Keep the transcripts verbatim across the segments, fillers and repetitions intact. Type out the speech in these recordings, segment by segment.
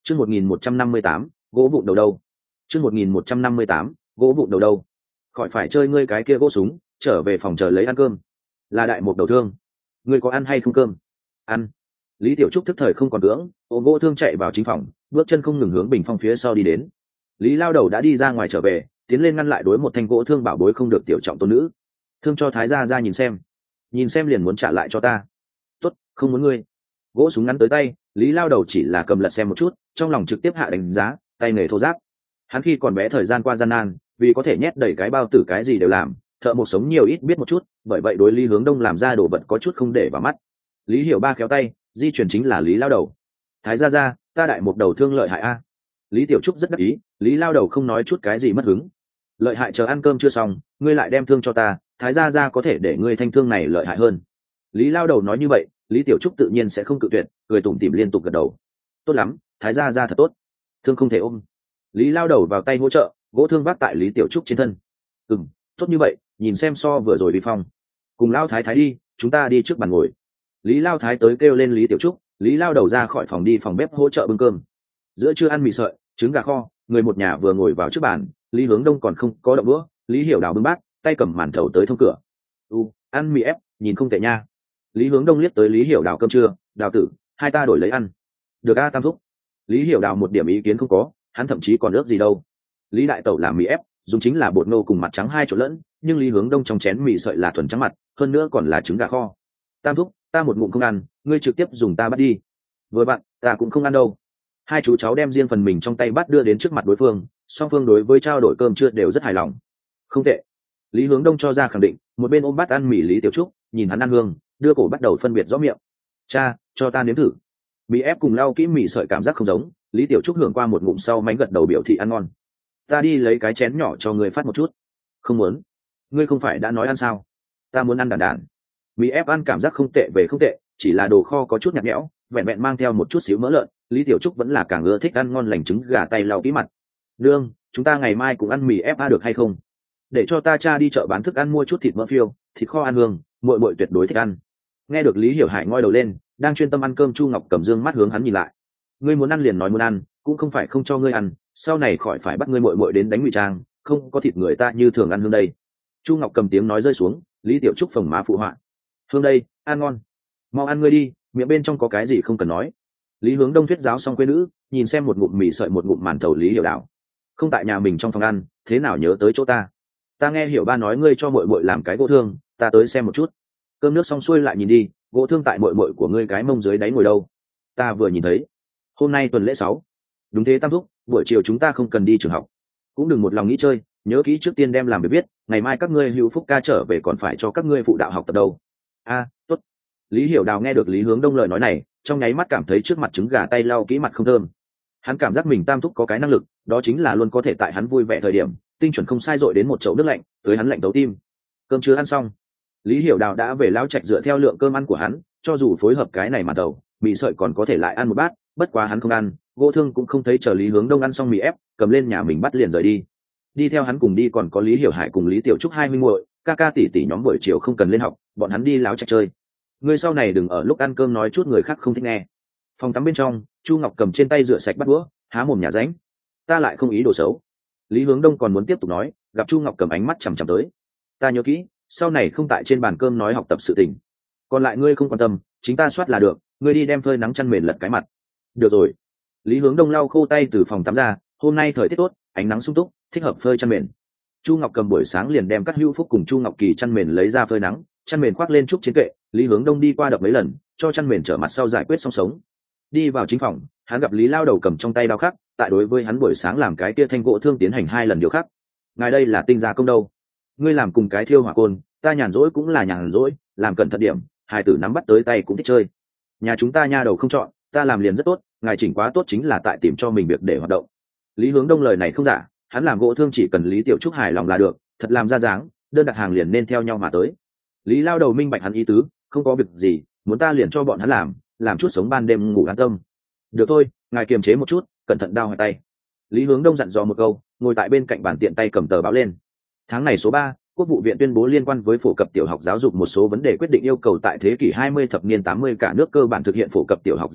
Chương một nghìn một trăm năm mươi tám, gỗ vụn đầu đâu? Chương một nghìn một trăm năm mươi tám, gỗ vụn đầu đâu? Khỏi phải chơi ngươi cái kia gỗ súng, trở về phòng chờ lấy ăn cơm. Là đại một đầu thương. Ngươi có ăn hay không cơm? Ăn. Lý Tiểu Trúc thức thời không còn cưỡng, ôm gỗ thương chạy vào chính phòng, bước chân không ngừng hướng bình phong phía sau đi đến. Lý Lao Đầu đã đi ra ngoài trở về, tiến lên ngăn lại đối một thanh gỗ thương bảo bối không được tiểu trọng tôn nữ. Thương cho thái gia ra nhìn xem. Nhìn xem liền muốn trả lại cho ta. Tốt, không muốn ngươi. Gỗ súng ngắn tới tay, Lý Lao Đầu chỉ là cầm lật xem một chút, trong lòng trực tiếp hạ đánh giá, tay nghề thô giáp. Hắn khi còn bé thời gian qua gian nan, vì có thể nhét đầy cái bao tử cái gì đều làm, thợ một sống nhiều ít biết một chút, bởi vậy đối Lý Hướng Đông làm ra đồ vật có chút không để vào mắt. Lý Hiểu Ba khéo tay, di chuyển chính là Lý Lao Đầu. Thái gia gia, ta đại một đầu thương lợi hại a. Lý Tiểu Trúc rất đắc ý, Lý Lao Đầu không nói chút cái gì mất hứng. Lợi hại chờ ăn cơm chưa xong, ngươi lại đem thương cho ta, Thái gia gia có thể để ngươi thanh thương này lợi hại hơn. Lý Lao Đầu nói như vậy, Lý Tiểu Trúc tự nhiên sẽ không cự tuyệt, cười tủm tỉm liên tục gật đầu. Tốt lắm, Thái gia gia thật tốt. Thương không thể ôm. Lý Lao Đầu vào tay hỗ trợ, gỗ thương vác tại Lý Tiểu Trúc trên thân. Ừm, tốt như vậy, nhìn xem so vừa rồi đi phong. Cùng Lao Thái Thái đi, chúng ta đi trước bàn ngồi. Lý Lao Thái tới kêu lên Lý Tiểu Trúc, Lý Lao Đầu ra khỏi phòng đi phòng bếp hỗ trợ bưng cơm. Giữa trưa ăn mì sợi, trứng gà kho, người một nhà vừa ngồi vào trước bàn, Lý Hướng Đông còn không có động đũa, Lý Hiểu Đào bưng bát, tay cầm màn thầu tới thông cửa. U, ăn mì ép, nhìn không tệ nha. Lý Hướng Đông liếc tới Lý Hiểu Đào cơm trưa, Đào tử, hai ta đổi lấy ăn. Được a Tam thúc. Lý Hiểu Đào một điểm ý kiến không có, hắn thậm chí còn ước gì đâu. Lý Đại Tẩu làm mì ép, dùng chính là bột ngô cùng mặt trắng hai chỗ lẫn, nhưng Lý Hướng Đông trong chén mì sợi là thuần trắng mặt, hơn nữa còn là trứng gà kho. Tam thúc, ta một ngụm không ăn, ngươi trực tiếp dùng ta bắt đi. Vừa bạn, ta cũng không ăn đâu. Hai chú cháu đem riêng phần mình trong tay bắt đưa đến trước mặt đối phương, song phương đối với trao đổi cơm trưa đều rất hài lòng. Không tệ. Lý Hướng Đông cho ra khẳng định, một bên ôm bát ăn mì Lý Tiểu Trúc, nhìn hắn ăn hương, đưa cổ bắt đầu phân biệt rõ miệng. Cha, cho ta nếm thử. Mì ép cùng lau kỹ mì sợi cảm giác không giống, Lý Tiểu Trúc hưởng qua một ngụm sau mánh gật đầu biểu thị ăn ngon. Ta đi lấy cái chén nhỏ cho người phát một chút. Không muốn. Ngươi không phải đã nói ăn sao? Ta muốn ăn đản đản. Mì ép ăn cảm giác không tệ về không tệ, chỉ là đồ kho có chút nhạt nhẽo, vẹn vẹn mang theo một chút xíu mỡ lợn. Lý Tiểu Trúc vẫn là càng ưa thích ăn ngon lành trứng gà tay lau kỹ mặt. Nương, chúng ta ngày mai cũng ăn mì ép a được hay không? Để cho ta cha đi chợ bán thức ăn mua chút thịt mỡ phiêu, thịt kho ăn hương, muội muội tuyệt đối thích ăn. Nghe được Lý Hiểu Hải ngoi đầu lên, đang chuyên tâm ăn cơm, Chu Ngọc Cầm dương mắt hướng hắn nhìn lại. Ngươi muốn ăn liền nói muốn ăn, cũng không phải không cho ngươi ăn, sau này khỏi phải bắt ngươi muội muội đến đánh ngụy trang, không có thịt người ta như thường ăn hương đây. Chu Ngọc Cầm tiếng nói rơi xuống, Lý Tiểu Trúc phồng má phụ họa. Hương đây, ăn ngon. Mau ăn ngươi đi, miệng bên trong có cái gì không cần nói. Lý Hướng Đông thuyết giáo xong quê nữ, nhìn xem một ngụm mì sợi một ngụm màn thầu Lý Hiểu Đạo. Không tại nhà mình trong phòng ăn, thế nào nhớ tới chỗ ta? Ta nghe Hiểu Ba nói ngươi cho muội muội làm cái gỗ thương, ta tới xem một chút. Cơm nước xong xuôi lại nhìn đi, gỗ thương tại muội muội của ngươi cái mông dưới đáy ngồi đâu? Ta vừa nhìn thấy. Hôm nay tuần lễ sáu. Đúng thế Tam thúc, buổi chiều chúng ta không cần đi trường học. Cũng đừng một lòng nghĩ chơi, nhớ kỹ trước tiên đem làm việc viết, ngày mai các ngươi hữu phúc ca trở về còn phải cho các ngươi phụ đạo học tập đâu. A, tốt. Lý Hiểu Đào nghe được Lý Hướng Đông lời nói này, trong nháy mắt cảm thấy trước mặt trứng gà tay lau kỹ mặt không thơm. Hắn cảm giác mình Tam thúc có cái năng lực, đó chính là luôn có thể tại hắn vui vẻ thời điểm, tinh chuẩn không sai dội đến một chậu nước lạnh, tới hắn lạnh tấu tim. Cơm chưa ăn xong, Lý Hiểu Đào đã về lao trạch dựa theo lượng cơm ăn của hắn, cho dù phối hợp cái này mà đầu, mì sợi còn có thể lại ăn một bát, bất quá hắn không ăn, gỗ thương cũng không thấy chờ Lý Hướng Đông ăn xong mì ép, cầm lên nhà mình bắt liền rời đi. Đi theo hắn cùng đi còn có Lý Hiểu Hải cùng Lý Tiểu Trúc hai huynh muội, ca ca tỷ tỷ nhóm buổi chiều không cần lên học, bọn hắn đi láo trạch chơi. Ngươi sau này đừng ở lúc ăn cơm nói chút người khác không thích nghe. Phòng tắm bên trong, Chu Ngọc Cầm trên tay rửa sạch bát đũa, há mồm nhả ránh. Ta lại không ý đồ xấu. Lý Hướng Đông còn muốn tiếp tục nói, gặp Chu Ngọc Cầm ánh mắt chằm chằm tới. Ta nhớ kỹ, sau này không tại trên bàn cơm nói học tập sự tình. Còn lại ngươi không quan tâm, chính ta soát là được, ngươi đi đem phơi nắng chăn mền lật cái mặt. Được rồi. Lý Hướng Đông lau khô tay từ phòng tắm ra, hôm nay thời tiết tốt, ánh nắng sung túc, thích hợp phơi chăn mền. Chu Ngọc Cầm buổi sáng liền đem các hữu phúc cùng Chu Ngọc Kỳ chăn mền lấy ra phơi nắng, chăn mền khoác lên trúc trên kệ. Lý Hướng Đông đi qua đập mấy lần, cho chăn mền trở mặt sau giải quyết xong sống. Đi vào chính phòng, hắn gặp Lý Lao Đầu cầm trong tay đao khắc, tại đối với hắn buổi sáng làm cái kia thanh gỗ thương tiến hành hai lần điều khắc. Ngài đây là tinh gia công đâu? Ngươi làm cùng cái thiêu hỏa côn, ta nhàn rỗi cũng là nhàn rỗi, làm cẩn thận điểm, hài tử nắm bắt tới tay cũng thích chơi. Nhà chúng ta nha đầu không chọn, ta làm liền rất tốt, ngài chỉnh quá tốt chính là tại tìm cho mình việc để hoạt động. Lý Hướng Đông lời này không giả, hắn làm gỗ thương chỉ cần Lý Tiểu Trúc hài lòng là được, thật làm ra dáng, đơn đặt hàng liền nên theo nhau mà tới. Lý Lao Đầu minh bạch hắn ý tứ, không có việc gì, muốn ta liền cho bọn hắn làm, làm chút sống ban đêm ngủ an tâm. Được thôi, ngài kiềm chế một chút, cẩn thận đau hai tay. Lý Hướng Đông dặn dò một câu, ngồi tại bên cạnh bàn tiện tay cầm tờ báo lên. Tháng này số ba, Quốc vụ viện tuyên bố liên quan với phổ cập tiểu học giáo dục một số vấn đề quyết định yêu cầu tại thế kỷ hai mươi thập niên tám mươi cả nước cơ bản thực hiện phổ cập tiểu học giáo dục,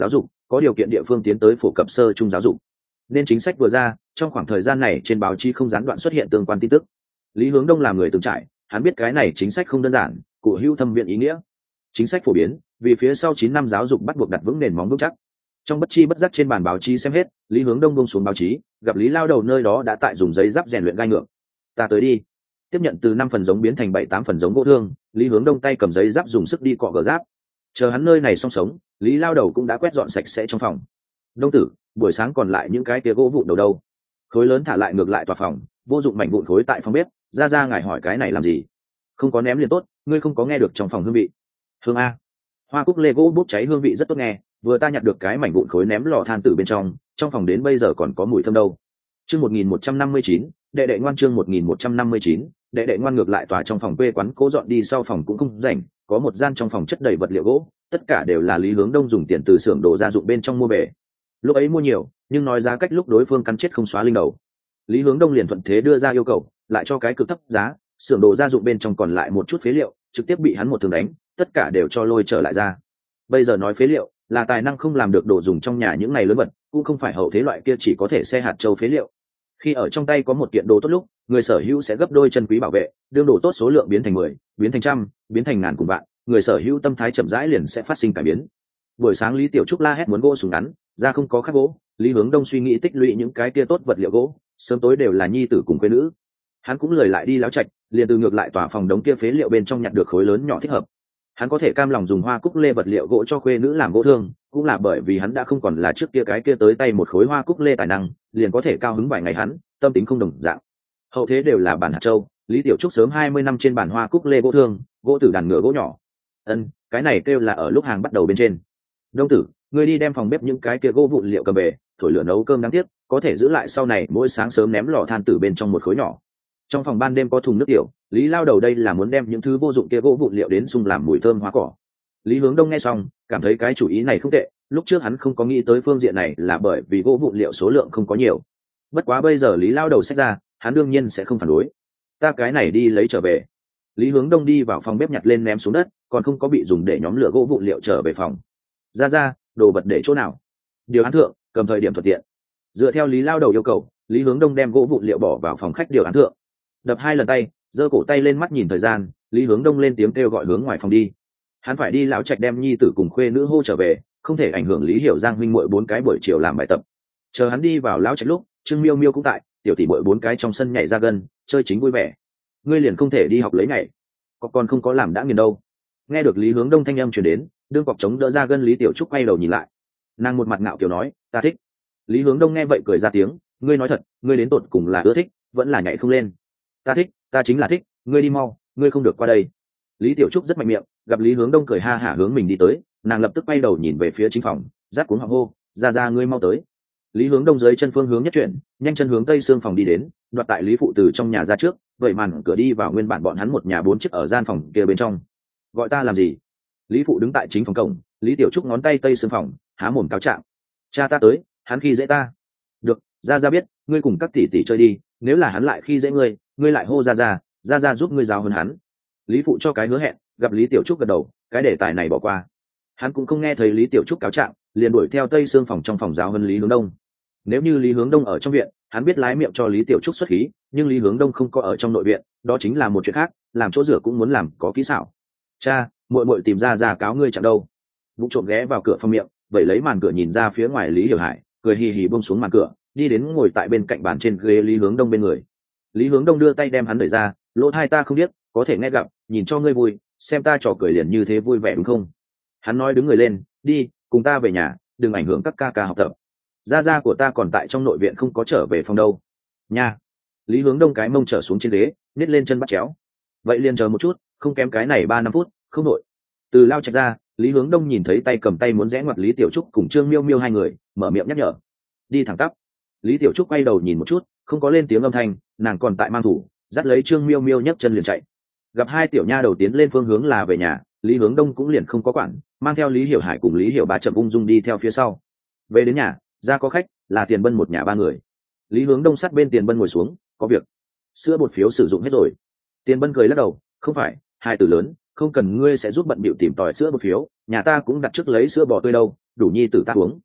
có điều kiện địa phương tiến tới phổ cập sơ trung giáo dục. Nên chính sách vừa ra, trong khoảng thời gian này trên báo chí không gián đoạn xuất hiện tương quan tin tức. Lý Hướng Đông làm người từng trải, hắn biết cái này chính sách không đơn giản, cụ hữu thâm viện ý nghĩa. Chính sách phổ biến, vì phía sau chín năm giáo dục bắt buộc đặt vững nền móng vững chắc. Trong bất chi bất giác trên bàn báo chí xem hết, Lý Hướng Đông buông xuống báo chí, gặp Lý lao đầu nơi đó đã tại dùng giấy giáp rèn luyện gai ngược. Ta tới đi. Tiếp nhận từ năm phần giống biến thành bảy tám phần giống gỗ thương, Lý Hướng Đông tay cầm giấy giáp dùng sức đi cọ gờ giáp. Chờ hắn nơi này xong sống, Lý lao đầu cũng đã quét dọn sạch sẽ trong phòng. Đông tử, buổi sáng còn lại những cái kia gỗ vụn đầu đâu? Khối lớn thả lại ngược lại tòa phòng, vô dụng mảnh vụn khối tại phòng bếp. Ra ra ngài hỏi cái này làm gì? Không có ném liền tốt, ngươi không có nghe được trong phòng hương vị. Hương a. Hoa cúc lê gỗ bốc cháy hương vị rất tốt nghe, vừa ta nhặt được cái mảnh vụn khối ném lò than tử bên trong, trong phòng đến bây giờ còn có mùi thơm đâu. Chương một nghìn một trăm năm mươi chín, đệ đệ ngoan chương một nghìn một trăm năm mươi chín, đệ đệ ngoan ngược lại tòa trong phòng quê quán cố dọn đi sau phòng cũng không rảnh, có một gian trong phòng chất đầy vật liệu gỗ, tất cả đều là Lý Hướng Đông dùng tiền từ xưởng đồ gia dụng bên trong mua về. Lúc ấy mua nhiều, nhưng nói giá cách lúc đối phương cắn chết không xóa linh đầu. Lý Hướng Đông liền thuận thế đưa ra yêu cầu, lại cho cái cực thấp giá, xưởng đồ gia dụng bên trong còn lại một chút phế liệu, trực tiếp bị hắn một thường đánh, tất cả đều cho lôi trở lại ra. Bây giờ nói phế liệu, là tài năng không làm được đồ dùng trong nhà những ngày lớn vật, cũng không phải hậu thế loại kia chỉ có thể xe hạt châu phế liệu. Khi ở trong tay có một kiện đồ tốt lúc, người sở hữu sẽ gấp đôi chân quý bảo vệ, đương đồ tốt số lượng biến thành mười, biến thành trăm, biến thành ngàn cùng vạn, người sở hữu tâm thái chậm rãi liền sẽ phát sinh cải biến. Buổi sáng Lý Tiểu Trúc la hét muốn gỗ súng ngắn, ra không có khắc gỗ, Lý Hướng Đông suy nghĩ tích lũy những cái kia tốt vật liệu gỗ, sớm tối đều là nhi tử cùng quê nữ. Hắn cũng lười lại đi láo trạch, liền từ ngược lại tòa phòng đống kia phế liệu bên trong nhặt được khối lớn nhỏ thích hợp. Hắn có thể cam lòng dùng hoa cúc lê vật liệu gỗ cho khuê nữ làm gỗ thương, cũng là bởi vì hắn đã không còn là trước kia cái kia tới tay một khối hoa cúc lê tài năng, liền có thể cao hứng vài ngày hắn, tâm tính không đồng dạng. Hậu thế đều là bản hạt châu, Lý Tiểu Trúc sớm hai mươi năm trên bản hoa cúc lê gỗ thương, gỗ tử đàn ngựa gỗ nhỏ. Ân, cái này kêu là ở lúc hàng bắt đầu bên trên. Đông tử, ngươi đi đem phòng bếp những cái kia gỗ vụn liệu cầm về, thổi lửa nấu cơm đáng tiếc, có thể giữ lại sau này mỗi sáng sớm ném lò than tử bên trong một khối nhỏ. Trong phòng ban đêm có thùng nước tiểu, Lý lao đầu đây là muốn đem những thứ vô dụng kia gỗ vụn liệu đến xung làm mùi thơm hóa cỏ. Lý Hướng Đông nghe xong, cảm thấy cái chủ ý này không tệ, lúc trước hắn không có nghĩ tới phương diện này là bởi vì gỗ vụn liệu số lượng không có nhiều. Bất quá bây giờ Lý lao đầu xách ra, hắn đương nhiên sẽ không phản đối. Ta cái này đi lấy trở về. Lý Hướng Đông đi vào phòng bếp nhặt lên ném xuống đất, còn không có bị dùng để nhóm lửa gỗ vụn liệu trở về phòng. Ra ra, đồ vật để chỗ nào? Điều án thượng, cầm thời điểm thuận tiện. Dựa theo Lý lao đầu yêu cầu, Lý Hướng Đông đem gỗ vụn liệu bỏ vào phòng khách điều án thượng. Đập hai lần tay, giơ cổ tay lên mắt nhìn thời gian, Lý Hướng Đông lên tiếng kêu gọi hướng ngoài phòng đi. Hắn phải đi lão trạch đem nhi tử cùng khuê nữ hô trở về, không thể ảnh hưởng Lý Hiểu Giang huynh muội bốn cái buổi chiều làm bài tập. Chờ hắn đi vào lão trạch lúc, Trương Miêu Miêu cũng tại, tiểu tỷ muội bốn cái trong sân nhảy ra gân, chơi chính vui vẻ. Ngươi liền không thể đi học lấy ngày, có còn không có làm đã nghiền đâu. Nghe được Lý Hướng Đông thanh âm truyền đến, đương cọc chống đỡ ra gân Lý Tiểu Trúc quay đầu nhìn lại. Nàng một mặt ngạo kiều nói, ta thích. Lý Hướng Đông nghe vậy cười ra tiếng, ngươi nói thật, ngươi đến tột cùng là ưa thích, vẫn là nhảy không lên. Ta thích, ta chính là thích, ngươi đi mau, ngươi không được qua đây. Lý Tiểu Trúc rất mạnh miệng, gặp Lý Hướng Đông cười ha hả hướng mình đi tới, nàng lập tức quay đầu nhìn về phía chính phòng, rát cuống họng hô, ra ra ngươi mau tới. Lý Hướng Đông dưới chân phương hướng nhất chuyển, nhanh chân hướng tây xương phòng đi đến, đoạt tại Lý phụ từ trong nhà ra trước, vậy màn cửa đi vào nguyên bản bọn hắn một nhà bốn chiếc ở gian phòng kia bên trong. Gọi ta làm gì? Lý phụ đứng tại chính phòng cổng, Lý Tiểu Trúc ngón tay tây xương phòng, há mồm cáo trạng. Cha ta tới, hắn khi dễ ta. Được, ra ra biết, ngươi cùng các tỷ tỷ chơi đi, nếu là hắn lại khi dễ ngươi, ngươi lại hô ra ra, ra ra giúp ngươi giáo hơn hắn. Lý phụ cho cái hứa hẹn, gặp Lý Tiểu Trúc gật đầu, cái đề tài này bỏ qua. Hắn cũng không nghe thấy Lý Tiểu Trúc cáo trạng, liền đuổi theo tây xương phòng trong phòng giáo hơn Lý Hướng Đông. Nếu như Lý Hướng Đông ở trong viện, hắn biết lái miệng cho Lý Tiểu Trúc xuất khí, nhưng Lý Hướng Đông không có ở trong nội viện, đó chính là một chuyện khác, làm chỗ rửa cũng muốn làm có kỹ xảo. Cha, muội muội tìm ra ra cáo ngươi chẳng đâu. Vũ trộm ghé vào cửa phòng miệng, vậy lấy màn cửa nhìn ra phía ngoài Lý Hiểu Hải, cười hì hì buông xuống màn cửa, đi đến ngồi tại bên cạnh bàn trên ghế Lý Hướng Đông bên người. Lý Hướng Đông đưa tay đem hắn đẩy ra, lỗ tai ta không biết, có thể nghe gặp, nhìn cho ngươi vui, xem ta trò cười liền như thế vui vẻ đúng không? Hắn nói đứng người lên, đi, cùng ta về nhà, đừng ảnh hưởng các ca ca học tập. Gia gia của ta còn tại trong nội viện không có trở về phòng đâu. Nha. Lý Hướng Đông cái mông trở xuống trên ghế, nhét lên chân bắt chéo. Vậy liền chờ một chút, không kém cái này ba năm phút, không nội. Từ lao chạy ra, Lý Hướng Đông nhìn thấy tay cầm tay muốn rẽ ngoặt Lý Tiểu Trúc cùng Trương Miêu Miêu hai người, mở miệng nhắc nhở. Đi thẳng tắp. Lý Tiểu Trúc quay đầu nhìn một chút, không có lên tiếng âm thanh, nàng còn tại mang thủ, dắt lấy Trương Miêu Miêu nhấc chân liền chạy. Gặp hai tiểu nha đầu tiến lên phương hướng là về nhà, Lý Hướng Đông cũng liền không có quản, mang theo Lý Hiểu Hải cùng Lý Hiểu Ba chậm ung dung đi theo phía sau. Về đến nhà, ra có khách, là Tiền Bân một nhà ba người. Lý Hướng Đông sát bên Tiền Bân ngồi xuống, có việc. Sữa bột phiếu sử dụng hết rồi. Tiền Bân cười lắc đầu, không phải, hai từ lớn, không cần ngươi sẽ giúp bận bịu tìm tòi sữa bột phiếu, nhà ta cũng đặt trước lấy sữa bò tươi đâu, đủ nhi tử ta uống.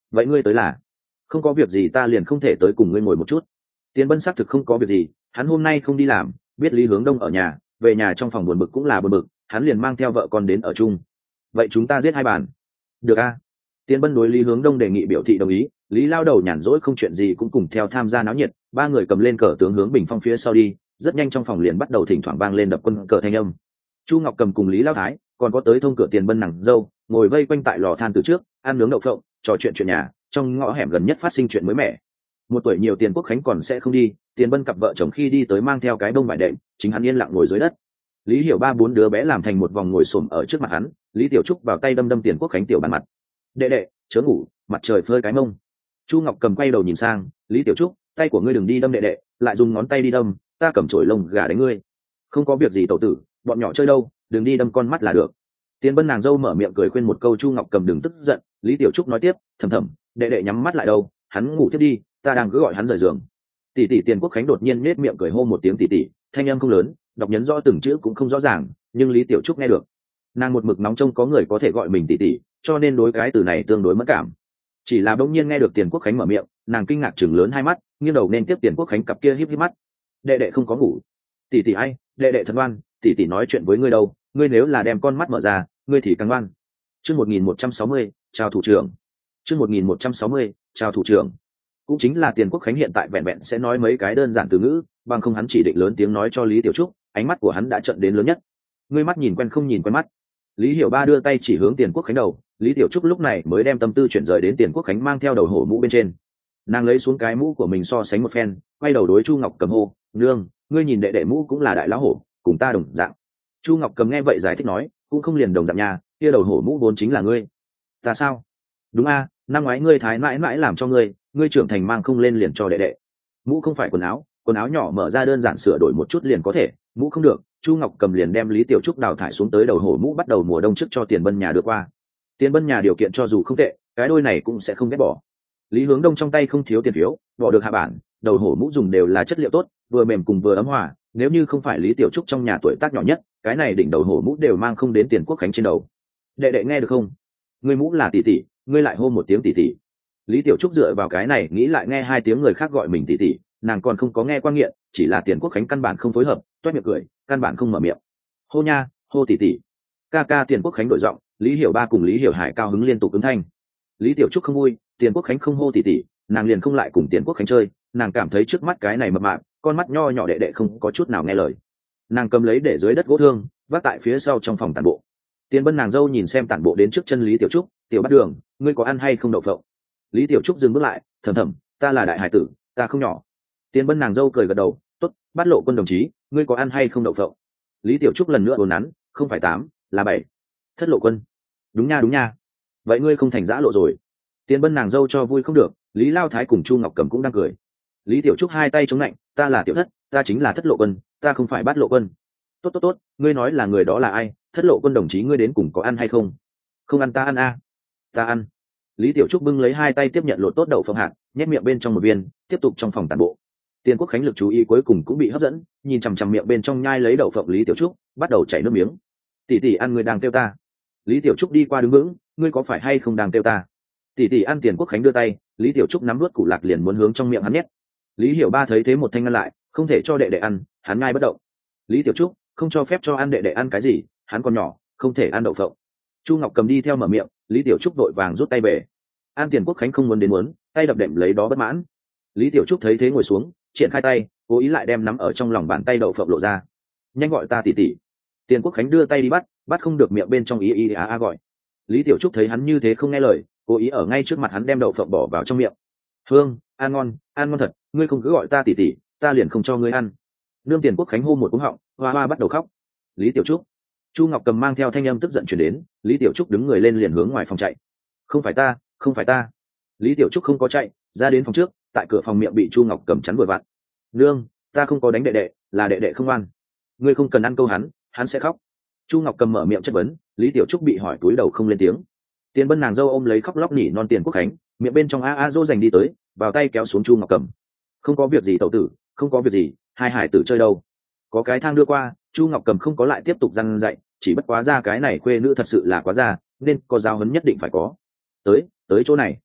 vậy ngươi tới là? Không có việc gì ta liền không thể tới cùng ngươi ngồi một chút. Tiền Bân xác thực không có việc gì, hắn hôm nay không đi làm, biết Lý Hướng Đông ở nhà, về nhà trong phòng buồn bực cũng là buồn bực, hắn liền mang theo vợ con đến ở chung. Vậy chúng ta giết hai bàn. Được a. Tiền Bân đối Lý Hướng Đông đề nghị biểu thị đồng ý, Lý lao đầu nhàn rỗi không chuyện gì cũng cùng theo tham gia náo nhiệt, ba người cầm lên cờ tướng hướng bình phong phía sau đi, rất nhanh trong phòng liền bắt đầu thỉnh thoảng vang lên đập quân cờ thanh âm. Chu Ngọc Cầm cùng Lý Lao Thái, còn có tới thông cửa Tiền Bân nàng dâu, ngồi vây quanh tại lò than từ trước, ăn nướng đậu phộng, trò chuyện chuyện nhà, trong ngõ hẻm gần nhất phát sinh chuyện mới mẻ. Một tuổi nhiều Tiền Quốc Khánh còn sẽ không đi, Tiền Bân cặp vợ chồng khi đi tới mang theo cái bông vải đệm, chính hắn yên lặng ngồi dưới đất. Lý Hiểu ba bốn đứa bé làm thành một vòng ngồi xổm ở trước mặt hắn, Lý Tiểu Trúc vào tay đâm đâm Tiền Quốc Khánh tiểu bàn mặt. Đệ đệ, chớ ngủ, mặt trời phơi cái mông. Chu Ngọc Cầm quay đầu nhìn sang, Lý Tiểu Trúc, tay của ngươi đừng đi đâm đệ đệ, lại dùng ngón tay đi đâm, ta cầm chổi lông gà đánh ngươi. Không có việc gì tẩu tử, bọn nhỏ chơi đâu, đừng đi đâm con mắt là được. Tiền Bân nàng dâu mở miệng cười khuyên một câu, Chu Ngọc Cầm đừng tức giận. Lý Tiểu Trúc nói tiếp, thầm thầm, đệ đệ nhắm mắt lại đâu, hắn ngủ tiếp đi, ta đang cứ gọi hắn rời giường. Tỷ tỷ Tiền Quốc Khánh đột nhiên nết miệng cười hô một tiếng tỷ tỷ, thanh âm không lớn, đọc nhấn rõ từng chữ cũng không rõ ràng, nhưng Lý Tiểu Trúc nghe được. Nàng một mực nóng trông có người có thể gọi mình tỷ tỷ, cho nên đối cái từ này tương đối mất cảm. Chỉ là bỗng nhiên nghe được Tiền Quốc Khánh mở miệng, nàng kinh ngạc chừng lớn hai mắt, nghiêng đầu nên tiếp Tiền Quốc Khánh cặp kia híp híp mắt. Đệ đệ không có ngủ. Tỷ tỷ ai, đệ đệ thật ngoan, tỷ tỷ nói chuyện với ngươi đâu, ngươi nếu là đem con mắt mở ra, ngươi thì càng ngoan. Chương một nghìn một trăm sáu mươi, chào thủ trưởng. Chương một nghìn một trăm sáu mươi, chào thủ trưởng. Cũng chính là Tiền Quốc Khánh hiện tại vẹn vẹn sẽ nói mấy cái đơn giản từ ngữ, bằng không hắn chỉ định lớn tiếng nói cho Lý Tiểu Trúc, ánh mắt của hắn đã trợn đến lớn nhất. Ngươi mắt nhìn quen không nhìn quen mắt. Lý Hiểu ba đưa tay chỉ hướng Tiền Quốc Khánh đầu, Lý Tiểu Trúc lúc này mới đem tâm tư chuyển rời đến Tiền Quốc Khánh mang theo đầu hổ mũ bên trên. Nàng lấy xuống cái mũ của mình so sánh một phen, quay đầu đối Chu Ngọc Cầm hô, nương, ngươi nhìn đệ đệ mũ cũng là đại lão hổ, cùng ta đồng dạng. Chu Ngọc Cầm nghe vậy giải thích nói, cũng không liền đồng dạng nhà, kia đầu hổ mũ vốn chính là ngươi. Ta sao? Đúng a, năm ngoái ngươi thái mãi mãi làm cho ngươi, ngươi trưởng thành mang không lên liền cho đệ đệ. Mũ không phải quần áo, quần áo nhỏ mở ra đơn giản sửa đổi một chút liền có thể, mũ không được. Chu Ngọc Cầm liền đem Lý Tiểu Trúc đào thải xuống tới đầu hổ mũ bắt đầu mùa đông trước cho Tiền Bân nhà đưa qua. Tiền Bân nhà điều kiện cho dù không tệ, cái đôi này cũng sẽ không ghét bỏ. Lý Hướng Đông trong tay không thiếu tiền phiếu, bỏ được hạ bản, đầu hổ mũ dùng đều là chất liệu tốt, vừa mềm cùng vừa ấm hòa, nếu như không phải Lý Tiểu Trúc trong nhà tuổi tác nhỏ nhất, cái này đỉnh đầu hổ mũ đều mang không đến Tiền Quốc Khánh trên đầu. Đệ đệ nghe được không? Ngươi mũ là tỷ tỷ, ngươi lại hô một tiếng tỷ tỷ. Lý Tiểu Trúc dựa vào cái này nghĩ lại nghe hai tiếng người khác gọi mình tỷ tỷ, nàng còn không có nghe qua nghiện, chỉ là Tiền Quốc Khánh căn bản không phối hợp, toét miệng cười, căn bản không mở miệng. Hô nha, hô tỷ tỷ. Ca ca Tiền Quốc Khánh đổi giọng, Lý Hiểu ba cùng Lý Hiểu Hải cao hứng liên tục ứng thanh. Lý Tiểu Trúc không vui, Tiền Quốc Khánh không hô tỷ tỷ, nàng liền không lại cùng Tiền Quốc Khánh chơi, nàng cảm thấy trước mắt cái này mập mạp, con mắt nho nhỏ đệ đệ không có chút nào nghe lời. Nàng cầm lấy để dưới đất gỗ thương, vác tại phía sau trong phòng tản bộ. Tiền Bân nàng dâu nhìn xem tản bộ đến trước chân Lý Tiểu Trúc, tiểu bắt đường, ngươi có ăn hay không đậu phộng? Lý Tiểu Trúc dừng bước lại, thầm thầm, ta là đại hải tử, ta không nhỏ. Tiền Bân nàng dâu cười gật đầu, tốt, Bát Lộ Quân đồng chí, ngươi có ăn hay không đậu phộng? Lý Tiểu Trúc lần nữa đồn nắn, không phải tám, là bảy. Thất Lộ Quân. Đúng nha đúng nha. Vậy ngươi không thành giã lộ rồi. Tiền Bân nàng dâu cho vui không được, Lý Lao Thái cùng Chu Ngọc Cầm cũng đang cười. Lý Tiểu Trúc hai tay chống lạnh, ta là Tiểu Thất, ta chính là Thất Lộ Quân, ta không phải Bát Lộ Quân. Tốt tốt tốt, ngươi nói là người đó là ai? Thất Lộ Quân đồng chí ngươi đến cùng có ăn hay không? Không ăn ta ăn a. À. Ta ăn. Lý Tiểu Trúc bưng lấy hai tay tiếp nhận lột tốt đậu phộng hạt, nhét miệng bên trong một viên, tiếp tục trong phòng tản bộ. Tiền Quốc Khánh lực chú ý cuối cùng cũng bị hấp dẫn, nhìn chằm chằm miệng bên trong nhai lấy đậu phộng Lý Tiểu Trúc, bắt đầu chảy nước miếng. Tỷ tỷ ăn người đang kêu ta. Lý Tiểu Trúc đi qua đứng vững, ngươi có phải hay không đang kêu ta? Tỷ tỷ ăn. Tiền Quốc Khánh đưa tay, Lý Tiểu Trúc nắm nuốt củ lạc liền muốn hướng trong miệng hắn nhét. Lý Hiểu ba thấy thế một thanh ngăn lại, không thể cho đệ đệ ăn, hắn ngay bất động. Lý Tiểu Trúc, không cho phép cho ăn đệ đệ ăn cái gì, hắn còn nhỏ, không thể ăn đậu phộng. Chu Ngọc Cầm đi theo mở miệng, Lý Tiểu Trúc vội vàng rút tay về. An Tiền Quốc Khánh không muốn đến muốn, tay đập đệm lấy đó bất mãn. Lý Tiểu Trúc thấy thế ngồi xuống, triển khai tay, cố ý lại đem nắm ở trong lòng bàn tay đậu phộng lộ ra. Nhanh gọi ta tỷ tỷ. Tiền Quốc Khánh đưa tay đi bắt, bắt không được miệng bên trong ý ý á á gọi. Lý Tiểu Trúc thấy hắn như thế không nghe lời, cố ý ở ngay trước mặt hắn đem đậu phộng bỏ vào trong miệng. Hương, ăn ngon, ăn ngon thật, ngươi không cứ gọi ta tỷ tỷ, ta liền không cho ngươi ăn. Nương. Tiền Quốc Khánh hô một cú họng, hoa hoa bắt đầu khóc. Lý Tiểu Trúc. Chu Ngọc Cầm mang theo thanh âm tức giận chuyển đến, Lý Tiểu Trúc đứng người lên liền hướng ngoài phòng chạy. Không phải ta, không phải ta. Lý Tiểu Trúc không có chạy, ra đến phòng trước, tại cửa phòng miệng bị Chu Ngọc Cầm chắn vội vặn. Nương, ta không có đánh đệ đệ, là đệ đệ không ăn. Ngươi không cần ăn câu hắn, hắn sẽ khóc. Chu Ngọc Cầm mở miệng chất vấn, Lý Tiểu Trúc bị hỏi túi đầu không lên tiếng. Tiền Bân nàng dâu ôm lấy khóc lóc nỉ non Tiền Quốc Khánh, miệng bên trong a a dỗ dành đi tới, vào tay kéo xuống Chu Ngọc Cầm. Không có việc gì tẩu tử, không có việc gì, hai hải tử chơi đâu. Có cái thang đưa qua, Chu Ngọc Cầm không có lại tiếp tục răn dạy, chỉ bất quá ra cái này khuê nữ thật sự là quá ra, nên có giáo huấn nhất định phải có. Tới, tới chỗ này.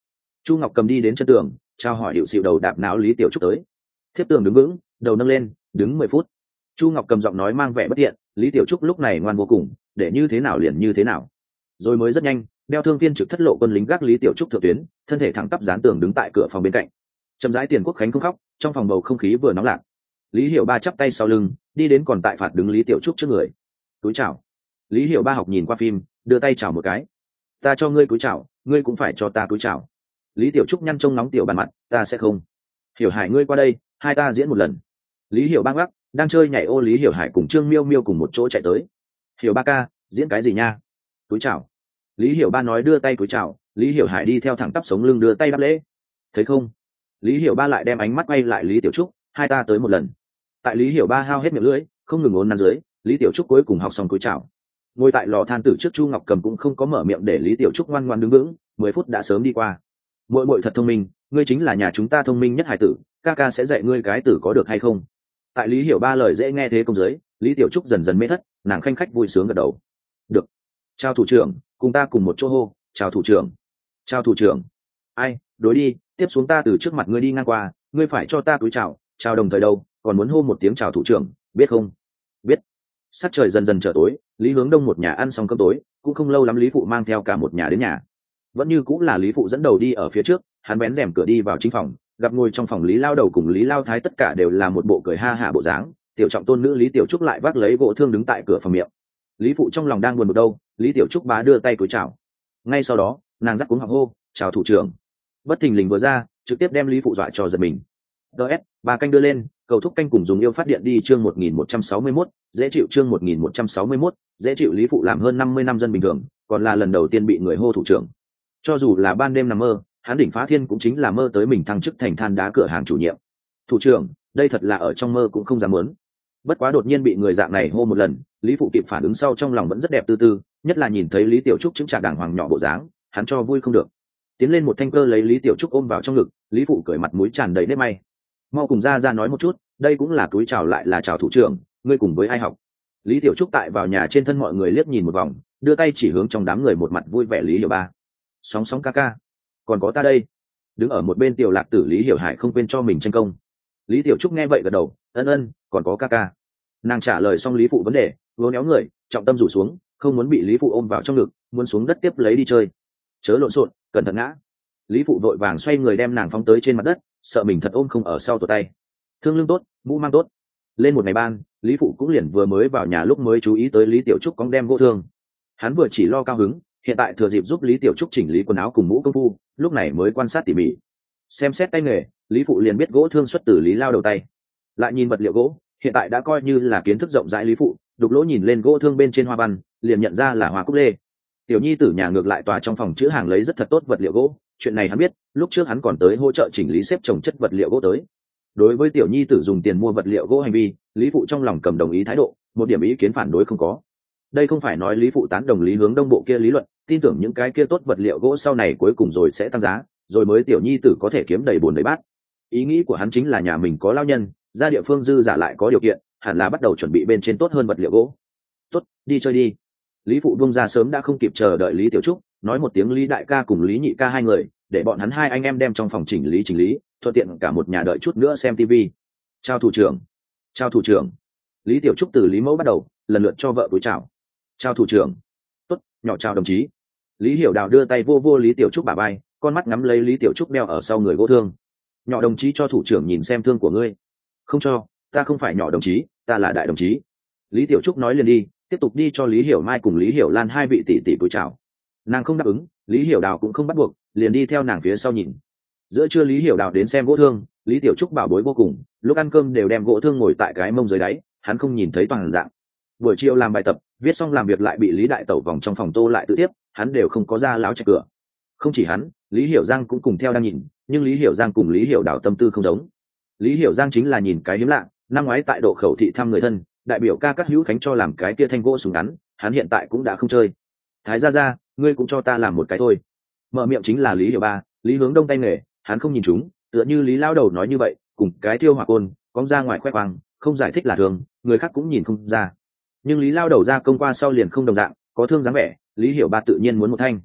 Chu Ngọc Cầm đi đến chân tường, trao hỏi hiệu xịu đầu đạp não Lý Tiểu Trúc tới. Thiếp tường đứng vững, đầu nâng lên, đứng mười phút. Chu Ngọc Cầm giọng nói mang vẻ bất thiện, Lý Tiểu Trúc lúc này ngoan vô cùng, để như thế nào liền như thế nào. Rồi mới rất nhanh, đeo thương viên trực thất lộ quân lính gác Lý Tiểu Trúc thượng tuyến, thân thể thẳng tắp dán tường đứng tại cửa phòng bên cạnh. Chậm rãi Tiền Quốc Khánh không khóc, trong phòng bầu không khí vừa nóng lạc. Lý Hiểu Ba chắp tay sau lưng, đi đến còn tại phạt đứng Lý Tiểu Trúc trước người. Túi chào. Lý Hiểu Ba học nhìn qua phim, đưa tay chào một cái. Ta cho ngươi túi chào, ngươi cũng phải cho ta túi chào. Lý Tiểu Trúc nhăn trông nóng tiểu bàn mặt, ta sẽ không. Hiểu Hải ngươi qua đây, hai ta diễn một lần. Lý Hiểu Ba ngắc, đang chơi nhảy ô Lý Hiểu Hải cùng Trương Miêu Miêu cùng một chỗ chạy tới. Hiểu Ba ca, diễn cái gì nha? Túi chào. Lý Hiểu Ba nói đưa tay túi chào, Lý Hiểu Hải đi theo thẳng tắp sống lưng đưa tay đáp lễ. Thấy không? Lý Hiểu Ba lại đem ánh mắt quay lại Lý Tiểu Trúc, hai ta tới một lần. Tại Lý Hiểu Ba hao hết miệng lưỡi, không ngừng ốn nắn dưới, Lý Tiểu Trúc cuối cùng học xong túi chào. Ngồi tại lò than tử trước, Chu Ngọc Cầm cũng không có mở miệng để Lý Tiểu Trúc ngoan ngoãn đứng vững, mười phút đã sớm đi qua. Muội muội thật thông minh, ngươi chính là nhà chúng ta thông minh nhất hải tử, ca ca sẽ dạy ngươi cái tử có được hay không? Tại Lý Hiểu Ba lời dễ nghe thế công dưới, Lý Tiểu Trúc dần dần mê thất, nàng khanh khách vui sướng gật đầu. Được. Chào thủ trưởng, cùng ta cùng một chỗ hô, chào thủ trưởng. Chào thủ trưởng. Ai, đối đi, tiếp xuống ta từ trước mặt ngươi đi ngang qua, ngươi phải cho ta túi chào, chào đồng thời đâu, còn muốn hô một tiếng chào thủ trưởng, biết không? Biết. Sắc trời dần dần trở tối, Lý Hướng Đông một nhà ăn xong cơm tối, cũng không lâu lắm Lý Phụ mang theo cả một nhà đến nhà. Vẫn như cũng là Lý Phụ dẫn đầu đi ở phía trước, hắn vén rèm cửa đi vào chính phòng, gặp ngồi trong phòng Lý Lao Đầu cùng Lý Lao Thái tất cả đều là một bộ cười ha hả bộ dáng, tiểu trọng tôn nữ Lý Tiểu Trúc lại vác lấy gỗ thương đứng tại cửa phòng miệng. Lý Phụ trong lòng đang buồn bực đâu, Lý Tiểu Trúc bá đưa tay cúi chào. Ngay sau đó, nàng dắt cuống học hô, chào thủ trưởng. Bất thình lình vừa ra, trực tiếp đem Lý Phụ dọa cho giật mình. ds ba canh đưa lên, cầu thúc canh cùng dùng yêu phát điện đi chương một nghìn một trăm sáu mươi mốt, dễ chịu chương một nghìn một trăm sáu mươi mốt, dễ chịu. Lý Phụ làm hơn năm mươi năm dân bình thường, còn là lần đầu tiên bị người hô thủ trưởng. Cho dù là ban đêm nằm mơ, hắn đỉnh phá thiên cũng chính là mơ tới mình thăng chức thành than đá cửa hàng chủ nhiệm. Thủ trưởng, đây thật là ở trong mơ cũng không dám muốn. Bất quá đột nhiên bị người dạng này hô một lần, Lý Phụ kịp phản ứng sau trong lòng vẫn rất đẹp tư tư, nhất là nhìn thấy Lý Tiểu Trúc chứng trạc đàng hoàng nhỏ bộ dáng, hắn cho vui không được. Tiến lên một thanh cơ lấy Lý Tiểu Trúc ôm vào trong ngực, Lý Phụ cười mặt mũi tràn đầy nếp may. Mau cùng ra ra nói một chút, đây cũng là túi chào lại là chào thủ trưởng, ngươi cùng với ai học? Lý Tiểu Trúc tại vào nhà trên thân mọi người liếc nhìn một vòng, đưa tay chỉ hướng trong đám người một mặt vui vẻ Lý Hiểu Ba. Sóng sóng ca ca, còn có ta đây. Đứng ở một bên Tiểu Lạc Tử Lý Hiểu Hải không quên cho mình tranh công. Lý Tiểu Trúc nghe vậy gật đầu, ân ân, còn có ca ca. Nàng trả lời xong Lý Phụ vấn đề, vỗ néo người, trọng tâm rủ xuống, không muốn bị Lý Phụ ôm vào trong ngực, muốn xuống đất tiếp lấy đi chơi. Chớ lộn xộn, cẩn thận ngã. Lý Phụ vội vàng xoay người đem nàng phóng tới trên mặt đất, sợ mình thật ôm không ở sau tuột tay. Thương lương tốt, mũ mang tốt. Lên một ngày ban, Lý Phụ cũng liền vừa mới vào nhà lúc mới chú ý tới Lý Tiểu Trúc cóng đem gỗ thương. Hắn vừa chỉ lo cao hứng, hiện tại thừa dịp giúp Lý Tiểu Trúc chỉnh lý quần áo cùng mũ công phu, lúc này mới quan sát tỉ mỉ. Xem xét tay nghề, Lý Phụ liền biết gỗ thương xuất từ Lý Lao đầu tay. Lại nhìn vật liệu gỗ, hiện tại đã coi như là kiến thức rộng rãi Lý Phụ, đục lỗ nhìn lên gỗ thương bên trên hoa văn, liền nhận ra là hoa cúc lê. Tiểu nhi tử nhà ngược lại tòa trong phòng chữ hàng lấy rất thật tốt vật liệu gỗ, chuyện này hắn biết, lúc trước hắn còn tới hỗ trợ chỉnh lý xếp chồng chất vật liệu gỗ tới. Đối với tiểu nhi tử dùng tiền mua vật liệu gỗ hành vi, Lý Phụ trong lòng cầm đồng ý thái độ, một điểm ý kiến phản đối không có. Đây không phải nói Lý Phụ tán đồng Lý Hướng Đông bộ kia lý luận, tin tưởng những cái kia tốt vật liệu gỗ sau này cuối cùng rồi sẽ tăng giá, rồi mới tiểu nhi tử có thể kiếm đầy bồn đầy bát. Ý nghĩ của hắn chính là nhà mình có lao nhân, ra địa phương dư giả lại có điều kiện, hẳn là bắt đầu chuẩn bị bên trên tốt hơn vật liệu gỗ. Tốt, đi chơi đi. Lý Phụ bung ra sớm đã không kịp chờ đợi Lý Tiểu Trúc, nói một tiếng Lý Đại ca cùng Lý Nhị ca hai người, để bọn hắn hai anh em đem trong phòng chỉnh lý chỉnh lý, thuận tiện cả một nhà đợi chút nữa xem tivi. Chào thủ trưởng. Chào thủ trưởng. Lý Tiểu Trúc từ Lý Mẫu bắt đầu, lần lượt cho vợ túi chào. Chào thủ trưởng. Tốt, nhỏ chào đồng chí. Lý Hiểu Đào đưa tay vô vô Lý Tiểu Trúc bả vai, con mắt ngắm lấy Lý Tiểu Trúc đeo ở sau người gỗ thương. Nhỏ đồng chí cho thủ trưởng nhìn xem thương của ngươi. Không cho, ta không phải nhỏ đồng chí, ta là đại đồng chí. Lý Tiểu Trúc nói liền đi, tiếp tục đi cho Lý Hiểu Mai cùng Lý Hiểu Lan hai vị tỷ tỷ túi chào. Nàng không đáp ứng, Lý Hiểu Đào cũng không bắt buộc, liền đi theo nàng phía sau nhìn. Giữa trưa Lý Hiểu Đào đến xem gỗ thương, Lý Tiểu Trúc bảo bối vô cùng, lúc ăn cơm đều đem gỗ thương ngồi tại cái mông dưới đáy, hắn không nhìn thấy toàn dạng. Buổi chiều làm bài tập, viết xong làm việc lại bị Lý Đại Tẩu vòng trong phòng tô lại tự tiếp, hắn đều không có ra láo chạy cửa. Không chỉ hắn, Lý Hiểu Giang cũng cùng theo đang nhìn, nhưng Lý Hiểu Giang cùng Lý Hiểu Đào tâm tư không giống. Lý Hiểu Giang chính là nhìn cái hiếm lạ, năm ngoái tại độ khẩu thị thăm người thân, đại biểu ca Cát Hữu Khánh cho làm cái kia thanh gỗ súng ngắn, hắn hiện tại cũng đã không chơi. Thái gia gia, ngươi cũng cho ta làm một cái thôi. Mở miệng chính là Lý Hiểu Ba, Lý Hướng Đông tay nghề, hắn không nhìn chúng, tựa như Lý Lao Đầu nói như vậy, cùng cái thiêu hỏa côn, cong ra ngoài khoe khoang, không giải thích là thường, người khác cũng nhìn không ra. Nhưng Lý Lao Đầu ra công qua sau liền không đồng dạng, có thương dáng vẻ, Lý Hiểu Ba tự nhiên muốn một thanh.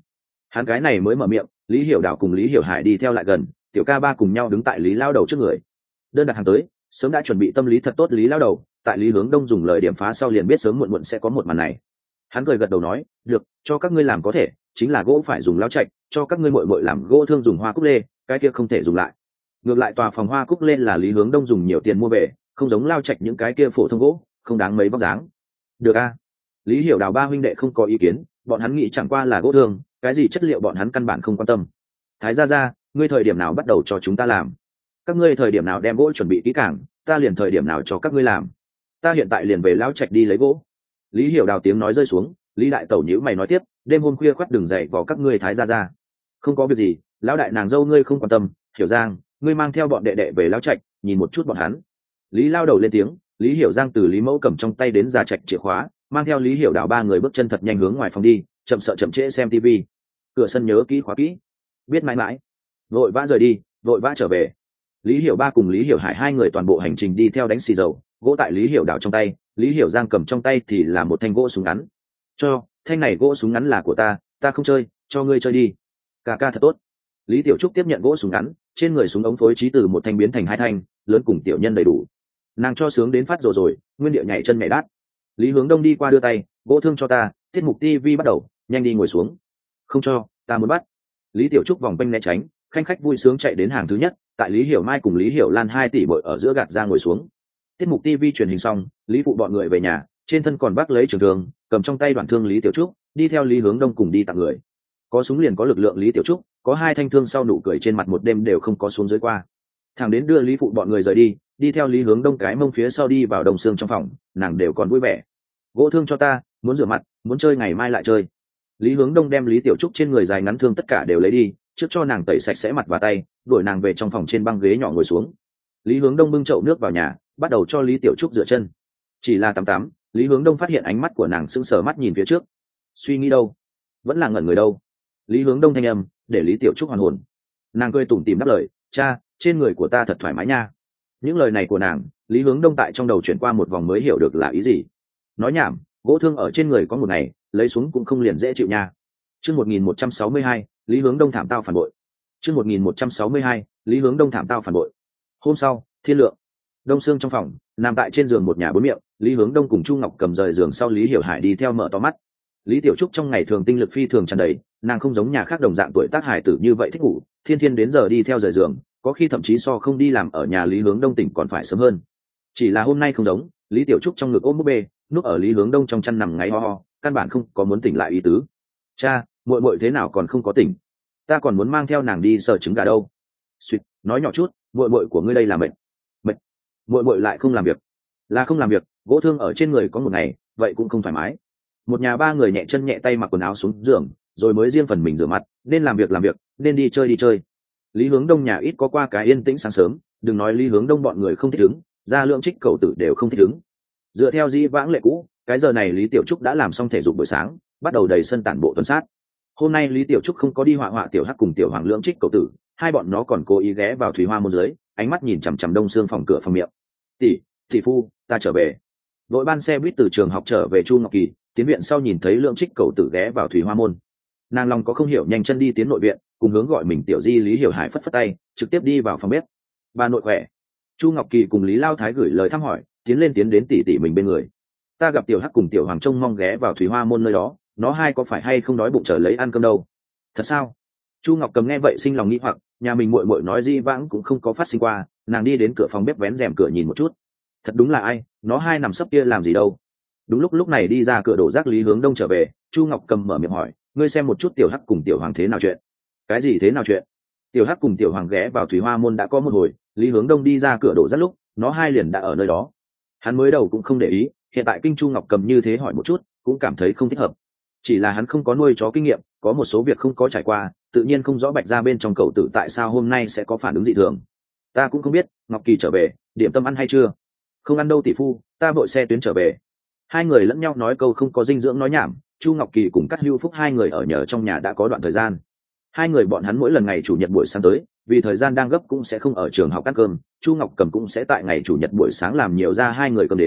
Hắn cái này mới mở miệng, Lý Hiểu Đào cùng Lý Hiểu Hải đi theo lại gần, tiểu ca ba cùng nhau đứng tại Lý lao đầu trước người. Đơn đặt hàng tới, sớm đã chuẩn bị tâm lý thật tốt. Lý lao đầu tại Lý Hướng Đông dùng lời điểm phá sau liền biết sớm muộn muộn sẽ có một màn này. Hắn cười gật đầu nói, được, cho các ngươi làm có thể, chính là gỗ phải dùng lao chạch, cho các ngươi muội muội làm gỗ thương dùng hoa cúc lê, cái kia không thể dùng lại. Ngược lại tòa phòng hoa cúc lê là Lý Hướng Đông dùng nhiều tiền mua về, không giống lao chạch những cái kia phổ thông gỗ, không đáng mấy vóc dáng. Được a. Lý Hiểu Đào ba huynh đệ không có ý kiến, bọn hắn nghĩ chẳng qua là gỗ thương, cái gì chất liệu bọn hắn căn bản không quan tâm. Thái gia gia, ngươi thời điểm nào bắt đầu cho chúng ta làm? Các ngươi thời điểm nào đem gỗ chuẩn bị kỹ càng, ta liền thời điểm nào cho các ngươi làm. Ta hiện tại liền về lão trạch đi lấy gỗ. Lý Hiểu Đào tiếng nói rơi xuống, Lý đại tẩu nhíu mày nói tiếp, đêm hôm khuya khoắt đường dậy vào các ngươi Thái gia gia. Không có việc gì, lão đại nàng dâu ngươi không quan tâm, Hiểu Giang, ngươi mang theo bọn đệ đệ về lão trạch, nhìn một chút bọn hắn. Lý lao đầu lên tiếng, Lý Hiểu Giang từ Lý mẫu cầm trong tay đến ra trạch chìa khóa, mang theo Lý Hiểu Đào ba người bước chân thật nhanh hướng ngoài phòng đi, chậm sợ chậm trễ xem tivi. Cửa sân nhớ kỹ khóa kỹ, biết mãi mãi. Vội vã rời đi, vội vã trở về. Lý Hiểu ba cùng Lý Hiểu Hải hai người toàn bộ hành trình đi theo đánh xì dầu, gỗ tại Lý Hiểu Đào trong tay, Lý Hiểu Giang cầm trong tay thì là một thanh gỗ súng ngắn. Cho, thanh này gỗ súng ngắn là của ta, ta không chơi, cho ngươi chơi đi. Ca ca thật tốt. Lý Tiểu Trúc tiếp nhận gỗ súng ngắn, trên người súng ống phối trí từ một thanh biến thành hai thanh, lớn cùng tiểu nhân đầy đủ. Nàng cho sướng đến phát rồi rồi, nguyên điệu nhảy chân nhảy đát. Lý Hướng Đông đi qua đưa tay, gỗ thương cho ta, tiết mục ti vi bắt đầu, nhanh đi ngồi xuống. Không cho, ta muốn bắt. Lý Tiểu Trúc vòng quanh né tránh, khanh khách vui sướng chạy đến hàng thứ nhất, tại Lý Hiểu Mai cùng Lý Hiểu Lan hai tỷ bội ở giữa gạt ra ngồi xuống. Tiết mục ti vi truyền hình xong, Lý phụ bọn người về nhà, trên thân còn vác lấy trường thương, cầm trong tay đoạn thương Lý Tiểu Trúc, đi theo Lý Hướng Đông cùng đi tặng người. Có súng liền có lực lượng Lý Tiểu Trúc, có hai thanh thương sau nụ cười trên mặt một đêm đều không có xuống dưới qua. Thằng đến đưa Lý phụ bọn người rời đi, đi theo Lý Hướng Đông cái mông phía sau đi vào đồng xương trong phòng, nàng đều còn vui vẻ. Gỗ thương cho ta, muốn rửa mặt, muốn chơi ngày mai lại chơi. Lý Hướng Đông đem Lý Tiểu Trúc trên người dài ngắn thương tất cả đều lấy đi, trước cho nàng tẩy sạch sẽ mặt và tay, đuổi nàng về trong phòng trên băng ghế nhỏ ngồi xuống. Lý Hướng Đông bưng chậu nước vào nhà, bắt đầu cho Lý Tiểu Trúc rửa chân. Chỉ là tắm tắm, Lý Hướng Đông phát hiện ánh mắt của nàng sững sờ mắt nhìn phía trước. Suy nghĩ đâu? Vẫn là ngẩn người đâu? Lý Hướng Đông thanh âm để Lý Tiểu Trúc hoàn hồn. Nàng cười tủm tỉm đáp lời, cha, trên người của ta thật thoải mái nha. Những lời này của nàng, Lý Hướng Đông tại trong đầu chuyển qua một vòng mới hiểu được là ý gì. Nói nhảm, gỗ thương ở trên người có một ngày, lấy xuống cũng không liền dễ chịu nha. Chương một nghìn một trăm sáu mươi hai, Lý Hướng Đông thảm tao phản bội. Chương một nghìn một trăm sáu mươi hai, Lý Hướng Đông thảm tao phản bội. Hôm sau, thiên lượng, đông sương trong phòng, nằm tại trên giường một nhà bốn miệng, Lý Hướng Đông cùng Chu Ngọc cầm rời giường sau Lý Hiểu Hải đi theo mở to mắt. Lý Tiểu Trúc trong ngày thường tinh lực phi thường tràn đầy, nàng không giống nhà khác đồng dạng tuổi tác hải tử như vậy thích ngủ, thiên thiên đến giờ đi theo rời giường, có khi thậm chí so không đi làm ở nhà Lý Hướng Đông tỉnh còn phải sớm hơn. Chỉ là hôm nay không giống, Lý Tiểu Trúc trong ngực ôm búp bê, núp ở Lý Hướng Đông trong chăn nằm ngáy ho ho, căn bản không có muốn tỉnh lại ý tứ. Cha, muội muội thế nào còn không có tỉnh? Ta còn muốn mang theo nàng đi sờ trứng gà đâu. Suýt, nói nhỏ chút, muội muội của ngươi đây là mệt. Mệt? Muội muội lại không làm việc. Là không làm việc, gỗ thương ở trên người có một ngày, vậy cũng không thoải mái. Một nhà ba người nhẹ chân nhẹ tay mặc quần áo xuống giường, rồi mới riêng phần mình rửa mặt, nên làm việc làm việc, nên đi chơi đi chơi. Lý Hướng Đông nhà ít có qua cái yên tĩnh sáng sớm, đừng nói Lý Hướng Đông bọn người không thích ứng, gia lượng trích cầu tử đều không thích ứng. Dựa theo dĩ vãng lệ cũ, cái giờ này Lý Tiểu Trúc đã làm xong thể dục buổi sáng, bắt đầu đầy sân tản bộ tuần sát. Hôm nay Lý Tiểu Trúc không có đi họa họa tiểu hắc cùng tiểu hoàng lượng trích cầu tử, hai bọn nó còn cố ý ghé vào thủy hoa môn dưới, ánh mắt nhìn chằm chằm đông xương phòng cửa phòng miệng. Tỷ, tỷ phu, ta trở về. Đội ban xe buýt từ trường học trở về Chu Ngọc Kỳ, tiến viện sau nhìn thấy lượng trích cầu tử ghé vào thủy hoa môn, nàng lòng có không hiểu nhanh chân đi tiến nội viện, cùng hướng gọi mình tiểu di Lý Hiểu Hải phất phất tay, trực tiếp đi vào phòng bếp. Bà nội khỏe. Chu Ngọc Kỳ cùng Lý Lao Thái gửi lời thăm hỏi, tiến lên tiến đến tỷ tỷ mình bên người. Ta gặp tiểu hắc cùng tiểu hoàng trông mong ghé vào thủy hoa môn nơi đó, nó hai có phải hay không đói bụng chờ lấy ăn cơm đâu? Thật sao? Chu Ngọc Cầm nghe vậy sinh lòng nghĩ hoặc, nhà mình muội muội nói di vãng cũng không có phát sinh qua, nàng đi đến cửa phòng bếp vén rèm cửa nhìn một chút. Thật đúng là ai, nó hai nằm sấp kia làm gì đâu? Đúng lúc lúc này đi ra cửa đổ rác Lý Hướng Đông trở về, Chu Ngọc Cầm mở miệng hỏi, ngươi xem một chút tiểu hắc cùng tiểu hoàng thế nào chuyện? Cái gì thế nào chuyện? Tiểu hắc cùng tiểu hoàng ghé vào thủy hoa môn đã có một hồi, Lý Hướng Đông đi ra cửa đổ rác lúc, nó hai liền đã ở nơi đó. Hắn mới đầu cũng không để ý, hiện tại kinh Chu Ngọc Cầm như thế hỏi một chút, cũng cảm thấy không thích hợp. Chỉ là hắn không có nuôi chó kinh nghiệm, có một số việc không có trải qua, tự nhiên không rõ bạch ra bên trong cậu tử tại sao hôm nay sẽ có phản ứng dị thường. Ta cũng không biết, Ngọc Kỳ trở về, điểm tâm ăn hay chưa? Không ăn đâu tỷ phu, ta vội xe tuyến trở về. Hai người lẫn nhau nói câu không có dinh dưỡng nói nhảm. Chu Ngọc Kỳ cùng Cát Hưu Phúc hai người ở nhờ trong nhà đã có đoạn thời gian. Hai người bọn hắn mỗi lần ngày chủ nhật buổi sáng tới, vì thời gian đang gấp cũng sẽ không ở trường học ăn cơm, Chu Ngọc Cầm cũng sẽ tại ngày chủ nhật buổi sáng làm nhiều ra hai người cơm đến,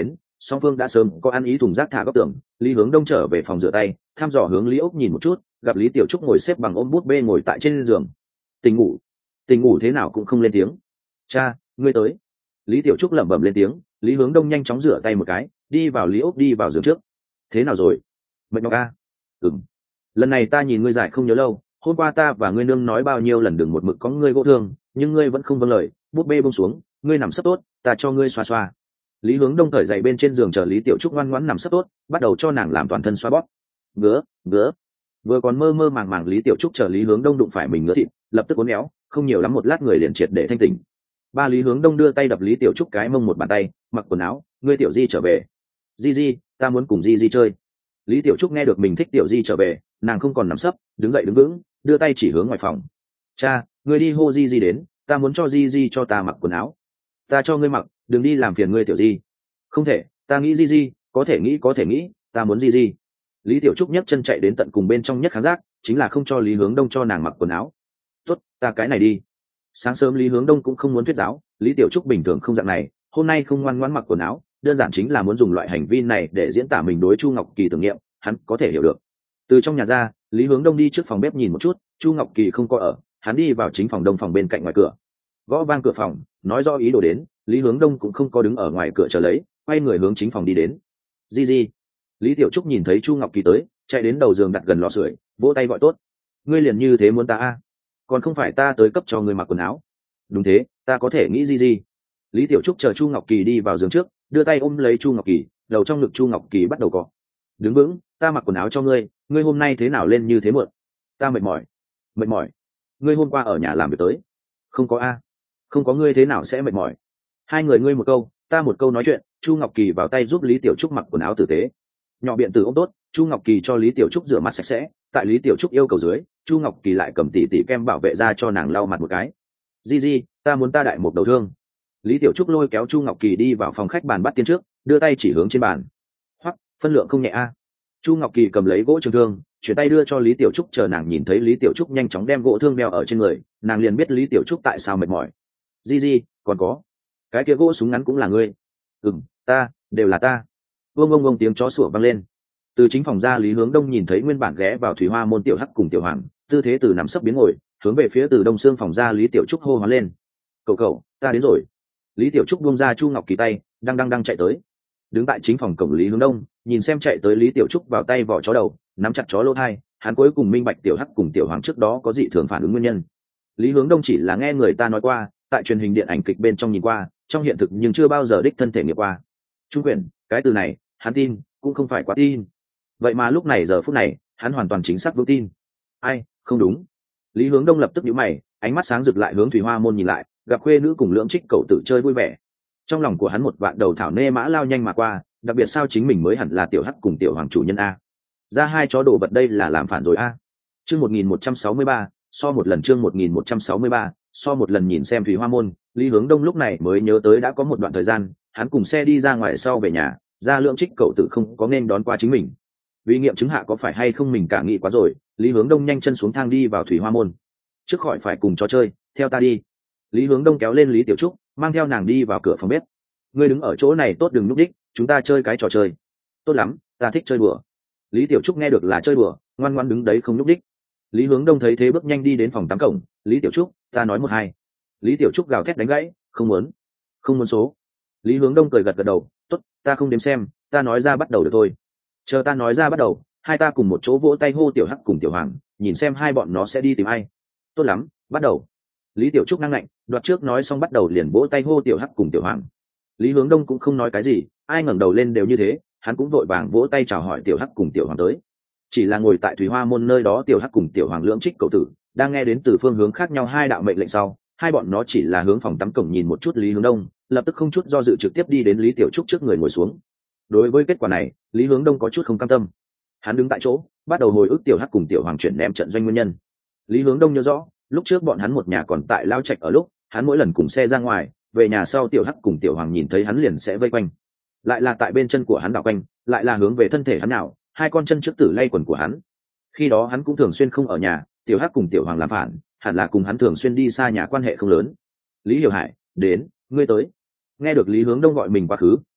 song phương đã sớm có ăn ý thùng rác thả góc tường. Lý Hướng Đông trở về phòng rửa tay, thăm dò hướng Lý Ốc nhìn một chút, gặp Lý Tiểu Trúc ngồi xếp bằng ôm bút bê ngồi tại trên giường. Tỉnh ngủ, tỉnh ngủ thế nào cũng không lên tiếng. Cha, ngươi tới. Lý Tiểu Trúc lẩm bẩm lên tiếng. Lý Hướng Đông nhanh chóng rửa tay một cái, đi vào Lý Ốc đi vào giường trước. Thế nào rồi? Mệt nhọc a? Ừm. Lần này ta nhìn ngươi giải không nhớ lâu, hôm qua ta và ngươi nương nói bao nhiêu lần đừng một mực có ngươi gỗ thương, nhưng ngươi vẫn không vâng lời. Bút bê buông xuống, ngươi nằm sấp tốt, ta cho ngươi xoa xoa. Lý Hướng Đông thời dậy bên trên giường chờ Lý Tiểu Trúc ngoan ngoãn nằm sấp tốt, bắt đầu cho nàng làm toàn thân xoa bóp. Ngứa, ngứa. Vừa còn mơ mơ màng màng Lý Tiểu Trúc chờ Lý Hướng Đông đụng phải mình ngứa thịt, lập tức uốn éo, không nhiều lắm một lát người liền triệt để thanh tỉnh. Ba Lý Hướng Đông đưa tay đập Lý Tiểu Trúc cái mông một bàn tay, mặc quần áo, ngươi Tiểu Di trở về. Di Di, ta muốn cùng Di Di chơi. Lý Tiểu Trúc nghe được mình thích Tiểu Di trở về, nàng không còn nằm sấp, đứng dậy đứng vững, đưa tay chỉ hướng ngoài phòng. Cha, ngươi đi hô Di Di đến, ta muốn cho Di Di cho ta mặc quần áo. Ta cho ngươi mặc, đừng đi làm phiền ngươi Tiểu Di. Không thể, ta nghĩ Di Di, có thể nghĩ có thể nghĩ, ta muốn Di Di. Lý Tiểu Trúc nhấc chân chạy đến tận cùng bên trong nhất kháng giác, chính là không cho Lý Hướng Đông cho nàng mặc quần áo. Tốt, ta cái này đi. Sáng sớm Lý Hướng Đông cũng không muốn thuyết giáo, Lý Tiểu Trúc bình thường không dạng này, hôm nay không ngoan ngoãn mặc quần áo, đơn giản chính là muốn dùng loại hành vi này để diễn tả mình đối Chu Ngọc Kỳ tưởng niệm, hắn có thể hiểu được. Từ trong nhà ra, Lý Hướng Đông đi trước phòng bếp nhìn một chút, Chu Ngọc Kỳ không có ở, hắn đi vào chính phòng đông phòng bên cạnh ngoài cửa, gõ vang cửa phòng, nói rõ ý đồ đến. Lý Hướng Đông cũng không có đứng ở ngoài cửa chờ lấy, quay người hướng chính phòng đi đến. Di Di. Lý Tiểu Trúc nhìn thấy Chu Ngọc Kỳ tới, chạy đến đầu giường đặt gần lò sưởi, vỗ tay gọi tốt. Ngươi liền như thế muốn ta a? Còn không phải ta tới cấp cho ngươi mặc quần áo. Đúng thế, ta có thể nghĩ Di Di. Lý Tiểu Trúc chờ Chu Ngọc Kỳ đi vào giường trước, đưa tay ôm lấy Chu Ngọc Kỳ, đầu trong ngực Chu Ngọc Kỳ bắt đầu cọ. Đứng vững, ta mặc quần áo cho ngươi, ngươi hôm nay thế nào lên như thế muộn? Ta mệt mỏi. Mệt mỏi? Ngươi hôm qua ở nhà làm việc tới? Không có a. Không có ngươi thế nào sẽ mệt mỏi? Hai người ngươi một câu, ta một câu nói chuyện. Chu Ngọc Kỳ vào tay giúp Lý Tiểu Trúc mặc quần áo tử tế. Nhỏ biện từ ông tốt, Chu Ngọc Kỳ cho Lý Tiểu Trúc rửa mặt sạch sẽ, tại Lý Tiểu Trúc yêu cầu dưới, Chu Ngọc Kỳ lại cầm tỉ tỉ kem bảo vệ ra cho nàng lau mặt một cái. Di Di, ta muốn ta đại một đầu thương. Lý Tiểu Trúc lôi kéo Chu Ngọc Kỳ đi vào phòng khách bàn bắt tiên trước, đưa tay chỉ hướng trên bàn. Hoắc, phân lượng không nhẹ a. Chu Ngọc Kỳ cầm lấy gỗ trường thương, chuyển tay đưa cho Lý Tiểu Trúc, chờ nàng nhìn thấy Lý Tiểu Trúc nhanh chóng đem gỗ thương đeo ở trên người, nàng liền biết Lý Tiểu Trúc tại sao mệt mỏi. Di Di, còn có cái kia gỗ súng ngắn cũng là ngươi. Ừm, ta, đều là ta. Vương ông ông tiếng chó sủa vang lên. Từ chính phòng ra, Lý Hướng Đông nhìn thấy nguyên bản ghé vào Thủy Hoa môn Tiểu Hắc cùng Tiểu Hoàng, tư thế từ nằm sấp biến ngồi, hướng về phía từ đông xương phòng ra Lý Tiểu Trúc hô hoán lên. Cậu cậu, ta đến rồi. Lý Tiểu Trúc buông ra Chu Ngọc Kỳ tay, đang đang đang chạy tới. Đứng tại chính phòng cổng Lý Hướng Đông, nhìn xem chạy tới Lý Tiểu Trúc vào tay vỏ chó đầu, nắm chặt chó lỗ thai, hắn cuối cùng minh bạch Tiểu Hắc cùng Tiểu Hoàng trước đó có dị thường phản ứng nguyên nhân. Lý Hướng Đông chỉ là nghe người ta nói qua, tại truyền hình điện ảnh kịch bên trong nhìn qua, trong hiện thực nhưng chưa bao giờ đích thân thể nghiệm qua. Trung quyền, cái từ này, hắn tin, cũng không phải quá tin. Vậy mà lúc này giờ phút này, hắn hoàn toàn chính xác vững tin. Ai, không đúng. Lý Hướng Đông lập tức nhíu mày, ánh mắt sáng rực lại hướng Thủy Hoa môn nhìn lại, gặp khuê nữ cùng Lưỡng Trích cậu tự chơi vui vẻ. Trong lòng của hắn một vạn đầu thảo nê mã lao nhanh mà qua, đặc biệt sao chính mình mới hẳn là Tiểu Hắc cùng Tiểu Hoàng chủ nhân a. Ra hai chó đồ vật đây là làm phản rồi a. Chương một nghìn một trăm sáu mươi ba, so một lần chương một nghìn một trăm sáu mươi ba, so một lần nhìn xem Thủy Hoa môn, Lý Hướng Đông lúc này mới nhớ tới đã có một đoạn thời gian, hắn cùng xe đi ra ngoài sau về nhà, ra Lưỡng Trích cậu tự không có nên đón qua chính mình. Vì nghiệm chứng hạ có phải hay không mình cả nghĩ quá rồi, Lý Hướng Đông nhanh chân xuống thang đi vào Thủy Hoa môn. Trước khỏi phải cùng chó chơi, theo ta đi. Lý Hướng Đông kéo lên Lý Tiểu Trúc, mang theo nàng đi vào cửa phòng bếp. Ngươi đứng ở chỗ này tốt đừng núp đích, chúng ta chơi cái trò chơi. Tốt lắm, ta thích chơi đùa. Lý Tiểu Trúc nghe được là chơi đùa, ngoan ngoãn đứng đấy không núp đích. Lý Hướng Đông thấy thế bước nhanh đi đến phòng tắm cổng. Lý Tiểu Trúc, ta nói một hai. Lý Tiểu Trúc gào thét đánh gãy, không muốn, không muốn số. Lý Hướng Đông cười gật gật đầu, tốt, ta không đếm xem, ta nói ra bắt đầu được thôi. Chờ ta nói ra bắt đầu, hai ta cùng một chỗ vỗ tay hô Tiểu Hắc cùng Tiểu Hoàng, nhìn xem hai bọn nó sẽ đi tìm ai. Tốt lắm, bắt đầu. Lý Tiểu Trúc năng lạnh, đoạt trước nói xong bắt đầu liền vỗ tay hô Tiểu Hắc cùng Tiểu Hoàng. Lý Hướng Đông cũng không nói cái gì, ai ngẩng đầu lên đều như thế, hắn cũng vội vàng vỗ tay chào hỏi Tiểu Hắc cùng Tiểu Hoàng tới. Chỉ là ngồi tại Thủy Hoa môn nơi đó, Tiểu Hắc cùng Tiểu Hoàng Lưỡng Trích cậu tử đang nghe đến từ phương hướng khác nhau hai đạo mệnh lệnh sau, hai bọn nó chỉ là hướng phòng tắm cổng nhìn một chút Lý Hướng Đông, lập tức không chút do dự trực tiếp đi đến Lý Tiểu Trúc trước người ngồi xuống. Đối với kết quả này, Lý Hướng Đông có chút không cam tâm. Hắn đứng tại chỗ, bắt đầu hồi ức Tiểu Hắc cùng Tiểu Hoàng chuyển ném trận doanh nguyên nhân. Lý Hướng Đông nhớ rõ, lúc trước bọn hắn một nhà còn tại Lao Trạch ở lúc, hắn mỗi lần cùng xe ra ngoài, về nhà sau Tiểu Hắc cùng Tiểu Hoàng nhìn thấy hắn liền sẽ vây quanh. Lại là tại bên chân của hắn đảo quanh, lại là hướng về thân thể hắn nào, hai con chân trước tử lay quần của hắn. Khi đó hắn cũng thường xuyên không ở nhà, Tiểu Hắc cùng Tiểu Hoàng làm phản, hẳn là cùng hắn thường xuyên đi xa nhà quan hệ không lớn. Lý Hiểu Hải, đến, ngươi tới. Nghe được Lý Hướng Đông gọi mình quá khứ,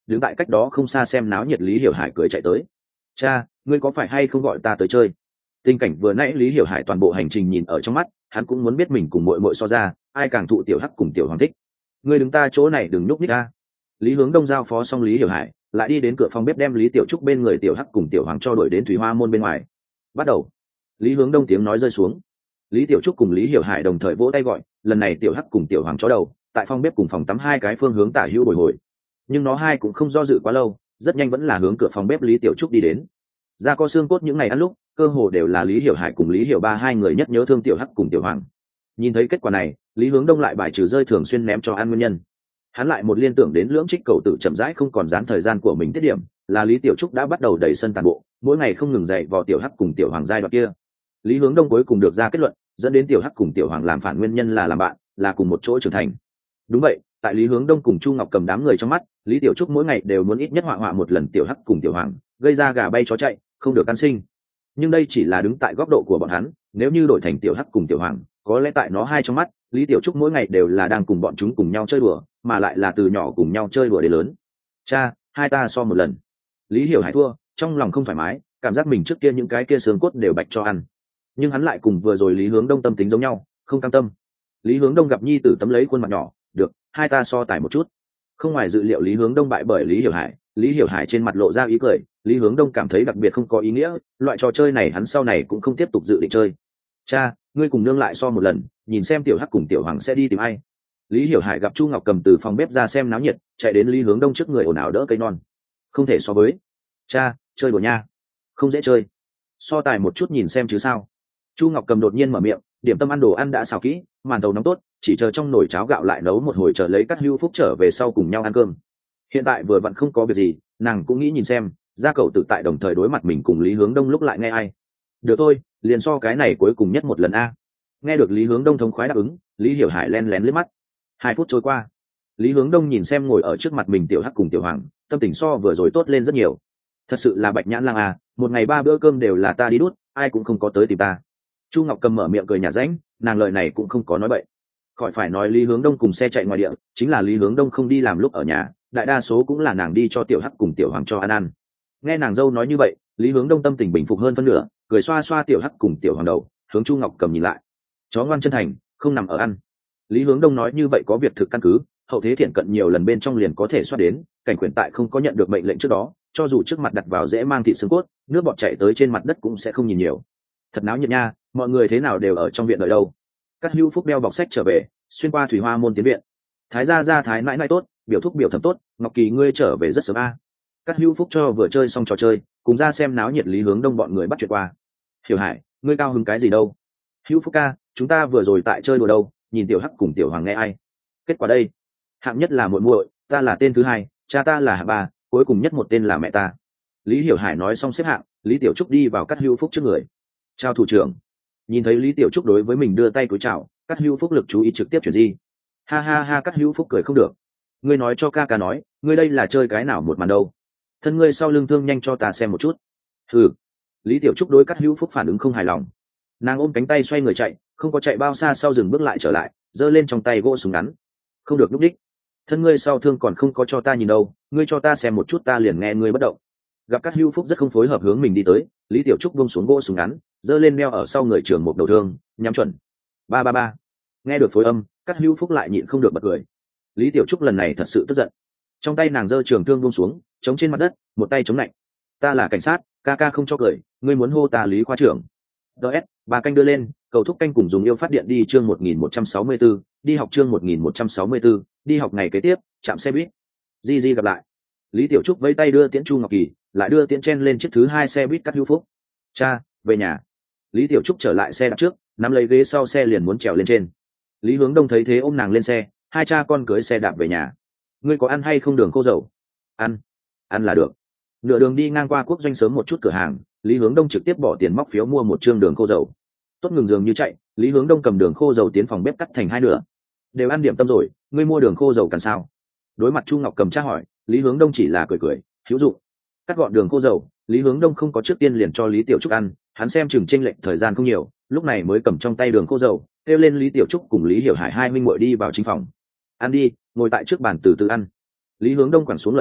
đứng tại cách đó không xa xem náo nhiệt Lý Hiểu Hải cười chạy tới. Cha, ngươi có phải hay không gọi ta tới chơi? Tình cảnh vừa nãy Lý Hiểu Hải toàn bộ hành trình nhìn ở trong mắt, hắn cũng muốn biết mình cùng muội muội so ra, ai càng thụ tiểu hắc cùng tiểu hoàng thích. Ngươi đứng ta chỗ này đừng nhúc nhích a. Lý Hướng Đông giao phó xong Lý Hiểu Hải, lại đi đến cửa phòng bếp đem Lý Tiểu Trúc bên người tiểu hắc cùng tiểu hoàng cho đuổi đến thủy hoa môn bên ngoài. Bắt đầu. Lý Hướng Đông tiếng nói rơi xuống. Lý Tiểu Trúc cùng Lý Hiểu Hải đồng thời vỗ tay gọi, lần này tiểu hắc cùng tiểu hoàng chó đầu, tại phòng bếp cùng phòng tắm hai cái phương hướng tả hữu bồi hồi. Nhưng nó hai cũng không do dự quá lâu, rất nhanh vẫn là hướng cửa phòng bếp Lý Tiểu Trúc đi đến. Ra co xương cốt những ngày ăn lúc, cơ hồ đều là Lý Hiểu Hải cùng Lý Hiểu Ba hai người nhất nhớ thương tiểu hắc cùng tiểu hoàng. Nhìn thấy kết quả này, Lý Hướng Đông lại bài trừ rơi thường xuyên ném cho ăn nguyên nhân. Hắn lại một liên tưởng đến lưỡng trích cầu tử chậm rãi không còn dán thời gian của mình tiết điểm, là Lý Tiểu Trúc đã bắt đầu đẩy sân tàn bộ, mỗi ngày không ngừng dạy vò tiểu hắc cùng tiểu hoàng giai đoạn kia. Lý Hướng Đông cuối cùng được ra kết luận, dẫn đến tiểu hắc cùng tiểu hoàng làm phản nguyên nhân là làm bạn, là cùng một chỗ trưởng thành. Đúng vậy, tại Lý Hướng Đông cùng Chu Ngọc Cầm đám người trong mắt, Lý Tiểu Trúc mỗi ngày đều muốn ít nhất họa họa một lần tiểu hắc cùng tiểu hoàng, gây ra gà bay chó chạy, không được can sinh. Nhưng đây chỉ là đứng tại góc độ của bọn hắn, nếu như đổi thành tiểu hắc cùng tiểu hoàng, có lẽ tại nó hai trong mắt, Lý Tiểu Trúc mỗi ngày đều là đang cùng bọn chúng cùng nhau chơi đùa, mà lại là từ nhỏ cùng nhau chơi đùa đến lớn. Cha, hai ta so một lần. Lý Hiểu Hải thua, trong lòng không thoải mái, cảm giác mình trước kia những cái kia xương cốt đều bạch cho ăn. Nhưng hắn lại cùng vừa rồi Lý Hướng Đông tâm tính giống nhau, không cam tâm. Lý Hướng Đông gặp nhi tử tấm lấy khuôn mặt nhỏ, được, hai ta so tài một chút. Không ngoài dự liệu Lý Hướng Đông bại bởi Lý Hiểu Hải, Lý Hiểu Hải trên mặt lộ ra ý cười, Lý Hướng Đông cảm thấy đặc biệt không có ý nghĩa, loại trò chơi này hắn sau này cũng không tiếp tục dự định chơi. Cha, ngươi cùng nương lại so một lần, nhìn xem tiểu hắc cùng tiểu hoàng sẽ đi tìm ai. Lý Hiểu Hải gặp Chu Ngọc Cầm từ phòng bếp ra xem náo nhiệt, chạy đến Lý Hướng Đông trước người ồn ào đỡ cây non. Không thể so với. Cha, chơi đùa nha. Không dễ chơi. So tài một chút nhìn xem chứ sao. Chu Ngọc Cầm đột nhiên mở miệng, điểm tâm ăn đồ ăn đã xào kỹ, màn thầu nóng tốt, chỉ chờ trong nồi cháo gạo lại nấu một hồi chờ lấy các hưu phúc trở về sau cùng nhau ăn cơm. Hiện tại vừa vặn không có việc gì, nàng cũng nghĩ nhìn xem, ra cậu tự tại đồng thời đối mặt mình cùng Lý Hướng Đông lúc lại nghe ai. Được thôi, liền so cái này cuối cùng nhất một lần a. Nghe được Lý Hướng Đông thông khoái đáp ứng, Lý Hiểu Hải len lén liếc mắt. Hai phút trôi qua, Lý Hướng Đông nhìn xem ngồi ở trước mặt mình tiểu hắc cùng tiểu hoàng, tâm tình so vừa rồi tốt lên rất nhiều. Thật sự là bạch nhãn lang à, một ngày ba bữa cơm đều là ta đi đút, ai cũng không có tới tìm ta. Chu Ngọc Cầm mở miệng cười nhả ránh, nàng lời này cũng không có nói bậy. Khỏi phải nói Lý Hướng Đông cùng xe chạy ngoài địa, chính là Lý Hướng Đông không đi làm lúc ở nhà, đại đa số cũng là nàng đi cho tiểu hắc cùng tiểu hoàng cho ăn ăn. Nghe nàng dâu nói như vậy, Lý Hướng Đông tâm tình bình phục hơn phân nửa, cười xoa xoa tiểu hắc cùng tiểu hoàng đầu, hướng Chu Ngọc Cầm nhìn lại. Chó ngoan chân thành, không nằm ở ăn. Lý Hướng Đông nói như vậy có việc thực căn cứ, hậu thế thiện cận nhiều lần bên trong liền có thể soát đến, cảnh quyền tại không có nhận được mệnh lệnh trước đó, cho dù trước mặt đặt vào dễ mang thịt xương cốt, nước bọt chảy tới trên mặt đất cũng sẽ không nhìn nhiều. Thật náo nhiệt nha, mọi người thế nào đều ở trong viện đợi đâu. Các hưu phúc đeo bọc sách trở về, xuyên qua thủy hoa môn tiến viện. Thái gia gia thái nãi nãi tốt, biểu thúc biểu thẩm tốt, Ngọc Kỳ ngươi trở về rất sớm a. À. Các hưu phúc cho vừa chơi xong trò chơi, cùng ra xem náo nhiệt Lý Hướng Đông bọn người bắt chuyện qua. Hiểu Hải, ngươi cao hứng cái gì đâu? Hữu phúc ca, chúng ta vừa rồi tại chơi đùa đâu, nhìn tiểu hắc cùng tiểu hoàng nghe ai. Kết quả đây, hạng nhất là muội muội, ta là tên thứ hai, cha ta là hạng ba, cuối cùng nhất một tên là mẹ ta. Lý Hiểu Hải nói xong xếp hạng, Lý Tiểu Trúc đi vào Cát Hưu Phúc trước người. Chào thủ trưởng. Nhìn thấy Lý Tiểu Trúc đối với mình đưa tay cúi chào, Cát Hưu Phúc lực chú ý trực tiếp chuyển di. Ha ha ha, Cát Hưu Phúc cười không được. Ngươi nói cho ca ca nói, ngươi đây là chơi cái nào một màn đâu? Thân ngươi sau lưng thương nhanh cho ta xem một chút. Hừ. Lý Tiểu Trúc đối Cát Hưu Phúc phản ứng không hài lòng. Nàng ôm cánh tay xoay người chạy, không có chạy bao xa sau dừng bước lại trở lại, giơ lên trong tay gỗ súng ngắn. Không được lúc đích. Thân ngươi sau thương còn không có cho ta nhìn đâu, ngươi cho ta xem một chút ta liền nghe ngươi bất động. Gặp Cát Hưu Phúc rất không phối hợp hướng mình đi tới, Lý Tiểu Trúc buông xuống gỗ súng ngắn, giơ lên đeo ở sau người trưởng một đầu thương, nhắm chuẩn. Ba ba ba. Nghe được phối âm, Cát Hưu Phúc lại nhịn không được bật cười. Lý Tiểu Trúc lần này thật sự tức giận. Trong tay nàng giơ trường thương buông xuống, chống trên mặt đất, một tay chống lạnh. Ta là cảnh sát, ca ca không cho cười, ngươi muốn hô ta Lý khoa trưởng. ds ba canh đưa lên, cầu thúc canh cùng dùng yêu phát điện đi chương một nghìn một trăm sáu mươi 164, đi học chương một nghìn một trăm sáu mươi 164, đi học ngày kế tiếp, chạm xe buýt. Di Di gặp lại. Lý Tiểu Trúc vẫy tay đưa tiễn Chu Ngọc Kỳ, lại đưa tiễn chen lên chiếc thứ hai xe buýt Cát Hưu Phúc. Cha, về nhà. Lý Tiểu Trúc trở lại xe đạp trước, nắm lấy ghế sau xe liền muốn trèo lên trên. Lý Hướng Đông thấy thế ôm nàng lên xe, hai cha con cưới xe đạp về nhà. Ngươi có ăn hay không đường khô dầu? Ăn, ăn là được. Nửa đường đi ngang qua quốc doanh sớm một chút cửa hàng, Lý Hướng Đông trực tiếp bỏ tiền móc phiếu mua một trương đường khô dầu. Tốt ngừng giường như chạy, Lý Hướng Đông cầm đường khô dầu tiến phòng bếp cắt thành hai nửa. Đều ăn điểm tâm rồi, ngươi mua đường khô dầu cần sao? Đối mặt Chu Ngọc Cầm tra hỏi, Lý Hướng Đông chỉ là cười cười, hữu dụng. Cắt gọn đường khô dầu, Lý Hướng Đông không có trước tiên liền cho Lý Tiểu Trúc ăn, hắn xem chừng chênh lệch thời gian không nhiều, lúc này mới cầm trong tay đường khô dầu, kêu lên Lý Tiểu Trúc cùng Lý Hiểu Hải hai minh muội đi vào chính phòng. Ăn đi, ngồi tại trước bàn từ từ ăn. Lý Hướng Đông quẳng xuống lời nói,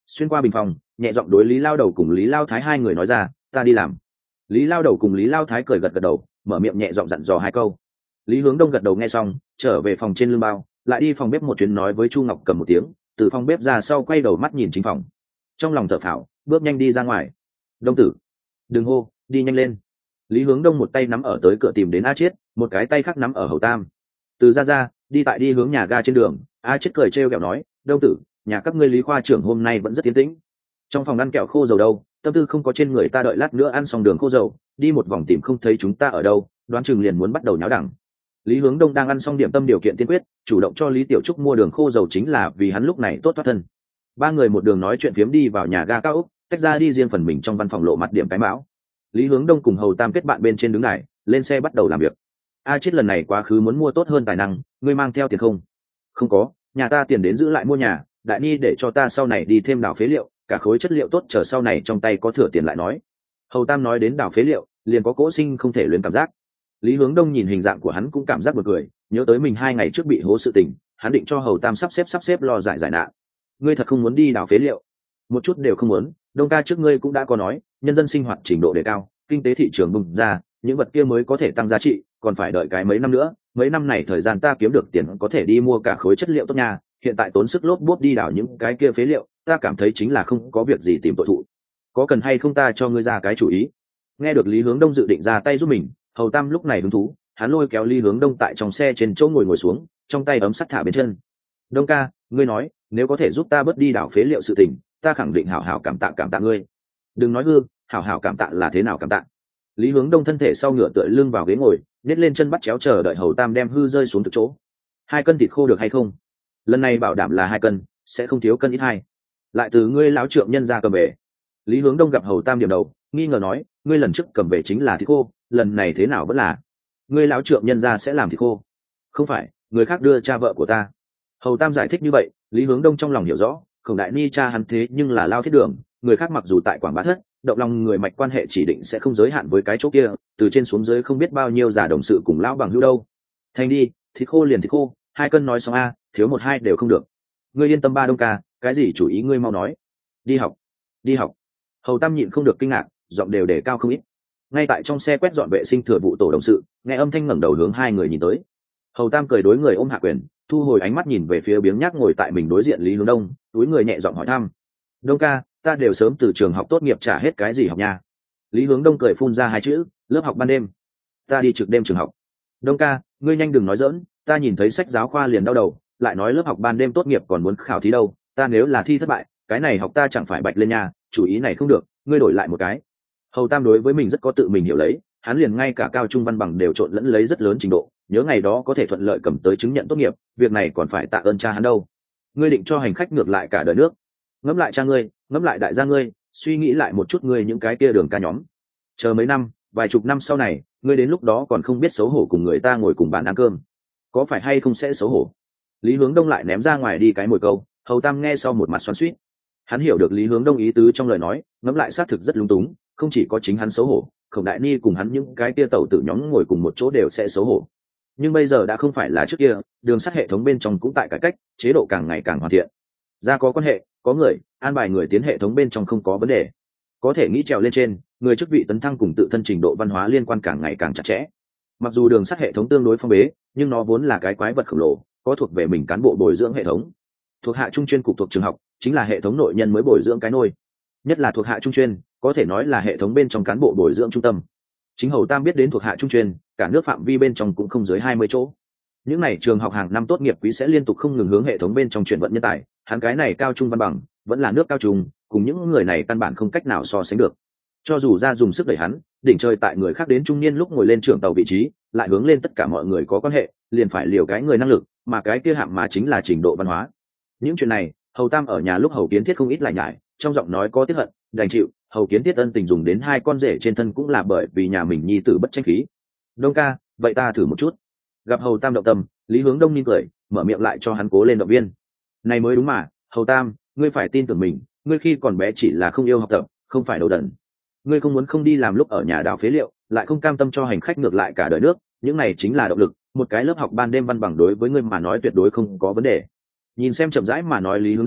xuyên qua bình phòng, nhẹ giọng đối Lý Lao Đầu cùng Lý Lao Thái hai người nói ra, ta đi làm. Lý Lao Đầu cùng Lý Lao Thái cười gật gật đầu, mở miệng nhẹ giọng dặn dò hai câu. Lý Hướng Đông gật đầu nghe xong, trở về phòng trên lưng bao, lại đi phòng bếp một chuyến nói với Chu Ngọc Cầm một tiếng, từ phòng bếp ra sau quay đầu mắt nhìn chính phòng, trong lòng thở phào, bước nhanh đi ra ngoài. Đông tử, đừng hô, đi nhanh lên. Lý Hướng Đông một tay nắm ở tới cửa tìm đến A Chiết, một cái tay khác nắm ở Hầu Tam. Từ ra ra, đi tại đi hướng nhà ga trên đường, A Chiết cười trêu ghẹo nói, Đông tử, nhà các ngươi Lý khoa trưởng hôm nay vẫn rất tiến tĩnh. Trong phòng ăn kẹo khô dầu đâu, tâm tư không có trên người ta, đợi lát nữa ăn xong đường khô dầu, đi một vòng tìm không thấy chúng ta ở đâu, đoán chừng liền muốn bắt đầu nháo đẳng. Lý Hướng Đông đang ăn xong điểm tâm điều kiện tiên quyết, chủ động cho Lý Tiểu Trúc mua đường khô dầu chính là vì hắn lúc này tốt thoát thân. Ba người một đường nói chuyện phiếm đi vào nhà ga cao ốc, tách ra đi riêng phần mình trong văn phòng lộ mặt điểm cái mão. Lý Hướng Đông cùng Hầu Tam kết bạn bên trên đứng này, lên xe bắt đầu làm việc. A Chiết lần này quá khứ muốn mua tốt hơn tài năng, ngươi mang theo tiền không? Không có, nhà ta tiền đến giữ lại mua nhà, Đại Ni để cho ta sau này đi thêm đào phế liệu, cả khối chất liệu tốt chờ sau này trong tay có thừa tiền lại nói. Hầu Tam nói đến đào phế liệu, liền có cỗ sinh không thể luyến cảm giác. Lý Hướng Đông nhìn hình dạng của hắn cũng cảm giác bật cười, nhớ tới mình hai ngày trước bị hố sự tình, hắn định cho Hầu Tam sắp xếp sắp xếp lo giải giải nạn. Ngươi thật không muốn đi đào phế liệu? Một chút đều không muốn. Đông ca trước ngươi cũng đã có nói, nhân dân sinh hoạt trình độ đề cao, kinh tế thị trường bùng ra, những vật kia mới có thể tăng giá trị, còn phải đợi cái mấy năm nữa. Mấy năm này thời gian ta kiếm được tiền có thể đi mua cả khối chất liệu tốt nha. Hiện tại tốn sức lốp bốp đi đào những cái kia phế liệu, ta cảm thấy chính là không có việc gì tìm tội thụ. Có cần hay không ta cho ngươi ra cái chủ ý? Nghe được Lý Hướng Đông dự định ra tay giúp mình, Hầu Tam lúc này hứng thú, hắn lôi kéo Lý Hướng Đông tại trong xe trên chỗ ngồi ngồi xuống, trong tay ấm sắt thả bên chân. Đông ca, ngươi nói, nếu có thể giúp ta bớt đi đào phế liệu sự tình, ta khẳng định hảo hảo cảm tạ cảm tạ ngươi. Đừng nói hư, hảo hảo cảm tạ là thế nào cảm tạ? Lý Hướng Đông thân thể sau ngửa tựa lưng vào ghế ngồi, nhét lên chân bắt chéo chờ đợi Hầu Tam đem hư rơi xuống từ chỗ. Hai cân thịt khô được hay không? Lần này bảo đảm là hai cân, sẽ không thiếu cân ít hai. Lại từ ngươi lão trượng nhân ra cầm về. Lý Hướng Đông gặp Hầu Tam điểm đầu, nghi ngờ nói, ngươi lần trước cầm về chính là thịt khô, lần này thế nào vẫn là ngươi lão trượng nhân ra sẽ làm thịt khô? Không phải, người khác đưa cha vợ của ta. Hầu Tam giải thích như vậy, Lý Hướng Đông trong lòng hiểu rõ, Khổng Đại Ni cha hắn thế nhưng là Lao Thiết Đường, người khác mặc dù tại Quảng Bá Thất, động lòng người mạch quan hệ chỉ định sẽ không giới hạn với cái chỗ kia, từ trên xuống dưới không biết bao nhiêu giả đồng sự cùng lão bằng hữu đâu. Thành đi, thịt khô liền thịt khô, hai cân nói xong a, thiếu một hai đều không được. Ngươi yên tâm ba Đông ca, cái gì chủ ý ngươi mau nói. Đi học, đi học. Hầu Tam nhịn không được kinh ngạc, giọng đều đề cao không ít. Ngay tại trong xe quét dọn vệ sinh thừa vụ tổ đồng sự, nghe âm thanh ngẩng đầu hướng hai người nhìn tới. Hầu Tam cười đối người ôm hạ quyền, thu hồi ánh mắt nhìn về phía biếng nhác ngồi tại mình đối diện Lý Hướng Đông, túi người nhẹ giọng hỏi thăm. Đông ca, ta đều sớm từ trường học tốt nghiệp trả hết cái gì học nha. Lý Hướng Đông cười phun ra hai chữ, lớp học ban đêm. Ta đi trực đêm trường học. Đông ca, ngươi nhanh đừng nói dỡn, ta nhìn thấy sách giáo khoa liền đau đầu, lại nói lớp học ban đêm tốt nghiệp còn muốn khảo thí đâu, ta nếu là thi thất bại, cái này học ta chẳng phải bạch lên nha, chủ ý này không được, ngươi đổi lại một cái. Hầu Tam đối với mình rất có tự mình hiểu lấy, hắn liền ngay cả cao trung văn bằng đều trộn lẫn lấy rất lớn trình độ, nhớ ngày đó có thể thuận lợi cầm tới chứng nhận tốt nghiệp, việc này còn phải tạ ơn cha hắn đâu. Ngươi định cho hành khách ngược lại cả đời nước? Ngẫm lại cha ngươi, ngẫm lại đại gia ngươi, suy nghĩ lại một chút ngươi những cái kia đường ca nhóm. Chờ mấy năm, vài chục năm sau này, ngươi đến lúc đó còn không biết xấu hổ cùng người ta ngồi cùng bàn ăn cơm, có phải hay không sẽ xấu hổ? Lý Hướng Đông lại ném ra ngoài đi cái mồi câu, Hầu Tam nghe sau một mặt xoắn xuýt. Hắn hiểu được Lý Hướng Đông ý tứ trong lời nói, ngẫm lại xác thực rất lung túng, không chỉ có chính hắn xấu hổ, Khổng Đại Ni cùng hắn những cái kia tẩu tử nhóm ngồi cùng một chỗ đều sẽ xấu hổ. Nhưng bây giờ đã không phải là trước kia, đường sắt hệ thống bên trong cũng tại cải cách, chế độ càng ngày càng hoàn thiện. Ra có quan hệ, có người, an bài người tiến hệ thống bên trong không có vấn đề. Có thể nghĩ trèo lên trên, người chức vị tấn thăng cùng tự thân trình độ văn hóa liên quan càng ngày càng chặt chẽ. Mặc dù đường sắt hệ thống tương đối phong bế, nhưng nó vốn là cái quái vật khổng lồ, có thuộc về mình cán bộ bồi dưỡng hệ thống. Thuộc hạ trung chuyên cục thuộc trường học, chính là hệ thống nội nhân mới bồi dưỡng cái nôi. Nhất là thuộc hạ trung chuyên, có thể nói là hệ thống bên trong cán bộ bồi dưỡng trung tâm. Chính Hầu Tam biết đến thuộc hạ trung chuyên, cả nước phạm vi bên trong cũng không dưới hai mươi chỗ. Những này trường học hàng năm tốt nghiệp quý sẽ liên tục không ngừng hướng hệ thống bên trong chuyển vận nhân tài, hắn cái này cao trung văn bằng, vẫn là nước cao trung, cùng những người này căn bản không cách nào so sánh được. Cho dù ra dùng sức đẩy hắn, đỉnh chơi tại người khác đến trung niên lúc ngồi lên trưởng tàu vị trí, lại hướng lên tất cả mọi người có quan hệ, liền phải liều cái người năng lực, mà cái kia hạng mà chính là trình độ văn hóa. Những chuyện này, Hầu Tam ở nhà lúc Hầu Kiến Thiết không ít lại nhải, trong giọng nói có tiếc hận, đành chịu. Hầu Kiến Thiết ân tình dùng đến hai con rể trên thân cũng là bởi vì nhà mình nhi tử bất tranh khí. Đông ca, vậy ta thử một chút. Gặp Hầu Tam động tâm, Lý Hướng Đông nhìn cười, mở miệng lại cho hắn cố lên động viên. Này mới đúng mà, Hầu Tam, ngươi phải tin tưởng mình, ngươi khi còn bé chỉ là không yêu học tập, không phải đầu đần. Ngươi không muốn không đi làm lúc ở nhà đào phế liệu, lại không cam tâm cho hành khách ngược lại cả đời nước, những này chính là động lực. Một cái lớp học ban đêm văn bằng đối với ngươi mà nói tuyệt đối không có vấn đề. Nhìn xem chậm rãi mà nói Lý Hướng Đông,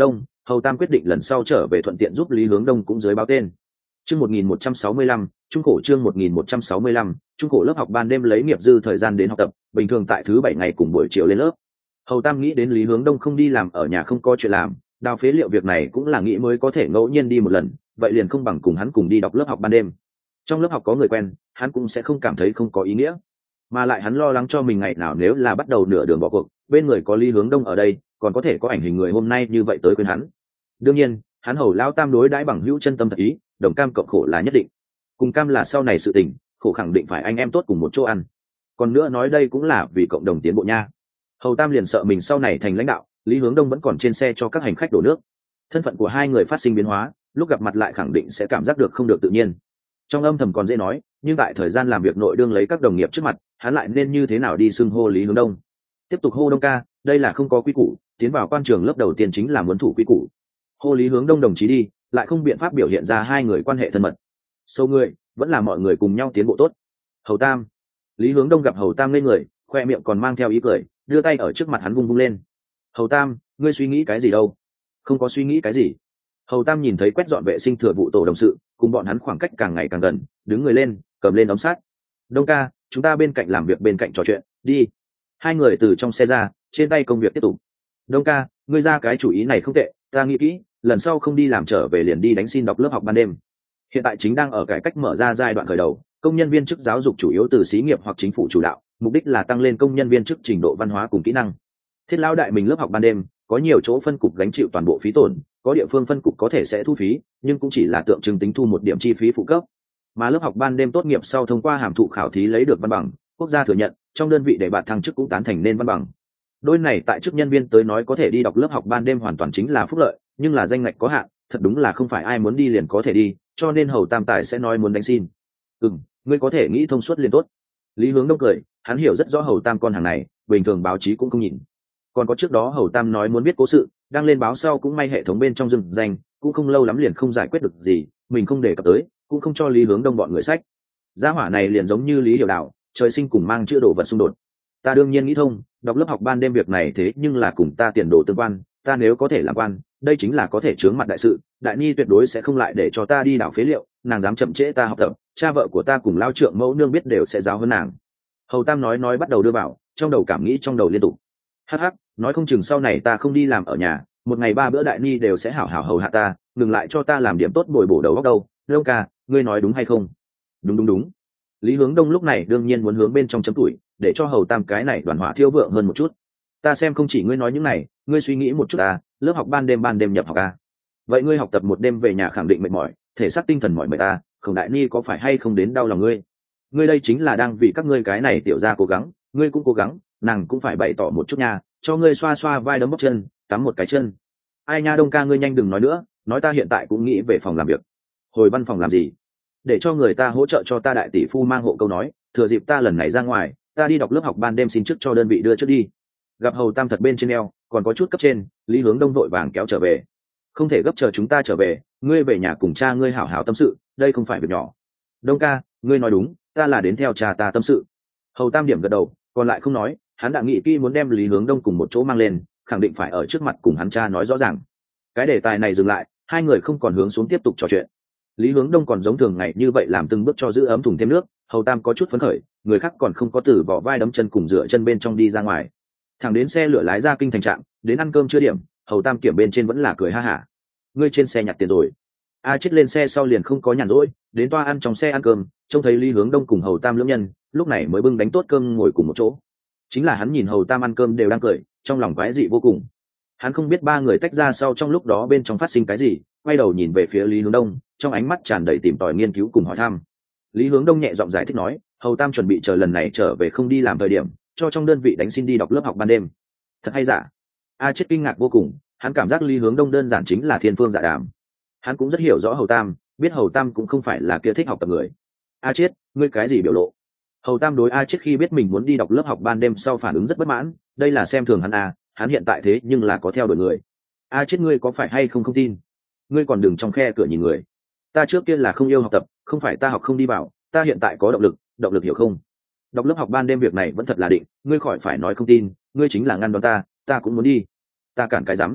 Hầu Tam quyết định lần sau trở về thuận tiện giúp Lý Hướng Đông cũng dưới báo tên. Chương một nghìn một trăm sáu mươi lăm, trung cổ chương một nghìn một trăm sáu mươi lăm, trung cổ lớp học ban đêm lấy nghiệp dư thời gian đến học tập, bình thường tại thứ bảy ngày cùng buổi chiều lên lớp. Hầu Tam nghĩ đến Lý Hướng Đông không đi làm ở nhà không có chuyện làm, đào phế liệu việc này cũng là nghĩ mới có thể ngẫu nhiên đi một lần, vậy liền không bằng cùng hắn cùng đi đọc lớp học ban đêm. Trong lớp học có người quen, hắn cũng sẽ không cảm thấy không có ý nghĩa. Mà lại hắn lo lắng cho mình ngày nào nếu là bắt đầu nửa đường bỏ cuộc, bên người có Lý Hướng Đông ở đây, còn có thể có ảnh hình người hôm nay như vậy tới quên hắn. Đương nhiên, hắn Hầu lão Tam đối đãi bằng hữu chân tâm thật ý, đồng cam cộng khổ là nhất định. Cùng cam là sau này sự tình, khổ khẳng định phải anh em tốt cùng một chỗ ăn. Còn nữa nói đây cũng là vì cộng đồng tiến bộ nha. Hầu Tam liền sợ mình sau này thành lãnh đạo, Lý Hướng Đông vẫn còn trên xe cho các hành khách đổ nước. Thân phận của hai người phát sinh biến hóa, lúc gặp mặt lại khẳng định sẽ cảm giác được không được tự nhiên. Trong âm thầm còn dễ nói, nhưng tại thời gian làm việc nội đương lấy các đồng nghiệp trước mặt, hắn lại nên như thế nào đi xưng hô Lý Hướng Đông. Tiếp tục hô Đông ca, đây là không có quy củ, tiến vào quan trường lớp đầu tiên chính là muốn thủ quy củ. Hô Lý Hướng Đông đồng chí đi, lại không biện pháp biểu hiện ra hai người quan hệ thân mật. Sâu người, vẫn là mọi người cùng nhau tiến bộ tốt. Hầu Tam. Lý Hướng Đông gặp Hầu Tam lên người, khoe miệng còn mang theo ý cười, đưa tay ở trước mặt hắn vung vung lên. Hầu Tam, ngươi suy nghĩ cái gì đâu? Không có suy nghĩ cái gì. Hầu Tam nhìn thấy quét dọn vệ sinh thừa vụ tổ đồng sự, cùng bọn hắn khoảng cách càng ngày càng gần, đứng người lên, cầm lên ống sát. Đông ca, chúng ta bên cạnh làm việc bên cạnh trò chuyện, đi. Hai người từ trong xe ra, trên tay công việc tiếp tục. Đông ca, ngươi ra cái chủ ý này không tệ, ta nghĩ kỹ, lần sau không đi làm trở về liền đi đánh xin đọc lớp học ban đêm. Hiện tại chính đang ở cải cách mở ra giai đoạn khởi đầu, công nhân viên chức giáo dục chủ yếu từ xí nghiệp hoặc chính phủ chủ đạo, mục đích là tăng lên công nhân viên chức trình độ văn hóa cùng kỹ năng. Thiết lão đại mình lớp học ban đêm, có nhiều chỗ phân cục gánh chịu toàn bộ phí tổn, có địa phương phân cục có thể sẽ thu phí, nhưng cũng chỉ là tượng trưng tính thu một điểm chi phí phụ cấp. Mà lớp học ban đêm tốt nghiệp sau thông qua hàm thụ khảo thí lấy được văn bằng, quốc gia thừa nhận, trong đơn vị để bạn thăng chức cũng tán thành nên văn bằng. Đôi này tại chức nhân viên tới nói có thể đi đọc lớp học ban đêm hoàn toàn chính là phúc lợi, nhưng là danh ngạch có hạn, thật đúng là không phải ai muốn đi liền có thể đi, cho nên Hầu Tam Tài sẽ nói muốn đánh xin. Ừm, ngươi có thể nghĩ thông suốt liền tốt. Lý Hướng Đông cười, hắn hiểu rất rõ Hầu Tam con hàng này, bình thường báo chí cũng không nhìn. Còn có trước đó Hầu Tam nói muốn biết cố sự, đang lên báo sau cũng may hệ thống bên trong dừng danh, cũng không lâu lắm liền không giải quyết được gì, mình không đề cập tới, cũng không cho Lý Hướng Đông bọn người sách. Gia hỏa này liền giống như Lý Hiểu Đạo, trời sinh cùng mang chữa đồ vật xung đột. Ta đương nhiên nghĩ thông, đọc lớp học ban đêm việc này thế nhưng là cùng ta tiền đồ tương quan, ta nếu có thể làm quan, đây chính là có thể chướng mặt đại sự, đại ni tuyệt đối sẽ không lại để cho ta đi đảo phế liệu, nàng dám chậm trễ ta học tập, cha vợ của ta cùng lao trượng mẫu nương biết đều sẽ giáo hơn nàng. Hầu Tam nói nói bắt đầu đưa vào, trong đầu cảm nghĩ trong đầu liên tục. Hắc hắc, nói không chừng sau này ta không đi làm ở nhà, một ngày ba bữa đại ni đều sẽ hảo hảo hầu hạ ta, ngừng lại cho ta làm điểm tốt bồi bổ đầu óc đâu. Đông ca, ngươi nói đúng hay không? Đúng đúng đúng. Lý Hướng Đông lúc này đương nhiên muốn hướng bên trong chấm tuổi, để cho Hầu Tam cái này đoàn hỏa thiêu vượng hơn một chút. Ta xem không chỉ ngươi nói những này, ngươi suy nghĩ một chút à, lớp học ban đêm ban đêm nhập học à. Vậy ngươi học tập một đêm về nhà khẳng định mệt mỏi, thể xác tinh thần mỏi mệt ta, Khổng đại ni có phải hay không đến đau lòng ngươi? Ngươi đây chính là đang vì các ngươi cái này tiểu ra cố gắng, ngươi cũng cố gắng, nàng cũng phải bày tỏ một chút nha, cho ngươi xoa xoa vai đấm bóc chân, tắm một cái chân. Ai nha Đông ca, ngươi nhanh đừng nói nữa, nói ta hiện tại cũng nghĩ về phòng làm việc. Hồi văn phòng làm gì? Để cho người ta hỗ trợ cho ta đại tỷ phu mang hộ câu nói, thừa dịp ta lần này ra ngoài, ta đi đọc lớp học ban đêm xin trước cho đơn vị đưa trước đi. Gặp Hầu Tam thật bên trên eo, còn có chút cấp trên, Lý Hướng Đông vội vàng kéo trở về. Không thể gấp chờ chúng ta trở về, ngươi về nhà cùng cha ngươi hảo hảo tâm sự, đây không phải việc nhỏ. Đông ca, ngươi nói đúng, ta là đến theo cha ta tâm sự. Hầu Tam điểm gật đầu, còn lại không nói, hắn đã nghĩ kỹ muốn đem Lý Hướng Đông cùng một chỗ mang lên, khẳng định phải ở trước mặt cùng hắn cha nói rõ ràng. Cái đề tài này dừng lại, hai người không còn hướng xuống tiếp tục trò chuyện. Lý Hướng Đông còn giống thường ngày như vậy làm từng bước cho giữ ấm thùng thêm nước, Hầu Tam có chút phấn khởi, người khác còn không có từ vỏ vai đấm chân cùng dựa chân bên trong đi ra ngoài. Thẳng đến xe lửa lái ra kinh thành trạm, đến ăn cơm chưa điểm, Hầu Tam kiểm bên trên vẫn là cười ha hả. Ngươi trên xe nhặt tiền rồi? A chết lên xe sau liền không có nhàn rỗi, đến toa ăn trong xe ăn cơm, trông thấy Lý Hướng Đông cùng Hầu Tam lưỡng nhân, lúc này mới bưng đánh tốt cơm ngồi cùng một chỗ. Chính là hắn nhìn Hầu Tam ăn cơm đều đang cười, trong lòng quái dị vô cùng. Hắn không biết ba người tách ra sau trong lúc đó bên trong phát sinh cái gì, quay đầu nhìn về phía Lý Hướng Đông, trong ánh mắt tràn đầy tìm tòi nghiên cứu cùng hỏi thăm. Lý Hướng Đông nhẹ giọng giải thích nói, Hầu Tam chuẩn bị chờ lần này trở về không đi làm thời điểm, cho trong đơn vị đánh xin đi đọc lớp học ban đêm. Thật hay giả? A chết kinh ngạc vô cùng, hắn cảm giác Lý Hướng Đông đơn giản chính là thiên phương dạ đàm. Hắn cũng rất hiểu rõ Hầu Tam, biết Hầu Tam cũng không phải là kia thích học tập người. A chết, ngươi cái gì biểu lộ? Hầu Tam đối A chết khi biết mình muốn đi đọc lớp học ban đêm sau phản ứng rất bất mãn, đây là xem thường hắn à, hắn hiện tại thế nhưng là có theo đuổi người. A chết, ngươi có phải hay không không tin? Ngươi còn đừng trong khe cửa nhìn người. Ta trước kia là không yêu học tập, không phải ta học không đi vào, ta hiện tại có động lực, động lực hiểu không? Đọc lớp học ban đêm việc này vẫn thật là định, ngươi khỏi phải nói không tin, ngươi chính là ngăn đón ta, ta cũng muốn đi. Ta cản cái rắm.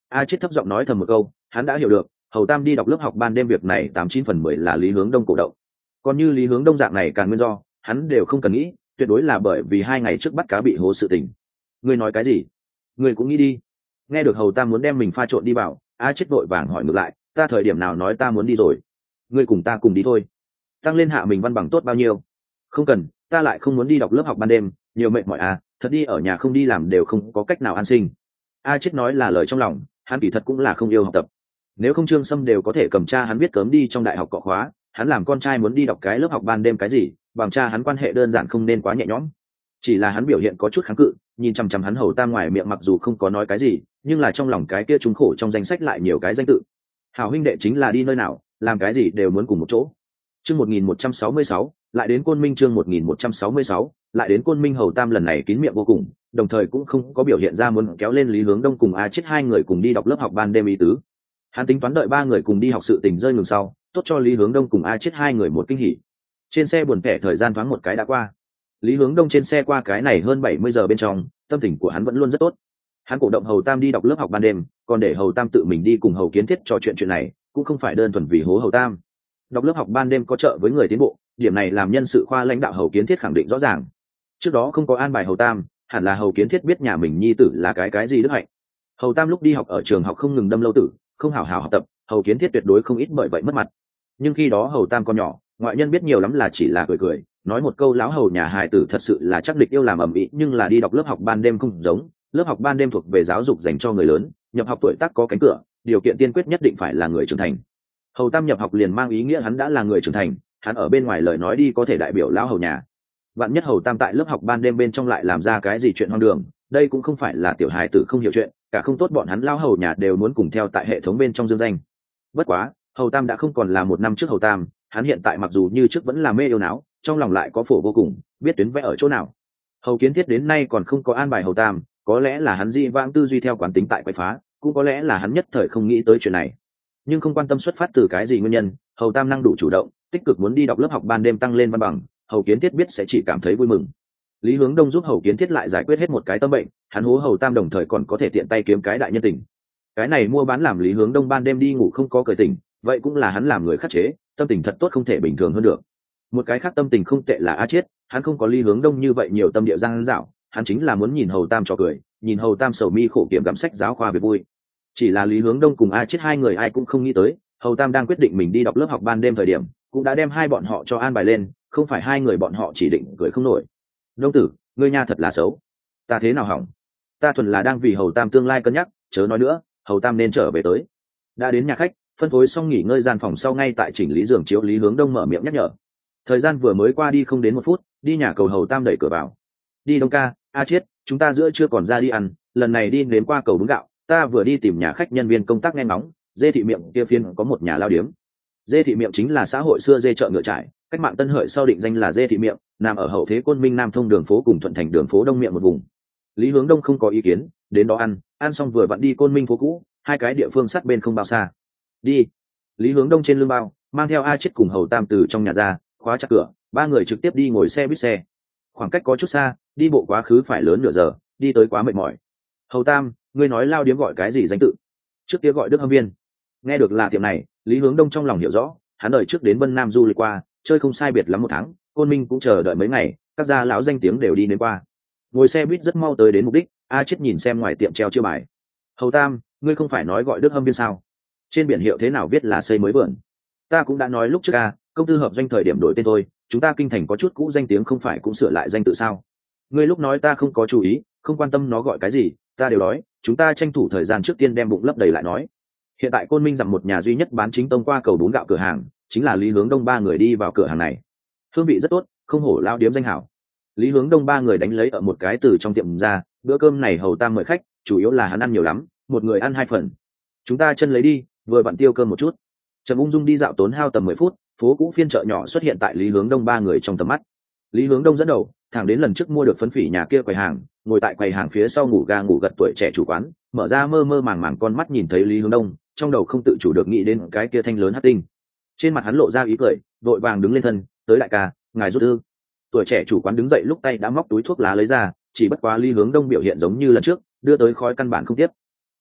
A chết thấp giọng nói thầm một câu, hắn đã hiểu được hầu tam đi đọc lớp học ban đêm việc này tám chín phần mười là Lý Hướng Đông cổ động. Còn như Lý Hướng Đông dạng này càng nguyên do hắn đều không cần nghĩ, tuyệt đối là bởi vì hai ngày trước bắt cá bị hố sự tình. Ngươi nói cái gì? Ngươi cũng nghĩ đi. Nghe được hầu tam muốn đem mình pha trộn đi vào, A chết vội vàng hỏi ngược lại, ta thời điểm nào nói ta muốn đi rồi? Ngươi cùng ta cùng đi thôi. Tăng lên hạ mình văn bằng tốt bao nhiêu? Không cần, ta lại không muốn đi đọc lớp học ban đêm, nhiều mệt mỏi à, thật đi ở nhà không đi làm đều không có cách nào an sinh. A chết nói là lời trong lòng, hắn kỳ thật cũng là không yêu học tập. Nếu không Trương Sâm đều có thể cầm cha hắn biết cấm đi trong đại học cọ khóa, hắn làm con trai muốn đi đọc cái lớp học ban đêm cái gì, bằng cha hắn quan hệ đơn giản không nên quá nhẹ nhõm. Chỉ là hắn biểu hiện có chút kháng cự, nhìn chằm chằm hắn hầu tam ngoài miệng mặc dù không có nói cái gì, nhưng là trong lòng cái kia trúng khổ trong danh sách lại nhiều cái danh tự. Hảo huynh đệ chính là đi nơi nào, làm cái gì đều muốn cùng một chỗ. Chương một nghìn một trăm sáu mươi sáu, lại đến Côn Minh. Chương một nghìn một trăm sáu mươi sáu, lại đến Côn Minh. Hầu tam lần này kín miệng vô cùng, đồng thời cũng không có biểu hiện ra muốn kéo lên Lý Hướng Đông cùng A chết hai người cùng đi đọc lớp học ban đêm ý tứ. Hắn tính toán đợi ba người cùng đi học sự tình rơi ngừng sau, tốt cho Lý Hướng Đông cùng A chết hai người một kinh hỉ. Trên xe buồn tẻ thời gian thoáng một cái đã qua. Lý Hướng Đông trên xe qua cái này hơn bảy mươi giờ bên trong, tâm tình của hắn vẫn luôn rất tốt. Hắn cổ động hầu tam đi đọc lớp học ban đêm, còn để hầu tam tự mình đi cùng hầu kiến thiết trò chuyện chuyện này, cũng không phải đơn thuần vì hố hầu tam. Đọc lớp học ban đêm có trợ với người tiến bộ, điểm này làm nhân sự khoa lãnh đạo hầu kiến thiết khẳng định rõ ràng. Trước đó không có an bài hầu tam, hẳn là hầu kiến thiết biết nhà mình nhi tử là cái cái gì đức hạnh. Hầu tam lúc đi học ở trường học không ngừng đâm lâu tử, không hảo hảo học tập, hầu kiến thiết tuyệt đối không ít bởi vậy mất mặt. Nhưng khi đó hầu tam còn nhỏ, ngoại nhân biết nhiều lắm là chỉ là cười cười, nói một câu láo hầu nhà hài tử thật sự là chắc địch yêu làm ầm ĩ, nhưng là đi đọc lớp học ban đêm không giống, lớp học ban đêm thuộc về giáo dục dành cho người lớn, nhập học tuổi tác có cánh cửa, điều kiện tiên quyết nhất định phải là người trưởng thành. Hầu tam nhập học liền mang ý nghĩa hắn đã là người trưởng thành, hắn ở bên ngoài lời nói đi có thể đại biểu lão hầu nhà. Vạn nhất hầu tam tại lớp học ban đêm bên trong lại làm ra cái gì chuyện hoang đường, đây cũng không phải là tiểu hài tử không hiểu chuyện, cả không tốt bọn hắn lão hầu nhà đều muốn cùng theo tại hệ thống bên trong dương danh. Bất quá, hầu tam đã không còn là một năm trước hầu tam, hắn hiện tại mặc dù như trước vẫn là mê yêu não, trong lòng lại có phổ vô cùng, biết tuyến vẽ ở chỗ nào. Hầu kiến thiết đến nay còn không có an bài hầu tam, có lẽ là hắn dị vãng tư duy theo quán tính tại quậy phá, cũng có lẽ là hắn nhất thời không nghĩ tới chuyện này. Nhưng không quan tâm xuất phát từ cái gì nguyên nhân, hầu tam năng đủ chủ động, tích cực muốn đi đọc lớp học ban đêm tăng lên văn bằng, hầu kiến thiết biết sẽ chỉ cảm thấy vui mừng. Lý Hướng Đông giúp hầu kiến thiết lại giải quyết hết một cái tâm bệnh, hắn hố hầu tam đồng thời còn có thể tiện tay kiếm cái đại nhân tình. Cái này mua bán làm Lý Hướng Đông ban đêm đi ngủ không có cởi tình, vậy cũng là hắn làm người khắc chế, tâm tình thật tốt không thể bình thường hơn được. Một cái khác tâm tình không tệ là A Chiết, hắn không có Lý Hướng Đông như vậy nhiều tâm địa giang dạo, hắn chính là muốn nhìn hầu tam trò cười, nhìn hầu tam sầu mi khổ kiểm gặm sách giáo khoa về vui. Chỉ là Lý Hướng Đông cùng A Chiết hai người ai cũng không nghĩ tới, hầu tam đang quyết định mình đi đọc lớp học ban đêm thời điểm, cũng đã đem hai bọn họ cho an bài lên, không phải hai người bọn họ chỉ định cười không nổi. Đông tử, ngươi nha thật là xấu. Ta thế nào hỏng? Ta thuần là đang vì hầu tam tương lai cân nhắc, chớ nói nữa, hầu tam nên trở về tới. Đã đến nhà khách, phân phối xong nghỉ ngơi gian phòng sau, ngay tại chỉnh lý giường chiếu, Lý Hướng Đông mở miệng nhắc nhở. Thời gian vừa mới qua đi không đến một phút, đi nhà cầu hầu tam đẩy cửa vào. Đi Đông ca, A Chiết, chúng ta giữa chưa còn ra đi ăn, lần này đi đến qua cầu bún gạo, ta vừa đi tìm nhà khách nhân viên công tác nghe ngóng, dê thị miệng kia phiên có một nhà lao điếm. Dê thị miệng chính là xã hội xưa dê chợ ngựa trải, cách mạng Tân Hợi sau định danh là dê thị miệng, nằm ở hậu thế Côn Minh Nam thông đường phố cùng Thuận Thành đường phố đông miệng một vùng. Lý Hướng Đông không có ý kiến, đến đó ăn, ăn xong vừa vặn đi Côn Minh phố cũ, hai cái địa phương sát bên không bao xa. Đi. Lý Hướng Đông trên lưng bao, mang theo A Chiết cùng hầu tam từ trong nhà ra, khóa chặt cửa, ba người trực tiếp đi ngồi xe buýt xe. Khoảng cách có chút xa, đi bộ quá khứ phải lớn nửa giờ, đi tới quá mệt mỏi. Hầu tam, ngươi nói lao điếm gọi cái gì danh tự? Trước kia gọi Đức Hâm Viên. Nghe được là tiệm này, Lý Hướng Đông trong lòng hiểu rõ, hắn đợi trước đến Vân Nam du lịch qua, chơi không sai biệt lắm một tháng, Côn Minh cũng chờ đợi mấy ngày, các gia lão danh tiếng đều đi đến qua. Ngồi xe buýt rất mau tới đến mục đích, A Chiết nhìn xem ngoài tiệm treo chiêu bài. Hầu tam, ngươi không phải nói gọi Đức Hâm Viên sao? Trên biển hiệu thế nào viết là xây mới vườn? Ta cũng đã nói lúc trước a, công tư hợp doanh thời điểm đổi tên thôi, chúng ta kinh thành có chút cũ danh tiếng không phải cũng sửa lại danh tự sao? Ngươi lúc nói ta không có chú ý, không quan tâm nó gọi cái gì, ta đều nói, chúng ta tranh thủ thời gian trước tiên đem bụng lấp đầy lại nói. Hiện tại Côn Minh rằng một nhà duy nhất bán chính tông qua cầu bún gạo cửa hàng, chính là Lý Hướng Đông ba người đi vào cửa hàng này. Hương vị rất tốt, không hổ lao điếm danh hảo. Lý Hướng Đông ba người đánh lấy ở một cái từ trong tiệm ra, bữa cơm này hầu tam mời khách, chủ yếu là hắn ăn nhiều lắm, một người ăn hai phần. Chúng ta chân lấy đi, vừa vặn tiêu cơm một chút. Trầm ung dung đi dạo tốn hao tầm mười phút, phố cũ phiên chợ nhỏ xuất hiện tại Lý Hướng Đông ba người trong tầm mắt. Lý Hướng Đông dẫn đầu, thẳng đến lần trước mua được phấn phỉ nhà kia quầy hàng, ngồi tại quầy hàng phía sau ngủ ga ngủ gật tuổi trẻ chủ quán, mở ra mơ mơ màng màng con mắt nhìn thấy Lý Hướng Đông, trong đầu không tự chủ được nghĩ đến cái kia thanh lớn hắc tinh. Trên mặt hắn lộ ra ý cười, vội vàng đứng lên thân, tới đại ca, ngài rút ư? Tuổi trẻ chủ quán đứng dậy lúc tay đã móc túi thuốc lá lấy ra, chỉ bất quá Lý Hướng Đông biểu hiện giống như lần trước, đưa tới khói căn bản không tiếp.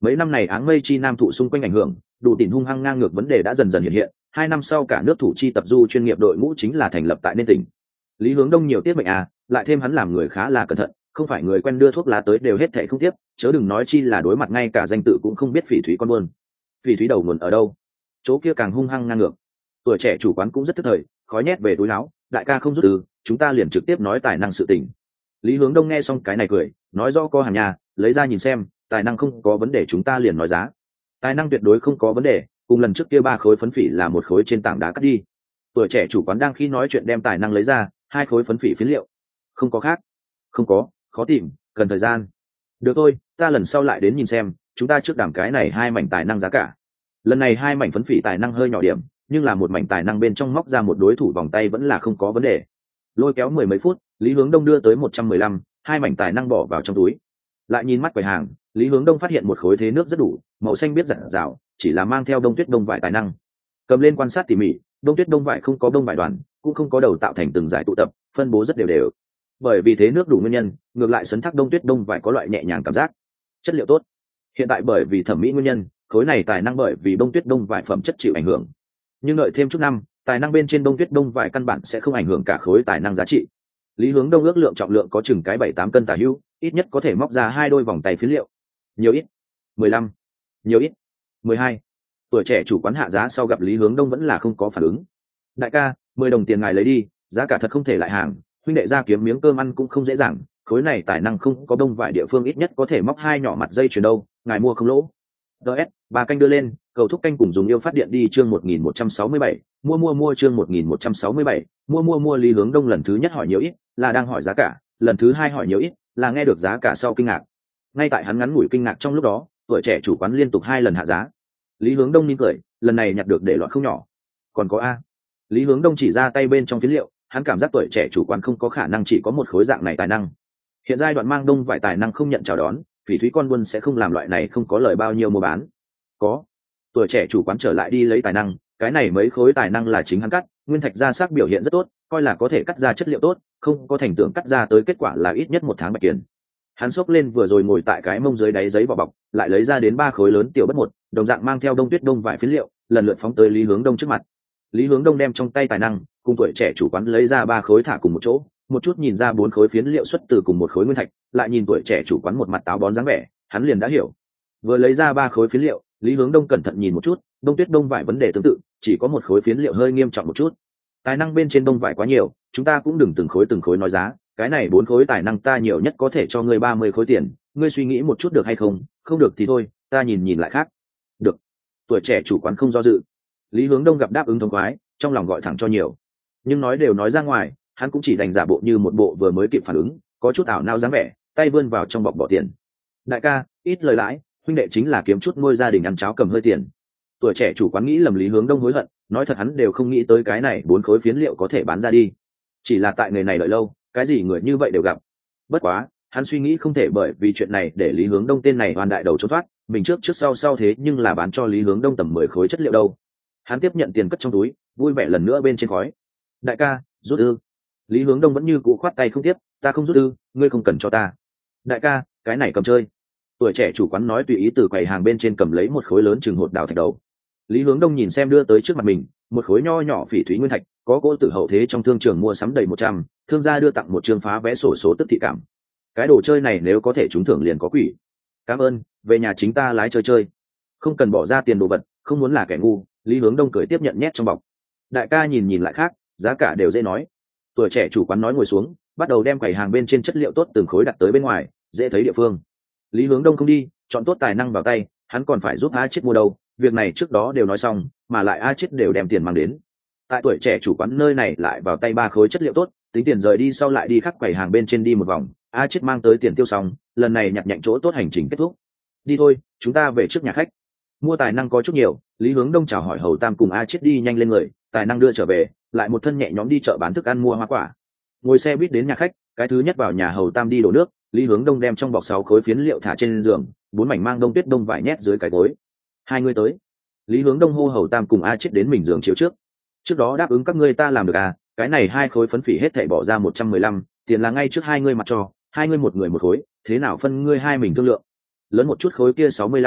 Mấy năm này áng mây chi nam thụ xung quanh ảnh hưởng, đủ tỉnh hung hăng ngang ngược vấn đề đã dần dần hiện hiện. Hai năm sau cả nước thủ chi tập du chuyên nghiệp đội ngũ chính là thành lập tại nên tỉnh. Lý Hướng Đông nhiều tiết mệnh à, lại thêm hắn làm người khá là cẩn thận, không phải người quen đưa thuốc lá tới đều hết thảy không tiếp, chớ đừng nói chi là đối mặt ngay cả danh tự cũng không biết phỉ thúy con buôn. Phỉ thúy đầu nguồn ở đâu? Chỗ kia càng hung hăng ngang ngược. Tuổi trẻ chủ quán cũng rất thức thời, khói nhét về túi áo, đại ca không rút từ, chúng ta liền trực tiếp nói tài năng sự tình. Lý Hướng Đông nghe xong cái này cười, nói rõ co hàng nhà, lấy ra nhìn xem, tài năng không có vấn đề chúng ta liền nói giá. Tài năng tuyệt đối không có vấn đề, cùng lần trước kia ba khối phấn phỉ là một khối trên tảng đá cắt đi. Tuổi trẻ chủ quán đang khi nói chuyện đem tài năng lấy ra, hai khối phấn phỉ phiến liệu. Không có khác. Không có, khó tìm, cần thời gian. Được thôi, ta lần sau lại đến nhìn xem, chúng ta trước đảm cái này hai mảnh tài năng giá cả. Lần này hai mảnh phấn phỉ tài năng hơi nhỏ điểm, nhưng là một mảnh tài năng bên trong móc ra một đối thủ vòng tay vẫn là không có vấn đề. Lôi kéo mười mấy phút, Lý Hướng Đông đưa tới một trăm mười lăm, hai mảnh tài năng bỏ vào trong túi. Lại nhìn mắt quầy hàng, Lý Hướng Đông phát hiện một khối thế nước rất đủ, màu xanh biết rạng rào, chỉ là mang theo đông tuyết đông vải tài năng. Cầm lên quan sát tỉ mỉ, đông tuyết đông vải không có đông vải đoàn, cũng không có đầu tạo thành từng dải tụ tập, phân bố rất đều đều. Bởi vì thế nước đủ nguyên nhân, ngược lại sấn thác đông tuyết đông vải có loại nhẹ nhàng cảm giác, chất liệu tốt. Hiện tại bởi vì thẩm mỹ nguyên nhân, khối này tài năng bởi vì đông tuyết đông vải phẩm chất chịu ảnh hưởng, nhưng đợi thêm chút năm, tài năng bên trên đông tuyết đông vải căn bản sẽ không ảnh hưởng cả khối tài năng giá trị. Lý Hướng Đông ước lượng trọng lượng có chừng cái bảy tám cân tả hữu, ít nhất có thể móc ra hai đôi vòng tay phí liệu. Nhiều ít? mười lăm. Nhiều ít? mười hai. Tuổi trẻ chủ quán hạ giá sau gặp Lý Hướng Đông vẫn là không có phản ứng. Đại ca, mười đồng tiền ngài lấy đi, giá cả thật không thể lại hàng, huynh đệ ra kiếm miếng cơm ăn cũng không dễ dàng, khối này tài năng không có đông vải địa phương ít nhất có thể móc hai nhỏ mặt dây chuyền đâu, ngài mua không lỗ. ds ba canh đưa lên, cầu thúc canh cùng dùng yêu phát điện đi chương một nghìn một trăm sáu mươi bảy, mua mua mua chương một nghìn một trăm sáu mươi bảy, mua mua mua. Lý Hướng Đông lần thứ nhất hỏi nhiều ít là đang hỏi giá cả, lần thứ hai hỏi nhiều ít là nghe được giá cả sau kinh ngạc. Ngay tại hắn ngắn ngủi kinh ngạc trong lúc đó, tuổi trẻ chủ quán liên tục hai lần hạ giá. Lý Hướng Đông nín cười, lần này nhặt được để loạn không nhỏ. Còn có a? Lý Hướng Đông chỉ ra tay bên trong phiến liệu, hắn cảm giác tuổi trẻ chủ quán không có khả năng chỉ có một khối dạng này tài năng. Hiện giai đoạn mang đông vải tài năng không nhận chào đón, phỉ thúy con buôn sẽ không làm loại này không có lời bao nhiêu mua bán. Có. Tuổi trẻ chủ quán trở lại đi lấy tài năng, cái này mấy khối tài năng là chính hắn cắt, nguyên thạch ra sắc biểu hiện rất tốt, coi là có thể cắt ra chất liệu tốt, không có thành tưởng cắt ra tới kết quả là ít nhất một tháng bạch kiền. Hắn xốc lên vừa rồi ngồi tại cái mông dưới đáy giấy vỏ bọc, lại lấy ra đến ba khối lớn tiểu bất một, đồng dạng mang theo đông tuyết đông vải phiến liệu, lần lượt phóng tới Lý Hướng Đông trước mặt. Lý Hướng Đông đem trong tay tài năng, cùng tuổi trẻ chủ quán lấy ra ba khối thả cùng một chỗ, một chút nhìn ra bốn khối phiến liệu xuất từ cùng một khối nguyên thạch, lại nhìn tuổi trẻ chủ quán một mặt táo bón dáng vẻ, hắn liền đã hiểu. Vừa lấy ra ba khối phiến liệu, Lý Hướng Đông cẩn thận nhìn một chút, đông tuyết đông vải vấn đề tương tự, chỉ có một khối phiến liệu hơi nghiêm trọng một chút. Tài năng bên trên đông vải quá nhiều, chúng ta cũng đừng từng khối từng khối nói giá, cái này bốn khối tài năng ta nhiều nhất có thể cho ngươi ba mươi khối tiền, ngươi suy nghĩ một chút được hay không? Không được thì thôi, ta nhìn nhìn lại khác. Được. Tuổi trẻ chủ quán không do dự. Lý Hướng Đông gặp đáp ứng thông khoái, trong lòng gọi thẳng cho nhiều. Nhưng nói đều nói ra ngoài, hắn cũng chỉ đành giả bộ như một bộ vừa mới kịp phản ứng, có chút ảo não dáng vẻ, tay vươn vào trong bọc bỏ tiền. Đại ca, ít lời lãi, huynh đệ chính là kiếm chút nuôi gia đình ăn cháo cầm hơi tiền. Tuổi trẻ chủ quán nghĩ lầm Lý Hướng Đông hối hận, nói thật hắn đều không nghĩ tới cái này bốn khối phiến liệu có thể bán ra đi. Chỉ là tại người này đợi lâu, cái gì người như vậy đều gặp. Bất quá, hắn suy nghĩ không thể bởi vì chuyện này để Lý Hướng Đông tên này hoàn đại đầu trốn thoát, mình trước trước sau sau thế nhưng là bán cho Lý Hướng Đông tầm mười khối chất liệu đâu. Hắn tiếp nhận tiền cất trong túi, vui vẻ lần nữa bên trên khói. Đại ca, rút ư? Lý Hướng Đông vẫn như cũ khoát tay không tiếp, ta không rút ư, ngươi không cần cho ta. Đại ca, cái này cầm chơi. Tuổi trẻ chủ quán nói tùy ý từ quầy hàng bên trên cầm lấy một khối lớn chừng hột đào thạch đầu. Lý Hướng Đông nhìn xem đưa tới trước mặt mình, một khối nho nhỏ phỉ thúy nguyên thạch, có cỗ tử hậu thế trong thương trường mua sắm đầy một trăm, thương gia đưa tặng một chương phá vé sổ số tức thị cảm. Cái đồ chơi này nếu có thể trúng thưởng liền có quỷ. Cảm ơn, về nhà chính ta lái chơi chơi. Không cần bỏ ra tiền đồ vật, không muốn là kẻ ngu. Lý Hướng Đông cười tiếp nhận nhét trong bọc. Đại ca nhìn nhìn lại khác, giá cả đều dễ nói. Tuổi trẻ chủ quán nói ngồi xuống, bắt đầu đem quầy hàng bên trên chất liệu tốt từng khối đặt tới bên ngoài, dễ thấy địa phương. Lý Hướng Đông không đi, chọn tốt tài năng vào tay, hắn còn phải giúp A Chiết mua đâu, việc này trước đó đều nói xong, mà lại A Chiết đều đem tiền mang đến. Tại tuổi trẻ chủ quán nơi này lại vào tay ba khối chất liệu tốt, tính tiền rời đi sau lại đi khắc quầy hàng bên trên đi một vòng, A Chiết mang tới tiền tiêu xong, lần này nhặt nhạnh chỗ tốt hành trình kết thúc. Đi thôi, chúng ta về trước nhà khách. Mua tài năng có chút nhiều, Lý Hướng Đông chào hỏi Hầu Tam cùng A Chiết đi nhanh lên người, tài năng đưa trở về, lại một thân nhẹ nhóm đi chợ bán thức ăn mua hoa quả. Ngồi xe buýt đến nhà khách, cái thứ nhất vào nhà Hầu Tam đi đổ nước, Lý Hướng Đông đem trong bọc sáu khối phiến liệu thả trên giường, bốn mảnh mang đông tuyết đông vải nhét dưới cái gối. Hai người tới. Lý Hướng Đông hô Hầu Tam cùng A Chiết đến mình giường chiếu trước. Trước đó đáp ứng các ngươi ta làm được à, cái này hai khối phấn phỉ hết thảy bỏ ra một trăm mười lăm, tiền là ngay trước hai ngươi mặt cho, hai ngươi một người một khối, thế nào phân ngươi hai mình thương lượng. Lớn một chút khối kia sáu mươi lăm,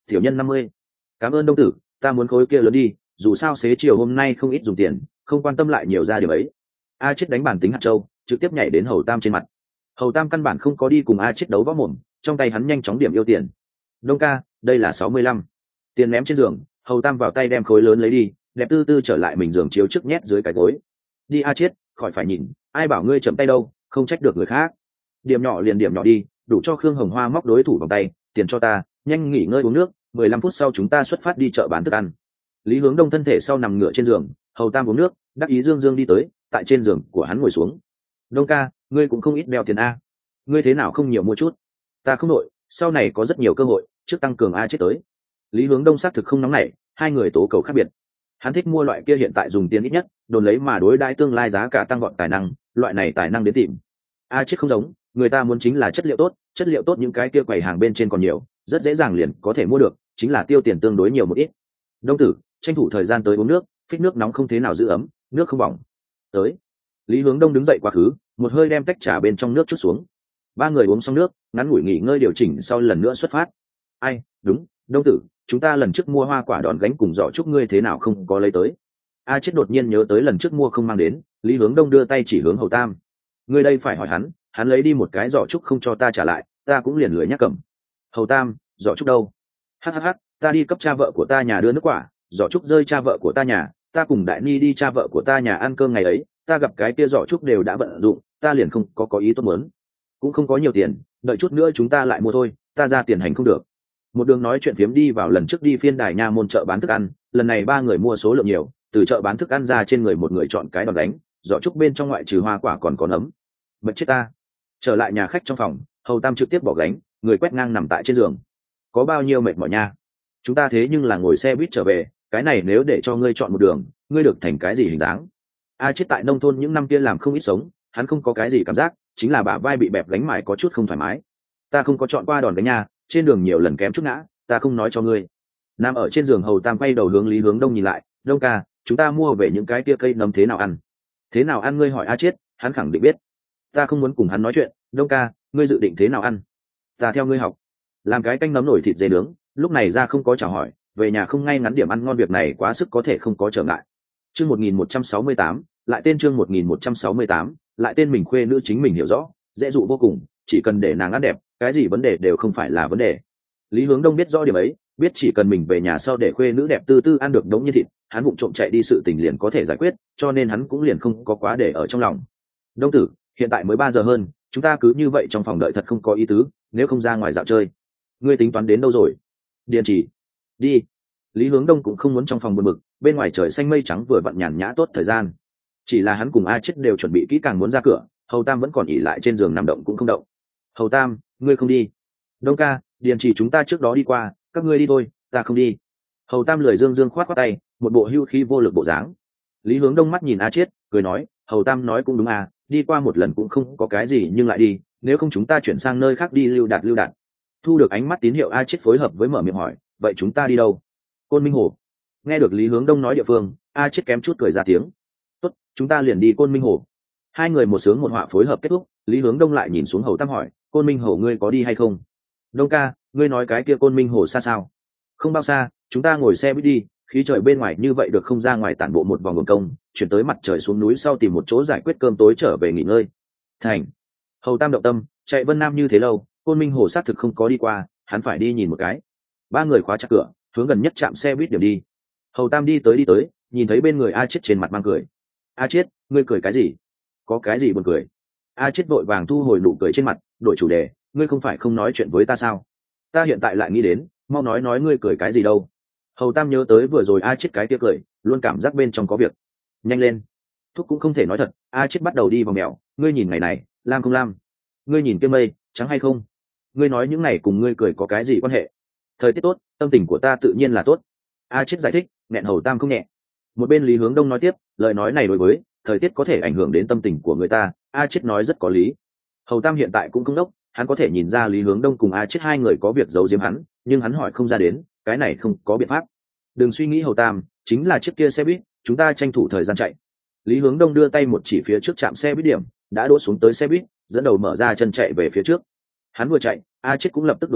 tiểu nhân năm mươi. Cảm ơn đông tử, ta muốn khối kia lớn đi, dù sao xế chiều hôm nay không ít dùng tiền, không quan tâm lại nhiều ra điểm ấy. A chết đánh bản tính hạt châu, trực tiếp nhảy đến hầu tam trên mặt. Hầu tam căn bản không có đi cùng A chết đấu võ mồm, trong tay hắn nhanh chóng điểm yêu tiền. Đông ca, đây là sáu mươi lăm. Tiền ném trên giường, hầu tam vào tay đem khối lớn lấy đi, đẹp tư tư trở lại mình giường chiếu trước nhét dưới cái gối. Đi A chết, khỏi phải nhìn, ai bảo ngươi chậm tay đâu, không trách được người khác. Điểm nhỏ liền điểm nhỏ đi, đủ cho Khương Hồng Hoa móc đối thủ vòng tay, tiền cho ta, nhanh nghỉ ngơi uống nước, mười lăm phút sau chúng ta xuất phát đi chợ bán thức ăn. Lý Hướng Đông thân thể sau nằm ngửa trên giường, hầu tam uống nước, đắc ý dương dương đi tới, tại trên giường của hắn ngồi xuống. Đông ca, ngươi cũng không ít đeo tiền a, ngươi thế nào không nhiều mua chút? Ta không nội, sau này có rất nhiều cơ hội, trước tăng cường A chết tới. Lý Hướng Đông xác thực không nóng nảy, hai người tố cầu khác biệt. Hắn thích mua loại kia hiện tại dùng tiền ít nhất, đồn lấy mà đối đãi tương lai giá cả tăng vọt tài năng, loại này tài năng đến tìm. A chết không giống, người ta muốn chính là chất liệu tốt, chất liệu tốt những cái kia quầy hàng bên trên còn nhiều, rất dễ dàng liền có thể mua được, chính là tiêu tiền tương đối nhiều một ít. Đông tử, tranh thủ thời gian tới uống nước, phích nước nóng không thế nào giữ ấm, nước không bỏng. Tới. Lý Hướng Đông đứng dậy quá khứ, một hơi đem tách trà bên trong nước chút xuống. Ba người uống xong nước, ngắn ngủi nghỉ ngơi điều chỉnh sau lần nữa xuất phát. Ai, đúng, Đông tử, chúng ta lần trước mua hoa quả đòn gánh cùng giỏ chúc ngươi thế nào không có lấy tới? A chết đột nhiên nhớ tới lần trước mua không mang đến, Lý Hướng Đông đưa tay chỉ hướng hầu tam. Ngươi đây phải hỏi hắn, hắn lấy đi một cái giỏ trúc không cho ta trả lại, ta cũng liền lười nhắc cầm. Hầu tam, giỏ trúc đâu? Hắc hắc hắc, ta đi cấp cha vợ của ta nhà đưa nước quả, giỏ trúc rơi cha vợ của ta nhà, ta cùng đại ni đi cha vợ của ta nhà ăn cơm ngày ấy, ta gặp cái kia giỏ trúc đều đã vận dụng, ta liền không có có ý tốt muốn, cũng không có nhiều tiền, đợi chút nữa chúng ta lại mua thôi, ta ra tiền hành không được. Một đường nói chuyện phiếm đi vào lần trước đi phiên đài nha môn chợ bán thức ăn, lần này ba người mua số lượng nhiều, từ chợ bán thức ăn ra trên người một người chọn cái đòn đánh, giỏ trúc bên trong ngoại trừ hoa quả còn có nấm. Mệt chết ta. Trở lại nhà khách trong phòng, hầu tam trực tiếp bỏ gánh, người quét ngang nằm tại trên giường. Có bao nhiêu mệt mỏi nha, chúng ta thế nhưng là ngồi xe buýt trở về, cái này nếu để cho ngươi chọn một đường, ngươi được thành cái gì hình dáng? A chết tại nông thôn những năm kia làm không ít sống, hắn không có cái gì cảm giác, chính là bả vai bị bẹp gánh mải có chút không thoải mái. Ta không có chọn qua đòn gánh nha, trên đường nhiều lần kém chút ngã, ta không nói cho ngươi. Nằm ở trên giường hầu tam quay đầu hướng Lý Hướng Đông nhìn lại, Đông ca, chúng ta mua về những cái kia cây nấm thế nào ăn? Thế nào ăn ngươi hỏi A chết, hắn khẳng định biết. Ta không muốn cùng hắn nói chuyện, Đông ca, ngươi dự định thế nào ăn? Ta theo ngươi học, làm cái canh nấm nổi thịt dê nướng, lúc này ra không có chào hỏi, về nhà không ngay ngắn điểm ăn ngon, việc này quá sức có thể không có trở ngại. Chương một nghìn một trăm sáu mươi tám, lại tên chương một nghìn một trăm sáu mươi tám, lại tên mình khuê nữ chính mình hiểu rõ, dễ dụ vô cùng, chỉ cần để nàng ăn đẹp, cái gì vấn đề đều không phải là vấn đề. Lý Hướng Đông biết rõ điểm ấy, biết chỉ cần mình về nhà sau để khuê nữ đẹp tư tư ăn được đống như thịt, hắn vụng trộm chạy đi sự tình liền có thể giải quyết, cho nên hắn cũng liền không có quá để ở trong lòng. Đông tử, hiện tại mới ba giờ hơn, chúng ta cứ như vậy trong phòng đợi thật không có ý tứ, nếu không ra ngoài dạo chơi. Ngươi tính toán đến đâu rồi? Điền Chỉ. Đi. Lý Hướng Đông cũng không muốn trong phòng buồn bực, bên ngoài trời xanh mây trắng vừa vặn nhàn nhã tốt thời gian. Chỉ là hắn cùng A chết đều chuẩn bị kỹ càng muốn ra cửa, hầu tam vẫn còn ỉ lại trên giường nằm động cũng không động. Hầu tam, ngươi không đi? Đông ca, Điền Chỉ chúng ta trước đó đi qua, các ngươi đi thôi, ta không đi. Hầu tam lười dương dương khoát khoát tay, một bộ hưu khí vô lực bộ dáng. Lý Hướng Đông mắt nhìn A chết, cười nói, hầu tam nói cũng đúng à, đi qua một lần cũng không có cái gì nhưng lại đi, nếu không chúng ta chuyển sang nơi khác đi lưu đạt lưu đạt. Thu được ánh mắt tín hiệu A chết phối hợp với mở miệng hỏi, vậy chúng ta đi đâu? Côn Minh Hồ. Nghe được Lý Hướng Đông nói địa phương, A chết kém chút cười ra tiếng. Tốt, chúng ta liền đi Côn Minh Hồ. Hai người một sướng một họa phối hợp kết thúc, Lý Hướng Đông lại nhìn xuống hầu tam hỏi, Côn Minh Hồ ngươi có đi hay không? Đông ca, ngươi nói cái kia Côn Minh Hồ xa sao? Không bao xa, chúng ta ngồi xe buýt đi, khí trời bên ngoài như vậy được không, ra ngoài tản bộ một vòng nguồn công, chuyển tới mặt trời xuống núi sau tìm một chỗ giải quyết cơm tối trở về nghỉ ngơi. Thành. Hầu tam động tâm, chạy Vân Nam như thế lâu, Côn Minh Hồ xác thực không có đi qua, hắn phải đi nhìn một cái. Ba người khóa chặt cửa, hướng gần nhất trạm xe buýt điểm đi. Hầu tam đi tới đi tới, nhìn thấy bên người A chết trên mặt mang cười. A chết, ngươi cười cái gì? Có cái gì buồn cười? A chết vội vàng thu hồi nụ cười trên mặt, đổi chủ đề, ngươi không phải không nói chuyện với ta sao? Ta hiện tại lại nghĩ đến, mau nói nói ngươi cười cái gì đâu? Hầu tam nhớ tới vừa rồi A chết cái kia cười, luôn cảm giác bên trong có việc. Nhanh lên. Thúc cũng không thể nói thật, A chết bắt đầu đi vào mèo, ngươi nhìn ngày này, lam không lam? Ngươi nhìn kia mây, trắng hay không? Ngươi nói những này cùng ngươi cười có cái gì quan hệ? Thời tiết tốt, tâm tình của ta tự nhiên là tốt. A chết giải thích, nghẹn hầu tam không nhẹ. Một bên Lý Hướng Đông nói tiếp, lời nói này đối với thời tiết có thể ảnh hưởng đến tâm tình của người ta, A chết nói rất có lý. Hầu tam hiện tại cũng không đốc, hắn có thể nhìn ra Lý Hướng Đông cùng A chết hai người có việc giấu giếm hắn, nhưng hắn hỏi không ra đến, cái này không có biện pháp. Đừng suy nghĩ hầu tam, chính là chiếc kia xe buýt, chúng ta tranh thủ thời gian chạy. Lý Hướng Đông đưa tay một chỉ phía trước trạm xe buýt điểm, đã đỗ xuống tới xe buýt, dẫn đầu mở ra chân chạy về phía trước. Hắn vừa chạy, A chết cũng lập tức đuổi theo,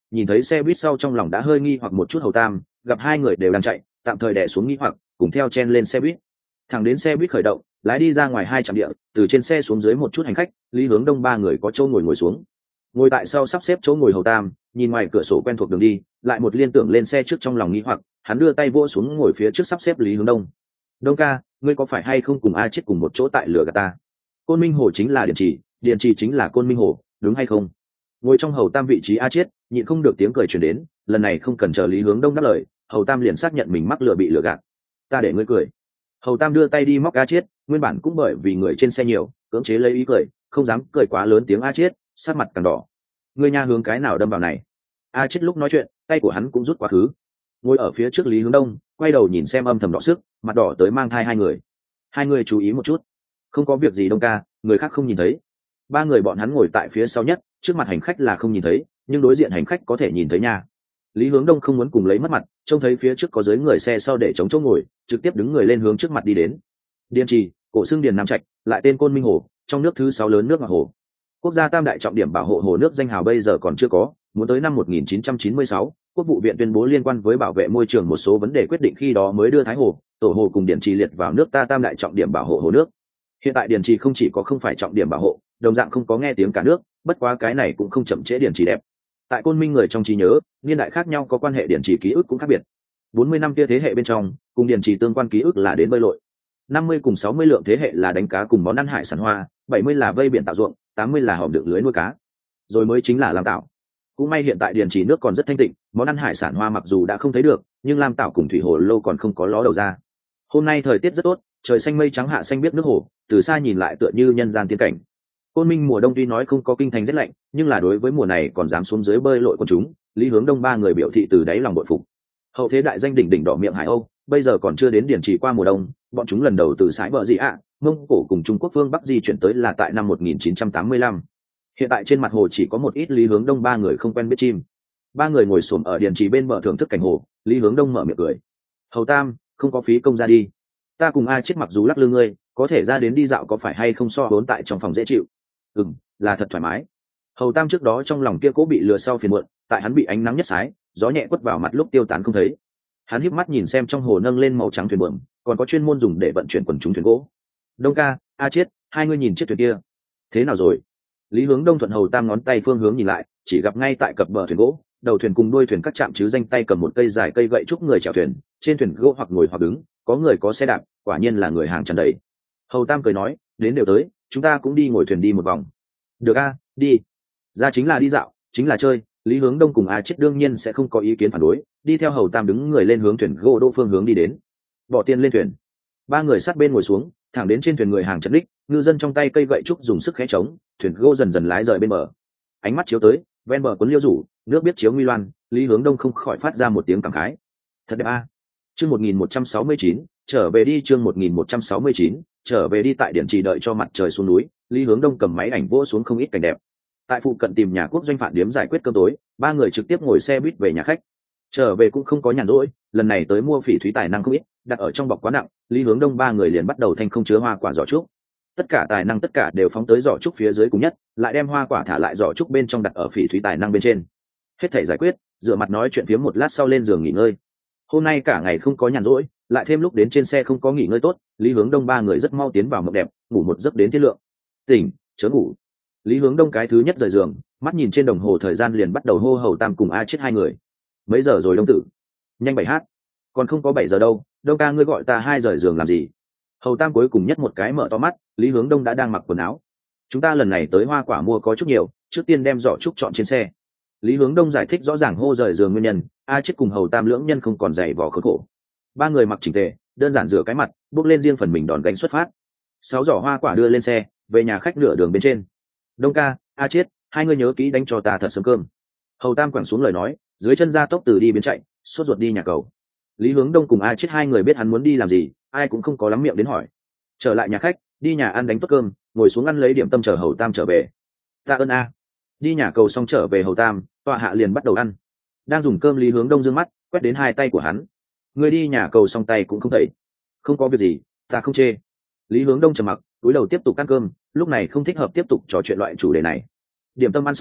nhìn thấy xe buýt sau trong lòng đã hơi nghi hoặc một chút. Hầu Tam gặp hai người đều đang chạy, tạm thời đè xuống nghi hoặc, cùng theo chen lên xe buýt. Thẳng đến xe buýt khởi động, lái đi ra ngoài hai trạm địa, từ trên xe xuống dưới một chút hành khách, Lý Hướng Đông ba người có chỗ ngồi ngồi xuống. Ngồi tại sau sắp xếp chỗ ngồi Hầu Tam nhìn ngoài cửa sổ quen thuộc đường đi, lại một liên tưởng lên xe trước trong lòng nghi hoặc, hắn đưa tay vỗ xuống ngồi phía trước sắp xếp Lý Hướng Đông. Đông ca, ngươi có phải hay không cùng A Chết cùng một chỗ tại lửa gạt ta? Côn Minh Hồ chính là Điền Trì, Điền Trì chính là Côn Minh Hồ, đúng hay không? Ngồi trong Hầu Tam vị trí A Chết nhịn không được tiếng cười truyền đến, lần này không cần chờ Lý Hướng Đông đáp lời, Hầu Tam liền xác nhận mình mắc lừa bị lừa gạt. Ta để ngươi cười. Hầu Tam đưa tay đi móc A Chết, nguyên bản cũng bởi vì người trên xe nhiều, cưỡng chế lấy ý cười, không dám cười quá lớn tiếng. A Chết sát mặt càng đỏ. Ngươi nha hướng cái nào đâm vào này? A Chết lúc nói chuyện, tay của hắn cũng rút quá khứ. Ngồi ở phía trước Lý Hướng Đông quay đầu nhìn xem âm thầm đỏ sức, mặt đỏ tới mang thai hai người. Hai người chú ý một chút. Không có việc gì Đông ca, người khác không nhìn thấy. Ba người bọn hắn ngồi tại phía sau nhất, trước mặt hành khách là không nhìn thấy, nhưng đối diện hành khách có thể nhìn thấy nha. Lý Hướng Đông không muốn cùng lấy mất mặt, trông thấy phía trước có dưới người xe sau để chống chỗ ngồi, trực tiếp đứng người lên hướng trước mặt đi đến. Điền Trì, cổ xương Điền Nam Trạch, lại tên Côn Minh Hồ, trong nước thứ sáu lớn nước Ngọc Hồ. Quốc gia tam đại trọng điểm bảo hộ hồ nước danh hào bây giờ còn chưa có, muốn tới năm một nghìn chín trăm chín mươi sáu, Quốc vụ viện tuyên bố liên quan với bảo vệ môi trường một số vấn đề quyết định, khi đó mới đưa Thái Hồ, Tổ Hồ cùng Điền Trì liệt vào nước ta tam đại trọng điểm bảo hộ hồ nước. Hiện tại Điền Trì không chỉ có không phải trọng điểm bảo hộ, đồng dạng không có nghe tiếng cả nước, bất quá cái này cũng không chậm trễ Điền Trì đẹp. Tại Côn Minh người trong trí nhớ, niên đại khác nhau có quan hệ Điền Trì ký ức cũng khác biệt. bốn mươi năm kia thế hệ bên trong, cùng Điền Trì tương quan ký ức là đến bơi lội. năm mươi cùng sáu mươi lượng thế hệ là đánh cá cùng món ăn hải sản hoa, bảy mươi là vây biển tạo ruộng, tám mươi là hòm đựng lưới nuôi cá. Rồi mới chính là làm tạo. Cũng may hiện tại Điền Trì nước còn rất thanh tịnh, món ăn hải sản hoa mặc dù đã không thấy được, nhưng lam tạo cùng thủy hồ lô còn không có ló đầu ra. Hôm nay thời tiết rất tốt, trời xanh mây trắng hạ xanh biết nước hồ, từ xa nhìn lại tựa như nhân gian tiên cảnh. Côn Minh mùa đông tuy nói không có kinh thành rét lạnh, nhưng là đối với mùa này còn dám xuống dưới bơi lội con chúng, Lý Hướng Đông ba người biểu thị từ đáy lòng bội phục. Hậu thế đại danh đỉnh đỉnh đỏ miệng Hải Âu, bây giờ còn chưa đến Điền Trì qua mùa đông, bọn chúng lần đầu từ sái bờ gì ạ, Mông Cổ cùng Trung Quốc phương Bắc di chuyển tới là tại năm một nghìn chín trăm tám mươi lăm. Hiện tại trên mặt hồ chỉ có một ít Lý Hướng Đông ba người không quen biết chim. Ba người ngồi xổm ở Điền Trì bên bờ thưởng thức cảnh hồ, Lý Hướng Đông mở miệng cười. Hầu Tam, không có phí công ra đi. Ta cùng A Chết mặc dù lắc lư ngươi, có thể ra đến đi dạo có phải hay không so vốn tại trong phòng dễ chịu? Ừm, là thật thoải mái. Hầu Tam trước đó trong lòng kia cố bị lừa sau phiền muộn, tại hắn bị ánh nắng nhất sái, gió nhẹ quất vào mặt lúc tiêu tán không thấy. Hắn híp mắt nhìn xem trong hồ nâng lên màu trắng thuyền buồm, còn có chuyên môn dùng để vận chuyển quần chúng thuyền gỗ. Đông ca, A Chết, hai người nhìn chiếc thuyền kia, thế nào rồi? Lý Hướng Đông thuận Hầu Tam ngón tay phương hướng nhìn lại, chỉ gặp ngay tại cập bờ thuyền gỗ, đầu thuyền cùng đuôi thuyền các chạm chứ danh tay cầm một cây dài cây gậy chúc người chèo thuyền, trên thuyền gỗ hoặc ngồi hoặc đứng, có người có xe đạp, quả nhiên là người hàng tràn đầy. Hầu Tam cười nói, đến đều tới, chúng ta cũng đi ngồi thuyền đi một vòng. Được a, đi. Ra chính là đi dạo, chính là chơi. Lý Hướng Đông cùng A Chết đương nhiên sẽ không có ý kiến phản đối, đi theo Hầu Tam đứng người lên hướng thuyền gỗ đỗ phương hướng đi đến. Bỏ tiền lên thuyền. Ba người sát bên ngồi xuống, thẳng đến trên thuyền người hàng chật đích, ngư dân trong tay cây gậy trúc dùng sức khẽ trống, thuyền gỗ dần dần lái rời bên bờ. Ánh mắt chiếu tới, ven bờ cuốn liêu rủ, nước biết chiếu nguy loan, Lý Hướng Đông không khỏi phát ra một tiếng cảm khái. Thật đẹp a. Chương một nghìn một trăm sáu mươi chín, trở về đi. Chương một nghìn một trăm sáu mươi chín, trở về đi. Tại Điền Trì đợi cho mặt trời xuống núi, Lý Hướng Đông cầm máy ảnh vỗ xuống không ít cảnh đẹp. Tại phụ cận tìm nhà quốc doanh phản điếm giải quyết cơm tối, ba người trực tiếp ngồi xe buýt về nhà khách. Trở về cũng không có nhàn rỗi, lần này tới mua phỉ thúy tài năng không ít, đặt ở trong bọc quá nặng, Lý Hướng Đông ba người liền bắt đầu thanh không chứa hoa quả giỏ trúc. Tất cả tài năng tất cả đều phóng tới giỏ trúc phía dưới cùng nhất, lại đem hoa quả thả lại giỏ trúc bên trong đặt ở phỉ thúy tài năng bên trên. Hết thảy giải quyết, rửa mặt nói chuyện phía một lát sau lên giường nghỉ ngơi. Hôm nay cả ngày không có nhàn rỗi, lại thêm lúc đến trên xe không có nghỉ ngơi tốt, Lý Hướng Đông ba người rất mau tiến vào mộng đẹp, ngủ một giấc đến thiên lượng. Tỉnh, chớ ngủ. Lý Hướng Đông cái thứ nhất rời giường, mắt nhìn trên đồng hồ thời gian liền bắt đầu hô Hầu Tam cùng A Chết hai người. Mấy giờ rồi Đông tử? Nhanh bảy h. Còn không có bảy giờ đâu, Đông ca ngươi gọi ta hai rời giường làm gì? Hầu Tam cuối cùng nhất một cái mở to mắt, Lý Hướng Đông đã đang mặc quần áo. Chúng ta lần này tới hoa quả mua có chút nhiều, trước tiên đem giỏ trúc chọn trên xe. Lý Hướng Đông giải thích rõ ràng hô rời giường nguyên nhân, A Chết cùng Hầu Tam lưỡng nhân không còn giày vò khốn khổ. Ba người mặc chỉnh tề, đơn giản rửa cái mặt, bước lên riêng phần mình đòn gánh xuất phát. Sáu giỏ hoa quả đưa lên xe, về nhà khách nửa đường bên trên. Đông ca, A Chết, hai người nhớ kỹ đánh cho ta thật sớm cơm. Hầu Tam quẳng xuống lời nói, dưới chân ra tốc từ đi biến chạy, sốt ruột đi nhà cầu. Lý Hướng Đông cùng A Chết hai người biết hắn muốn đi làm gì, ai cũng không có lắm miệng đến hỏi. Trở lại nhà khách, đi nhà ăn đánh tốt cơm, ngồi xuống ăn lấy điểm tâm chờ Hầu Tam trở về. Ta ơn a. Đi nhà cầu xong trở về Hầu Tam, tọa hạ liền bắt đầu ăn. Đang dùng cơm Lý Hướng Đông dương mắt, quét đến hai tay của hắn. Người đi nhà cầu xong tay cũng không thấy. Không có việc gì, ta không chê. Lý Hướng Đông trầm mặc, cúi đầu tiếp tục ăn cơm, lúc này không thích hợp tiếp tục trò chuyện loại chủ đề này. Điểm tâm ăn xong,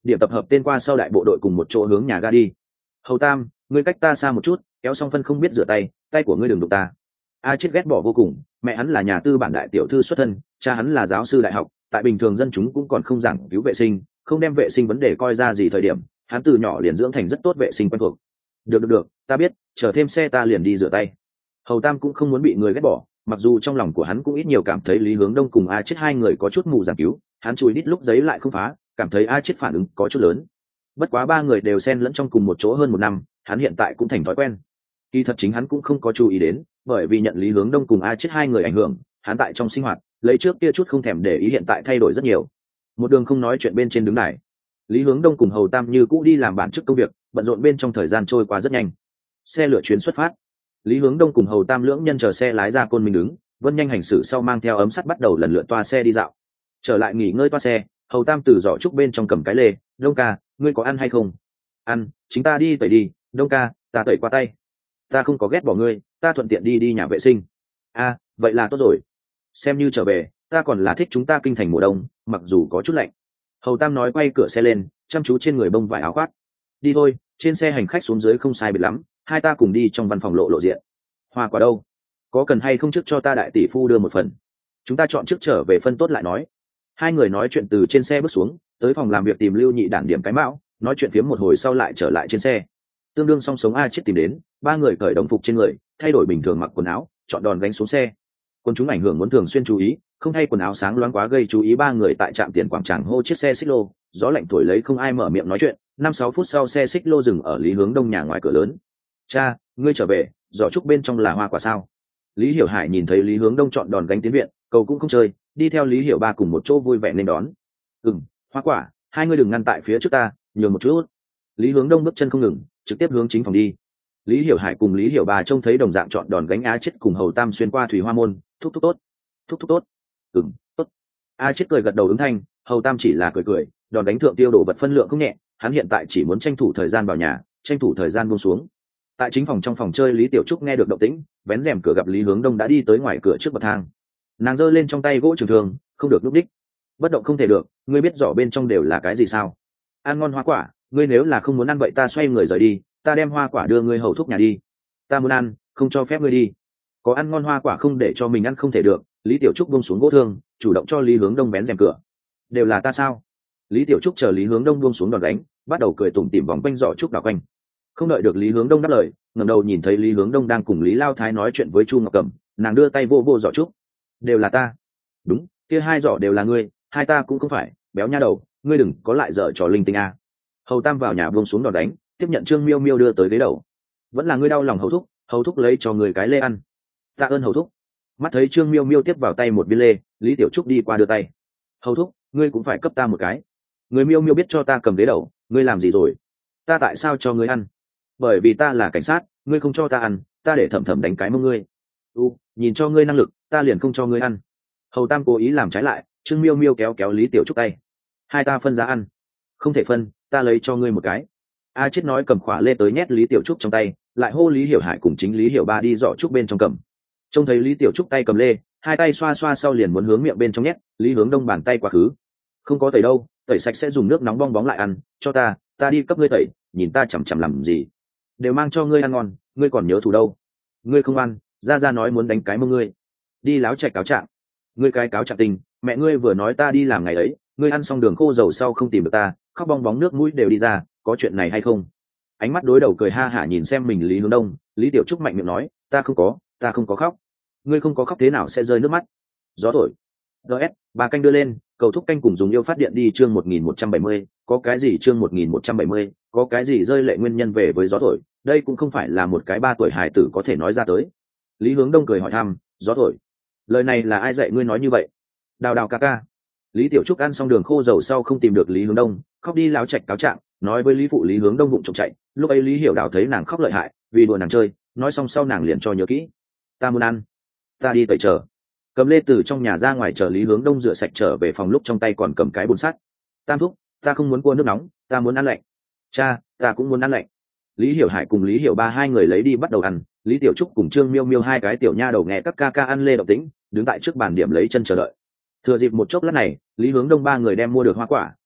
điểm tập hợp tên qua sau đại bộ đội cùng một chỗ hướng nhà ga đi. Hầu Tam, ngươi cách ta xa một chút, kéo xong phân không biết rửa tay, tay của ngươi đừng đụng ta. A Chết ghét bỏ vô cùng, mẹ hắn là nhà tư bản đại tiểu thư xuất thân, cha hắn là giáo sư đại học, tại bình thường dân chúng cũng còn không giảng cứu vệ sinh, không đem vệ sinh vấn đề coi ra gì thời điểm, hắn từ nhỏ liền dưỡng thành rất tốt vệ sinh quen thuộc. Được được được, ta biết, chờ thêm xe ta liền đi rửa tay. Hầu Tam cũng không muốn bị người ghét bỏ, mặc dù trong lòng của hắn cũng ít nhiều cảm thấy Lý Hướng Đông cùng A Chết hai người có chút mù giảng cứu, hắn chùi đít lúc giấy lại không phá, cảm thấy A Chết phản ứng có chút lớn. Bất quá ba người đều xen lẫn trong cùng một chỗ hơn một năm, hắn hiện tại cũng thành thói quen. Kỳ thật chính hắn cũng không có chú ý đến, bởi vì nhận Lý Hướng Đông cùng A Chết hai người ảnh hưởng, hắn tại trong sinh hoạt lấy trước kia chút không thèm để ý hiện tại thay đổi rất nhiều. Một đường không nói chuyện bên trên đứng đài, Lý Hướng Đông cùng Hầu Tam như cũ đi làm bản chức công việc, bận rộn bên trong thời gian trôi qua rất nhanh. Xe lửa chuyến xuất phát, Lý Hướng Đông cùng Hầu Tam lưỡng nhân chờ xe lái ra Côn Minh đứng, Vân nhanh hành xử sau mang theo ấm sắt bắt đầu lần lượt toa xe đi dạo. Trở lại nghỉ ngơi toa xe, Hầu Tam từ giỏ trúc bên trong cầm cái lê, Đông ca, ngươi có ăn hay không? Ăn, chính ta đi tẩy đi. Đông ca, ta tẩy qua tay. Ta không có ghét bỏ ngươi, ta thuận tiện đi đi nhà vệ sinh. A, vậy là tốt rồi. Xem như trở về, ta còn là thích chúng ta kinh thành mùa đông, mặc dù có chút lạnh. Hầu Tam nói quay cửa xe lên, chăm chú trên người bông vải áo khoác. Đi thôi, trên xe hành khách xuống dưới không sai biệt lắm, hai ta cùng đi trong văn phòng lộ lộ diện. Hoa quả đâu? Có cần hay không trước cho ta đại tỷ phu đưa một phần? Chúng ta chọn trước trở về phân tốt lại nói. Hai người nói chuyện từ trên xe bước xuống, tới phòng làm việc tìm Lưu Nhị đản điểm cái mão, nói chuyện phiếm một hồi sau lại trở lại trên xe. Tương đương song sống A Chết tìm đến, ba người cởi đồng phục trên người, thay đổi bình thường mặc quần áo, chọn đòn gánh xuống xe. Quân chúng ảnh hưởng muốn thường xuyên chú ý, không thay quần áo sáng loáng quá gây chú ý. Ba người tại trạm tiền quảng tràng hô chiếc xe xích lô, gió lạnh thổi lấy không ai mở miệng nói chuyện. Năm sáu phút sau xe xích lô dừng ở Lý Hướng Đông nhà ngoài cửa lớn. Cha, ngươi trở về, giỏ trúc bên trong là hoa quả sao? Lý Hiểu Hải nhìn thấy Lý Hướng Đông chọn đòn gánh tiến viện, cầu cũng không chơi, đi theo Lý Hiểu Ba cùng một chỗ vui vẻ nên đón. Ừm, hoa quả, hai ngươi đừng ngăn tại phía trước ta, nhường một chút. Lý Hướng Đông bước chân không ngừng, trực tiếp hướng chính phòng đi. Lý Hiểu Hải cùng Lý Hiểu Ba trông thấy đồng dạng chọn đòn gánh A Chết cùng Hầu Tam xuyên qua thủy hoa môn, thúc thúc tốt, thúc thúc tốt, ừm, tốt. A Chết cười gật đầu ứng thanh, Hầu Tam chỉ là cười cười, đòn gánh thượng tiêu đổ vật phân lượng không nhẹ, hắn hiện tại chỉ muốn tranh thủ thời gian vào nhà, tranh thủ thời gian buông xuống. Tại chính phòng trong phòng chơi, Lý Tiểu Trúc nghe được động tĩnh, vén rèm cửa gặp Lý Hướng Đông đã đi tới ngoài cửa trước bậc thang. Nàng giơ lên trong tay gỗ trường thường, không được lúc đích. Bất động không thể được, ngươi biết rõ bên trong đều là cái gì sao? Ăn ngon hoa quả, ngươi nếu là không muốn ăn vậy ta xoay người rời đi, ta đem hoa quả đưa ngươi hầu thúc nhà đi. Ta muốn ăn, không cho phép ngươi đi. Có ăn ngon hoa quả không để cho mình ăn không thể được. Lý Tiểu Trúc buông xuống gỗ thương, chủ động cho Lý Hướng Đông vén rèm cửa. Đều là ta sao? Lý Tiểu Trúc chờ Lý Hướng Đông buông xuống đòn đánh, bắt đầu cười tủm tỉm vòng quanh giỏ trúc đảo quanh. Không đợi được Lý Hướng Đông đáp lời, ngẩng đầu nhìn thấy Lý Hướng Đông đang cùng Lý Lao Thái nói chuyện với Chu Ngọc Cẩm, nàng đưa tay vô vô giỏ trúc. Đều là ta. Đúng, kia hai giỏ đều là ngươi, hai ta cũng không phải, béo nha đầu, ngươi đừng có lại dở trò linh tinh a. Hầu Tam vào nhà buông xuống đòn đánh, tiếp nhận Trương Miêu Miêu đưa tới ghế đầu. Vẫn là ngươi đau lòng hầu thúc, hầu thúc lấy cho người cái lê ăn. Tạ ơn hầu thúc. Mắt thấy Trương Miêu Miêu tiếp vào tay một viên lê, Lý Tiểu Trúc đi qua đưa tay. Hầu thúc, ngươi cũng phải cấp ta một cái. Người Miêu Miêu biết cho ta cầm ghế đầu, ngươi làm gì rồi? Ta tại sao cho ngươi ăn? Bởi vì ta là cảnh sát, ngươi không cho ta ăn, ta để thẩm thẩm đánh cái mông ngươi. U, nhìn cho ngươi năng lực, ta liền không cho ngươi ăn. Hầu Tam cố ý làm trái lại, Trương Miêu Miêu kéo kéo Lý Tiểu Trúc tay. Hai ta phân ra ăn. Không thể phân, ta lấy cho ngươi một cái. A Chết nói cầm khỏa lê tới nhét Lý Tiểu Trúc trong tay, lại hô Lý Hiểu Hải cùng chính Lý Hiểu Ba đi dọ trúc bên trong cầm. Trông thấy Lý Tiểu Trúc tay cầm lê, hai tay xoa xoa sau liền muốn hướng miệng bên trong nhét, Lý Hướng Đông bàn tay quá khứ. Không có tẩy đâu, tẩy sạch sẽ dùng nước nóng bong bóng lại ăn, cho ta, ta đi cấp ngươi tẩy, nhìn ta chằm chằm làm gì? Đều mang cho ngươi ăn ngon, ngươi còn nhớ thù đâu? Ngươi không ăn, ra ra nói muốn đánh cái mông ngươi. Đi láo chạy cáo trạng. Ngươi cái cáo trạng tình, mẹ ngươi vừa nói ta đi làm ngày ấy, ngươi ăn xong đường khô dầu sau không tìm được ta, khóc bong bóng nước mũi đều đi ra, có chuyện này hay không? Ánh mắt đối đầu cười ha hả nhìn xem mình Lý Hướng Đông, Lý Tiểu Trúc mạnh miệng nói, ta không có, ta không có khóc. Ngươi không có khóc thế nào sẽ rơi nước mắt? Gió thổi. ds ba canh đưa lên, cầu thúc canh cùng dùng yêu phát điện đi chương một nghìn một trăm bảy mươi, có cái gì chương một nghìn một trăm bảy mươi, có cái gì rơi lệ nguyên nhân về với gió thổi, đây cũng không phải là một cái ba tuổi hài tử có thể nói ra tới. Lý Hướng Đông cười hỏi thăm, gió thổi, lời này là ai dạy ngươi nói như vậy? Đào đào ca ca. Lý Tiểu Trúc ăn xong đường khô dầu sau không tìm được Lý Hướng Đông, khóc đi láo chạch cáo trạng, nói với Lý phụ Lý Hướng Đông vụng trộm chạy. Lúc ấy Lý Hiểu Đào thấy nàng khóc lợi hại, vì đùa nàng chơi, nói xong sau nàng liền cho nhớ kỹ. Ta muốn ăn, ta đi tẩy chờ. Cầm lê từ trong nhà ra ngoài chờ Lý Hướng Đông rửa sạch trở về phòng lúc trong tay còn cầm cái bồn sắt. Tam thúc, ta không muốn cua nước nóng, ta muốn ăn lạnh. Cha, ta cũng muốn ăn lạnh. Lý Hiểu Hải cùng Lý Hiểu Ba hai người lấy đi bắt đầu ăn, Lý Tiểu Trúc cùng Trương Miêu Miêu hai cái tiểu nha đầu nghe các ca ca ăn lê động tĩnh, đứng tại trước bàn điểm lấy chân chờ đợi. Thừa dịp một chốc lát này, Lý Hướng Đông ba người đem mua được hoa quả,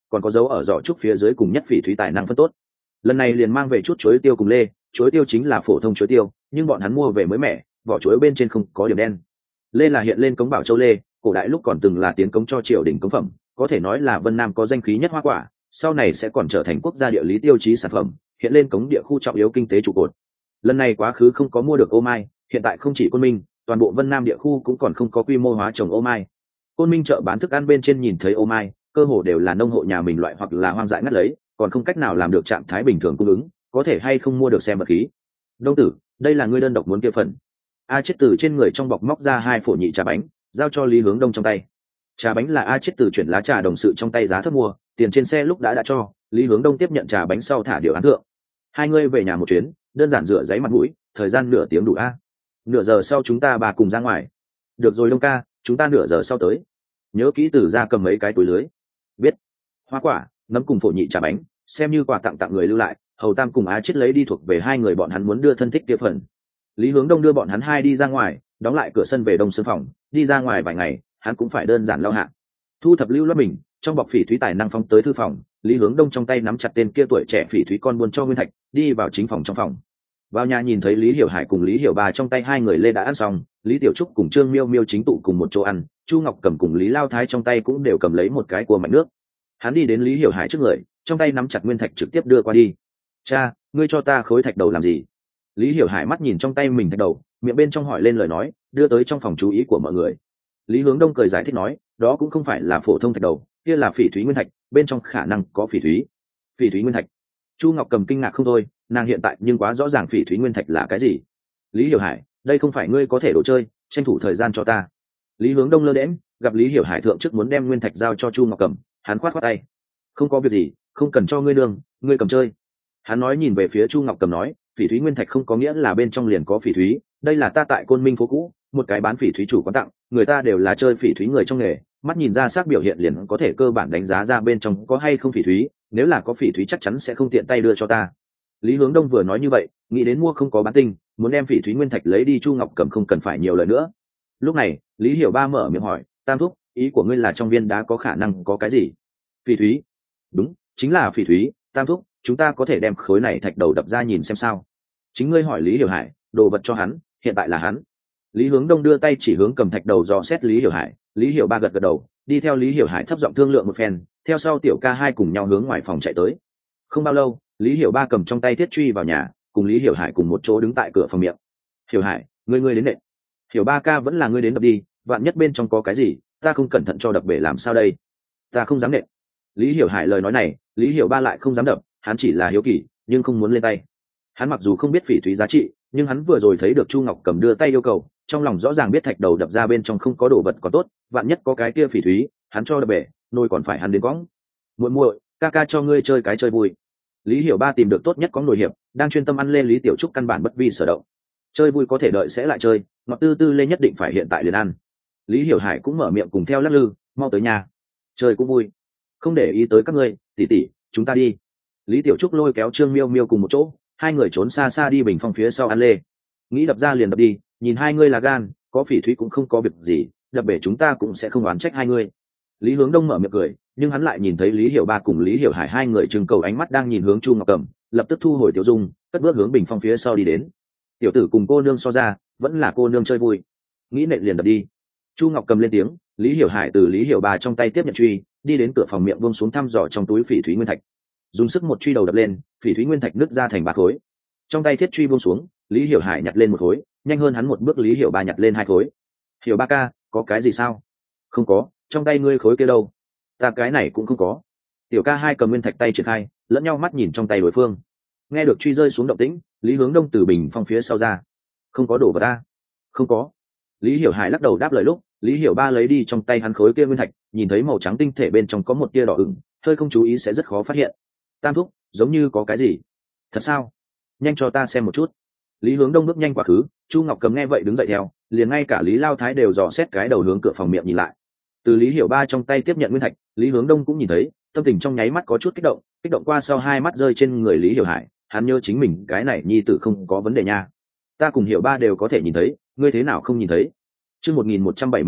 còn có dấu ở giỏ trúc phía dưới cùng nhất phỉ thúy tài năng phân tốt. Lần này liền mang về chút chuối tiêu cùng lê, chuối tiêu chính là phổ thông chuối tiêu, nhưng bọn hắn mua về mới mẻ, vỏ chuối bên trên không có điểm đen. Lê là hiện lên cống Bảo Châu lê, cổ đại lúc còn từng là tiến cống cho triều đình cống phẩm, có thể nói là Vân Nam có danh khí nhất hoa quả, sau này sẽ còn trở thành quốc gia địa lý tiêu chí sản phẩm, hiện lên cống địa khu trọng yếu kinh tế trụ cột. Lần này quá khứ không có mua được ô mai, hiện tại không chỉ Côn Minh, toàn bộ Vân Nam địa khu cũng còn không có quy mô hóa trồng ô mai. Côn Minh chợ bán thức ăn bên trên nhìn thấy ô mai, cơ hồ đều là nông hộ nhà mình loại hoặc là hoang dại ngắt lấy, còn không cách nào làm được trạng thái bình thường cung ứng, có thể hay không mua được xem vật khí. Đông tử, đây là ngươi đơn độc muốn kia phần. A Chết từ trên người trong bọc móc ra hai phổ nhị trà bánh, giao cho Lý Hướng Đông trong tay. Trà bánh là A Chết từ chuyển lá trà đồng sự trong tay giá thấp mua, tiền trên xe lúc đã đã cho. Lý Hướng Đông tiếp nhận trà bánh sau thả điều án thượng. Hai ngươi về nhà một chuyến, đơn giản rửa giấy mặt mũi, thời gian nửa tiếng đủ a. Nửa giờ sau chúng ta bà cùng ra ngoài. Được rồi Đông ca, chúng ta nửa giờ sau tới. Nhớ kỹ từ ra cầm mấy cái túi lưới. Biết. Hoa quả, nấm cùng phổ nhị trà bánh, xem như quà tặng tặng người lưu lại. Hầu Tam cùng Á Chết lấy đi thuộc về hai người bọn hắn muốn đưa thân thích kia phần. Lý Hướng Đông đưa bọn hắn hai đi ra ngoài, đóng lại cửa sân về đông sương phòng, đi ra ngoài vài ngày, hắn cũng phải đơn giản lau hạ. Thu thập lưu loát mình, trong bọc phỉ thúy tài năng phóng tới thư phòng, Lý Hướng Đông trong tay nắm chặt tên kia tuổi trẻ phỉ thúy con buôn cho Nguyên Thạch, đi vào chính phòng trong phòng. Vào nhà nhìn thấy Lý Hiểu Hải cùng Lý Hiểu Ba trong tay hai người lê đã ăn xong, Lý Tiểu Trúc cùng Trương Miêu Miêu chính tụ cùng một chỗ ăn, Chu Ngọc Cầm cùng Lý Lao Thái trong tay cũng đều cầm lấy một cái cua mạch nước. Hắn đi đến Lý Hiểu Hải trước người, trong tay nắm chặt Nguyên Thạch trực tiếp đưa qua đi. Cha, ngươi cho ta khối thạch đầu làm gì? Lý Hiểu Hải mắt nhìn trong tay mình thạch đầu, miệng bên trong hỏi lên lời nói, đưa tới trong phòng chú ý của mọi người. Lý Hướng Đông cười giải thích nói, đó cũng không phải là phổ thông thạch đầu, kia là phỉ thúy nguyên thạch, bên trong khả năng có phỉ thúy. Phỉ thúy nguyên thạch? Chu Ngọc Cầm kinh ngạc không thôi, nàng hiện tại nhưng quá rõ ràng phỉ thúy nguyên thạch là cái gì. Lý Hiểu Hải, đây không phải ngươi có thể đồ chơi, tranh thủ thời gian cho ta. Lý Hướng Đông lơ đễnh, gặp Lý Hiểu Hải thượng trước muốn đem nguyên thạch giao cho Chu Ngọc Cầm, hắn khoát khoát tay. Không có việc gì, không cần cho ngươi đường, ngươi cầm chơi. Hắn nói nhìn về phía Chu Ngọc Cầm nói, phỉ thúy nguyên thạch không có nghĩa là bên trong liền có phỉ thúy, đây là ta tại Côn Minh phố cũ, một cái bán phỉ thúy chủ quán tặng, người ta đều là chơi phỉ thúy người trong nghề, mắt nhìn ra sắc biểu hiện liền có thể cơ bản đánh giá ra bên trong có hay không phỉ thúy, nếu là có phỉ thúy chắc chắn sẽ không tiện tay đưa cho ta. Lý Hướng Đông vừa nói như vậy, nghĩ đến mua không có bán tinh, muốn đem phỉ thúy nguyên thạch lấy đi, Chu Ngọc Cầm không cần phải nhiều lời nữa. Lúc này, Lý Hiểu Ba mở miệng hỏi, Tam thúc, ý của ngươi là trong viên đá có khả năng có cái gì? Phỉ thúy? Đúng, chính là phỉ thúy, Tam thúc, chúng ta có thể đem khối này thạch đầu đập ra nhìn xem sao? Chính ngươi hỏi Lý Hiểu Hải, đồ vật cho hắn, hiện tại là hắn. Lý Hướng Đông đưa tay chỉ hướng cầm thạch đầu dò xét Lý Hiểu Hải, Lý Hiểu Ba gật gật đầu, đi theo Lý Hiểu Hải thấp giọng thương lượng một phen, theo sau tiểu ca hai cùng nhau hướng ngoài phòng chạy tới. Không bao lâu, Lý Hiểu Ba cầm trong tay thiết truy vào nhà, cùng Lý Hiểu Hải cùng một chỗ đứng tại cửa phòng miệng. Hiểu Hải, ngươi ngươi đến nện. Hiểu Ba ca vẫn là ngươi đến đập đi, vạn nhất bên trong có cái gì, ta không cẩn thận cho đập bể làm sao đây? Ta không dám nện. Lý Hiểu Hải lời nói này, Lý Hiểu Ba lại không dám đập, hắn chỉ là hiếu kỳ, nhưng không muốn lên tay. Hắn mặc dù không biết phỉ thúy giá trị, nhưng hắn vừa rồi thấy được Chu Ngọc Cầm đưa tay yêu cầu, trong lòng rõ ràng biết thạch đầu đập ra bên trong không có đồ vật còn tốt, vạn nhất có cái kia phỉ thúy, hắn cho đập bể, nôi còn phải hắn đến quõng. Muội muội, ca ca cho ngươi chơi cái chơi vui. Lý Hiểu Ba tìm được tốt nhất có nổi hiệp, đang chuyên tâm ăn lên, Lý Tiểu Trúc căn bản bất vi sở động. Chơi vui có thể đợi sẽ lại chơi, ngọt tư tư lên nhất định phải hiện tại liền ăn. Lý Hiểu Hải cũng mở miệng cùng theo lắc lư, mau tới nhà. Chơi cũng vui. Không để ý tới các ngươi, tỷ tỷ, chúng ta đi. Lý Tiểu Trúc lôi kéo Trương Miêu Miêu cùng một chỗ, hai người trốn xa xa đi bình phong phía sau ăn lê. Nghĩ đập ra liền đập đi, nhìn hai ngươi là gan, có phỉ thúy cũng không có việc gì, đập bể chúng ta cũng sẽ không oán trách hai ngươi. Lý Hướng Đông mở miệng cười, nhưng hắn lại nhìn thấy Lý Hiểu Ba cùng Lý Hiểu Hải hai người trừng cầu ánh mắt đang nhìn hướng Chu Ngọc Cầm, lập tức thu hồi tiểu dung, cất bước hướng bình phong phía sau đi đến. Tiểu tử cùng cô nương so ra, vẫn là cô nương chơi vui. Nghĩ nện liền đập đi. Chu Ngọc Cầm lên tiếng, Lý Hiểu Hải từ Lý Hiểu Ba trong tay tiếp nhận truy, đi đến cửa phòng miệng buông xuống thăm dò trong túi phỉ thúy nguyên thạch. Dùng sức một truy đầu đập lên, phỉ thúy nguyên thạch nứt ra thành ba khối. Trong tay thiết truy buông xuống, Lý Hiểu Hải nhặt lên một khối, nhanh hơn hắn một bước Lý Hiểu Ba nhặt lên hai khối. Hiểu Ba ca, có cái gì sao? Không có, trong tay ngươi khối kia đâu? Ta cái này cũng không có. Tiểu ca hai cầm nguyên thạch tay triển khai, lẫn nhau mắt nhìn trong tay đối phương. Nghe được truy rơi xuống động tĩnh, Lý Hướng Đông từ bình phong phía sau ra. Không có đồ vật ta. Không có. Lý Hiểu Hải lắc đầu đáp lời lúc, Lý Hiểu Ba lấy đi trong tay hắn khối kia nguyên thạch, nhìn thấy màu trắng tinh thể bên trong có một tia đỏ ửng, hơi không chú ý sẽ rất khó phát hiện. Tam thúc, giống như có cái gì. Thật sao? Nhanh cho ta xem một chút. Lý Hướng Đông bước nhanh quá khứ, Chu Ngọc Cầm nghe vậy đứng dậy theo, liền ngay cả Lý Lao Thái đều dò xét cái đầu hướng cửa phòng miệng nhìn lại. Từ Lý Hiểu Ba trong tay tiếp nhận nguyên thạch, Lý Hướng Đông cũng nhìn thấy, tâm tình trong nháy mắt có chút kích động, kích động qua sau hai mắt rơi trên người Lý Hiểu Hải, hắn nhớ chính mình cái này nhi tử không có vấn đề nha. Ta cùng Hiểu Ba đều có thể nhìn thấy, ngươi thế nào không nhìn thấy? Chương một nghìn một trăm bảy mươi mốt,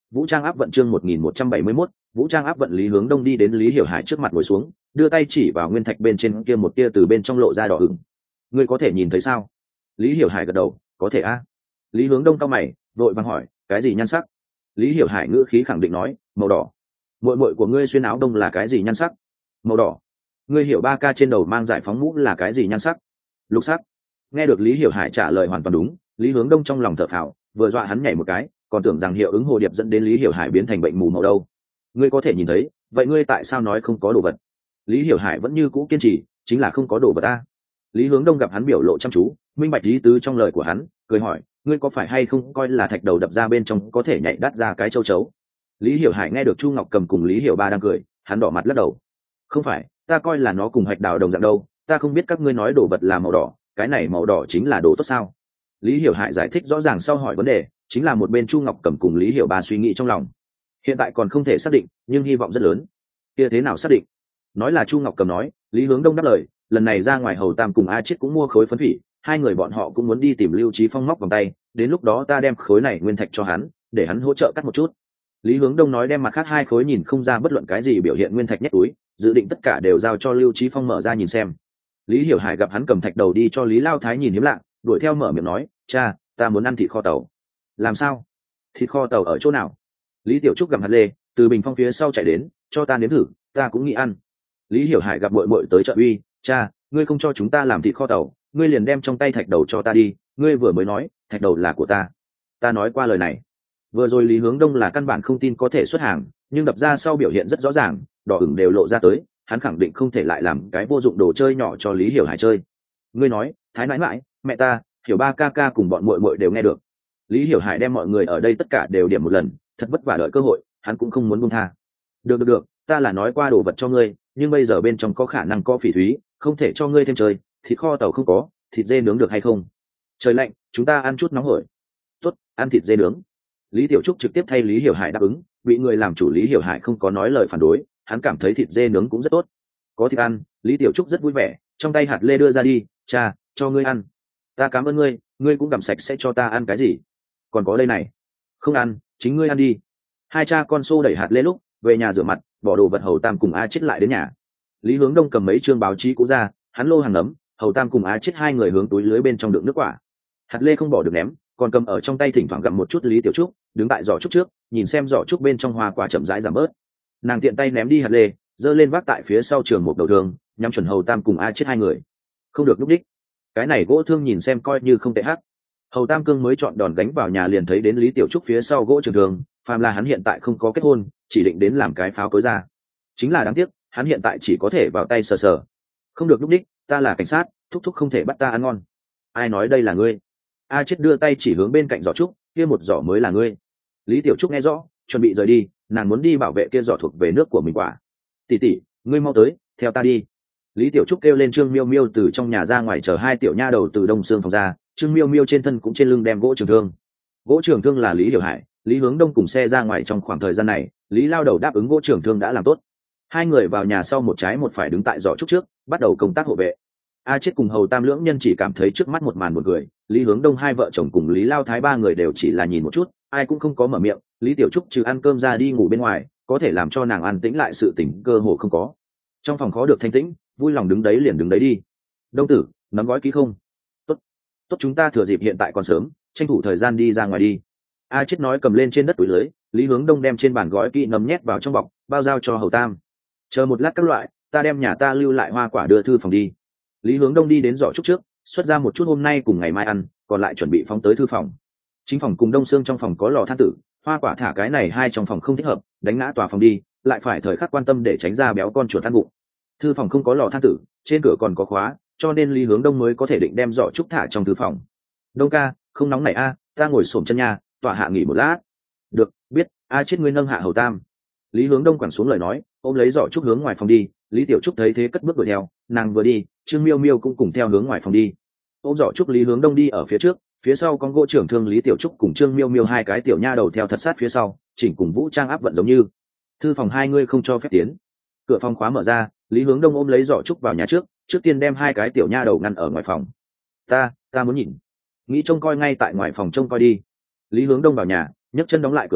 Vũ trang áp vận chương một nghìn một trăm bảy mươi mốt, vũ trang áp vận. Lý Hướng Đông đi đến Lý Hiểu Hải trước mặt ngồi xuống, đưa tay chỉ vào nguyên thạch bên trên kia một tia từ bên trong lộ ra đỏ ửng. Ngươi có thể nhìn thấy sao? Lý Hiểu Hải gật đầu, có thể a. Lý Hướng Đông cau mày, vội vàng hỏi, cái gì nhan sắc? Lý Hiểu Hải ngữ khí khẳng định nói, màu đỏ. Muội muội của ngươi xuyên áo đông là cái gì nhan sắc? Màu đỏ. Ngươi hiểu ba ca trên đầu mang giải phóng mũ là cái gì nhan sắc? Lục sắc. Nghe được Lý Hiểu Hải trả lời hoàn toàn đúng, Lý Hướng Đông trong lòng thở phào, vừa dọa hắn nhảy một cái, còn tưởng rằng hiệu ứng hồ điệp dẫn đến Lý Hiểu Hải biến thành bệnh mù màu đâu. Ngươi có thể nhìn thấy, vậy ngươi tại sao nói không có đồ vật? Lý Hiểu Hải vẫn như cũ kiên trì, chính là không có đồ vật ta. Lý Hướng Đông gặp hắn biểu lộ chăm chú, minh bạch ý tứ trong lời của hắn, cười hỏi, ngươi có phải hay không coi là thạch đầu đập ra bên trong có thể nhảy đắt ra cái châu chấu? Lý Hiểu Hải nghe được Chu Ngọc Cầm cùng Lý Hiểu Ba đang cười, hắn đỏ mặt lắc đầu. Không phải, ta coi là nó cùng hạch đào đồng dạng đâu, ta không biết các ngươi nói đồ vật là màu đỏ, cái này màu đỏ chính là đồ tốt sao? Lý Hiểu Hải giải thích rõ ràng sau hỏi vấn đề, chính là một bên Chu Ngọc Cầm cùng Lý Hiểu Ba suy nghĩ trong lòng. Hiện tại còn không thể xác định, nhưng hy vọng rất lớn. Kia thế nào xác định? Nói là Chu Ngọc Cầm nói, Lý Hướng Đông đáp lời, lần này ra ngoài Hầu Tam cùng A Chiết cũng mua khối phấn phỉ, hai người bọn họ cũng muốn đi tìm Lưu Chí Phong móc vòng tay, đến lúc đó ta đem khối này nguyên thạch cho hắn, để hắn hỗ trợ cắt một chút. Lý Hướng Đông nói đem mặt khác hai khối nhìn không ra bất luận cái gì biểu hiện nguyên thạch nhét túi, dự định tất cả đều giao cho Lưu Chí Phong mở ra nhìn xem. Lý Hiểu Hải gặp hắn cầm thạch đầu đi cho Lý Lao Thái nhìn hiếm lạ, đuổi theo mở miệng nói, cha, ta muốn ăn thịt kho tàu. Làm sao? Thịt kho tàu ở chỗ nào? Lý Tiểu Trúc gặm hạt lê, từ bình phong phía sau chạy đến, cho ta nếm thử, ta cũng nghĩ ăn. Lý Hiểu Hải gặp muội muội tới chợ uy, cha, ngươi không cho chúng ta làm thịt kho tàu, ngươi liền đem trong tay thạch đầu cho ta đi, ngươi vừa mới nói, thạch đầu là của ta. Ta nói qua lời này. Vừa rồi Lý Hướng Đông là căn bản không tin có thể xuất hàng, nhưng đập ra sau biểu hiện rất rõ ràng, đỏ ửng đều lộ ra tới, hắn khẳng định không thể lại làm cái vô dụng đồ chơi nhỏ cho Lý Hiểu Hải chơi. Ngươi nói, Thái nãi nãi, mẹ ta, Hiểu Ba ca ca cùng bọn muội muội đều nghe được. Lý Hiểu Hải đem mọi người ở đây tất cả đều điểm một lần, thật vất vả đợi cơ hội, hắn cũng không muốn buông tha. Được được được, ta là nói qua đồ vật cho ngươi, nhưng bây giờ bên trong có khả năng có phỉ thúy, không thể cho ngươi thêm chơi, thịt kho tàu không có, thịt dê nướng được hay không? Trời lạnh, chúng ta ăn chút nóng hổi. Tốt, ăn thịt dê nướng. Lý Tiểu Trúc trực tiếp thay Lý Hiểu Hải đáp ứng, bị người làm chủ Lý Hiểu Hải không có nói lời phản đối, hắn cảm thấy thịt dê nướng cũng rất tốt. Có thịt ăn, Lý Tiểu Trúc rất vui vẻ, trong tay hạt lê đưa ra đi, cha, cho ngươi ăn. Ta cảm ơn ngươi, ngươi cũng cầm sạch sẽ cho ta ăn cái gì? Còn có đây này. Không ăn, chính ngươi ăn đi. Hai cha con xô đẩy hạt lê lúc, về nhà rửa mặt, bỏ đồ vật Hầu Tam cùng A Chết lại đến nhà. Lý Hướng Đông cầm mấy chương báo chí cũ ra, hắn lô hàng nấm, Hầu Tam cùng Á Chết hai người hướng túi lưới bên trong đựng nước quả. Hạt lê không bỏ được ném, còn cầm ở trong tay thỉnh thoảng gặm một chút. Lý Tiểu Trúc đứng tại giỏ trúc trước, nhìn xem giỏ trúc bên trong hoa quả chậm rãi giảm bớt. Nàng tiện tay ném đi hạt lê, giơ lên vác tại phía sau trường một đầu thương, nhắm chuẩn Hầu Tam cùng A Chết hai người. Không được lúc đích. Cái này gỗ thương nhìn xem coi như không tệ hát. Hầu Tam Cương mới chọn đòn gánh vào nhà liền thấy đến Lý Tiểu Trúc phía sau gỗ trường thương, phàm là hắn hiện tại không có kết hôn, chỉ định đến làm cái pháo cối ra. Chính là đáng tiếc, hắn hiện tại chỉ có thể vào tay sờ sờ. Không được lúc đích, ta là cảnh sát, thúc thúc không thể bắt ta ăn ngon. Ai nói đây là ngươi? A Chết đưa tay chỉ hướng bên cạnh giỏ trúc, kia một giỏ mới là ngươi. Lý Tiểu Trúc nghe rõ, chuẩn bị rời đi, nàng muốn đi bảo vệ kia giỏ thuộc về nước của mình quả. Tỷ tỷ, ngươi mau tới, theo ta đi. Lý Tiểu Trúc kêu lên Trương Miêu Miêu từ trong nhà ra ngoài, chờ hai tiểu nha đầu từ đông xương phòng ra. Trương Miêu Miêu trên thân cũng trên lưng đem gỗ trường thương. Gỗ trường thương là Lý Hiểu Hải, Lý Hướng Đông cùng xe ra ngoài trong khoảng thời gian này, Lý Lao Đầu đáp ứng gỗ trường thương đã làm tốt. Hai người vào nhà sau một trái một phải đứng tại giỏ trúc trước, bắt đầu công tác hộ vệ. A Chết cùng Hầu Tam lưỡng nhân chỉ cảm thấy trước mắt một màn một người, Lý Hướng Đông hai vợ chồng cùng Lý Lao Thái ba người đều chỉ là nhìn một chút, ai cũng không có mở miệng. Lý Tiểu Trúc trừ ăn cơm ra đi ngủ bên ngoài, có thể làm cho nàng an tĩnh lại sự tỉnh cơ hồ không có. Trong phòng khó được thanh tĩnh, vui lòng đứng đấy liền đứng đấy đi. Đông tử, nắm gói kỹ không? Tốt, tốt, chúng ta thừa dịp hiện tại còn sớm, tranh thủ thời gian đi ra ngoài đi. A Chết nói cầm lên trên đất túi lưới, Lý Hướng Đông đem trên bàn gói kỹ nấm nhét vào trong bọc, bao giao cho Hầu Tam. Chờ một lát các loại, ta đem nhà ta lưu lại hoa quả đưa thư phòng đi. Lý Hướng Đông đi đến giỏ trúc trước, xuất ra một chút hôm nay cùng ngày mai ăn, còn lại chuẩn bị phóng tới thư phòng. Chính phòng cùng đông xương trong phòng có lò than tử, hoa quả thả cái này hai trong phòng không thích hợp, đánh ngã tòa phòng đi, lại phải thời khắc quan tâm để tránh ra béo con chuột tan bụng. Thư phòng không có lò than tử, trên cửa còn có khóa, cho nên Lý Hướng Đông mới có thể định đem giỏ trúc thả trong thư phòng. Đông ca, không nóng này a, ta ngồi xổm chân nhà, tọa hạ nghỉ một lát. Được, biết. A Chết ngươi nâng hạ Hầu Tam. Lý Hướng Đông quẳng xuống lời nói, ôm lấy giỏ trúc hướng ngoài phòng đi. Lý Tiểu Trúc thấy thế cất bước đuổi theo, nàng vừa đi, Trương Miêu Miêu cũng cùng theo hướng ngoài phòng đi. Ôm giỏ trúc Lý Hướng Đông đi ở phía trước, phía sau con gỗ trưởng thương Lý Tiểu Trúc cùng Trương Miêu Miêu hai cái tiểu nha đầu theo thật sát phía sau, chỉnh cùng vũ trang áp vận giống như. Thư phòng hai ngươi không cho phép tiến. Cửa phòng khóa mở ra, Lý Hướng Đông ôm lấy giỏ trúc vào nhà trước, trước tiên đem hai cái tiểu nha đầu ngăn ở ngoài phòng. Ta, ta muốn nhìn. Nghĩ trông coi ngay tại ngoài phòng trông coi đi. Lý Hướng Đông vào nhà, nhấc chân đóng lại cửa phòng,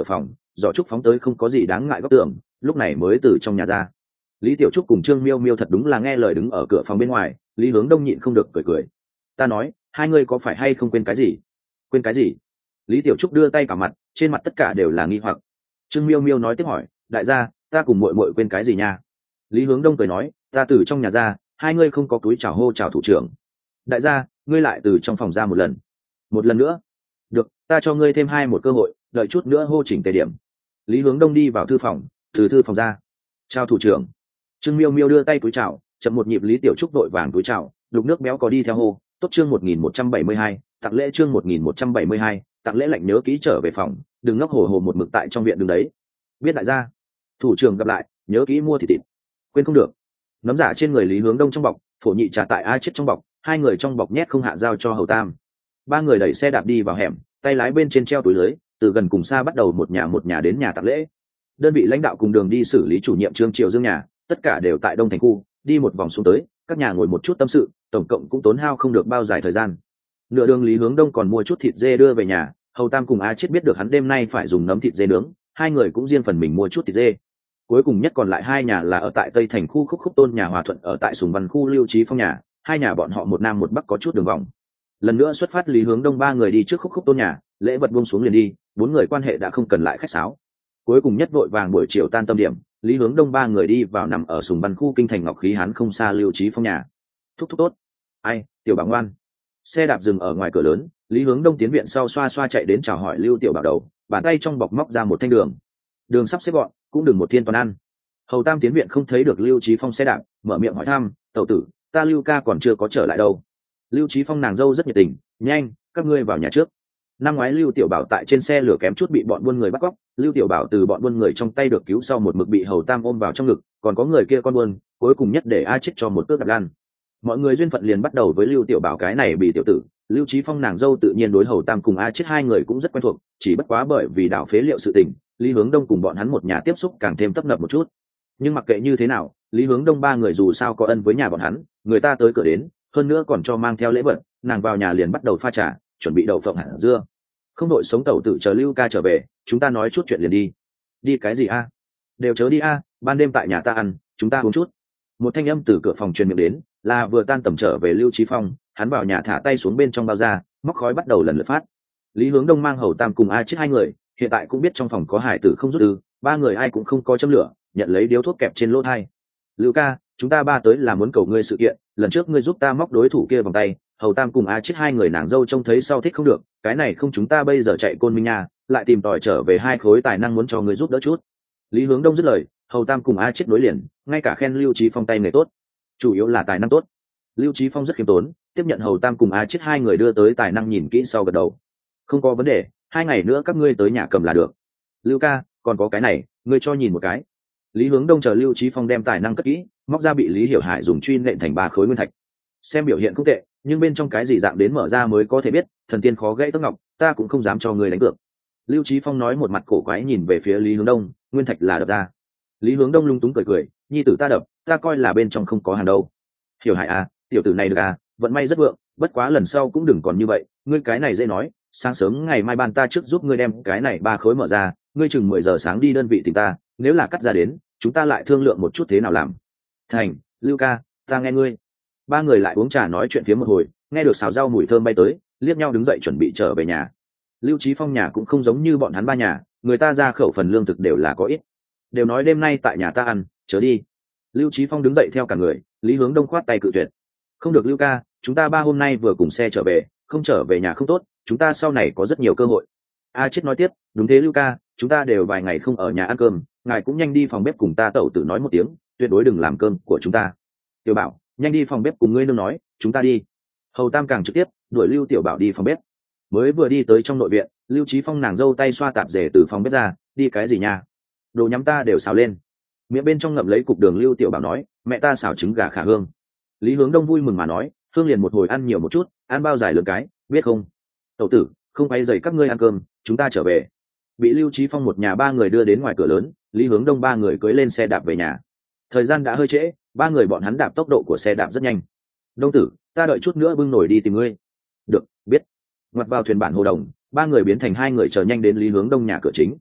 giỏ trúc phóng tới không có gì đáng ngại góc tường, lúc này mới từ trong nhà ra. Lý Tiểu Trúc cùng Trương Miêu Miêu thật đúng là nghe lời đứng ở cửa phòng bên ngoài. Lý Hướng Đông nhịn không được cười cười. Ta nói, hai ngươi có phải hay không quên cái gì? Quên cái gì? Lý Tiểu Trúc đưa tay cả mặt, trên mặt tất cả đều là nghi hoặc. Trương Miêu Miêu nói tiếp hỏi, đại gia, ta cùng muội muội quên cái gì nha? Lý Hướng Đông cười nói, ta từ trong nhà ra, hai ngươi không có túi chào hô chào thủ trưởng. Đại gia, ngươi lại từ trong phòng ra một lần. Một lần nữa. Được, ta cho ngươi thêm hai một cơ hội, đợi chút nữa hô chỉnh tề điểm. Lý Hướng Đông đi vào thư phòng, từ thư phòng ra. Chào thủ trưởng. Trương Miêu Miêu đưa tay túi chào, chậm một nhịp. Lý Tiểu Trúc đội vàng túi chào, lục nước béo có đi theo hô, tốt chương một nghìn một trăm bảy mươi hai, tặng lễ chương một nghìn một trăm bảy mươi hai, tặng lễ lạnh nhớ kỹ trở về phòng, đừng ngốc hồ hồ một mực tại trong viện đường đấy. Biết đại gia. Thủ trưởng gặp lại, nhớ kỹ mua thịt thịt. Quên không được. Nắm giả trên người Lý Hướng Đông trong bọc, phổ nhị trà tại A Chết trong bọc, hai người trong bọc nhét không hạ giao cho Hầu Tam. Ba người đẩy xe đạp đi vào hẻm, tay lái bên trên treo túi lưới, từ gần cùng xa bắt đầu một nhà một nhà đến nhà tặng lễ. Đơn vị lãnh đạo cùng đường đi xử lý chủ nhiệm Trương Triều Dương nhà, tất cả đều tại Đông Thành khu, đi một vòng xuống tới, các nhà ngồi một chút tâm sự, tổng cộng cũng tốn hao không được bao dài thời gian. Nửa đường Lý Hướng Đông còn mua chút thịt dê đưa về nhà. Hầu Tam cùng A Chết biết được hắn đêm nay phải dùng nấm thịt dê nướng, hai người cũng riêng phần mình mua chút thịt dê. Cuối cùng nhất còn lại hai nhà là ở tại Tây Thành khu Khúc Khúc Tôn nhà Hòa Thuận, ở tại Sùng Văn khu Lưu Trí Phong nhà, hai nhà bọn họ một nam một bắc có chút đường vòng. Lần nữa xuất phát, Lý Hướng Đông ba người đi trước Khúc Khúc Tôn nhà, lễ vật buông xuống liền đi, bốn người quan hệ đã không cần lại khách sáo. Cuối cùng nhất vội vàng buổi chiều tan tâm điểm, Lý Hướng Đông ba người đi vào nằm ở Sùng Văn khu Kinh Thành Ngọc Khí Hán không xa Lưu Trí Phong nhà. Thúc thúc tốt. Ai, tiểu bảo ngoan. Xe đạp dừng ở ngoài cửa lớn, Lý Hướng Đông tiến viện sau xoa xoa chạy đến chào hỏi Lưu tiểu bảo đầu, bàn tay trong bọc móc ra một thanh đường. Đường sắp xếp gọn, cũng đừng một thiên toàn ăn. Hầu Tam tiến viện không thấy được Lưu Trí Phong xe đạp, mở miệng hỏi thăm, tẩu tử, ta Lưu ca còn chưa có trở lại đâu. Lưu Trí Phong nàng dâu rất nhiệt tình, nhanh, các ngươi vào nhà trước. Năm ngoái Lưu tiểu bảo tại trên xe lửa kém chút bị bọn buôn người bắt cóc, Lưu tiểu bảo từ bọn buôn người trong tay được cứu sau một mực bị Hầu Tam ôm vào trong ngực, còn có người kia con buôn, cuối cùng nhất để A Chết cho một cước đạp lan. Mọi người duyên phận liền bắt đầu với Lưu tiểu bảo cái này bị tiểu tử. Lưu Trí Phong nàng dâu tự nhiên đối Hầu Tam cùng A Chết hai người cũng rất quen thuộc, chỉ bất quá bởi vì đảo phế liệu sự tình, Lý Hướng Đông cùng bọn hắn một nhà tiếp xúc càng thêm tấp nập một chút. Nhưng mặc kệ như thế nào, Lý Hướng Đông ba người dù sao có ân với nhà bọn hắn, người ta tới cửa đến, hơn nữa còn cho mang theo lễ vật, nàng vào nhà liền bắt đầu pha trà, chuẩn bị đậu phộng hạt dưa. Không đội sống tẩu tự chờ Lưu ca trở về, chúng ta nói chút chuyện liền đi. Đi cái gì a? Đều chớ đi a, ban đêm tại nhà ta ăn, chúng ta uống chút. Một thanh âm từ cửa phòng truyền miệng đến, là vừa tan tầm trở về Lưu Trí Phong, hắn vào nhà thả tay xuống bên trong bao da, móc khói bắt đầu lần lượt phát. Lý Hướng Đông mang Hầu Tam cùng A Chết hai người, hiện tại cũng biết trong phòng có hải tử không rút ư, ba người ai cũng không có châm lửa, nhận lấy điếu thuốc kẹp trên lỗ thai. Lưu ca, chúng ta ba tới là muốn cầu ngươi sự kiện, lần trước ngươi giúp ta móc đối thủ kia vòng tay, Hầu Tam cùng A Chết hai người nàng dâu trông thấy sau thích không được, cái này không chúng ta bây giờ chạy Côn Minh nha, lại tìm tòi trở về hai khối tài năng muốn cho ngươi giúp đỡ chút. Lý Hướng Đông dứt lời, Hầu Tam cùng A Chết nối liền, ngay cả khen Lưu Trí Phong tay nghề tốt, chủ yếu là tài năng tốt. Lưu Trí Phong rất khiêm tốn, tiếp nhận Hầu Tam cùng A Chết hai người đưa tới tài năng nhìn kỹ sau gật đầu. Không có vấn đề, hai ngày nữa các ngươi tới nhà cầm là được. Lưu ca, còn có cái này, ngươi cho nhìn một cái. Lý Hướng Đông chờ Lưu Trí Phong đem tài năng cất kỹ, móc ra bị Lý Hiểu Hải dùng truy nện thành ba khối nguyên thạch. Xem biểu hiện không tệ, nhưng bên trong cái gì dạng đến mở ra mới có thể biết, thần tiên khó gãy tấc ngọc, ta cũng không dám cho ngươi đánh cược. Lưu Trí Phong nói, một mặt cổ quái nhìn về phía Lý Hướng Đông, nguyên thạch là đập ra. Lý Hướng Đông lung túng cười cười, nhi tử ta đập, ta coi là bên trong không có hàng đâu. Hiểu Hải à, tiểu tử này được à, vận may rất vượng, bất quá lần sau cũng đừng còn như vậy, ngươi cái này dễ nói, sáng sớm ngày mai ban ta trước giúp ngươi đem cái này ba khối mở ra, ngươi chừng mười giờ sáng đi đơn vị tìm ta, nếu là cắt ra đến, chúng ta lại thương lượng một chút thế nào làm. Thành, Lưu ca, ta nghe ngươi. Ba người lại uống trà nói chuyện phía một hồi, nghe được xào rau mùi thơm bay tới, liếc nhau đứng dậy chuẩn bị trở về nhà. Lưu Trí Phong nhà cũng không giống như bọn hắn ba nhà, người ta ra khẩu phần lương thực đều là có ít, đều nói đêm nay tại nhà ta ăn, chớ đi. Lưu Trí Phong đứng dậy theo cả người, Lý Hướng Đông khoát tay cự tuyệt. Không được Lưu ca, chúng ta ba hôm nay vừa cùng xe trở về, không trở về nhà không tốt, chúng ta sau này có rất nhiều cơ hội. A Chết nói tiếp, đúng thế Lưu ca, chúng ta đều vài ngày không ở nhà ăn cơm, ngài cũng nhanh đi phòng bếp cùng ta tẩu tử nói một tiếng, tuyệt đối đừng làm cơm của chúng ta. Tiểu Bảo, nhanh đi phòng bếp cùng ngươi nương nói, chúng ta đi. Hầu Tam càng trực tiếp đuổi Lưu Tiểu Bảo đi phòng bếp. Mới vừa đi tới trong nội viện, Lưu Trí Phong nàng dâu tay xoa tạp dề từ phòng bếp ra, đi cái gì nha? Đồ nhắm ta đều xào lên. Miệng bên trong ngậm lấy cục đường, Lưu Tiểu Bảo nói, mẹ ta xào trứng gà khả hương. Lý Hướng Đông vui mừng mà nói, hương liền một hồi ăn nhiều một chút, ăn bao dài lớn cái, biết không? Tẩu tử, không quay dậy các ngươi ăn cơm, chúng ta trở về. Bị Lưu Trí Phong một nhà ba người đưa đến ngoài cửa lớn, Lý Hướng Đông ba người cưỡi lên xe đạp về nhà. Thời gian đã hơi trễ, ba người bọn hắn đạp tốc độ của xe đạp rất nhanh. Đông tử, ta đợi chút nữa bưng nổi đi tìm ngươi. Được, biết. Ngoặt vào thuyền bản hồ đồng, ba người biến thành hai người chờ nhanh đến Lý Hướng Đông nhà cửa chính.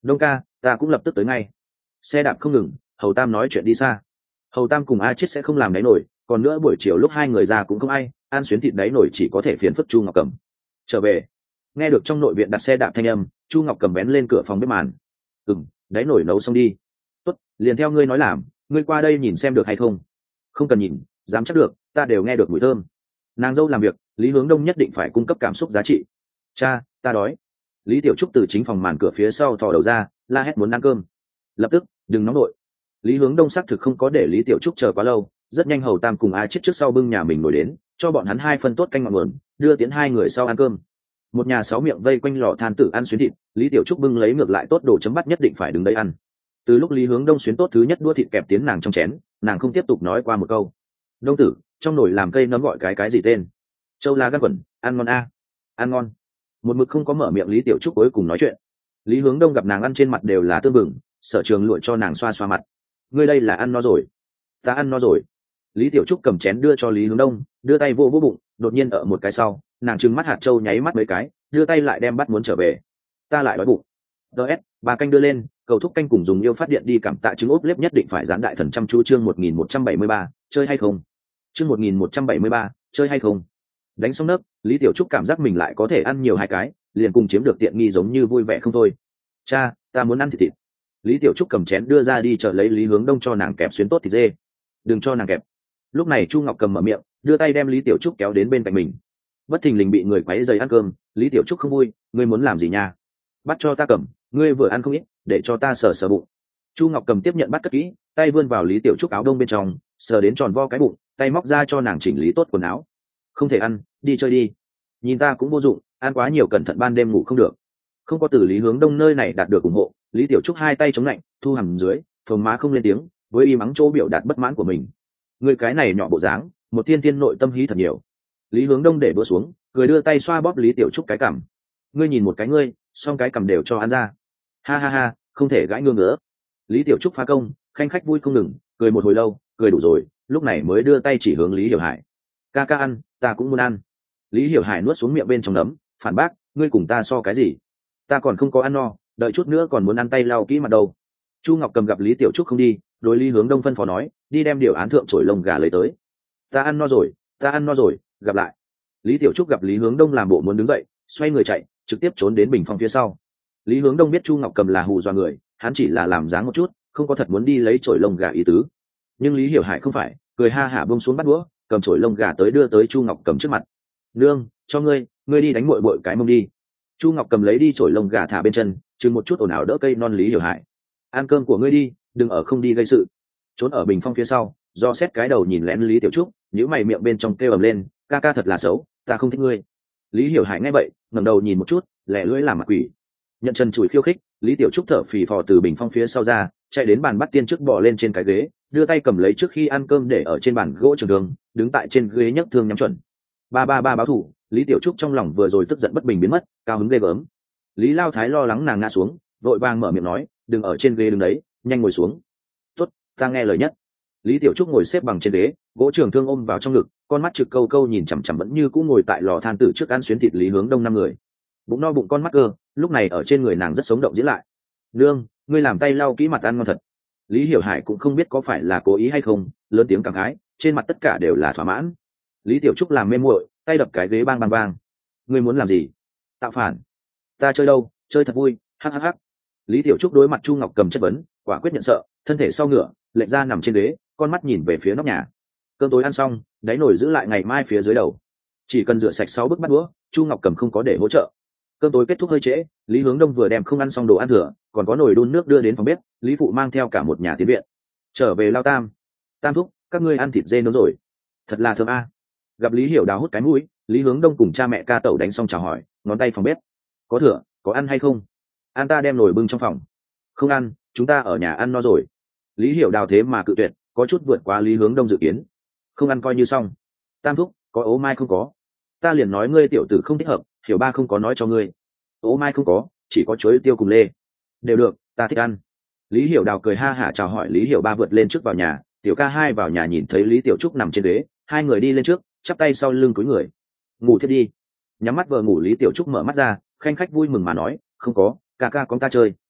Đông ca, ta cũng lập tức tới ngay. Xe đạp không ngừng, hầu tam nói chuyện đi xa. Hầu tam cùng a chết sẽ không làm đáy nổi, còn nữa buổi chiều lúc hai người ra cũng không ai, ăn xuyến thịt đáy nổi chỉ có thể phiền phức Chu Ngọc Cầm. Trở về, nghe được trong nội viện đặt xe đạp thanh âm, Chu Ngọc Cầm bén lên cửa phòng bếp màn. Ừm, đáy nổi nấu xong đi. Tốt, liền theo ngươi nói làm, ngươi qua đây nhìn xem được hay không? Không cần nhìn, dám chắc được, ta đều nghe được mùi thơm. Nàng dâu làm việc, Lý Hướng Đông nhất định phải cung cấp cảm xúc giá trị. Cha, ta đói. Lý Tiểu Trúc từ chính phòng màn cửa phía sau thò đầu ra, la hét muốn ăn cơm. Lập tức, đừng nóng nổi. Lý Hướng Đông xác thực không có để Lý Tiểu Trúc chờ quá lâu, rất nhanh hầu tam cùng a chết trước sau bưng nhà mình nổi đến, cho bọn hắn hai phân tốt canh ngọn nguồn, đưa tiến hai người sau ăn cơm. Một nhà sáu miệng vây quanh lò than tử ăn xuyến thịt, Lý Tiểu Trúc bưng lấy ngược lại tốt đồ chấm bắt nhất định phải đứng đấy ăn. Từ lúc Lý Hướng Đông xuyến tốt thứ nhất đũa thịt kẹp tiến nàng trong chén, nàng không tiếp tục nói qua một câu. Đông tử, trong nồi làm cây nấm gọi cái cái gì tên? Châu la gan quẩn, ăn ngon a. Ăn ngon. Một mực không có mở miệng Lý Tiểu Trúc cuối cùng nói chuyện. Lý Hướng Đông gặp nàng ăn trên mặt đều là tương bừng, sở trường lụi cho nàng xoa xoa mặt. Ngươi đây là ăn no rồi. Ta ăn no rồi. Lý Tiểu Trúc cầm chén đưa cho Lý Hướng Đông, đưa tay vô vô bụng, đột nhiên ở một cái sau, nàng trừng mắt hạt châu nháy mắt mấy cái, đưa tay lại đem bắt muốn trở về. Ta lại đói bụng. ds bà canh đưa lên, cầu thúc canh cùng dùng yêu phát điện đi cảm tạ trứng ốp lếp nhất định phải gián đại thần chăm chú chương một nghìn một trăm bảy mươi ba, chơi hay không? Chương một nghìn một trăm bảy mươi ba, chơi hay không? Đánh xong nấc, Lý Tiểu Trúc cảm giác mình lại có thể ăn nhiều hai cái, liền cùng chiếm được tiện nghi giống như vui vẻ không thôi. Cha, ta muốn ăn thịt thịt. Lý Tiểu Trúc cầm chén đưa ra đi chợ lấy Lý Hướng Đông cho nàng kẹp xuyến tốt thịt dê. Đừng cho nàng kẹp. Lúc này Chu Ngọc Cầm mở miệng, đưa tay đem Lý Tiểu Trúc kéo đến bên cạnh mình. Bất thình lình bị người quấy rầy ăn cơm, Lý Tiểu Trúc không vui, ngươi muốn làm gì nha? Bắt cho ta cầm, ngươi vừa ăn không ít, để cho ta sờ sờ bụng. Chu Ngọc Cầm tiếp nhận bắt cất kỹ, tay vươn vào Lý Tiểu Trúc áo đông bên trong, sờ đến tròn vo cái bụng, tay móc ra cho nàng chỉnh lý tốt quần áo. Không thể ăn, đi chơi đi. Nhìn ta cũng vô dụng, ăn quá nhiều cẩn thận ban đêm ngủ không được. Không có từ Lý Hướng Đông nơi này đạt được ủng hộ, Lý Tiểu Trúc hai tay chống lạnh, thu hàm dưới, phồng má không lên tiếng, với y mắng chỗ biểu đạt bất mãn của mình. Người cái này nhỏ bộ dáng, một thiên thiên nội tâm hí thật nhiều. Lý Hướng Đông để đũa xuống, cười đưa tay xoa bóp Lý Tiểu Trúc cái cằm. Ngươi nhìn một cái ngươi, xong cái cằm đều cho ăn ra. Ha ha ha, không thể gãi ngương nữa. Lý Tiểu Trúc phá công, khanh khách vui không ngừng, cười một hồi lâu, cười đủ rồi, lúc này mới đưa tay chỉ hướng Lý Hiểu Hải. Ca ca ăn, ta cũng muốn ăn. Lý Hiểu Hải nuốt xuống miệng bên trong nấm, phản bác, ngươi cùng ta so cái gì? Ta còn không có ăn no, đợi chút nữa còn muốn ăn tay lau kỹ mặt đầu. Chu Ngọc Cầm gặp Lý Tiểu Trúc không đi, đối Lý Hướng Đông phân phó nói, đi đem điều án thượng trổi lông gà lấy tới. Ta ăn no rồi, ta ăn no rồi, gặp lại. Lý Tiểu Trúc gặp Lý Hướng Đông làm bộ muốn đứng dậy, xoay người chạy, trực tiếp trốn đến bình phong phía sau. Lý Hướng Đông biết Chu Ngọc Cầm là hù dọa người, hắn chỉ là làm dáng một chút, không có thật muốn đi lấy trổi lông gà ý tứ. Nhưng Lý Hiểu Hải không phải, cười ha hả buông xuống bắt đũa, cầm trổi lông gà tới đưa tới Chu Ngọc Cầm trước mặt. Nương, cho ngươi, ngươi đi đánh muội muội cái mông đi. Chu Ngọc Cầm lấy đi trổi lông gà thả bên chân, chừng một chút ồn ào đỡ cây non Lý Hiểu Hải. Ăn cơm của ngươi đi, đừng ở không đi gây sự. Trốn ở bình phong phía sau, do xét cái đầu nhìn lén Lý Tiểu Trúc, nhíu mày miệng bên trong kêu ầm lên, ca ca thật là xấu, ta không thích ngươi. Lý Hiểu Hải nghe vậy, ngẩng đầu nhìn một chút, lẻ lưỡi làm mặt quỷ. Nhận chân chùi khiêu khích, Lý Tiểu Trúc thở phì phò từ bình phong phía sau ra, chạy đến bàn bắt tiên trước bò lên trên cái ghế, đưa tay cầm lấy trước khi ăn cơm để ở trên bàn gỗ trường đường, đứng tại trên ghế nhấc thương nhắm chuẩn. Ba ba ba báo thủ, Lý Tiểu Trúc trong lòng vừa rồi tức giận bất bình biến mất, cao hứng ghê gớm. Lý Lao Thái lo lắng nàng ngã xuống, vội vàng mở miệng nói, đừng ở trên ghế đứng đấy, nhanh ngồi xuống. Tốt, ta nghe lời nhất. Lý Tiểu Trúc ngồi xếp bằng trên ghế, gỗ trường thương ôm vào trong ngực, con mắt trực câu câu nhìn chằm chằm vẫn như cũ ngồi tại lò than tử trước ăn xuyến thịt Lý Hướng Đông năm người. Bụng no bụng con mắt cơ, lúc này ở trên người nàng rất sống động diễn lại. Nương, ngươi làm tay lau kỹ mặt ăn ngon thật. Lý Hiểu Hải cũng không biết có phải là cố ý hay không, lớn tiếng cảm khái, trên mặt tất cả đều là thỏa mãn. Lý Tiểu Trúc làm mê muội, tay đập cái ghế bang bang bang. Ngươi muốn làm gì? Tạo phản? Ta chơi đâu, chơi thật vui, hắc hắc hắc. Lý Tiểu Trúc đối mặt Chu Ngọc Cầm chất vấn, quả quyết nhận sợ, thân thể sau ngửa, lệch ra nằm trên ghế, con mắt nhìn về phía nóc nhà. Cơm tối ăn xong, đáy nồi giữ lại ngày mai phía dưới đầu. Chỉ cần rửa sạch sáu bức bát đũa, Chu Ngọc Cầm không có để hỗ trợ. Cơm tối kết thúc hơi trễ, Lý Hướng Đông vừa đem không ăn xong đồ ăn thừa, còn có nồi đun nước đưa đến phòng bếp, Lý Phụ mang theo cả một nhà tiến viện. Trở về Lao Tam. Tam thúc, các ngươi ăn thịt dê nướng rồi. Thật là thơm a. Gặp Lý Hiểu Đào hút cái mũi, Lý Hướng Đông cùng cha mẹ ca tẩu đánh xong chào hỏi, ngón tay phòng bếp. Có thừa, có ăn hay không? An ta đem nồi bưng trong phòng. Không ăn, chúng ta ở nhà ăn no rồi. Lý Hiểu Đào thế mà cự tuyệt, có chút vượt quá Lý Hướng Đông dự kiến. Không ăn coi như xong. Tam thúc, có ố mai không có? Ta liền nói ngươi tiểu tử không thích hợp, Hiểu ba không có nói cho ngươi. Ố mai không có, chỉ có chuối tiêu cùng lê. Đều được, ta thích ăn. Lý Hiểu Đào cười ha hả chào hỏi Lý Hiểu ba vượt lên trước vào nhà, tiểu ca hai vào nhà nhìn thấy Lý Tiểu Trúc nằm trên ghế, hai người đi lên trước, chắp tay sau lưng cúi người. Ngủ thiết đi. Nhắm mắt vờ ngủ Lý Tiểu Trúc mở mắt ra, khanh khách vui mừng mà nói, không có, ca ca con ta chơi.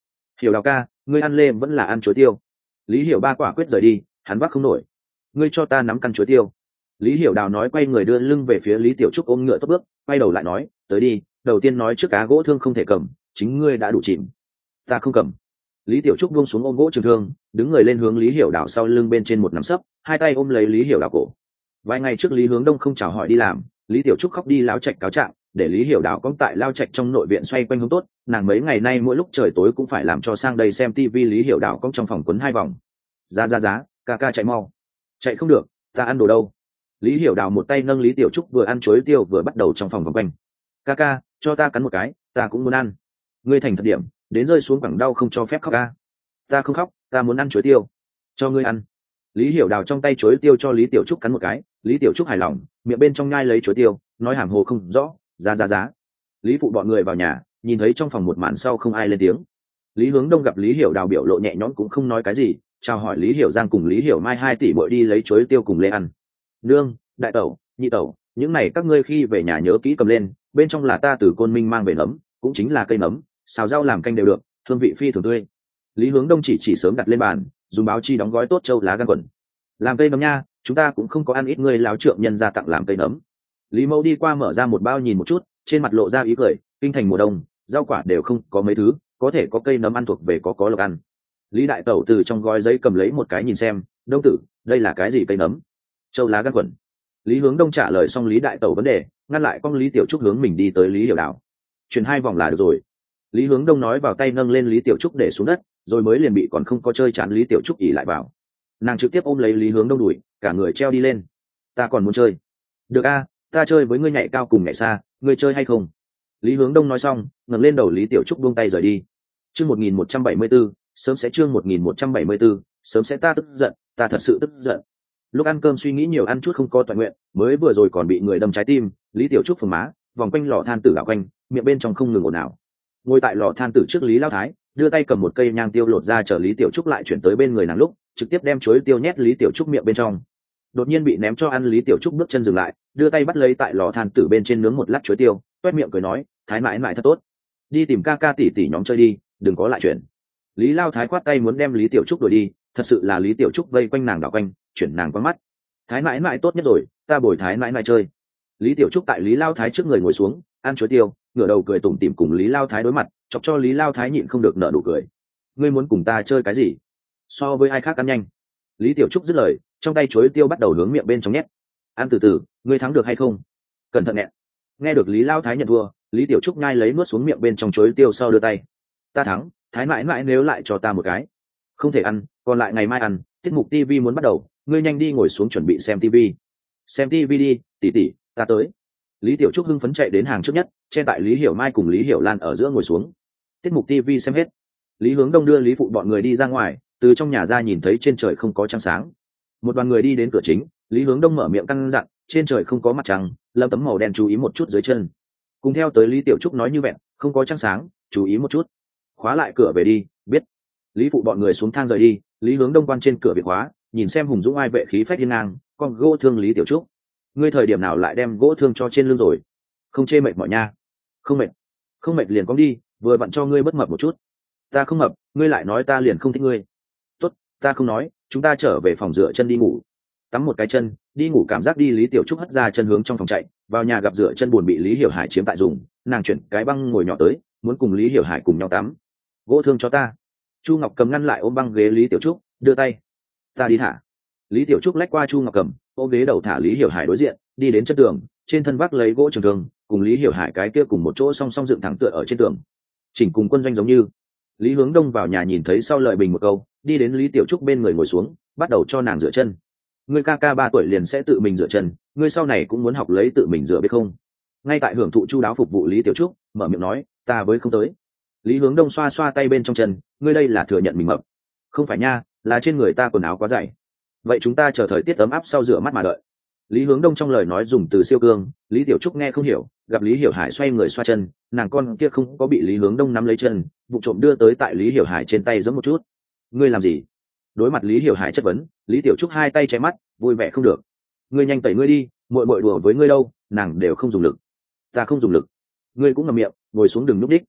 Hiểu đào ca, ngươi ăn lê vẫn là ăn chuối tiêu. Lý Hiểu ba quả quyết rời đi, hắn vác không nổi. Ngươi cho ta nắm căn chuối tiêu. Lý Hiểu đào nói, quay người đưa lưng về phía Lý Tiểu Trúc ôm ngựa tốt bước, quay đầu lại nói, tới đi, đầu tiên nói trước cá gỗ thương không thể cầm, chính ngươi đã đủ chìm. Ta không cầm. Lý Tiểu Trúc buông xuống ôm gỗ trường thương, đứng người lên hướng Lý Hiểu đào sau lưng bên trên một nắm sấp, hai tay ôm lấy Lý Hiểu đào cổ. Vài ngày trước Lý Hướng Đông không chào hỏi đi làm, Lý Tiểu Trúc khóc đi láo trạch cáo trạng, để Lý Hiểu đào cõng tại lao trạch trong nội viện xoay quanh hướng tốt, nàng mấy ngày nay mỗi lúc trời tối cũng phải làm cho sang đây xem tivi. Lý Hiểu đào cõng trong phòng quấn hai vòng. Giá giá giá, ca ca chạy mau. Chạy không được, ta ăn đồ đâu. Lý Hiểu đào một tay nâng Lý Tiểu Trúc vừa ăn chuối tiêu vừa bắt đầu trong phòng vòng quanh. Ca ca, cho ta cắn một cái, ta cũng muốn ăn. Ngươi thành thật điểm, đến rơi xuống quẳng đau không cho phép khóc ca. Ta không khóc, ta muốn ăn chuối tiêu. Cho ngươi ăn. Lý Hiểu đào trong tay chuối tiêu cho Lý Tiểu Trúc cắn một cái, Lý Tiểu Trúc hài lòng, miệng bên trong nhai lấy chuối tiêu, nói hàm hồ không rõ, giá giá giá. Lý phụ bọn người vào nhà, nhìn thấy trong phòng một màn sau không ai lên tiếng. Lý Hướng Đông gặp Lý Hiểu đào biểu lộ nhẹ nhõm cũng không nói cái gì, chào hỏi Lý Hiểu Giang cùng Lý Hiểu Mai hai tỷ muội đi lấy chuối tiêu cùng lê ăn. Nương, đại tẩu, nhị tẩu, những này các ngươi khi về nhà nhớ kỹ cầm lên, bên trong là ta từ Côn Minh mang về nấm, cũng chính là cây nấm, xào rau làm canh đều được, hương vị phi thường tươi. Lý Hướng Đông chỉ chỉ sớm đặt lên bàn, dùng báo chi đóng gói tốt châu lá gan quần. Làm cây nấm nha, chúng ta cũng không có ăn ít, ngươi láo trượng nhân ra tặng làm cây nấm. Lý Mẫu đi qua mở ra một bao nhìn một chút, trên mặt lộ ra ý cười, kinh thành mùa đông, rau quả đều không có mấy thứ, có thể có cây nấm ăn thuộc về có có lộc ăn. Lý đại tẩu từ trong gói giấy cầm lấy một cái nhìn xem, Đông tử, đây là cái gì cây nấm? Châu lá gan quần. Lý Hướng Đông trả lời xong Lý đại tẩu vấn đề, ngăn lại con Lý Tiểu Trúc hướng mình đi tới Lý Hiểu đào. Chuyển hai vòng là được rồi. Lý Hướng Đông nói vào tay nâng lên Lý Tiểu Trúc để xuống đất, rồi mới liền bị còn không có chơi chán Lý Tiểu Trúc ỉ lại vào. Nàng trực tiếp ôm lấy Lý Hướng Đông đùi, cả người treo đi lên. Ta còn muốn chơi. Được a, ta chơi với ngươi nhảy cao cùng nhảy xa, ngươi chơi hay không? Lý Hướng Đông nói xong, ngẩng lên đầu Lý Tiểu Trúc buông tay rời đi. Chương một nghìn một trăm bảy mươi tư, sớm sẽ chương một nghìn một trăm bảy mươi tư, sớm sẽ ta tức giận, ta thật sự tức giận. Lúc ăn cơm suy nghĩ nhiều ăn chút không có toàn nguyện, mới vừa rồi còn bị người đâm trái tim, Lý Tiểu Trúc phồng má, vòng quanh lò than tử đảo quanh, miệng bên trong không ngừng ồn ào. Ngồi tại lò than tử trước Lý Lao Thái, đưa tay cầm một cây nhang tiêu lột ra chờ Lý Tiểu Trúc lại chuyển tới bên người nàng lúc, trực tiếp đem chuối tiêu nhét Lý Tiểu Trúc miệng bên trong. Đột nhiên bị ném cho ăn Lý Tiểu Trúc bước chân dừng lại, đưa tay bắt lấy tại lò than tử bên trên nướng một lát chuối tiêu, toét miệng cười nói, thái mãi mãi thật tốt, đi tìm ca ca tỷ tỷ nhóm chơi đi, đừng có lại chuyện. Lý Lao Thái quát tay muốn đem Lý Tiểu Trúc đuổi đi, thật sự là Lý Tiểu Trúc vây quanh nàng đảo quanh, chuyển nàng qua mắt. Thái mãi mãi tốt nhất rồi, ta bồi thái mãi mãi chơi. Lý Tiểu Trúc tại Lý Lao Thái trước người ngồi xuống, ăn chuối tiêu, ngửa đầu cười tủm tỉm cùng Lý Lao Thái đối mặt, chọc cho Lý Lao Thái nhịn không được nở nụ cười. Ngươi muốn cùng ta chơi cái gì? So với ai khác ăn nhanh. Lý Tiểu Trúc dứt lời, trong tay chuối tiêu bắt đầu hướng miệng bên trong nhét. Ăn từ từ, ngươi thắng được hay không? Cẩn thận nè. Nghe được Lý Lao Thái nhận thua, Lý Tiểu Trúc nhai lấy nuốt xuống miệng bên trong chuối tiêu sau đưa tay. Ta thắng, thái mãi mãi nếu lại cho ta một cái. Không thể ăn, còn lại ngày mai ăn, tiết mục ti vi muốn bắt đầu, ngươi nhanh đi ngồi xuống chuẩn bị xem ti vi. Xem ti vi đi, tỷ tỷ, ta tới. Lý Tiểu Trúc hưng phấn chạy đến hàng trước nhất, che tại Lý Hiểu Mai cùng Lý Hiểu Lan ở giữa ngồi xuống. Tiết mục ti vi xem hết. Lý Hướng Đông đưa Lý phụ bọn người đi ra ngoài, từ trong nhà ra nhìn thấy trên trời không có trăng sáng. Một đoàn người đi đến cửa chính, Lý Hướng Đông mở miệng căn dặn, trên trời không có mặt trăng, lâm tấm màu đen chú ý một chút dưới chân. Cùng theo tới Lý Tiểu Trúc nói như vậy, không có trăng sáng, chú ý một chút. Khóa lại cửa về đi, biết. Lý phụ bọn người xuống thang rời đi, Lý Hướng Đông quan trên cửa biệt khóa, nhìn xem hùng dũng ai vệ khí phách thiên ngang, con gỗ thương Lý Tiểu Trúc. Ngươi thời điểm nào lại đem gỗ thương cho trên lưng rồi? Không chê mệt mỏi nha. Không mệt. Không mệt liền cong đi, vừa vặn cho ngươi bất mập một chút. Ta không mập, ngươi lại nói ta liền không thích ngươi. Tốt, ta không nói, chúng ta trở về phòng rửa chân đi ngủ. Tắm một cái chân, đi ngủ cảm giác đi. Lý Tiểu Trúc hất ra chân hướng trong phòng chạy, vào nhà gặp rửa chân buồn bị Lý Hiểu Hải chiếm tại dùng, nàng chuyển cái băng ngồi nhỏ tới, muốn cùng Lý Hiểu Hải cùng nhau tắm. Gỗ thương cho ta. Chu Ngọc Cầm ngăn lại ôm băng ghế Lý Tiểu Trúc, đưa tay. Ta đi thả. Lý Tiểu Trúc lách qua Chu Ngọc Cầm, ôm ghế đầu thả Lý Hiểu Hải đối diện, đi đến chân tường, trên thân vác lấy gỗ trường thương, cùng Lý Hiểu Hải cái kia cùng một chỗ song song dựng thẳng tựa ở trên tường, chỉnh cùng quân doanh giống như. Lý Hướng Đông vào nhà nhìn thấy sau lời bình một câu, đi đến Lý Tiểu Trúc bên người ngồi xuống, bắt đầu cho nàng rửa chân. Ngươi ca ca ba tuổi liền sẽ tự mình rửa chân, ngươi sau này cũng muốn học lấy tự mình rửa biết không? Ngay tại hưởng thụ chu đáo phục vụ Lý Tiểu Trúc mở miệng nói, ta với không tới. Lý Hướng Đông xoa xoa tay bên trong chân, ngươi đây là thừa nhận mình mập. Không phải nha, là trên người ta quần áo quá dày. Vậy chúng ta chờ thời tiết ấm áp sau rửa mắt mà đợi. Lý Hướng Đông trong lời nói dùng từ siêu cương, Lý Tiểu Trúc nghe không hiểu, gặp Lý Hiểu Hải xoay người xoa chân, nàng con kia không có bị Lý Hướng Đông nắm lấy chân, vụ trộm đưa tới tại Lý Hiểu Hải trên tay giẫm một chút. Ngươi làm gì? Đối mặt Lý Hiểu Hải chất vấn, Lý Tiểu Trúc hai tay che mắt, vui vẻ không được. Ngươi nhanh tẩy ngươi đi, muội muội đùa với ngươi đâu, nàng đều không dùng lực. Ta không dùng lực. Ngươi cũng ngậm miệng, ngồi xuống đừng núp đích.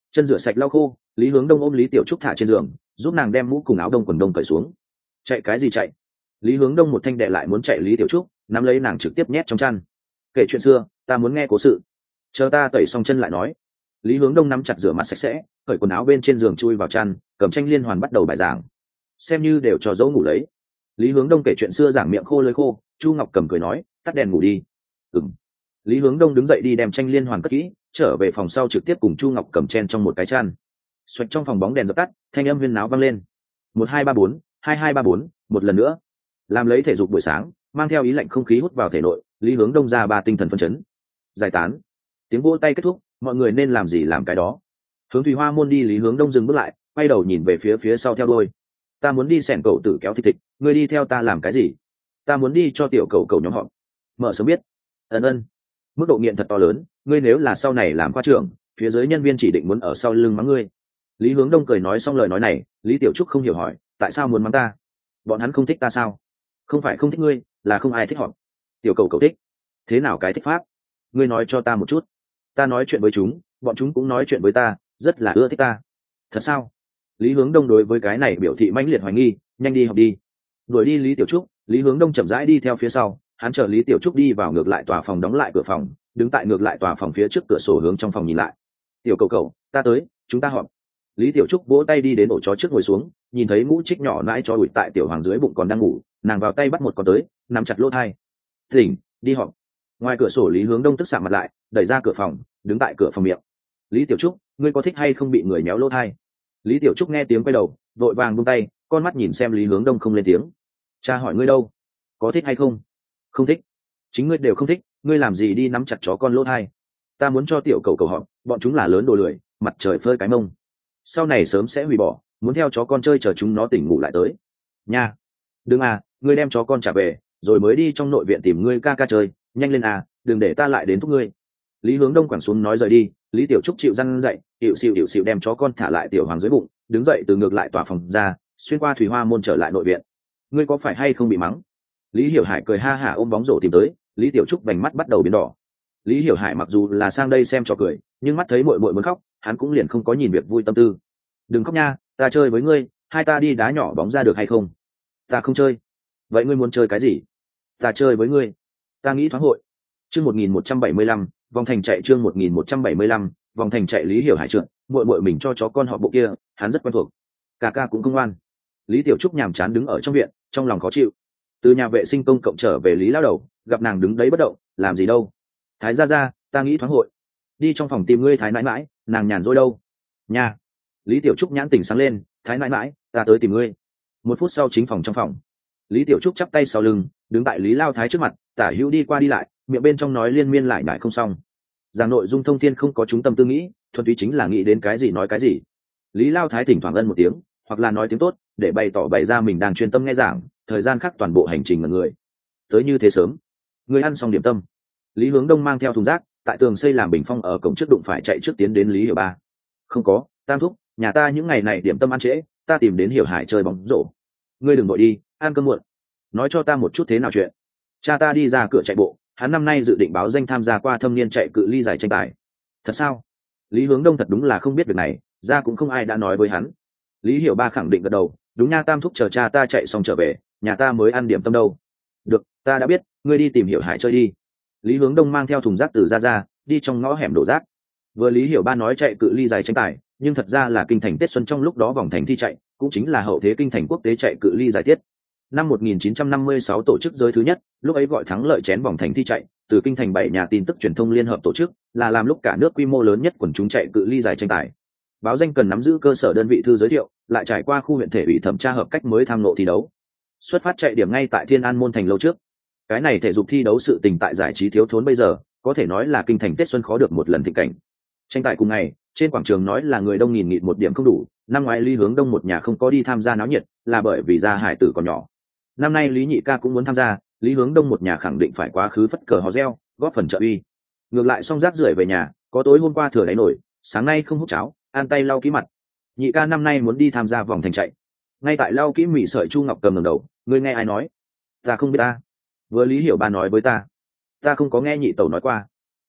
Chân rửa sạch lau khô, Lý Hướng Đông ôm Lý Tiểu Trúc thả trên giường, giúp nàng đem mũ cùng áo đông quần đông cởi xuống. Chạy cái gì chạy? Lý Hướng Đông một thanh đệ lại muốn chạy Lý Tiểu Trúc, nắm lấy nàng trực tiếp nhét trong chăn. Kể chuyện xưa, ta muốn nghe cố sự. Chờ ta tẩy xong chân lại nói. Lý Hướng Đông nắm chặt rửa mặt sạch sẽ, cởi quần áo bên trên giường chui vào chăn, cầm tranh liên hoàn bắt đầu bài giảng. Xem như đều cho dấu ngủ lấy. Lý Hướng Đông kể chuyện xưa giảng miệng khô lưỡi khô, Chu Ngọc Cầm cười nói, tắt đèn ngủ đi. Ừm. Lý Hướng Đông đứng dậy đi đem tranh liên hoàn cất kỹ, trở về phòng sau trực tiếp cùng Chu Ngọc Cầm chen trong một cái chăn. Xoạch trong phòng bóng đèn dập tắt, thanh âm huyên náo vang lên. Một hai ba bốn, hai hai ba bốn, một lần nữa. Làm lấy thể dục buổi sáng, mang theo ý lạnh không khí hút vào thể nội, Lý Hướng Đông ra ba tinh thần phấn chấn. Giải tán. Tiếng vỗ tay kết thúc, mọi người nên làm gì làm cái đó. Hướng Thủy Hoa môn đi, Lý Hướng Đông dừng bước lại, quay đầu nhìn về phía phía sau theo đuôi. Ta muốn đi xẻng cậu tử kéo thịt thịt, ngươi đi theo ta làm cái gì? Ta muốn đi cho tiểu cậu cậu nhóm họ. Mở sớm biết. Ân ân. Mức độ nghiện thật to lớn, ngươi nếu là sau này làm khoa trưởng, phía dưới nhân viên chỉ định muốn ở sau lưng mắng ngươi. Lý Hướng Đông cười nói xong lời nói này, Lý Tiểu Trúc không hiểu hỏi, tại sao muốn mắng ta? Bọn hắn không thích ta sao? Không phải không thích ngươi, là không ai thích họ. Tiểu cầu cầu thích. Thế nào cái thích pháp? Ngươi nói cho ta một chút. Ta nói chuyện với chúng, bọn chúng cũng nói chuyện với ta, rất là ưa thích ta. Thật sao? Lý Hướng Đông đối với cái này biểu thị mãnh liệt hoài nghi, nhanh đi học đi. Đuổi đi Lý Tiểu Trúc, Lý Hướng Đông chậm rãi đi theo phía sau, hắn chờ Lý Tiểu Trúc đi vào ngược lại tòa phòng, đóng lại cửa phòng, đứng tại ngược lại tòa phòng phía trước cửa sổ hướng trong phòng nhìn lại. Tiểu cầu cầu, ta tới, chúng ta họp. Lý Tiểu Trúc vỗ tay đi đến ổ chó trước ngồi xuống, nhìn thấy ngũ trích nhỏ nãi chó ủi tại tiểu hoàng dưới bụng còn đang ngủ, nàng vào tay bắt một con tới, nắm chặt lỗ thai. Tỉnh, đi họp. Ngoài cửa sổ Lý Hướng Đông tức sạm mặt lại, đẩy ra cửa phòng, đứng tại cửa phòng miệng. Lý Tiểu Trúc, ngươi có thích hay không bị người méo lỗ thai? Lý Tiểu Trúc nghe tiếng quay đầu, vội vàng buông tay, con mắt nhìn xem Lý Hướng Đông không lên tiếng. Cha hỏi ngươi đâu? Có thích hay không? Không thích. Chính ngươi đều không thích, ngươi làm gì đi nắm chặt chó con lỗ thai? Ta muốn cho tiểu cầu cầu họp, bọn chúng là lớn đồ lười, mặt trời phơi cái mông. Sau này sớm sẽ hủy bỏ, muốn theo chó con chơi chờ chúng nó tỉnh ngủ lại tới. Nha. Đừng à, ngươi đem chó con trả về, rồi mới đi trong nội viện tìm ngươi ca ca chơi, nhanh lên à, đừng để ta lại đến thúc ngươi. Lý Hướng Đông quẳng xuống nói rời đi, Lý Tiểu Trúc chịu răn dậy, hiệu xịu hiệu xịu đem chó con thả lại tiểu hoàng dưới bụng, đứng dậy từ ngược lại tòa phòng ra, xuyên qua Thủy Hoa môn trở lại nội viện. Ngươi có phải hay không bị mắng? Lý Hiểu Hải cười ha hả ôm bóng rổ tìm tới, Lý Tiểu Trúc vành mắt bắt đầu biến đỏ. Lý Hiểu Hải mặc dù là sang đây xem trò cười, nhưng mắt thấy muội muội muốn khóc, hắn cũng liền không có nhìn việc vui tâm tư. Đừng khóc nha, ta chơi với ngươi, hai ta đi đá nhỏ bóng ra được hay không? Ta không chơi. Vậy ngươi muốn chơi cái gì? Ta chơi với ngươi. Ta nghĩ thoáng hội. Chương một nghìn một trăm bảy mươi lăm, vòng thành chạy chương một nghìn một trăm bảy mươi lăm, vòng thành chạy Lý Hiểu Hải trượt, muội muội mình cho chó con họ bộ kia, hắn rất quen thuộc. Cả ca cũng không ngoan. Lý Tiểu Trúc nhàm chán đứng ở trong viện, trong lòng khó chịu. Từ nhà vệ sinh công cộng trở về Lý lão đầu, gặp nàng đứng đấy bất động, làm gì đâu? Thái gia gia, ta nghĩ thoáng hội. Đi trong phòng tìm ngươi Thái nãi nãi, nàng nhàn rỗi đâu? Nha. Lý Tiểu Trúc nhãn tỉnh sáng lên, Thái nãi nãi, ta tới tìm ngươi. Một phút sau chính phòng trong phòng, Lý Tiểu Trúc chắp tay sau lưng, đứng tại Lý Lao Thái trước mặt, tả hữu đi qua đi lại, miệng bên trong nói liên miên lại nhải không xong. Giảng nội dung thông thiên không có chúng tâm tư nghĩ, thuần túy chính là nghĩ đến cái gì nói cái gì. Lý Lao Thái thỉnh thoảng ân một tiếng, hoặc là nói tiếng tốt, để bày tỏ bày ra mình đang chuyên tâm nghe giảng, thời gian khác toàn bộ hành trình mọi người. Tới như thế sớm, người ăn xong điểm tâm. Lý Hướng Đông mang theo thùng rác, tại tường xây làm bình phong ở cổng trước đụng phải chạy trước tiến đến Lý Hiểu Ba. Không có, Tam thúc, nhà ta những ngày này điểm tâm ăn trễ, ta tìm đến Hiểu Hải chơi bóng rổ. Ngươi đừng vội đi, ăn cơm muộn. Nói cho ta một chút thế nào chuyện. Cha ta đi ra cửa chạy bộ, hắn năm nay dự định báo danh tham gia qua thâm niên chạy cự ly giải tranh tài. Thật sao? Lý Hướng Đông thật đúng là không biết việc này, ra cũng không ai đã nói với hắn. Lý Hiểu Ba khẳng định gật đầu, đúng nha Tam thúc, chờ cha ta chạy xong trở về, nhà ta mới ăn điểm tâm đâu. Được, ta đã biết, ngươi đi tìm Hiểu Hải chơi đi. Lý Hướng Đông mang theo thùng rác từ ra ra, đi trong ngõ hẻm đổ rác. Vừa Lý Hiểu Ba nói chạy cự ly dài tranh tài, nhưng thật ra là kinh thành Tết Xuân trong lúc đó vòng thành thi chạy, cũng chính là hậu thế kinh thành quốc tế chạy cự ly giải tiết. Năm một nghìn chín trăm năm mươi sáu tổ chức giới thứ nhất, lúc ấy gọi thắng lợi chén vòng thành thi chạy, từ kinh thành bảy nhà tin tức truyền thông liên hợp tổ chức, là làm lúc cả nước quy mô lớn nhất quần chúng chạy cự ly dài tranh tài. Báo danh cần nắm giữ cơ sở đơn vị thư giới thiệu, lại trải qua khu huyện thể ủy thẩm tra hợp cách mới tham nộ thi đấu. Xuất phát chạy điểm ngay tại Thiên An môn thành lâu trước. Cái này thể dục thi đấu sự tình tại giải trí thiếu thốn bây giờ, có thể nói là kinh thành Tết Xuân khó được một lần thịnh cảnh. Tranh tài cùng ngày, trên quảng trường nói là người đông nghìn nghịt, một điểm không đủ. Năm ngoái Lý Hướng Đông một nhà không có đi tham gia náo nhiệt, là bởi vì gia hải tử còn nhỏ. Năm nay Lý Nhị ca cũng muốn tham gia, Lý Hướng Đông một nhà khẳng định phải quá khứ phất cờ hò reo, góp phần trợ uy. Ngược lại xong rác rưởi về nhà, có tối hôm qua thừa đáy nổi, sáng nay không hút cháo, ăn tay lau kỹ mặt. Nhị ca năm nay muốn đi tham gia vòng thành chạy. Ngay tại lau kỹ mỉ sợi, Chu Ngọc Cầm ngẩng đầu, ngươi nghe ai nói? Ta không biết ta. Vừa Lý Hiểu Ba nói với ta, ta không có nghe nhị tẩu nói qua.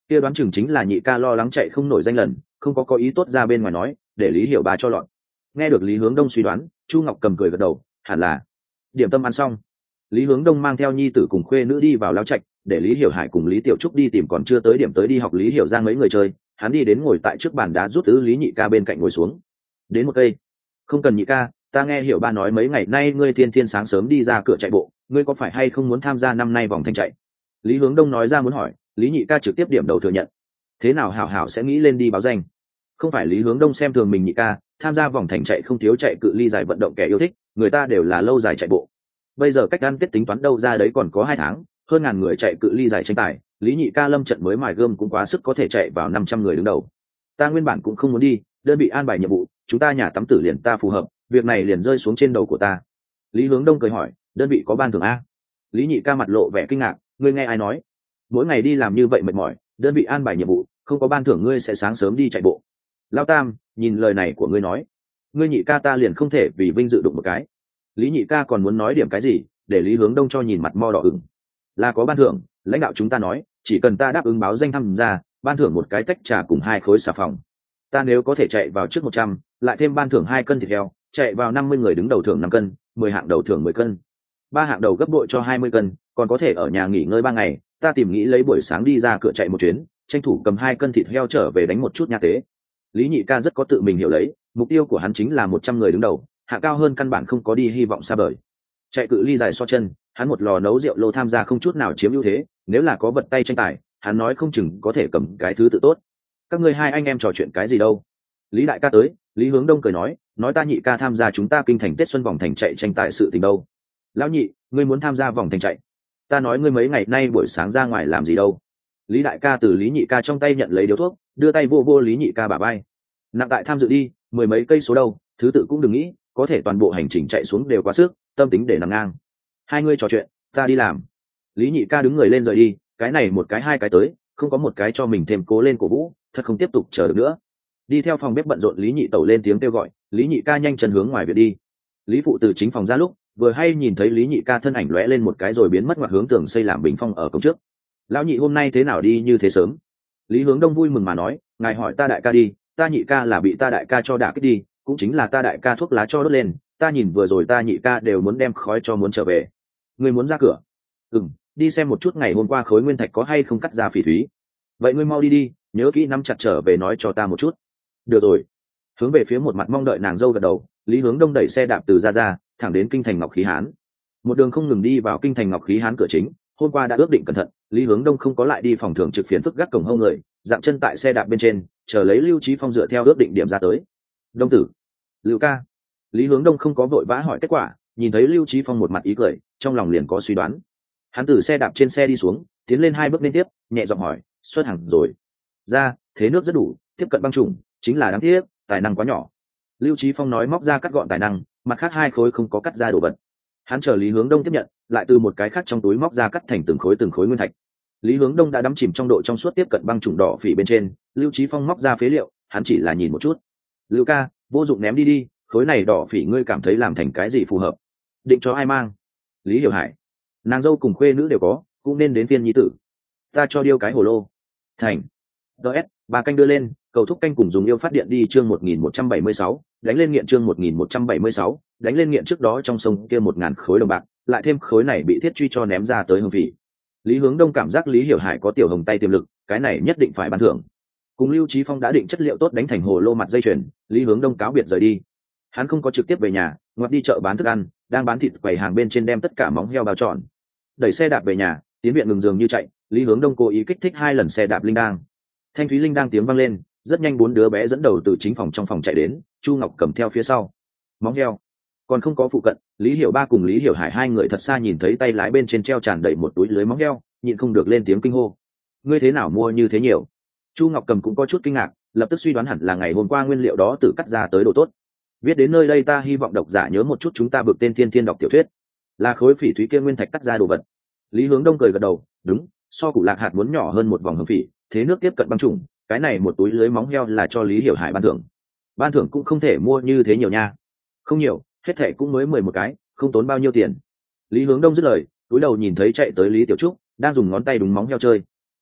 kia đoán chừng chính là nhị ca lo lắng chạy không nổi danh lần, không có có ý tốt ra bên ngoài nói, để Lý Hiểu Ba cho lọt. Nghe được Lý Hướng Đông suy đoán, Chu Ngọc cầm cười gật đầu, hẳn là. Điểm tâm ăn xong, Lý Hướng Đông mang theo nhi tử cùng khuê nữ đi vào lao trạch, để Lý Hiểu Hải cùng Lý Tiểu Trúc đi tìm còn chưa tới điểm tới đi học Lý Hiểu Giang mấy người chơi. Hắn đi đến ngồi tại trước bàn đá rút tứ Lý nhị ca bên cạnh ngồi xuống. Đến một cây. Không cần nhị ca, ta nghe Hiểu Ba nói mấy ngày nay ngươi thiên thiên sáng sớm đi ra cửa chạy bộ, ngươi có phải hay không muốn tham gia năm nay vòng thanh chạy? Lý Hướng Đông nói ra muốn hỏi, Lý nhị ca trực tiếp điểm đầu thừa nhận. Thế nào hảo hảo sẽ nghĩ lên đi báo danh? Không phải Lý Hướng Đông xem thường mình nhị ca, tham gia vòng thành chạy không thiếu chạy cự ly dài vận động kẻ yêu thích, người ta đều là lâu dài chạy bộ. Bây giờ cách ăn Tết tính toán đâu ra đấy còn có hai tháng, hơn ngàn người chạy cự ly dài tranh tài, Lý nhị ca lâm trận mới mài gươm cũng quá sức có thể chạy vào năm trăm người đứng đầu. Ta nguyên bản cũng không muốn đi, đơn vị an bài nhiệm vụ, chúng ta nhà tắm tử liền ta phù hợp, việc này liền rơi xuống trên đầu của ta. Lý Hướng Đông cười hỏi, đơn vị có ban thưởng a? Lý nhị ca mặt lộ vẻ kinh ngạc, ngươi nghe ai nói? Mỗi ngày đi làm như vậy mệt mỏi, đơn vị an bài nhiệm vụ, không có ban thưởng ngươi sẽ sáng sớm đi chạy bộ. Lao Tam, nhìn lời này của ngươi nói, ngươi nhị ca ta liền không thể vì vinh dự đụng một cái. Lý nhị ca còn muốn nói điểm cái gì, để Lý Hướng Đông cho nhìn mặt mo đỏ ửng. Là có ban thưởng, lãnh đạo chúng ta nói, chỉ cần ta đáp ứng báo danh tham gia, ban thưởng một cái tách trà cùng hai khối xà phòng. Ta nếu có thể chạy vào trước một trăm, lại thêm ban thưởng hai cân thịt heo, chạy vào năm mươi người đứng đầu thưởng năm cân, mười hạng đầu thưởng mười cân. Ba hạng đầu gấp bội cho hai mươi cân, còn có thể ở nhà nghỉ ngơi ba ngày, ta tìm nghĩ lấy buổi sáng đi ra cửa chạy một chuyến, tranh thủ cầm hai cân thịt heo trở về đánh một chút nha tế. Lý nhị ca rất có tự mình hiểu lấy, mục tiêu của hắn chính là một trăm người đứng đầu, hạ cao hơn căn bản không có đi hy vọng xa vời. Chạy cự ly dài so chân, hắn một lò nấu rượu lô tham gia không chút nào chiếm ưu thế, nếu là có vật tay tranh tài, hắn nói không chừng có thể cầm cái thứ tự tốt. Các ngươi hai anh em trò chuyện cái gì đâu? Lý đại ca tới, Lý Hướng Đông cười nói, nói ta nhị ca tham gia chúng ta kinh thành Tết xuân vòng thành chạy tranh tài sự tình đâu. Lão nhị, ngươi muốn tham gia vòng thành chạy? Ta nói ngươi mấy ngày nay buổi sáng ra ngoài làm gì đâu? Lý đại ca từ Lý nhị ca trong tay nhận lấy điếu thuốc, đưa tay vô vô Lý nhị ca bả vai. Nặng tại tham dự đi, mười mấy cây số đâu, thứ tự cũng đừng nghĩ, có thể toàn bộ hành trình chạy xuống đều quá sức, tâm tính để nằm ngang. Hai ngươi trò chuyện, ta đi làm. Lý nhị ca đứng người lên rời đi, cái này một cái hai cái tới, không có một cái cho mình thêm cố lên cổ vũ, thật không tiếp tục chờ được nữa. Đi theo phòng bếp bận rộn Lý nhị tẩu lên tiếng kêu gọi, Lý nhị ca nhanh chân hướng ngoài viện đi. Lý phụ từ chính phòng ra lúc, vừa hay nhìn thấy Lý nhị ca thân ảnh lóe lên một cái rồi biến mất ngoặt hướng tường xây làm bình phong ở cổng trước. Lão nhị hôm nay thế nào đi như thế sớm? Lý Hướng Đông vui mừng mà nói, ngài hỏi ta đại ca đi, ta nhị ca là bị ta đại ca cho đả kích đi, cũng chính là ta đại ca thuốc lá cho đốt lên, ta nhìn vừa rồi ta nhị ca đều muốn đem khói cho muốn trở về. Ngươi muốn ra cửa? Ừm, đi xem một chút ngày hôm qua khối nguyên thạch có hay không cắt ra phỉ thúy. Vậy ngươi mau đi đi, nhớ kỹ nắm chặt trở về nói cho ta một chút. Được rồi. Hướng về phía một mặt mong đợi nàng dâu gật đầu, Lý Hướng Đông đẩy xe đạp từ ra ra, thẳng đến kinh thành Ngọc Khí Hán. Một đường không ngừng đi vào kinh thành Ngọc Khí Hán cửa chính, hôm qua đã ước định cẩn thận, Lý Hướng Đông không có lại đi phòng thường trực phiến phức gác cổng hông người, dạng chân tại xe đạp bên trên, chờ lấy Lưu Chí Phong dựa theo ước định điểm ra tới. Đông tử, Lưu ca. Lý Hướng Đông không có vội vã hỏi kết quả, nhìn thấy Lưu Chí Phong một mặt ý cười, trong lòng liền có suy đoán. Hắn từ xe đạp trên xe đi xuống, tiến lên hai bước liên tiếp, nhẹ giọng hỏi, xuất hàng rồi? Ra, thế nước rất đủ, tiếp cận băng trùng, chính là đáng tiếc, tài năng quá nhỏ. Lưu Chí Phong nói móc ra cắt gọn tài năng, mặt khác hai khối không có cắt ra đồ vật. Hắn chờ Lý Hướng Đông tiếp nhận, lại từ một cái khác trong túi móc ra cắt thành từng khối từng khối nguyên thạch. Lý Hướng Đông đã đắm chìm trong độ trong suốt tiếp cận băng trùng đỏ phỉ bên trên, Lưu Chí Phong móc ra phế liệu, hắn chỉ là nhìn một chút. Lưu ca, vô dụng ném đi đi, khối này đỏ phỉ ngươi cảm thấy làm thành cái gì phù hợp? Định cho ai mang? Lý Hiểu Hải, nàng dâu cùng khuê nữ đều có, cũng nên đến phiên nhi tử. Ta cho điêu cái hồ lô. Thành. ds ba canh đưa lên, cầu thúc canh cùng dùng yêu phát điện đi chương một nghìn một trăm bảy mươi sáu, đánh lên nghiện chương một nghìn một trăm bảy mươi sáu, đánh lên nghiện trước đó trong sông kia một ngàn khối đồng bạc, lại thêm khối này bị thiết truy cho ném ra tới hương vị. Lý Hướng Đông cảm giác Lý Hiểu Hải có tiểu hồng tay tiềm lực, cái này nhất định phải ban thưởng. Cùng Lưu Chí Phong đã định chất liệu tốt đánh thành hồ lô mặt dây chuyền, Lý Hướng Đông cáo biệt rời đi. Hắn không có trực tiếp về nhà, ngoặt đi chợ bán thức ăn, đang bán thịt quầy hàng bên trên đem tất cả móng heo bao tròn. Đẩy xe đạp về nhà, tiến viện ngừng giường như chạy, Lý Hướng Đông cố ý kích thích hai lần xe đạp linh đang. Thanh thúy linh đang tiếng vang lên, rất nhanh bốn đứa bé dẫn đầu từ chính phòng trong phòng chạy đến, Chu Ngọc cầm theo phía sau. Móng heo. Còn không có phụ cận, Lý Hiểu Ba cùng Lý Hiểu Hải hai người thật xa nhìn thấy tay lái bên trên treo tràn đầy một túi lưới móng heo, nhịn không được lên tiếng kinh hô. Ngươi thế nào mua như thế nhiều? Chu Ngọc cầm cũng có chút kinh ngạc, lập tức suy đoán hẳn là ngày hôm qua nguyên liệu đó tự cắt ra tới đồ tốt. Viết đến nơi đây ta hy vọng độc giả nhớ một chút chúng ta bực tên thiên thiên đọc tiểu thuyết, là khối phỉ thúy kia nguyên thạch cắt ra đồ vật. Lý Hướng Đông cười gật đầu, đúng, so củ lạc hạt muốn nhỏ hơn một vòng hương phỉ, thế nước tiếp cận băng trùng, cái này một túi lưới móng heo là cho Lý Hiểu Hải ban thưởng. Ban thưởng cũng không thể mua như thế nhiều nha. Không nhiều, hết thệ cũng mới mười một cái, không tốn bao nhiêu tiền. Lý Hướng Đông dứt lời, túi đầu nhìn thấy chạy tới Lý Tiểu Trúc, đang dùng ngón tay đúng móng heo chơi.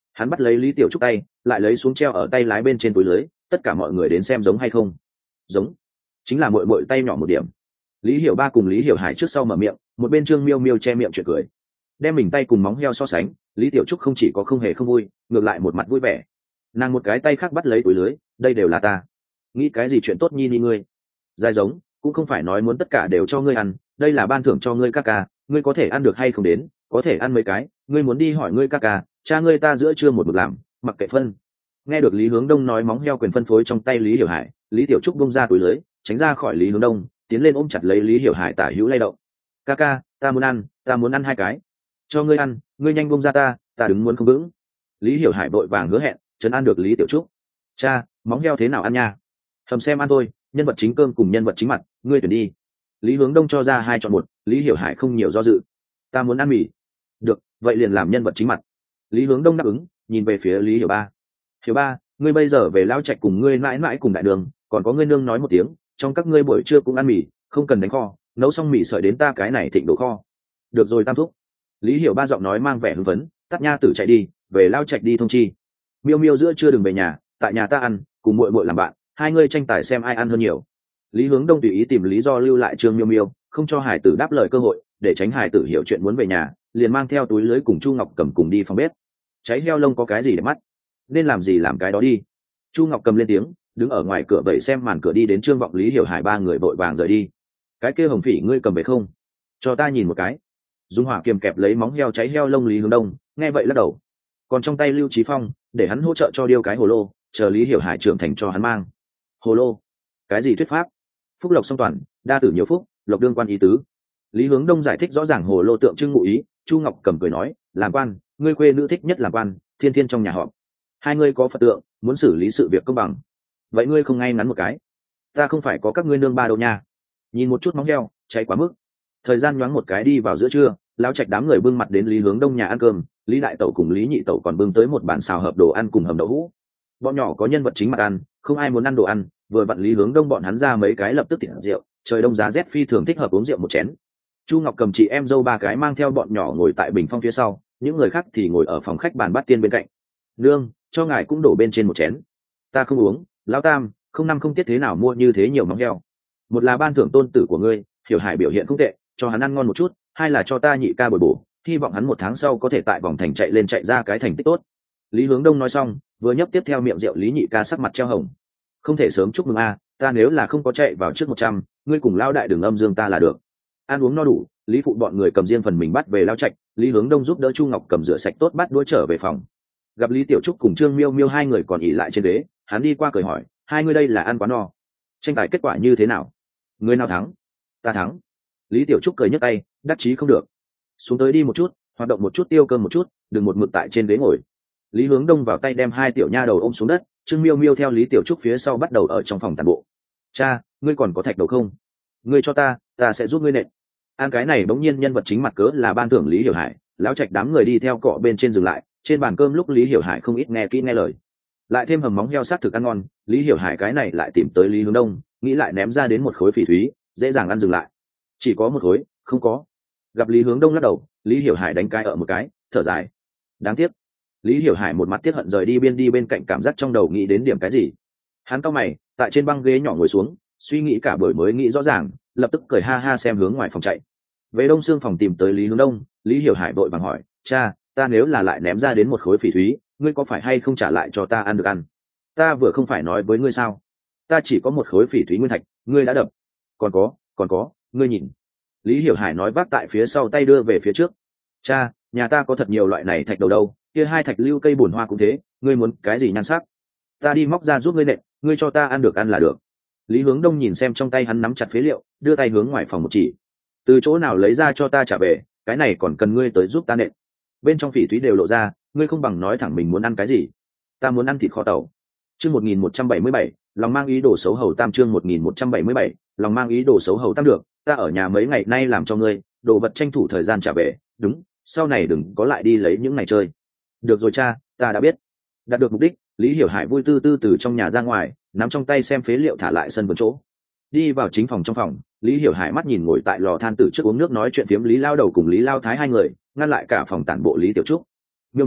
Hắn bắt lấy lý tiểu trúc tay, lại lấy xuống treo ở tay lái bên trên túi lưới. Tất cả mọi người đến xem giống hay không. Giống. Chính là muội muội tay nhỏ một điểm. Lý Hiểu Ba cùng Lý Hiểu Hải trước sau mở miệng, một bên Trương Miêu Miêu che miệng chuyện cười. Đem mình tay cùng móng heo so sánh, Lý Tiểu Trúc không chỉ có không hề không vui, ngược lại một mặt vui vẻ. Nàng một cái tay khác bắt lấy túi lưới, đây đều là ta. Nghĩ cái gì chuyện tốt nhi ni ngươi? Dài giống, cũng không phải nói muốn tất cả đều cho ngươi ăn, đây là ban thưởng cho ngươi ca ca, ngươi có thể ăn được hay không đến, có thể ăn mấy cái, ngươi muốn đi hỏi ngươi ca ca, cha ngươi ta giữa trưa một mực làm, mặc kệ phân. Nghe được Lý Hướng Đông nói móng heo quyền phân phối trong tay Lý Hiểu Hải, Lý Tiểu Trúc bung ra túi lưới, tránh ra khỏi Lý Hướng Đông, tiến lên ôm chặt lấy Lý Hiểu Hải tả hữu lay động. Ca ca, ta muốn ăn, ta muốn ăn hai cái. Cho ngươi ăn, ngươi nhanh bung ra ta, ta đứng muốn không vững. Lý Hiểu Hải vội vàng hứa hẹn, trấn an được Lý Tiểu Trúc. Cha, móng heo thế nào ăn nha? Hầm xem ăn thôi, nhân vật chính cơm cùng nhân vật chính mặt, ngươi tuyển đi. Lý Hướng Đông cho ra hai chọn một, Lý Hiểu Hải không nhiều do dự. Ta muốn ăn mì. Được, vậy liền làm nhân vật chính mặt. Lý Hướng Đông đáp ứng, nhìn về phía Lý Hiểu Ba. Hiểu Ba, ngươi bây giờ về lao trạch cùng ngươi mãi mãi cùng đại đường, còn có ngươi nương nói một tiếng, trong các ngươi buổi trưa cũng ăn mì, không cần đánh kho, nấu xong mì sợi đến ta cái này thịnh đồ kho. Được rồi Tam thúc. Lý Hiểu Ba giọng nói mang vẻ hưng phấn, tắt nha tử chạy đi, về lao trạch đi thông chi. Miêu Miêu giữa trưa đừng về nhà, tại nhà ta ăn, cùng muội muội làm bạn, hai ngươi tranh tài xem ai ăn hơn nhiều. Lý Hướng Đông tùy ý tìm lý do lưu lại Trương Miêu Miêu, không cho Hải Tử đáp lời cơ hội, để tránh Hải Tử hiểu chuyện muốn về nhà, liền mang theo túi lưới cùng Chu Ngọc Cầm cùng đi phòng bếp. Cháy heo lông có cái gì để mắt, nên làm gì làm cái đó đi. Chu Ngọc Cầm lên tiếng, đứng ở ngoài cửa vậy xem màn cửa đi đến Trương Vọng Lý Hiểu Hải ba người vội vàng rời đi. Cái kia hồng phỉ ngươi cầm về không? Cho ta nhìn một cái. Dung hỏa kiềm kẹp lấy móng heo cháy heo lông Lý Hướng Đông, nghe vậy lắc đầu. Còn trong tay Lưu Chí Phong, để hắn hỗ trợ cho điêu cái hồ lô, chờ Lý Hiểu Hải trưởng thành cho hắn mang. Hồ lô? Cái gì thuyết pháp? Phúc lộc song toàn, đa tử nhiều phúc, lộc đương quan ý tứ. Lý Hướng Đông giải thích rõ ràng hồ lô tượng trưng ngụ ý. Chu Ngọc Cầm cười nói, làm quan, ngươi khuê nữ thích nhất làm quan, thiên thiên trong nhà họ. Hai ngươi có Phật tượng, muốn xử lý sự việc công bằng. Vậy ngươi không ngay ngắn một cái? Ta không phải có các ngươi nương ba đâu nha. Nhìn một chút móng heo, cháy quá mức. Thời gian nhoáng một cái đi vào giữa trưa, lão trạch đám người bưng mặt đến Lý Hướng Đông nhà ăn cơm, Lý đại tẩu cùng Lý nhị tẩu còn bưng tới một bàn xào hợp đồ ăn cùng hầm đậu hũ. Bọn nhỏ có nhân vật chính mặt ăn, không ai muốn ăn đồ ăn, vừa vặn Lý Hướng Đông bọn hắn ra mấy cái lập tức tiện rượu, trời đông giá rét phi thường thích hợp uống rượu một chén. Chu Ngọc Cầm chị em dâu ba cái mang theo bọn nhỏ ngồi tại bình phong phía sau, những người khác thì ngồi ở phòng khách bàn bát tiên bên cạnh. Nương, cho ngài cũng đổ bên trên một chén. Ta không uống. Lão Tam, không năm không tiết thế nào mua như thế nhiều móng heo. Một là ban thưởng tôn tử của ngươi, Hiểu Hải biểu hiện không tệ, cho hắn ăn ngon một chút, hai là cho ta nhị ca bồi bổ, hy vọng hắn một tháng sau có thể tại vòng thành chạy lên chạy ra cái thành tích tốt. Lý Hướng Đông nói xong, vừa nhấp tiếp theo miệng rượu, Lý nhị ca sắc mặt treo hồng. Không thể sớm chúc mừng a, ta nếu là không có chạy vào trước một trăm, ngươi cùng Lão đại đường âm dương ta là được. Ăn uống no đủ, Lý phụ bọn người cầm riêng phần mình bắt về lao trạch, Lý Hướng Đông giúp đỡ Chu Ngọc Cầm rửa sạch tốt bắt đũa trở về phòng. Gặp Lý Tiểu Trúc cùng Trương Miêu Miêu hai người còn ỉ lại trên ghế, hắn đi qua cười hỏi, hai người đây là ăn quá no, tranh tài kết quả như thế nào? Người nào thắng? Ta thắng. Lý Tiểu Trúc cười nhấc tay, đắc chí không được. Xuống tới đi một chút, hoạt động một chút, tiêu cơm một chút, đừng một mực tại trên ghế ngồi. Lý Hướng Đông vào tay đem hai tiểu nha đầu ôm xuống đất, Trương Miêu Miêu theo Lý Tiểu Trúc phía sau bắt đầu ở trong phòng tàn bộ. Cha, ngươi còn có thạch đầu không? Ngươi cho ta, ta sẽ giúp ngươi nện. Ăn cái này bỗng nhiên nhân vật chính mặt cớ là ban thưởng Lý Hiểu Hải, lão trạch đám người đi theo cọ bên trên dừng lại, trên bàn cơm lúc Lý Hiểu Hải không ít nghe kỹ nghe lời, lại thêm hầm móng heo sát thực ăn ngon, Lý Hiểu Hải cái này lại tìm tới Lý Hướng Đông, nghĩ lại ném ra đến một khối phỉ thúy, dễ dàng ăn dừng lại. Chỉ có một khối, không có. Gặp Lý Hướng Đông lắc đầu, Lý Hiểu Hải đánh cái ở một cái, thở dài. Đáng tiếc. Lý Hiểu Hải một mặt tiếc hận rời đi, biên đi bên cạnh cảm giác trong đầu nghĩ đến điểm cái gì. Hắn cau mày, tại trên băng ghế nhỏ ngồi xuống, suy nghĩ cả buổi mới nghĩ rõ ràng, lập tức cười ha ha xem hướng ngoài phòng chạy. Về Đông Xương phòng tìm tới Lý Hướng Đông, Lý Hiểu Hải vội vàng hỏi, cha, ta nếu là lại ném ra đến một khối phỉ thúy, ngươi có phải hay không trả lại cho ta ăn được ăn? Ta vừa không phải nói với ngươi sao? Ta chỉ có một khối phỉ thúy nguyên thạch, ngươi đã đập. Còn có, còn có, ngươi nhìn. Lý Hiểu Hải nói vác tại phía sau tay đưa về phía trước. Cha, nhà ta có thật nhiều loại này thạch đầu đâu, kia hai thạch lưu cây bùn hoa cũng thế, ngươi muốn cái gì nhan sắc? Ta đi móc ra giúp ngươi nện, ngươi cho ta ăn được ăn là được. Lý Hướng Đông nhìn xem trong tay hắn nắm chặt phế liệu, đưa tay hướng ngoài phòng một chỉ. Từ chỗ nào lấy ra cho ta trả về, cái này còn cần ngươi tới giúp ta nện. Bên trong phỉ thúy đều lộ ra, ngươi không bằng nói thẳng mình muốn ăn cái gì. Ta muốn ăn thịt kho tàu. Chương một nghìn một trăm bảy mươi bảy, lòng mang ý đồ xấu hầu tam. Chương một nghìn một trăm bảy mươi bảy, lòng mang ý đồ xấu hầu tam. Được, ta ở nhà mấy ngày nay làm cho ngươi, đồ vật tranh thủ thời gian trả về, đúng, sau này đừng có lại đi lấy những ngày chơi. Được rồi cha, ta đã biết. Đạt được mục đích, Lý Hiểu Hải vui tư tư từ trong nhà ra ngoài, nắm trong tay xem phế liệu thả lại sân vườn chỗ. Đi vào chính phòng, trong phòng Lý Hiểu Hải mắt nhìn ngồi tại lò than tử trước uống nước nói chuyện phiếm Lý Lao Đầu cùng Lý Lao Thái hai người, ngăn lại cả phòng tản bộ Lý Tiểu Trúc. Miêu Miêu,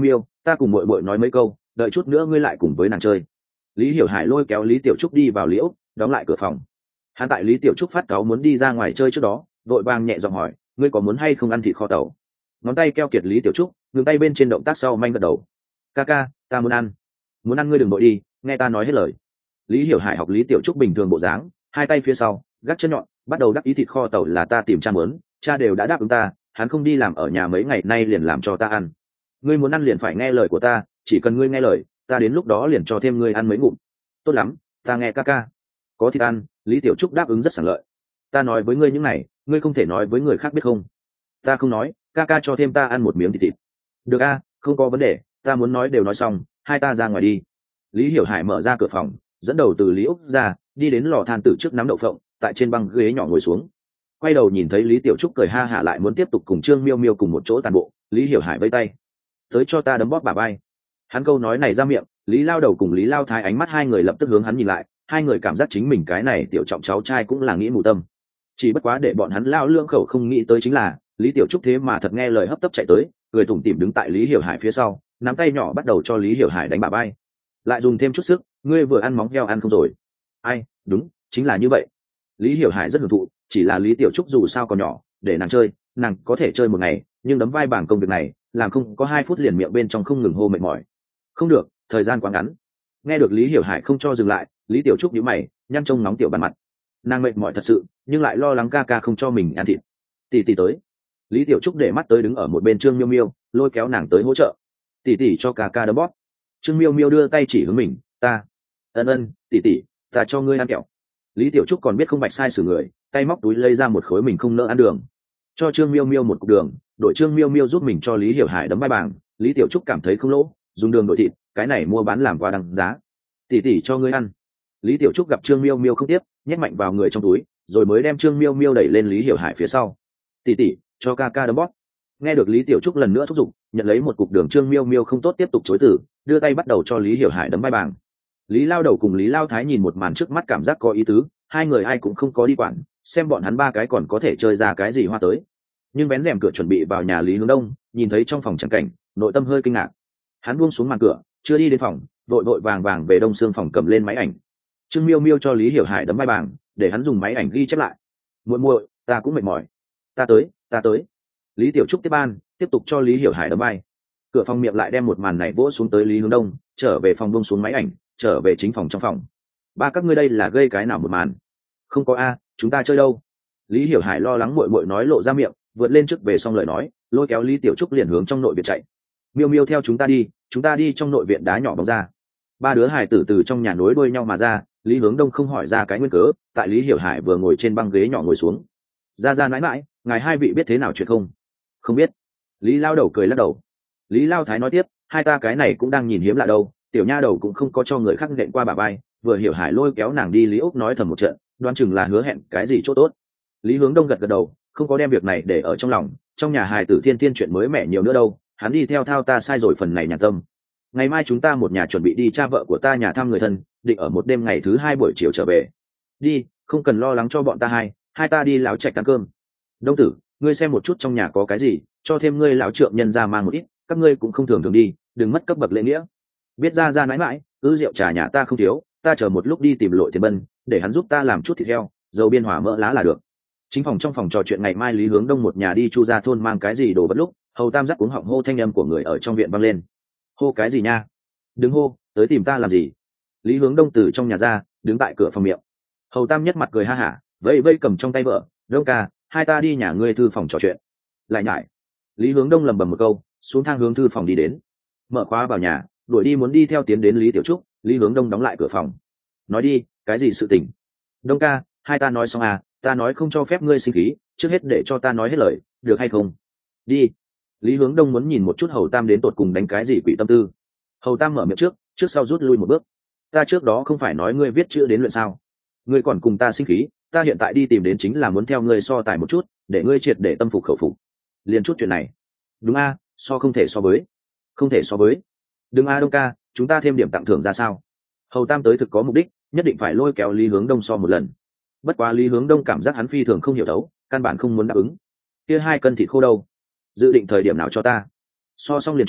ta cùng muội muội nói mấy câu, đợi chút nữa ngươi lại cùng với nàng chơi. Lý Hiểu Hải lôi kéo Lý Tiểu Trúc đi vào liễu, đóng lại cửa phòng. Hắn tại Lý Tiểu Trúc phát cáu muốn đi ra ngoài chơi trước đó, vội vàng nhẹ giọng hỏi, ngươi có muốn hay không ăn thịt kho tàu? Ngón tay keo kiệt Lý Tiểu Trúc, ngừng tay bên trên động tác sau manh gật đầu. Ca ca, ta muốn ăn. Muốn ăn ngươi đừng vội đi, nghe ta nói hết lời. Lý Hiểu Hải học Lý Tiểu Trúc bình thường bộ dáng, hai tay phía sau, gác chân nhọn, bắt đầu đắc ý thịt kho tàu là ta tìm cha muốn, cha đều đã đáp ứng ta, hắn không đi làm ở nhà mấy ngày nay liền làm cho ta ăn. Ngươi muốn ăn liền phải nghe lời của ta, chỉ cần ngươi nghe lời, ta đến lúc đó liền cho thêm ngươi ăn mấy ngụm. Tốt lắm, ta nghe ca ca. Có thịt ăn, Lý Tiểu Trúc đáp ứng rất sảng lợi. Ta nói với ngươi những này, ngươi không thể nói với người khác biết không? Ta không nói, ca ca cho thêm ta ăn một miếng thịt thịt. Được a, không có vấn đề, ta muốn nói đều nói xong, hai ta ra ngoài đi. Lý Hiểu Hải mở ra cửa phòng, dẫn đầu từ Lý Úc ra, đi đến lò than tử trước nắm đậu phộng, tại trên băng ghế nhỏ ngồi xuống. Quay đầu nhìn thấy Lý Tiểu Trúc cười ha hả lại muốn tiếp tục cùng Trương Miêu Miêu cùng một chỗ tàn bộ, Lý Hiểu Hải vẫy tay, tới cho ta đấm bóp bả vai. Hắn câu nói này ra miệng, Lý Lao Đầu cùng Lý Lao Thái ánh mắt hai người lập tức hướng hắn nhìn lại, hai người cảm giác chính mình cái này tiểu trọng cháu trai cũng là nghĩ mù tâm. Chỉ bất quá để bọn hắn lao lương khẩu không nghĩ tới chính là Lý Tiểu Trúc thế mà thật nghe lời hấp tấp chạy tới, người tủm tỉm đứng tại Lý Hiểu Hải phía sau, nắm tay nhỏ bắt đầu cho Lý Hiểu Hải đánh bả vai, lại dùng thêm chút sức, ngươi vừa ăn móng heo ăn không rồi. Ai, đúng, chính là như vậy. Lý Hiểu Hải rất hưởng thụ, chỉ là Lý Tiểu Trúc dù sao còn nhỏ, để nàng chơi, nàng có thể chơi một ngày, nhưng đấm vai bảng công việc này, làm không có hai phút liền miệng bên trong không ngừng hô mệt mỏi. Không được, thời gian quá ngắn. Nghe được Lý Hiểu Hải không cho dừng lại, Lý Tiểu Trúc nhíu mày, nhăn trông nóng tiểu bàn mặt. Nàng mệt mỏi thật sự, nhưng lại lo lắng ca ca không cho mình ăn thịt. Tỷ tỷ tới. Lý Tiểu Trúc để mắt tới đứng ở một bên Trương Miêu Miêu, lôi kéo nàng tới hỗ trợ. Tỷ tỷ cho ca ca đấm bóp. Trương Miêu Miêu đưa tay chỉ hướng mình, ta. Ân ân, tỷ tỷ, ta cho ngươi ăn kẹo. Lý Tiểu Trúc còn biết không bạch sai xử người, tay móc túi lấy ra một khối mình không nỡ ăn đường, cho Trương Miêu Miêu một cục đường, đổi Trương Miêu Miêu giúp mình cho Lý Hiểu Hải đấm vai bảng. Lý Tiểu Trúc cảm thấy không lỗ, dùng đường đổi thịt, cái này mua bán làm quá đằng giá. Tỷ tỷ cho ngươi ăn. Lý Tiểu Trúc gặp Trương Miêu Miêu không tiếp, nhét mạnh vào người trong túi, rồi mới đem Trương Miêu Miêu đẩy lên Lý Hiểu Hải phía sau. Tỷ tỷ, cho ca ca đấm bóp. Nghe được Lý Tiểu Trúc lần nữa thúc giục, nhận lấy một cục đường, Trương Miêu Miêu không tốt tiếp tục chối từ, đưa tay bắt đầu cho Lý Hiểu Hải đấm vai bảng. Lý Lao Đầu cùng Lý Lao Thái nhìn một màn trước mắt cảm giác có ý tứ, hai người ai cũng không có đi quản, xem bọn hắn ba cái còn có thể chơi ra cái gì hoa tới. Nhưng vén rèm cửa chuẩn bị vào nhà Lý Hướng Đông, nhìn thấy trong phòng trắng cảnh, nội tâm hơi kinh ngạc. Hắn buông xuống màn cửa, chưa đi đến phòng, vội vội vàng vàng về đông xương phòng cầm lên máy ảnh. Trương Miêu Miêu cho Lý Hiểu Hải đấm vai bảng, để hắn dùng máy ảnh ghi chép lại. Muội muội, ta cũng mệt mỏi. Ta tới, ta tới. Lý Tiểu Trúc tiếp ban, tiếp tục cho Lý Hiểu Hải đấm vai. Cửa phòng miệng lại đem một màn này vỗ xuống tới Lý Hướng Đông, trở về phòng buông xuống máy ảnh, trở về chính phòng trong phòng. Ba các ngươi đây là gây cái nào một màn? Không có a, chúng ta chơi đâu? Lý Hiểu Hải lo lắng muội muội nói lộ ra miệng, vượt lên trước về xong lời nói, lôi kéo Lý Tiểu Trúc liền hướng trong nội viện chạy. Miêu Miêu theo chúng ta đi, chúng ta đi trong nội viện đá nhỏ bóng ra. Ba đứa hài tử từ trong nhà nối đuôi nhau mà ra, Lý Hướng Đông không hỏi ra cái nguyên cớ, tại Lý Hiểu Hải vừa ngồi trên băng ghế nhỏ ngồi xuống. Ra ra mãi mãi, ngài hai vị biết thế nào chuyện không? Không biết. Lý Lao Đầu cười lắc đầu. Lý Lao Thái nói tiếp, hai ta cái này cũng đang nhìn hiếm lạ đâu, tiểu nha đầu cũng không có cho người khác nện qua bà vai, vừa Hiểu Hải lôi kéo nàng đi Lý Úc nói thầm một trận, đoán chừng là hứa hẹn cái gì chỗ tốt. Lý Hướng Đông gật gật đầu, không có đem việc này để ở trong lòng, trong nhà hài tử thiên thiên chuyện mới mẻ nhiều nữa đâu, hắn đi theo thao ta sai rồi phần này nhàn tâm. Ngày mai chúng ta một nhà chuẩn bị đi cha vợ của ta nhà thăm người thân, định ở một đêm ngày thứ hai buổi chiều trở về. Đi, không cần lo lắng cho bọn ta hai, hai ta đi láo trạch ăn cơm. Đông tử, ngươi xem một chút trong nhà có cái gì, cho thêm ngươi lão trượng nhân ra mang một ít, các ngươi cũng không thường thường đi, đừng mất cấp bậc lễ nghĩa. Biết ra ra mãi mãi, ư rượu trà nhà ta không thiếu, ta chờ một lúc đi tìm Lội Tiền Bân, để hắn giúp ta làm chút thịt heo, dầu biên hỏa mỡ lá là được. Chính phòng trong phòng trò chuyện ngày mai Lý Hướng Đông một nhà đi Chu Gia thôn mang cái gì đồ vật lúc, Hầu Tam dắt cuống họng hô thanh âm của người ở trong viện vang lên. Hô cái gì nha? Đừng hô, tới tìm ta làm gì? Lý Hướng Đông từ trong nhà ra, đứng tại cửa phòng miệng. Hầu Tam nhất mặt cười ha hả, vẫy vẫy cầm trong tay vợ, Đông ca, hai ta đi nhà ngươi thư phòng trò chuyện. Lại nhải. Lý Hướng Đông lầm bầm một câu, xuống thang hướng thư phòng đi đến. Mở khóa vào nhà, đuổi đi muốn đi theo tiến đến Lý Tiểu Trúc, Lý Hướng Đông đóng lại cửa phòng. Nói đi, cái gì sự tình? Đông ca, hai ta nói xong à, ta nói không cho phép ngươi sinh khí, trước hết để cho ta nói hết lời, được hay không? Đi. Lý Hướng Đông muốn nhìn một chút Hầu Tam đến tột cùng đánh cái gì quỷ tâm tư. Hầu Tam mở miệng trước, trước sau rút lui một bước. Ta trước đó không phải nói ngươi viết chữ đến luyện sao? Ngươi còn cùng ta sinh khí, ta hiện tại đi tìm đến chính là muốn theo ngươi so tài một chút, để ngươi triệt để tâm phục khẩu phục. Liền chút chuyện này. Đúng a, so không thể so với. Không thể so với. Đừng a Đông ca, chúng ta thêm điểm tặng thưởng ra sao? Hầu Tam tới thực có mục đích, nhất định phải lôi kéo Lý Hướng Đông so một lần. Bất quá Lý Hướng Đông cảm giác hắn phi thường không hiểu đấu, căn bản không muốn đáp ứng. Kia hai cân thịt khô đâu? Dự định thời điểm nào cho ta? So xong liền cho,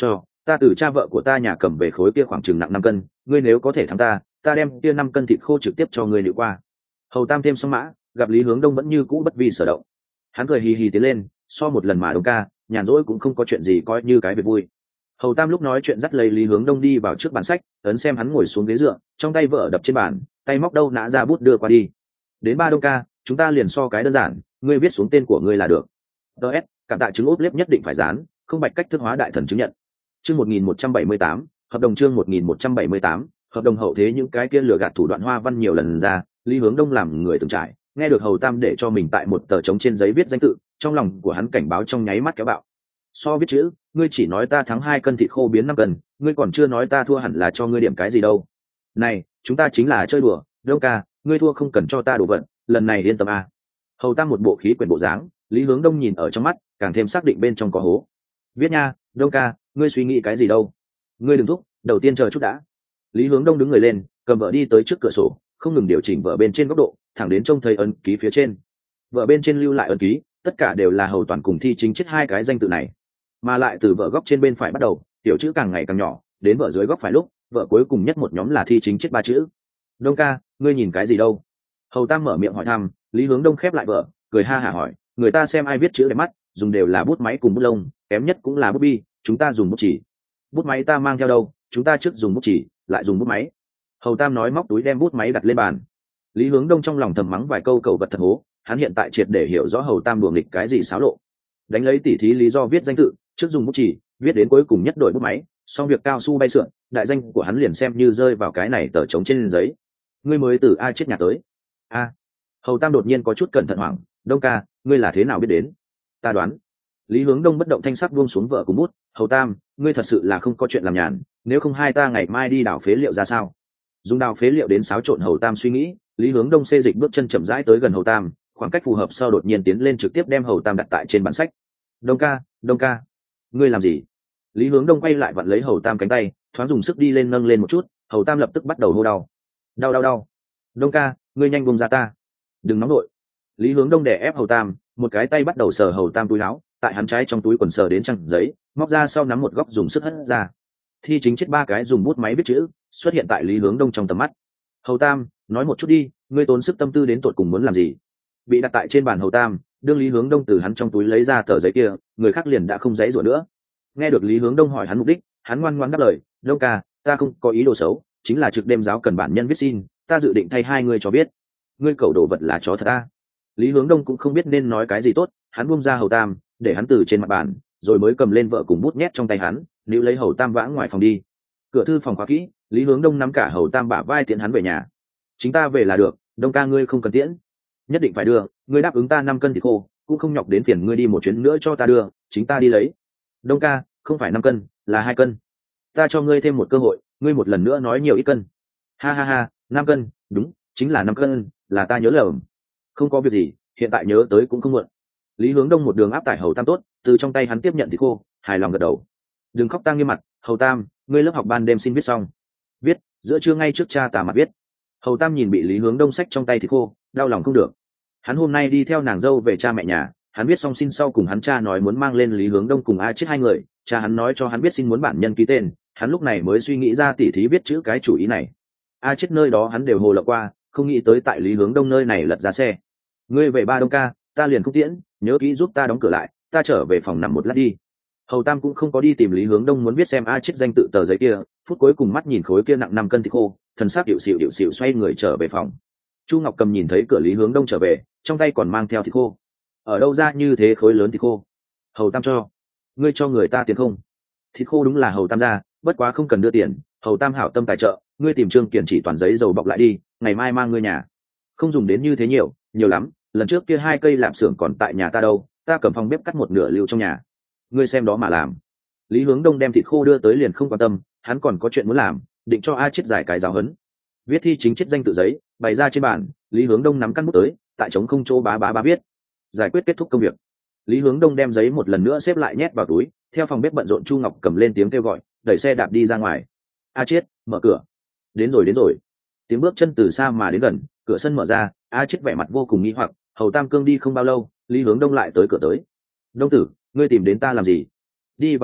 ta từ cha vợ của ta nhà cầm về khối kia khoảng chừng nặng năm cân, ngươi nếu có thể thắng ta ta đem kia năm cân thịt khô trực tiếp cho ngươi liệu qua. Hầu Tam thêm xong mã, gặp Lý Hướng Đông vẫn như cũ bất vi sở động, hắn cười hì hì tiến lên, so một lần mà Đông ca nhàn rỗi cũng không có chuyện gì coi như cái việc vui. Hầu Tam lúc nói chuyện dắt lấy Lý Hướng Đông đi vào trước bàn sách, ấn xem hắn ngồi xuống ghế dựa, trong tay vợ đập trên bàn, tay móc đâu nã ra bút đưa qua đi. Đến ba Đông ca, chúng ta liền so cái đơn giản, ngươi viết xuống tên của ngươi là được. ds cảm tạ chứng ốp lép nhất định phải dán, không bạch cách thức hóa đại thần chứng nhận. Chương một nghìn một trăm bảy mươi tám, hợp đồng chương một nghìn một trăm bảy mươi tám, hợp đồng hậu thế những cái kia lừa gạt thủ đoạn hoa văn nhiều lần ra, Lý Hướng Đông làm người từng trải, nghe được Hầu Tam để cho mình tại một tờ trống trên giấy viết danh tự, trong lòng của hắn cảnh báo trong nháy mắt kéo bạo. So viết chữ, ngươi chỉ nói ta thắng hai cân thịt khô biến năm cân, ngươi còn chưa nói ta thua hẳn là cho ngươi điểm cái gì đâu. Này, chúng ta chính là chơi đùa, Đông ca, ngươi thua không cần cho ta đổ vận, lần này yên tâm a. Hầu Tam một bộ khí quyển bộ dáng, Lý Hướng Đông nhìn ở trong mắt, càng thêm xác định bên trong có hố. Viết nha, Đông ca, ngươi suy nghĩ cái gì đâu? Ngươi đừng thúc, đầu tiên chờ chút đã. Lý Hướng Đông đứng người lên, cầm vợ đi tới trước cửa sổ, không ngừng điều chỉnh vợ bên trên góc độ, thẳng đến trông thấy ấn ký phía trên. Vợ bên trên lưu lại ấn ký, tất cả đều là Hầu Toàn cùng Thi Chính chết hai cái danh tự này, mà lại từ vợ góc trên bên phải bắt đầu, tiểu chữ càng ngày càng nhỏ, đến vợ dưới góc phải lúc, vợ cuối cùng nhất một nhóm là Thi Chính chết ba chữ. Đông ca, ngươi nhìn cái gì đâu? Hầu Tam mở miệng hỏi thăm, Lý Hướng Đông khép lại vợ, cười ha hả hỏi, người ta xem ai viết chữ đẹp mắt, dùng đều là bút máy cùng bút lông, kém nhất cũng là bút bi, chúng ta dùng bút chỉ. Bút máy ta mang theo đâu, chúng ta trước dùng bút chỉ, lại dùng bút máy. Hầu Tam nói móc túi đem bút máy đặt lên bàn. Lý Hướng Đông trong lòng thầm mắng vài câu cầu vật thật hố, hắn hiện tại triệt để hiểu rõ Hầu Tam đùa nghịch cái gì xáo lộ. Đánh lấy tỉ thí lý do viết danh tự, trước dùng bút chỉ, viết đến cuối cùng nhất đổi bút máy, xong việc cao su bay sượn, đại danh của hắn liền xem như rơi vào cái này tờ trống trên giấy. Ngươi mới từ ai chết nhà tới? A. Hầu Tam đột nhiên có chút cẩn thận hoảng, Đông ca, ngươi là thế nào biết đến? Ta đoán. Lý Hướng Đông bất động thanh sắc buông xuống vợ cùng bút, Hầu Tam, ngươi thật sự là không có chuyện làm nhàn, nếu không hai ta ngày mai đi đào phế liệu ra sao? Dùng đào phế liệu đến xáo trộn Hầu Tam suy nghĩ, Lý Hướng Đông xê dịch bước chân chậm rãi tới gần Hầu Tam, khoảng cách phù hợp sau đột nhiên tiến lên trực tiếp đem Hầu Tam đặt tại trên bản sách. Đông ca, Đông ca, ngươi làm gì? Lý Hướng Đông quay lại vặn lấy Hầu Tam cánh tay, thoáng dùng sức đi lên nâng lên một chút, Hầu Tam lập tức bắt đầu hô đau. Đau đau đau. Đông ca, ngươi nhanh buông ra ta. Đừng nóng nổi. Lý Hướng Đông đè ép Hầu Tam, một cái tay bắt đầu sờ Hầu Tam túi áo, tại hắn trái trong túi quần sờ đến trang giấy, móc ra sau nắm một góc dùng sức hất ra. Thi Chính chết ba cái dùng bút máy viết chữ, xuất hiện tại Lý Hướng Đông trong tầm mắt. Hầu Tam, nói một chút đi, ngươi tốn sức tâm tư đến tột cùng muốn làm gì? Bị đặt tại trên bàn Hầu Tam, đương Lý Hướng Đông từ hắn trong túi lấy ra tờ giấy kia, người khác liền đã không giấy rủa nữa. Nghe được Lý Hướng Đông hỏi hắn mục đích, hắn ngoan ngoãn đáp lời, Đông ca, ta không có ý đồ xấu, chính là trực đêm giáo cần bản nhân viết xin, ta dự định thay hai người cho biết. Ngươi cẩu đồ vật là chó thật a. Lý Hướng Đông cũng không biết nên nói cái gì tốt, hắn buông ra Hầu Tam, để hắn từ trên mặt bàn, rồi mới cầm lên vợ cùng bút nhét trong tay hắn, níu lấy Hầu Tam vãng ngoài phòng đi. Cửa thư phòng khóa kỹ, Lý Hướng Đông nắm cả Hầu Tam bả vai tiễn hắn về nhà. Chính ta về là được, Đông ca ngươi không cần tiễn, nhất định phải đưa, ngươi đáp ứng ta năm cân thịt khô, cũng không nhọc đến phiền ngươi đi một chuyến nữa cho ta đưa, chính ta đi lấy. Đông ca, không phải năm cân, là hai cân. Ta cho ngươi thêm một cơ hội, ngươi một lần nữa nói nhiều ít cân. Ha ha ha, năm cân, đúng, chính là năm cân, là ta nhớ lầm. Không có việc gì, hiện tại nhớ tới cũng không muộn. Lý Hướng Đông một đường áp tải Hầu Tam tốt, từ trong tay hắn tiếp nhận thịt khô, hài lòng gật đầu. Đừng khóc tang nghiêm mặt, Hầu Tam, ngươi lớp học ban đêm xin viết xong. Viết, giữa trưa ngay trước cha tà mặt viết. Hầu Tam nhìn bị Lý Hướng Đông xách trong tay thịt khô, đau lòng không được. Hắn hôm nay đi theo nàng dâu về cha mẹ nhà, hắn viết xong xin sau cùng hắn cha nói muốn mang lên Lý Hướng Đông cùng A chết hai người, cha hắn nói cho hắn biết xin muốn bản nhân ký tên, hắn lúc này mới suy nghĩ ra tỉ thí viết chữ cái chủ ý này. A chết nơi đó hắn đều hồ lộng qua, không nghĩ tới tại Lý Hướng Đông nơi này lật ra xe. Ngươi về ba Đông ca, ta liền không tiễn, nhớ kỹ giúp ta đóng cửa lại, ta trở về phòng nằm một lát đi. Hầu Tam cũng không có đi tìm Lý Hướng Đông muốn biết xem A chết danh tự tờ giấy kia, phút cuối cùng mắt nhìn khối kia nặng năm cân thịt khô, thần sắc điệu xịu điệu xịu xoay người trở về phòng. Chu Ngọc Cầm nhìn thấy cửa Lý Hướng Đông trở về, trong tay còn mang theo thịt khô. Ở đâu ra như thế khối lớn thịt khô? Hầu Tam cho. Ngươi cho người ta tiền không? Thịt khô đúng là Hầu Tam ra, bất quá không cần đưa tiền, Hầu Tam hảo tâm tài trợ, ngươi tìm Trương Kiền chỉ toàn giấy dầu bọc lại đi, ngày mai mang ngươi nhà. Không dùng đến như thế nhiều, nhiều lắm, lần trước kia hai cây lạp xưởng còn tại nhà ta đâu, ta cầm phòng bếp cắt một nửa lưu trong nhà. Ngươi xem đó mà làm. Lý Hướng Đông đem thịt khô đưa tới liền không quan tâm, hắn còn có chuyện muốn làm, định cho A chết giải cái giáo huấn. Viết Thi Chính chết danh tự giấy, bày ra trên bàn, Lý Hướng Đông nắm căn bút tới, tại trống không chỗ bá bá bá viết. Giải quyết kết thúc công việc. Lý Hướng Đông đem giấy một lần nữa xếp lại nhét vào túi, theo phòng bếp bận rộn Chu Ngọc Cầm lên tiếng kêu gọi, đẩy xe đạp đi ra ngoài. A chết, mở cửa. Đến rồi đến rồi. Tiếng bước chân từ xa mà đến gần, cửa sân mở ra, A chết vẻ mặt vô cùng nghi hoặc, Hầu Tam cương đi không bao lâu, Lý Hướng Đông lại tới cửa tới. Đông tử, ngươi tìm đến ta làm gì? Đi vào nói,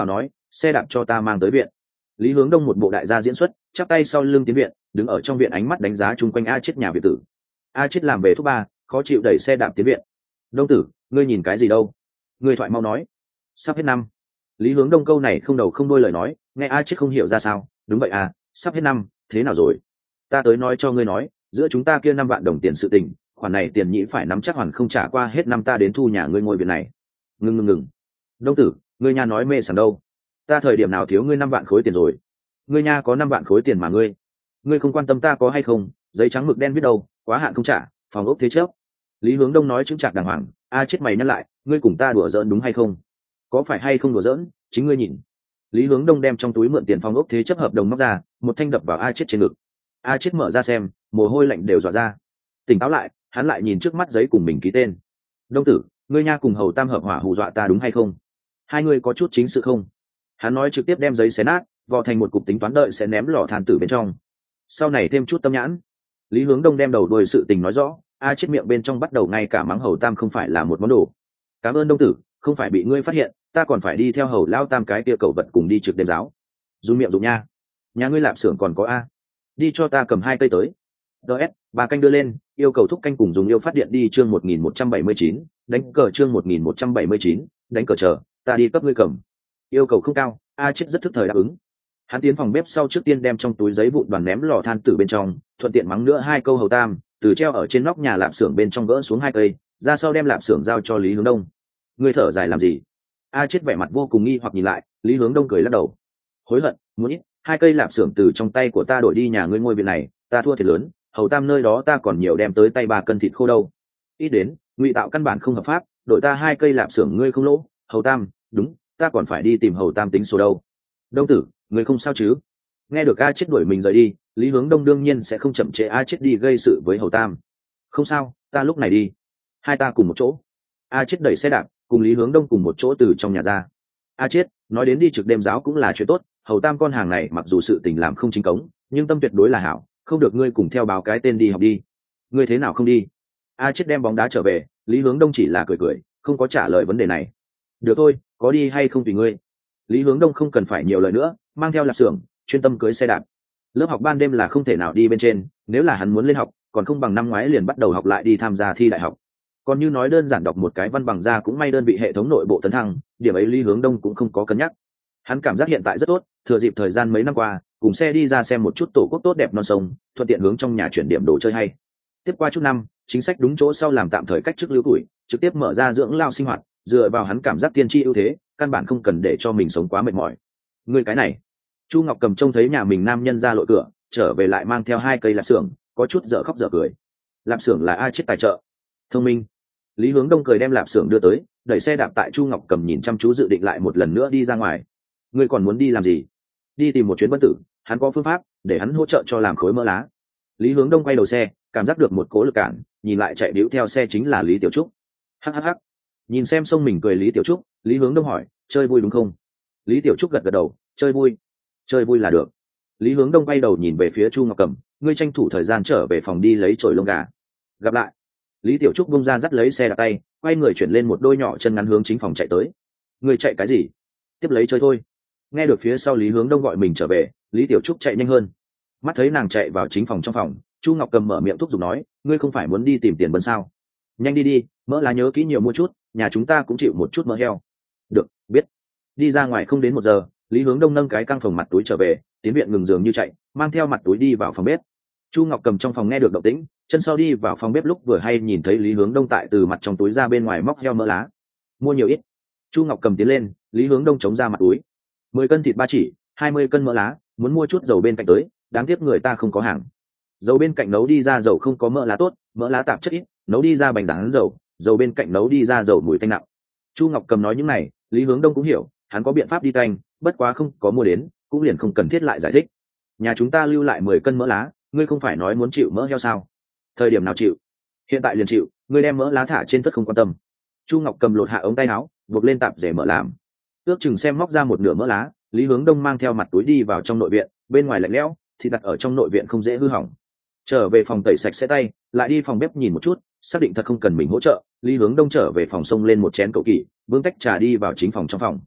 xe đạp cho ta mang tới viện. Lý Hướng Đông một bộ đại gia diễn xuất, chắp tay sau lưng tiến viện, đứng ở trong viện ánh mắt đánh giá chung quanh A Chết nhà viện tử. A Chết làm về thuốc ba, khó chịu đẩy xe đạp tiến viện. Đông tử, ngươi nhìn cái gì đâu? Ngươi thoại mau nói. Sắp hết năm. Lý Hướng Đông câu này không đầu không đuôi lời nói, nghe A Chết không hiểu ra sao. Đúng vậy à, sắp hết năm, thế nào rồi? Ta tới nói cho ngươi nói, giữa chúng ta kia năm vạn đồng tiền sự tình, khoản này tiền nhĩ phải nắm chắc hoàn không trả qua hết năm ta đến thu nhà ngươi ngôi viện này. Ngừng ngừng ngừng. Đông tử, ngươi nha nói mê sảng đâu? Ta thời điểm nào thiếu ngươi năm vạn khối tiền rồi? Ngươi nha có năm vạn khối tiền mà ngươi, ngươi không quan tâm ta có hay không? Giấy trắng mực đen viết đâu, quá hạn không trả, phòng ốc thế chấp. Lý Hướng Đông nói chứng chạc đàng hoàng. A Chết mày nhắc lại, ngươi cùng ta đùa giỡn đúng hay không? Có phải hay không đùa giỡn, chính ngươi nhìn. Lý Hướng Đông đem trong túi mượn tiền phòng ốc thế chấp hợp đồng móc ra, một thanh đập vào A Chết trên ngực. A Chết mở ra xem, mồ hôi lạnh đều dọa ra. Tỉnh táo lại, hắn lại nhìn trước mắt giấy cùng mình ký tên. Đông tử, ngươi nha cùng hầu tam hợp hỏa hù dọa ta đúng hay không? Hai ngươi có chút chính sự không? Hắn nói trực tiếp đem giấy xé nát, vò thành một cục tính toán đợi sẽ ném lò than tử bên trong. Sau này thêm chút tâm nhãn. Lý Hướng Đông đem đầu đuôi sự tình nói rõ. A Chết miệng bên trong bắt đầu ngay cả mắng hầu tam không phải là một món đồ. Cảm ơn Đông tử, không phải bị ngươi phát hiện, ta còn phải đi theo hầu lao tam cái kia cậu vật cùng đi trực đêm giáo. Dùng miệng dùng nha. Nhà ngươi lạp xưởng còn có a? Đi cho ta cầm hai cây tới. ds ba canh đưa lên, yêu cầu thúc canh cùng dùng yêu phát điện đi chương một nghìn một trăm bảy mươi chín, đánh cờ chương một nghìn một trăm bảy mươi chín, đánh cờ chờ, ta đi cấp ngươi cầm. Yêu cầu không cao, A Chết rất thức thời đáp ứng. Hắn tiến phòng bếp sau trước tiên đem trong túi giấy vụn đoàn ném lò than tử bên trong, thuận tiện mắng nữa hai câu hầu tam, từ treo ở trên nóc nhà lạp xưởng bên trong gỡ xuống hai cây, ra sau đem lạp xưởng giao cho Lý Hướng Đông. Ngươi thở dài làm gì? A Chết vẻ mặt vô cùng nghi hoặc nhìn lại. Lý Hướng Đông cười lắc đầu. Hối hận, muốn ít, hai cây lạp xưởng từ trong tay của ta đổi đi nhà ngươi ngôi viện này, ta thua thiệt lớn, hầu tam nơi đó ta còn nhiều đem tới tay ba cân thịt khô đâu. Ít đến, ngụy tạo căn bản không hợp pháp, đổi ta hai cây lạp xưởng ngươi không lỗ, hầu tam, đúng, ta còn phải đi tìm hầu tam tính số đâu. Đông tử, ngươi không sao chứ? Nghe được A Chết đuổi mình rời đi, Lý Hướng Đông đương nhiên sẽ không chậm trễ A Chết đi gây sự với hầu tam. Không sao, ta lúc này đi. Hai ta cùng một chỗ. A Chết đẩy xe đạp, cùng Lý Hướng Đông cùng một chỗ từ trong nhà ra. A Chết, nói đến đi trực đêm giáo cũng là chuyện tốt, hầu tam con hàng này mặc dù sự tình làm không chính cống, nhưng tâm tuyệt đối là hảo, không được ngươi cùng theo báo cái tên đi học đi. Ngươi thế nào không đi? A Chết đem bóng đá trở về, Lý Hướng Đông chỉ là cười cười, không có trả lời vấn đề này. Được thôi, có đi hay không tùy ngươi. Lý Hướng Đông không cần phải nhiều lời nữa, mang theo lạp xưởng, chuyên tâm cưới xe đạp. Lớp học ban đêm là không thể nào đi bên trên, nếu là hắn muốn lên học, còn không bằng năm ngoái liền bắt đầu học lại đi tham gia thi đại học. Còn như nói đơn giản đọc một cái văn bằng ra cũng may đơn vị hệ thống nội bộ tấn thăng, điểm ấy Lý Hướng Đông cũng không có cân nhắc. Hắn cảm giác hiện tại rất tốt, thừa dịp thời gian mấy năm qua, cùng xe đi ra xem một chút tổ quốc tốt đẹp non sông, thuận tiện hướng trong nhà chuyển điểm đồ chơi hay. Tiếp qua chút năm, chính sách đúng chỗ sau làm tạm thời cách chức lưu tuổi, trực tiếp mở ra dưỡng lao sinh hoạt, dựa vào hắn cảm giác tiên tri ưu thế, căn bản không cần để cho mình sống quá mệt mỏi. Người cái này, Chu Ngọc Cầm trông thấy nhà mình nam nhân ra lội cửa, trở về lại mang theo hai cây lạp xưởng, có chút dở khóc dở cười. Lạp xưởng là A Chết tài trợ. Thông minh. Lý Hướng Đông cười đem lạp xưởng đưa tới, đẩy xe đạp tại Chu Ngọc Cầm nhìn chăm chú dự định lại một lần nữa đi ra ngoài. Ngươi còn muốn đi làm gì? Đi tìm một chuyến bất tử, hắn có phương pháp để hắn hỗ trợ cho làm khối mỡ lá. Lý Hướng Đông quay đầu xe, cảm giác được một cố lực cản, nhìn lại chạy điếu theo xe chính là Lý Tiểu Trúc. Hắc hắc hắc. Nhìn xem xông mình cười Lý Tiểu Trúc, Lý Hướng Đông hỏi, chơi vui đúng không? Lý Tiểu Trúc gật gật đầu, chơi vui, chơi vui là được. Lý Hướng Đông quay đầu nhìn về phía Chu Ngọc Cầm, ngươi tranh thủ thời gian trở về phòng đi lấy chổi lông gà. Gặp lại. Lý Tiểu Trúc bung ra dắt lấy xe đạp tay, quay người chuyển lên một đôi nhỏ chân ngắn hướng chính phòng chạy tới. Ngươi chạy cái gì? Tiếp lấy chơi thôi. Nghe được phía sau Lý Hướng Đông gọi mình trở về, Lý Tiểu Trúc chạy nhanh hơn. Mắt thấy nàng chạy vào chính phòng trong phòng, Chu Ngọc Cầm mở miệng thúc giục nói, ngươi không phải muốn đi tìm tiền bấn sao? Nhanh đi đi, mỡ lá nhớ kỹ nhiều mua chút, nhà chúng ta cũng chịu một chút mỡ heo. Được, biết. Đi ra ngoài không đến một giờ, Lý Hướng Đông nâng cái căng phòng mặt túi trở về, tiến viện ngừng giường như chạy, mang theo mặt túi đi vào phòng bếp. Chu Ngọc Cầm trong phòng nghe được động tĩnh, chân sau đi vào phòng bếp lúc vừa hay nhìn thấy Lý Hướng Đông tại từ mặt trong túi ra bên ngoài móc heo mỡ lá. Mua nhiều ít. Chu Ngọc Cầm tiến lên, Lý Hướng Đông chống ra mặt túi. Mười cân thịt ba chỉ, hai mươi cân mỡ lá, muốn mua chút dầu bên cạnh tới, đáng tiếc người ta không có hàng. Dầu bên cạnh nấu đi ra dầu không có mỡ lá tốt, mỡ lá tạp chất ít, nấu đi ra bánh rán dầu, dầu bên cạnh nấu đi ra dầu mùi tanh nặng. Chu Ngọc Cầm nói những này, Lý Hướng Đông cũng hiểu, hắn có biện pháp đi canh, bất quá không có mua đến, cũng liền không cần thiết lại giải thích. Nhà chúng ta lưu lại mười cân mỡ lá, ngươi không phải nói muốn chịu mỡ heo sao? Thời điểm nào chịu? Hiện tại liền chịu, ngươi đem mỡ lá thả trên tất không quan tâm. Chu Ngọc Cầm lột hạ ống tay áo, buộc lên tạp rể mở làm. Ước chừng xem móc ra một nửa mỡ lá, Lý Hướng Đông mang theo mặt túi đi vào trong nội viện, bên ngoài lạnh lẽo, thì đặt ở trong nội viện không dễ hư hỏng. Trở về phòng tẩy sạch sẽ tay, lại đi phòng bếp nhìn một chút, xác định thật không cần mình hỗ trợ, Lý Hướng Đông trở về phòng xông lên một chén cậu kỳ, bưng tách trà đi vào chính phòng trong phòng.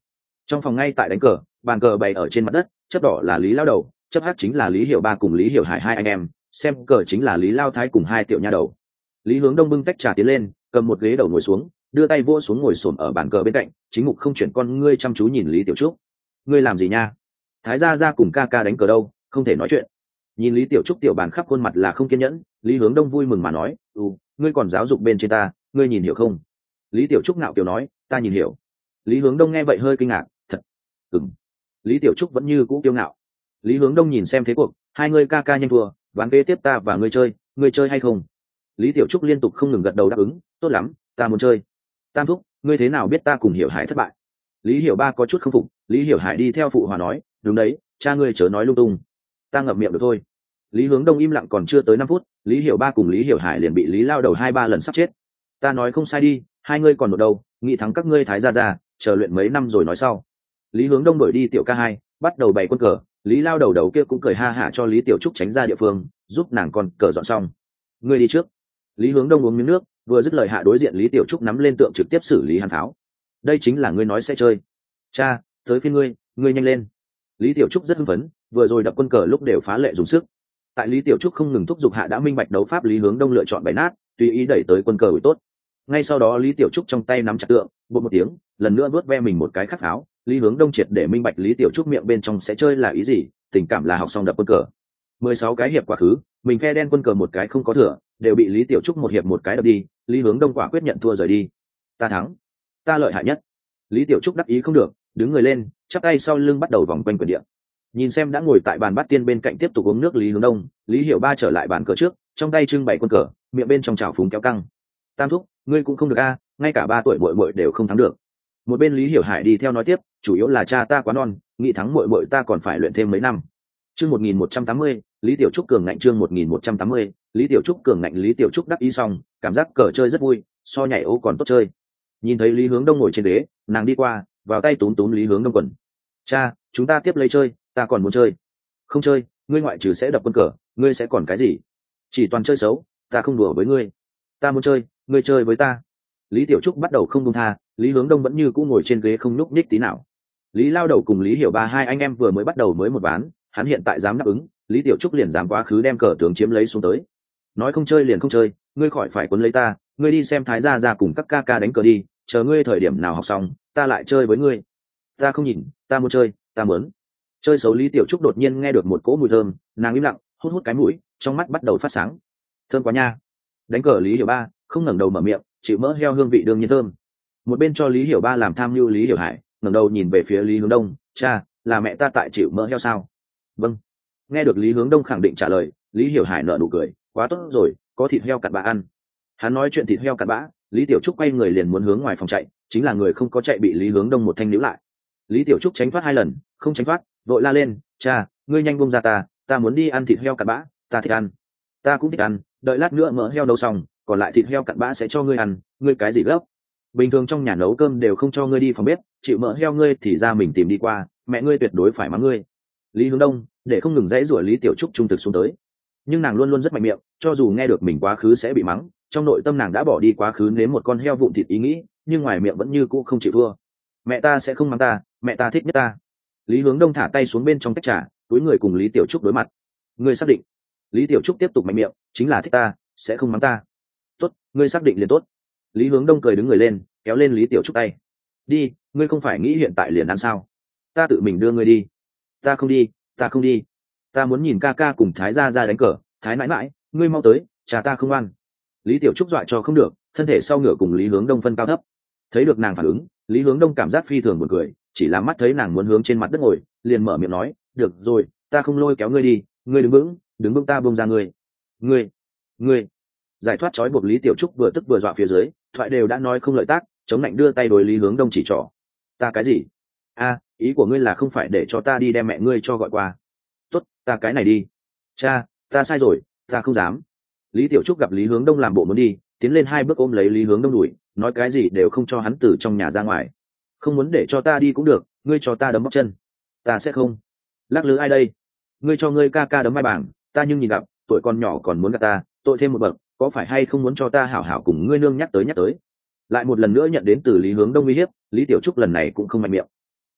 Trong phòng ngay tại đánh cờ, bàn cờ bày ở trên mặt đất, chấp đỏ là Lý Lao Đầu, chấp hắc chính là Lý Hiểu Ba cùng Lý Hiểu Hải hai anh em, xem cờ chính là Lý Lao Thái cùng hai tiểu nha đầu. Lý Hướng Đông bưng tách trà tiến lên, cầm một ghế đầu ngồi xuống, đưa tay vỗ xuống ngồi xổm ở bàn cờ bên cạnh, chính mục không chuyển con ngươi chăm chú nhìn Lý Tiểu Trúc. Ngươi làm gì nha? Thái gia gia cùng ca ca đánh cờ đâu, không thể nói chuyện. Nhìn Lý Tiểu Trúc tiểu bàn khắp khuôn mặt là không kiên nhẫn, Lý Hướng Đông vui mừng mà nói, "Ừ, ngươi còn giáo dục bên trên ta, ngươi nhìn hiểu không?" Lý Tiểu Trúc ngạo kiều nói, "Ta nhìn hiểu." Lý Hướng Đông nghe vậy hơi kinh ngạc, "Thật?" "Ừm." Lý Tiểu Trúc vẫn như cũ kiêu ngạo. Lý Hướng Đông nhìn xem thế cuộc, hai ngươi ca ca nhanh thua, ván kế tiếp ta và ngươi chơi, ngươi chơi hay không? Lý Tiểu Trúc liên tục không ngừng gật đầu đáp ứng, "Tốt lắm, ta muốn chơi." "Tam thúc, ngươi thế nào biết ta cùng Hiểu Hải thất bại?" Lý Hiểu Ba có chút không phục, Lý Hiểu Hải đi theo phụ hòa nói, "Đúng đấy, cha ngươi chớ nói lung tung." "Ta ngậm miệng được thôi." Lý Hướng Đông im lặng còn chưa tới năm phút, Lý Hiểu Ba cùng Lý Hiểu Hải liền bị Lý Lao Đầu hai ba lần sắp chết. "Ta nói không sai đi, hai ngươi còn một đâu, nghĩ thắng các ngươi Thái gia gia, chờ luyện mấy năm rồi nói sau." Lý Hướng Đông đổi đi tiểu ca hai, bắt đầu bày quân cờ, Lý Lao Đầu đầu kia cũng cười ha hả cho Lý Tiểu Trúc tránh ra địa phương, giúp nàng con cờ dọn xong. "Ngươi đi trước." Lý Hướng Đông uống miếng nước, vừa dứt lời hạ đối diện Lý Tiểu Trúc nắm lên tượng trực tiếp xử lý hàn tháo. "Đây chính là ngươi nói sẽ chơi." "Cha, tới phiên ngươi, ngươi nhanh lên." Lý Tiểu Trúc rất hưng phấn, vừa rồi đập quân cờ lúc đều phá lệ dùng sức. Tại Lý Tiểu Trúc không ngừng thúc giục hạ đã minh bạch đấu pháp, Lý Hướng Đông lựa chọn bày nát, tùy ý đẩy tới quân cờ ủi tốt. Ngay sau đó Lý Tiểu Trúc trong tay nắm chặt tượng, bột một tiếng, lần nữa vớt ve mình một cái khắc áo. Lý Hướng Đông triệt để minh bạch Lý Tiểu Trúc miệng bên trong sẽ chơi là ý gì, tình cảm là học xong đập quân cờ. Mười sáu cái hiệp quá khứ, mình phe đen quân cờ một cái không có thừa, đều bị Lý Tiểu Trúc một hiệp một cái đập đi. Lý Hướng Đông quả quyết nhận thua rời đi. "Ta thắng, ta lợi hại nhất." Lý Tiểu Trúc đắc ý không được, đứng người lên, chắp tay sau lưng bắt đầu vòng quanh quyền địa. Nhìn xem đã ngồi tại bàn bát tiên bên cạnh tiếp tục uống nước Lý Hướng Đông, Lý Hiểu Ba trở lại bàn cờ trước, trong tay trưng bày quân cờ, miệng bên trong trào phúng kéo căng. "Tam thúc, ngươi cũng không được a, ngay cả ba tuổi muội muội đều không thắng được." Một bên Lý Hiểu Hải đi theo nói tiếp, "Chủ yếu là cha ta quá non, nghĩ thắng muội muội ta còn phải luyện thêm mấy năm." Chương một nghìn một trăm tám mươi, Lý Tiểu Trúc cường ngạnh chương một nghìn một trăm tám mươi, Lý Tiểu Trúc cường ngạnh Lý Tiểu Trúc đắc ý xong, cảm giác cờ chơi rất vui, so nhảy ố còn tốt chơi. Nhìn thấy Lý Hướng Đông ngồi trên ghế, nàng đi qua, vào tay túm túm Lý Hướng Đông quần. "Cha, chúng ta tiếp lấy chơi, ta còn muốn chơi." "Không chơi, ngươi ngoại trừ sẽ đập quân cờ, ngươi sẽ còn cái gì? Chỉ toàn chơi xấu, ta không đùa với ngươi." "Ta muốn chơi, ngươi chơi với ta." Lý Tiểu Trúc bắt đầu không buông tha, Lý Hướng Đông vẫn như cũ ngồi trên ghế không nhúc nhích tí nào. Lý Lao Đầu cùng Lý Hiểu Ba hai anh em vừa mới bắt đầu mới một ván, hắn hiện tại dám đáp ứng, Lý Tiểu Trúc liền dám quá khứ đem cờ tướng chiếm lấy xuống tới. "Nói không chơi liền không chơi, ngươi khỏi phải quấn lấy ta, ngươi đi xem Thái gia gia cùng các ca ca đánh cờ đi, chờ ngươi thời điểm nào học xong, ta lại chơi với ngươi." "Ta không nhìn, ta muốn chơi, ta muốn." Chơi xấu Lý Tiểu Trúc đột nhiên nghe được một cỗ mùi thơm, nàng im lặng, hút hút cái mũi, trong mắt bắt đầu phát sáng. "Thơm quá nha." Đánh cờ Lý Hiểu Ba không ngẩng đầu mở miệng, chịu mỡ heo hương vị đương nhiên thơm. Một bên cho Lý Hiểu Ba làm tham mưu Lý Hiểu Hải ngẩng đầu nhìn về phía Lý Hướng Đông, "Cha, là mẹ ta tại chịu mỡ heo sao?" "Vâng." Nghe được Lý Hướng Đông khẳng định trả lời, Lý Hiểu Hải nở nụ cười, "Quá tốt rồi, có thịt heo cặn bã ăn." Hắn nói chuyện thịt heo cặn bã, Lý Tiểu Trúc quay người liền muốn hướng ngoài phòng chạy, chính là người không có chạy bị Lý Hướng Đông một thanh níu lại. Lý Tiểu Trúc tránh thoát hai lần, không tránh thoát, vội la lên, "Cha, ngươi nhanh buông ra ta, ta muốn đi ăn thịt heo cặn bã, ta thích ăn." "Ta cũng thích ăn, đợi lát nữa mỡ heo nấu xong, còn lại thịt heo cặn bã sẽ cho ngươi ăn, ngươi cái gì gấp? Bình thường trong nhà nấu cơm đều không cho ngươi đi phòng bếp, chịu mỡ heo ngươi thì ra mình tìm đi qua, mẹ ngươi tuyệt đối phải mắng ngươi." Lý Hướng Đông để không ngừng dãy rủa Lý Tiểu Trúc trung thực xuống tới, nhưng nàng luôn luôn rất mạnh miệng, cho dù nghe được mình quá khứ sẽ bị mắng, trong nội tâm nàng đã bỏ đi quá khứ nếm một con heo vụn thịt ý nghĩ, nhưng ngoài miệng vẫn như cũ không chịu thua. "Mẹ ta sẽ không mắng ta, mẹ ta thích nhất ta." Lý Hướng Đông thả tay xuống bên trong tách trà, túi người cùng Lý Tiểu Trúc đối mặt. "Ngươi xác định?" Lý Tiểu Trúc tiếp tục mạnh miệng, "Chính là thích ta, sẽ không mắng ta." "Tốt, ngươi xác định liền tốt." Lý Hướng Đông cười đứng người lên, kéo lên Lý Tiểu Trúc tay. "Đi, ngươi không phải nghĩ hiện tại liền ăn sao? Ta tự mình đưa ngươi đi." "Ta không đi, ta không đi. Ta muốn nhìn ca ca cùng Thái gia gia đánh cờ, Thái mãi mãi, ngươi mau tới, cha ta không ăn." Lý Tiểu Trúc dọa cho không được, thân thể sau ngửa cùng Lý Hướng Đông phân cao thấp. Thấy được nàng phản ứng, Lý Hướng Đông cảm giác phi thường buồn cười, chỉ là mắt thấy nàng muốn hướng trên mặt đất ngồi, liền mở miệng nói, "Được rồi, ta không lôi kéo ngươi đi, ngươi đứng vững, đứng vững ta buông ra ngươi." "Ngươi, ngươi." Giải thoát trói buộc Lý Tiểu Trúc vừa tức vừa dọa phía dưới, thoại đều đã nói không lợi tác, chống lạnh đưa tay đối Lý Hướng Đông chỉ trỏ. "Ta cái gì? A, ý của ngươi là không phải để cho ta đi đem mẹ ngươi cho gọi qua?" "Tốt, ta cái này đi." "Cha, ta sai rồi, ta không dám." Lý Tiểu Trúc gặp Lý Hướng Đông làm bộ muốn đi, tiến lên hai bước ôm lấy Lý Hướng Đông đuổi, nói cái gì đều không cho hắn từ trong nhà ra ngoài. "Không muốn để cho ta đi cũng được, ngươi cho ta đấm bóc chân." "Ta sẽ không." "Lắc lư ai đây? Ngươi cho ngươi ca ca đấm mai bảng, ta nhưng nhìn gặp, tuổi con nhỏ còn muốn gạt ta, tội thêm một bậc, có phải hay không muốn cho ta hảo hảo cùng ngươi nương nhắc tới nhắc tới?" Lại một lần nữa nhận đến từ Lý Hướng Đông uy hiếp, Lý Tiểu Trúc lần này cũng không mạnh miệng.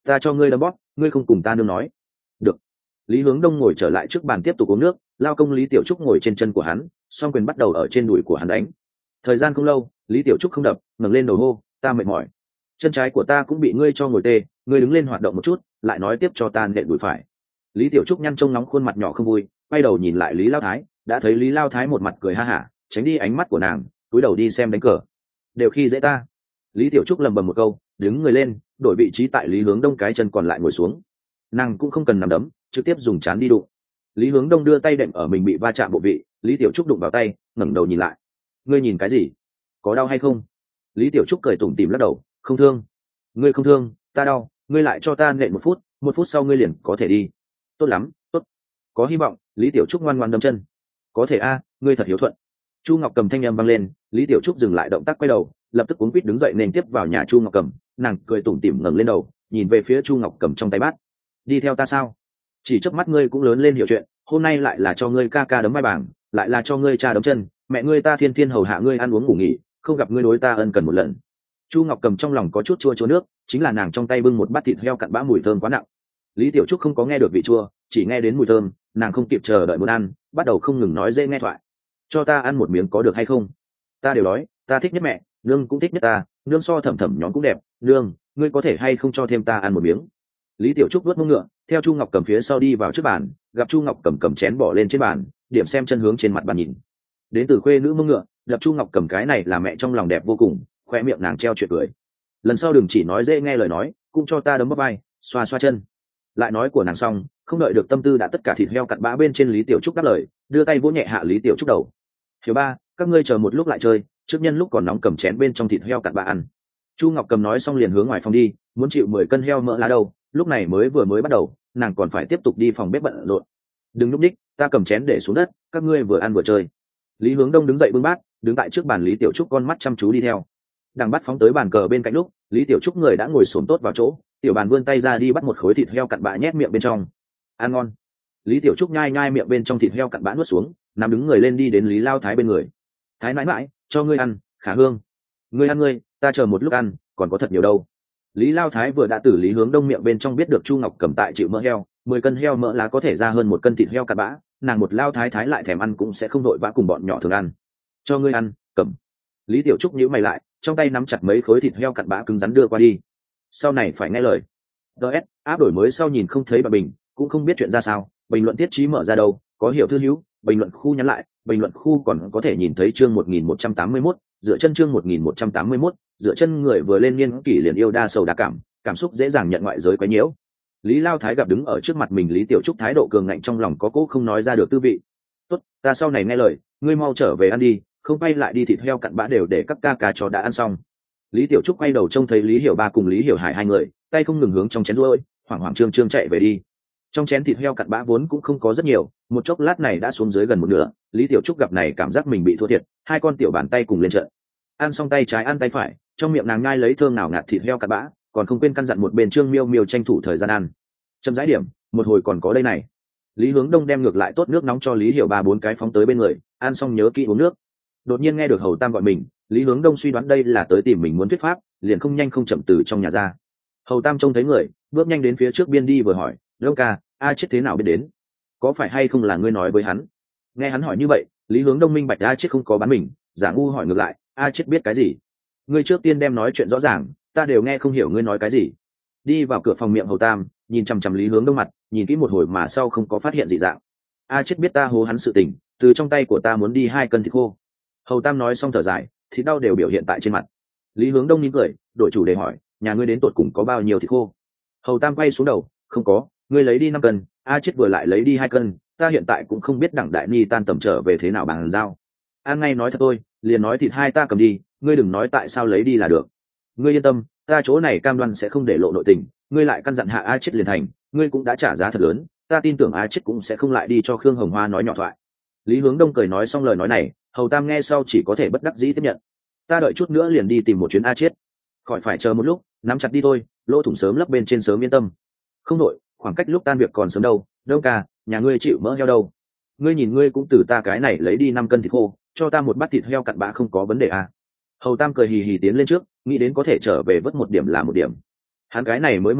ta cho ngươi đấm bóp, ngươi không cùng ta nương nói. Được. Lý Hướng Đông ngồi trở lại trước bàn tiếp tục uống nước, lao công Lý Tiểu Trúc ngồi trên chân của hắn, song quyền bắt đầu ở trên đùi của hắn đánh. Thời gian không lâu, Lý Tiểu Trúc không đập, ngẩng lên đầu hô, ta mệt mỏi. Chân trái của ta cũng bị ngươi cho ngồi tê, ngươi đứng lên hoạt động một chút, lại nói tiếp cho ta nện đùi phải. Lý Tiểu Trúc nhăn trông nóng khuôn mặt nhỏ không vui, quay đầu nhìn lại Lý Lao Thái, đã thấy Lý Lao Thái một mặt cười ha hả, tránh đi ánh mắt của nàng, cúi đầu đi xem đánh cờ. Đều khi dễ ta. Lý Tiểu Trúc lầm bầm một câu, đứng người lên, đổi vị trí tại Lý Hướng Đông cái chân còn lại ngồi xuống. Nàng cũng không cần nằm đấm, trực tiếp dùng chán đi đụng. Lý Hướng Đông đưa tay đệm ở mình bị va chạm bộ vị, Lý Tiểu Trúc đụng vào tay, ngẩng đầu nhìn lại. Ngươi nhìn cái gì? Có đau hay không? Lý Tiểu Trúc cười tủm tỉm lắc đầu, không thương. Ngươi không thương, ta đau, ngươi lại cho ta nện một phút, một phút sau ngươi liền có thể đi. Tốt lắm, tốt. Có hy vọng. Lý Tiểu Trúc ngoan ngoan đâm chân. Có thể a, ngươi thật hiếu thuận. Chu Ngọc Cầm thanh âm vang lên, Lý Tiểu Trúc dừng lại động tác quay đầu, lập tức cuống quýt đứng dậy nên tiếp vào nhà Chu Ngọc Cầm, nàng cười tủm tỉm ngẩng lên đầu, nhìn về phía Chu Ngọc Cầm trong tay bát. Đi theo ta sao? Chỉ chớp mắt ngươi cũng lớn lên hiểu chuyện, hôm nay lại là cho ngươi ca ca đấm vai bảng, lại là cho ngươi cha đấm chân, mẹ ngươi ta thiên thiên hầu hạ ngươi ăn uống ngủ nghỉ, không gặp ngươi đối ta ân cần một lần. Chu Ngọc Cầm trong lòng có chút chua chua nước, chính là nàng trong tay bưng một bát thịt heo cặn bã mùi thơm quá nặng. Lý Tiểu Trúc không có nghe được vị chua, chỉ nghe đến mùi thơm, nàng không kịp chờ đợi muốn ăn, bắt đầu không ngừng nói dễ nghe thoại. Cho ta ăn một miếng có được hay không? Ta đều đói, ta thích nhất mẹ, nương cũng thích nhất ta, nương so thẩm thẩm nhóm cũng đẹp, nương, ngươi có thể hay không cho thêm ta ăn một miếng? Lý Tiểu Trúc vuốt mông ngựa, theo Chu Ngọc Cầm phía sau đi vào trước bàn, gặp Chu Ngọc Cầm cầm chén bỏ lên trên bàn, điểm xem chân hướng trên mặt bàn nhìn. Đến từ khuê nữ mông ngựa, gặp Chu Ngọc Cầm cái này là mẹ trong lòng đẹp vô cùng, khoe miệng nàng treo chuyện cười. Lần sau đừng chỉ nói dễ nghe lời nói, cũng cho ta đấm bắp vai, xoa xoa chân. Lại nói của nàng xong, không đợi được tâm tư đã tất cả thịt heo cặn bã bên trên Lý Tiểu Trúc đáp lời, đưa tay vỗ nhẹ hạ Lý Tiểu Trúc đầu. Hiểu ba, các ngươi chờ một lúc lại chơi, trước nhân lúc còn nóng cầm chén bên trong thịt heo cặn bã ăn. Chu Ngọc Cầm nói xong liền hướng ngoài phòng đi, muốn chịu mười cân heo mỡ lá đâu, lúc này mới vừa mới bắt đầu, nàng còn phải tiếp tục đi phòng bếp bận rộn. Đừng núp đích, ta cầm chén để xuống đất, các ngươi vừa ăn vừa chơi. Lý Hướng Đông đứng dậy bưng bát, đứng tại trước bàn Lý Tiểu Trúc con mắt chăm chú đi theo. Đang bắt phóng tới bàn cờ bên cạnh lúc, Lý Tiểu Trúc người đã ngồi xổm tốt vào chỗ, tiểu bàn vươn tay ra đi bắt một khối thịt heo cặn bã nhét miệng bên trong. Ăn ngon. Lý Tiểu Trúc nhai nhai miệng bên trong thịt heo cặn bã nuốt xuống, nằm đứng người lên đi đến Lý Lao Thái bên người. Thái mãi mãi, cho ngươi ăn, Khả Hương. Ngươi ăn ngươi, ta chờ một lúc ăn, còn có thật nhiều đâu. Lý Lao Thái vừa đã từ Lý Hướng Đông miệng bên trong biết được Chu Ngọc Cầm tại chịu mỡ heo, mười cân heo mỡ lá có thể ra hơn một cân thịt heo cặn bã, nàng một Lao Thái Thái lại thèm ăn cũng sẽ không đội vã cùng bọn nhỏ thường ăn. Cho ngươi ăn, Cầm. Lý Tiểu Trúc nhíu mày lại, trong tay nắm chặt mấy khối thịt heo cặn bã cứng rắn đưa qua đi. Sau này phải nghe lời. đê ét áp đổi mới sau nhìn không thấy bà bình, cũng không biết chuyện ra sao, bình luận tiết trí mở ra đâu, có hiểu thư hữu, bình luận khu nhắn lại, bình luận khu còn có thể nhìn thấy chương một nghìn một trăm tám mươi mốt, dựa chân chương một nghìn một trăm tám mươi mốt, dựa chân người vừa lên niên kỷ liền yêu đa sầu đa cảm, cảm xúc dễ dàng nhận ngoại giới quấy nhiễu. Lý Lao Thái gặp đứng ở trước mặt mình Lý Tiểu Trúc thái độ cường ngạnh trong lòng có cố không nói ra được tư vị. Tốt, ta sau này nghe lời, ngươi mau trở về ăn đi, không quay lại đi thịt heo cặn bã đều để các ca ca cho đã ăn xong. Lý Tiểu Trúc quay đầu trông thấy Lý Hiểu Ba cùng Lý Hiểu Hải hai người, tay không ngừng hướng trong chén ruôi, hoảng hoảng trương trương chạy về đi. Trong chén thịt heo cặn bã vốn cũng không có rất nhiều, một chốc lát này đã xuống dưới gần một nửa, Lý Tiểu Trúc gặp này cảm giác mình bị thua thiệt, hai con tiểu bàn tay cùng lên trận. Ăn xong tay trái ăn tay phải, trong miệng nàng nhai lấy thơm nào ngạt thịt heo cặn bã, còn không quên căn dặn một bên Trương Miêu Miêu tranh thủ thời gian ăn. Chậm rãi điểm, một hồi còn có đây này. Lý Hướng Đông đem ngược lại tốt nước nóng cho Lý Hiểu Ba bốn cái phóng tới bên người, ăn xong nhớ kỹ uống nước. Đột nhiên nghe được Hầu Tam gọi mình, Lý Hướng Đông suy đoán đây là tới tìm mình muốn thuyết pháp, liền không nhanh không chậm từ trong nhà ra. Hầu Tam trông thấy người, bước nhanh đến phía trước biên đi vừa hỏi, Đông ca, A Chết thế nào biết đến? Có phải hay không là ngươi nói với hắn? Nghe hắn hỏi như vậy, Lý Hướng Đông minh bạch A Chết không có bán mình, giả ngu hỏi ngược lại, A Chết biết cái gì? Ngươi trước tiên đem nói chuyện rõ ràng, ta đều nghe không hiểu ngươi nói cái gì. Đi vào cửa phòng miệng Hầu Tam, nhìn chằm chằm Lý Hướng Đông mặt, nhìn kỹ một hồi mà sau không có phát hiện gì dạng. A Chết biết ta hố hắn sự tình, từ trong tay của ta muốn đi hai cân thịt khô. Hầu Tam nói xong thở dài, thịt đau đều biểu hiện tại trên mặt. Lý Hướng Đông nín cười, đổi chủ đề hỏi, nhà ngươi đến tột cùng có bao nhiêu thịt khô? Hầu Tam quay xuống đầu, không có, ngươi lấy đi năm cân, A Chết vừa lại lấy đi hai cân, ta hiện tại cũng không biết đặng đại ni tan tầm trở về thế nào bằng giao. An ngay nói thật tôi, liền nói thịt hai ta cầm đi, ngươi đừng nói tại sao lấy đi là được. Ngươi yên tâm, ta chỗ này cam đoan sẽ không để lộ nội tình, ngươi lại căn dặn hạ A Chết liền thành, ngươi cũng đã trả giá thật lớn, ta tin tưởng A Chết cũng sẽ không lại đi cho Khương Hồng Hoa nói nhỏ thoại. Lý Hướng Đông cười nói xong lời nói này, Hầu Tam nghe sau chỉ có thể bất đắc dĩ tiếp nhận. Ta đợi chút nữa liền đi tìm một chuyến A Chết, khỏi phải chờ một lúc, nắm chặt đi thôi, lỗ thủng sớm lấp bên trên sớm yên tâm. Không đội, khoảng cách lúc tan việc còn sớm đâu, Đông ca, nhà ngươi chịu mỡ heo đâu? Ngươi nhìn ngươi cũng từ ta cái này lấy đi năm cân thịt khô, cho ta một bát thịt heo cặn bã không có vấn đề à? Hầu Tam cười hì hì tiến lên trước, nghĩ đến có thể trở về vớt một điểm là một điểm. Hắn cái này mới mở miệng,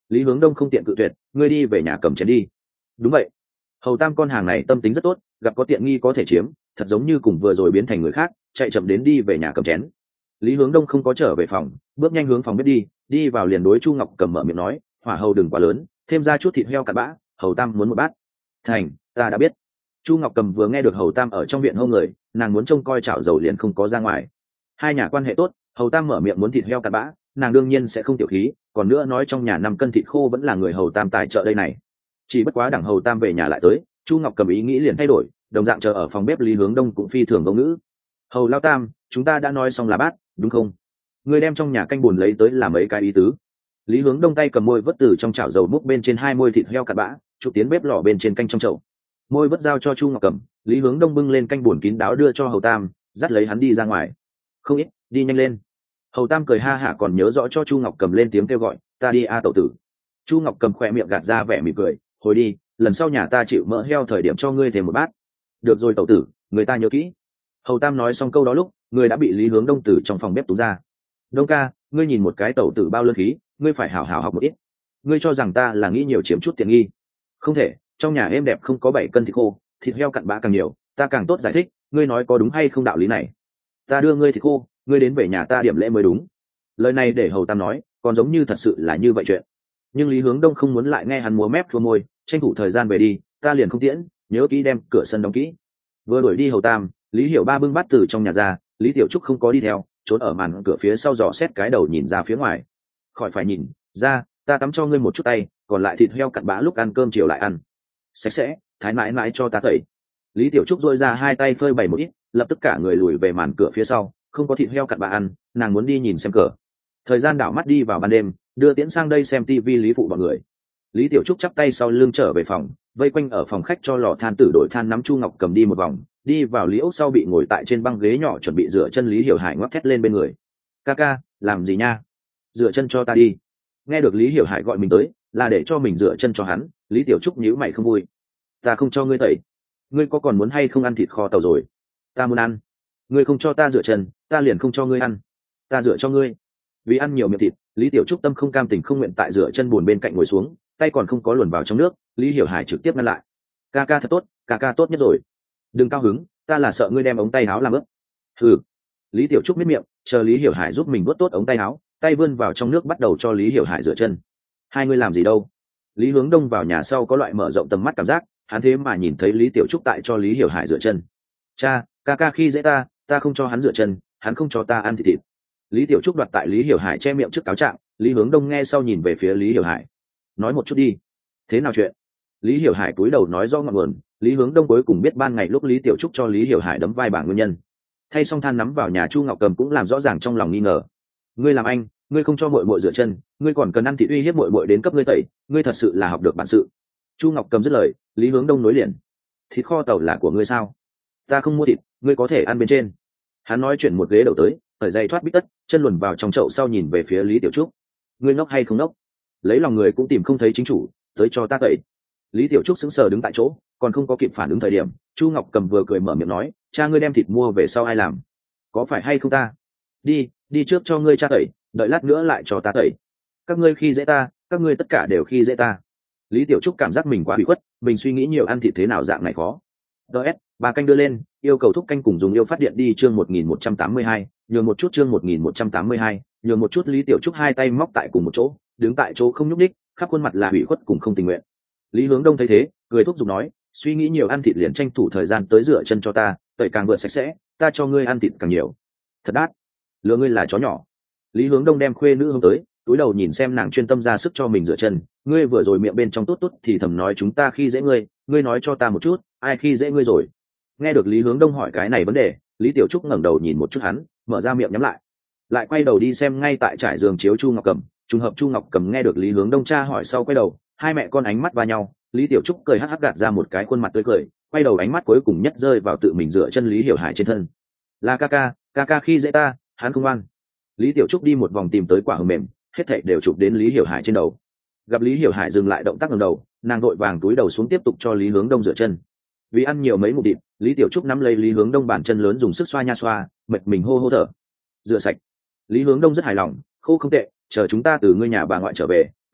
Lý Hướng Đông không tiện cự tuyệt, ngươi đi về nhà cầm chén đi. Đúng vậy. Hầu Tam con hàng này tâm tính rất tốt, gặp có tiện nghi có thể chiếm, thật giống như cùng vừa rồi biến thành người khác, chạy chậm đến đi về nhà cầm chén. Lý Hướng Đông không có trở về phòng, bước nhanh hướng phòng bếp đi, đi vào liền đối Chu Ngọc Cầm mở miệng nói, hỏa hầu đừng quá lớn, thêm ra chút thịt heo cặn bã, Hầu Tam muốn một bát. Thành, ta đã biết. Chu Ngọc Cầm vừa nghe được Hầu Tam ở trong viện hô người, nàng muốn trông coi chảo dầu liền không có ra ngoài. Hai nhà quan hệ tốt, Hầu Tam mở miệng muốn thịt heo cặn bã, nàng đương nhiên sẽ không tiểu khí, còn nữa nói trong nhà năm cân thịt khô vẫn là người Hầu Tam tài trợ đây này. Chỉ bất quá đẳng Hầu Tam về nhà lại tới, Chu Ngọc Cầm ý nghĩ liền thay đổi, đồng dạng chờ ở phòng bếp Lý Hướng Đông cũng phi thường ngôn ngữ. Hầu Lao Tam, chúng ta đã nói xong là bát, đúng không? Người đem trong nhà canh bùn lấy tới làm mấy cái ý tứ. Lý Hướng Đông tay cầm môi vớt từ trong chảo dầu múc bên trên hai môi thịt heo cặn bã, chụp tiến bếp lò bên trên canh trong chậu. Môi vớt giao cho Chu Ngọc Cầm, Lý Hướng Đông bưng lên canh bùn kín đáo đưa cho Hầu Tam, dắt lấy hắn đi ra ngoài. Không ít, đi nhanh lên. Hầu Tam cười ha hả còn nhớ rõ cho Chu Ngọc Cầm lên tiếng kêu gọi, ta đi a tẩu tử. Chu Ngọc Cầm khỏe miệng gạt ra vẻ mỉm cười, hồi đi, lần sau nhà ta chịu mỡ heo thời điểm cho ngươi thêm một bát. Được rồi tẩu tử, người ta nhớ kỹ. Hầu Tam nói xong câu đó lúc, người đã bị Lý Hướng Đông từ trong phòng bếp túm ra. Đông ca, ngươi nhìn một cái tẩu tử bao lơn khí, ngươi phải hảo hảo học một ít. Ngươi cho rằng ta là nghĩ nhiều chiếm chút tiện nghi? Không thể, trong nhà êm đẹp không có bảy cân thịt khô, thịt heo cặn bã càng nhiều, ta càng tốt giải thích, ngươi nói có đúng hay không đạo lý này? Ta đưa ngươi thịt khô, ngươi đến về nhà ta điểm lễ mới đúng. Lời này để Hầu Tam nói, còn giống như thật sự là như vậy chuyện. Nhưng Lý Hướng Đông không muốn lại nghe hắn múa mép khua môi, tranh thủ thời gian về đi, ta liền không tiễn, nhớ kỹ đem cửa sân đóng kỹ. Vừa đuổi đi Hầu Tam, Lý Hiểu Ba bưng bát từ trong nhà ra, Lý Tiểu Trúc không có đi theo, trốn ở màn cửa phía sau dò xét cái đầu nhìn ra phía ngoài. Khỏi phải nhìn, ra, ta tắm cho ngươi một chút tay, còn lại thịt heo cặn bã lúc ăn cơm chiều lại ăn. Sạch sẽ, thái mãi mãi cho ta tẩy. Lý Tiểu Trúc dôi ra hai tay phơi bày một ít, lập tức cả người lùi về màn cửa phía sau, không có thịt heo cặn bã ăn, nàng muốn đi nhìn xem cờ. Thời gian đảo mắt đi vào ban đêm, đưa Tiễn sang đây xem tivi Lý phụ bọn người. Lý Tiểu Trúc chắp tay sau lưng trở về phòng, vây quanh ở phòng khách cho lò than tử đổi than nắm Chu Ngọc Cầm đi một vòng, đi vào Lý Ốc sau bị ngồi tại trên băng ghế nhỏ chuẩn bị rửa chân Lý Hiểu Hải ngoắc thét lên bên người. Ca ca, làm gì nha? Rửa chân cho ta đi. Nghe được Lý Hiểu Hải gọi mình tới, là để cho mình rửa chân cho hắn. Lý Tiểu Trúc nhíu mày không vui. Ta không cho ngươi tẩy. Ngươi có còn muốn hay không ăn thịt kho tàu rồi? Ta muốn ăn. Ngươi không cho ta rửa chân, ta liền không cho ngươi ăn. Ta rửa cho ngươi. Vì ăn nhiều miệng thịt, Lý Tiểu Trúc tâm không cam tình không nguyện tại rửa chân buồn bên cạnh ngồi xuống, tay còn không có luồn vào trong nước. Lý Hiểu Hải trực tiếp ngăn lại. Ca ca thật tốt, ca ca tốt nhất rồi. Đừng cao hứng, ta là sợ ngươi đem ống tay áo làm ướt. Hừ. Lý Tiểu Trúc miết miệng, chờ Lý Hiểu Hải giúp mình vuốt tốt ống tay áo, tay vươn vào trong nước bắt đầu cho Lý Hiểu Hải rửa chân. Hai ngươi làm gì đâu? Lý Hướng Đông vào nhà sau có loại mở rộng tầm mắt cảm giác, hắn thế mà nhìn thấy Lý Tiểu Trúc tại cho Lý Hiểu Hải rửa chân. Cha, ca ca khi dễ ta, ta không cho hắn rửa chân, hắn không cho ta ăn thịt thịt. Lý Tiểu Trúc đoạt tại Lý Hiểu Hải che miệng trước cáo trạng. Lý Hướng Đông nghe sau nhìn về phía Lý Hiểu Hải. Nói một chút đi. Thế nào chuyện? Lý Hiểu Hải cúi đầu nói do ngọn nguồn. Lý Hướng Đông cuối cùng biết ban ngày lúc Lý Tiểu Trúc cho Lý Hiểu Hải đấm vai bảng nguyên nhân. Thay xong than nắm vào nhà Chu Ngọc Cầm cũng làm rõ ràng trong lòng nghi ngờ. Ngươi làm anh, ngươi không cho muội muội rửa chân, ngươi còn cần ăn thịt uy hiếp muội muội đến cấp ngươi tẩy, ngươi thật sự là học được bản sự. Chu Ngọc Cầm dứt lời, Lý Hướng Đông nối liền. Thịt kho tàu là của ngươi sao? Ta không mua thịt, ngươi có thể ăn bên trên. Hắn nói chuyện một ghế đầu tới, thời giày thoát bít tất, chân luồn vào trong chậu sau nhìn về phía Lý Tiểu Trúc. Ngươi ngốc hay không ngốc? Lấy lòng người cũng tìm không thấy chính chủ, tới cho ta tẩy. Lý Tiểu Trúc sững sờ đứng tại chỗ, còn không có kịp phản ứng thời điểm, Chu Ngọc Cầm vừa cười mở miệng nói, cha ngươi đem thịt mua về sau ai làm? Có phải hay không ta? Đi, đi trước cho ngươi cha tẩy, đợi lát nữa lại cho ta tẩy. Các ngươi khi dễ ta, các ngươi tất cả đều khi dễ ta. Lý Tiểu Trúc cảm giác mình quá bị khuất, mình suy nghĩ nhiều ăn thịt thế nào dạng này khó. ds bà canh đưa lên, yêu cầu thúc canh cùng dùng yêu phát điện đi chương một nghìn một trăm tám mươi hai, nhường một chút chương một nghìn một trăm tám mươi hai, nhường một chút. Lý Tiểu Trúc hai tay móc tại cùng một chỗ, đứng tại chỗ không nhúc nhích, khắp khuôn mặt là bị khuất cùng không tình nguyện. Lý Hướng Đông thấy thế, cười thúc giục nói, suy nghĩ nhiều ăn thịt liền tranh thủ thời gian tới rửa chân cho ta, tẩy càng vừa sạch sẽ, ta cho ngươi ăn thịt càng nhiều. Thật đắt, lừa ngươi là chó nhỏ. Lý Hướng Đông đem khuê nữ hướng tới, túi đầu nhìn xem nàng chuyên tâm ra sức cho mình rửa chân. Ngươi vừa rồi miệng bên trong tốt tốt thì thầm nói chúng ta khi dễ ngươi, ngươi nói cho ta một chút, ai khi dễ ngươi rồi? Nghe được Lý Hướng Đông hỏi cái này vấn đề, Lý Tiểu Trúc ngẩng đầu nhìn một chút hắn, mở ra miệng nhắm lại, lại quay đầu đi xem ngay tại trải giường chiếu Chu Ngọc Cầm. Trùng hợp Chu Ngọc Cầm nghe được Lý Hướng Đông tra hỏi sau quay đầu, hai mẹ con ánh mắt va nhau. Lý Tiểu Trúc cười hắc hắc gạt ra một cái khuôn mặt tươi cười, quay đầu ánh mắt cuối cùng nhất rơi vào tự mình dựa chân Lý Hiểu Hải trên thân. Là ca ca, ca ca khi dễ ta, hắn không ăn. Lý Tiểu Trúc đi một vòng tìm tới quả hờ mềm, hết thảy đều chụp đến Lý Hiểu Hải trên đầu. Gặp Lý Hiểu Hải dừng lại động tác ngẩng đầu, nàng vội vàng túi đầu xuống tiếp tục cho Lý Hướng Đông rửa chân. Vì ăn nhiều mấy ngụm thịt, Lý Tiểu Trúc nắm lấy Lý Hướng Đông bàn chân lớn dùng sức xoa nha xoa, mệt mình hô hô thở. Rửa sạch. Lý Hướng Đông rất hài lòng, khô không tệ, chờ chúng ta từ ngươi nhà bà ngoại trở về,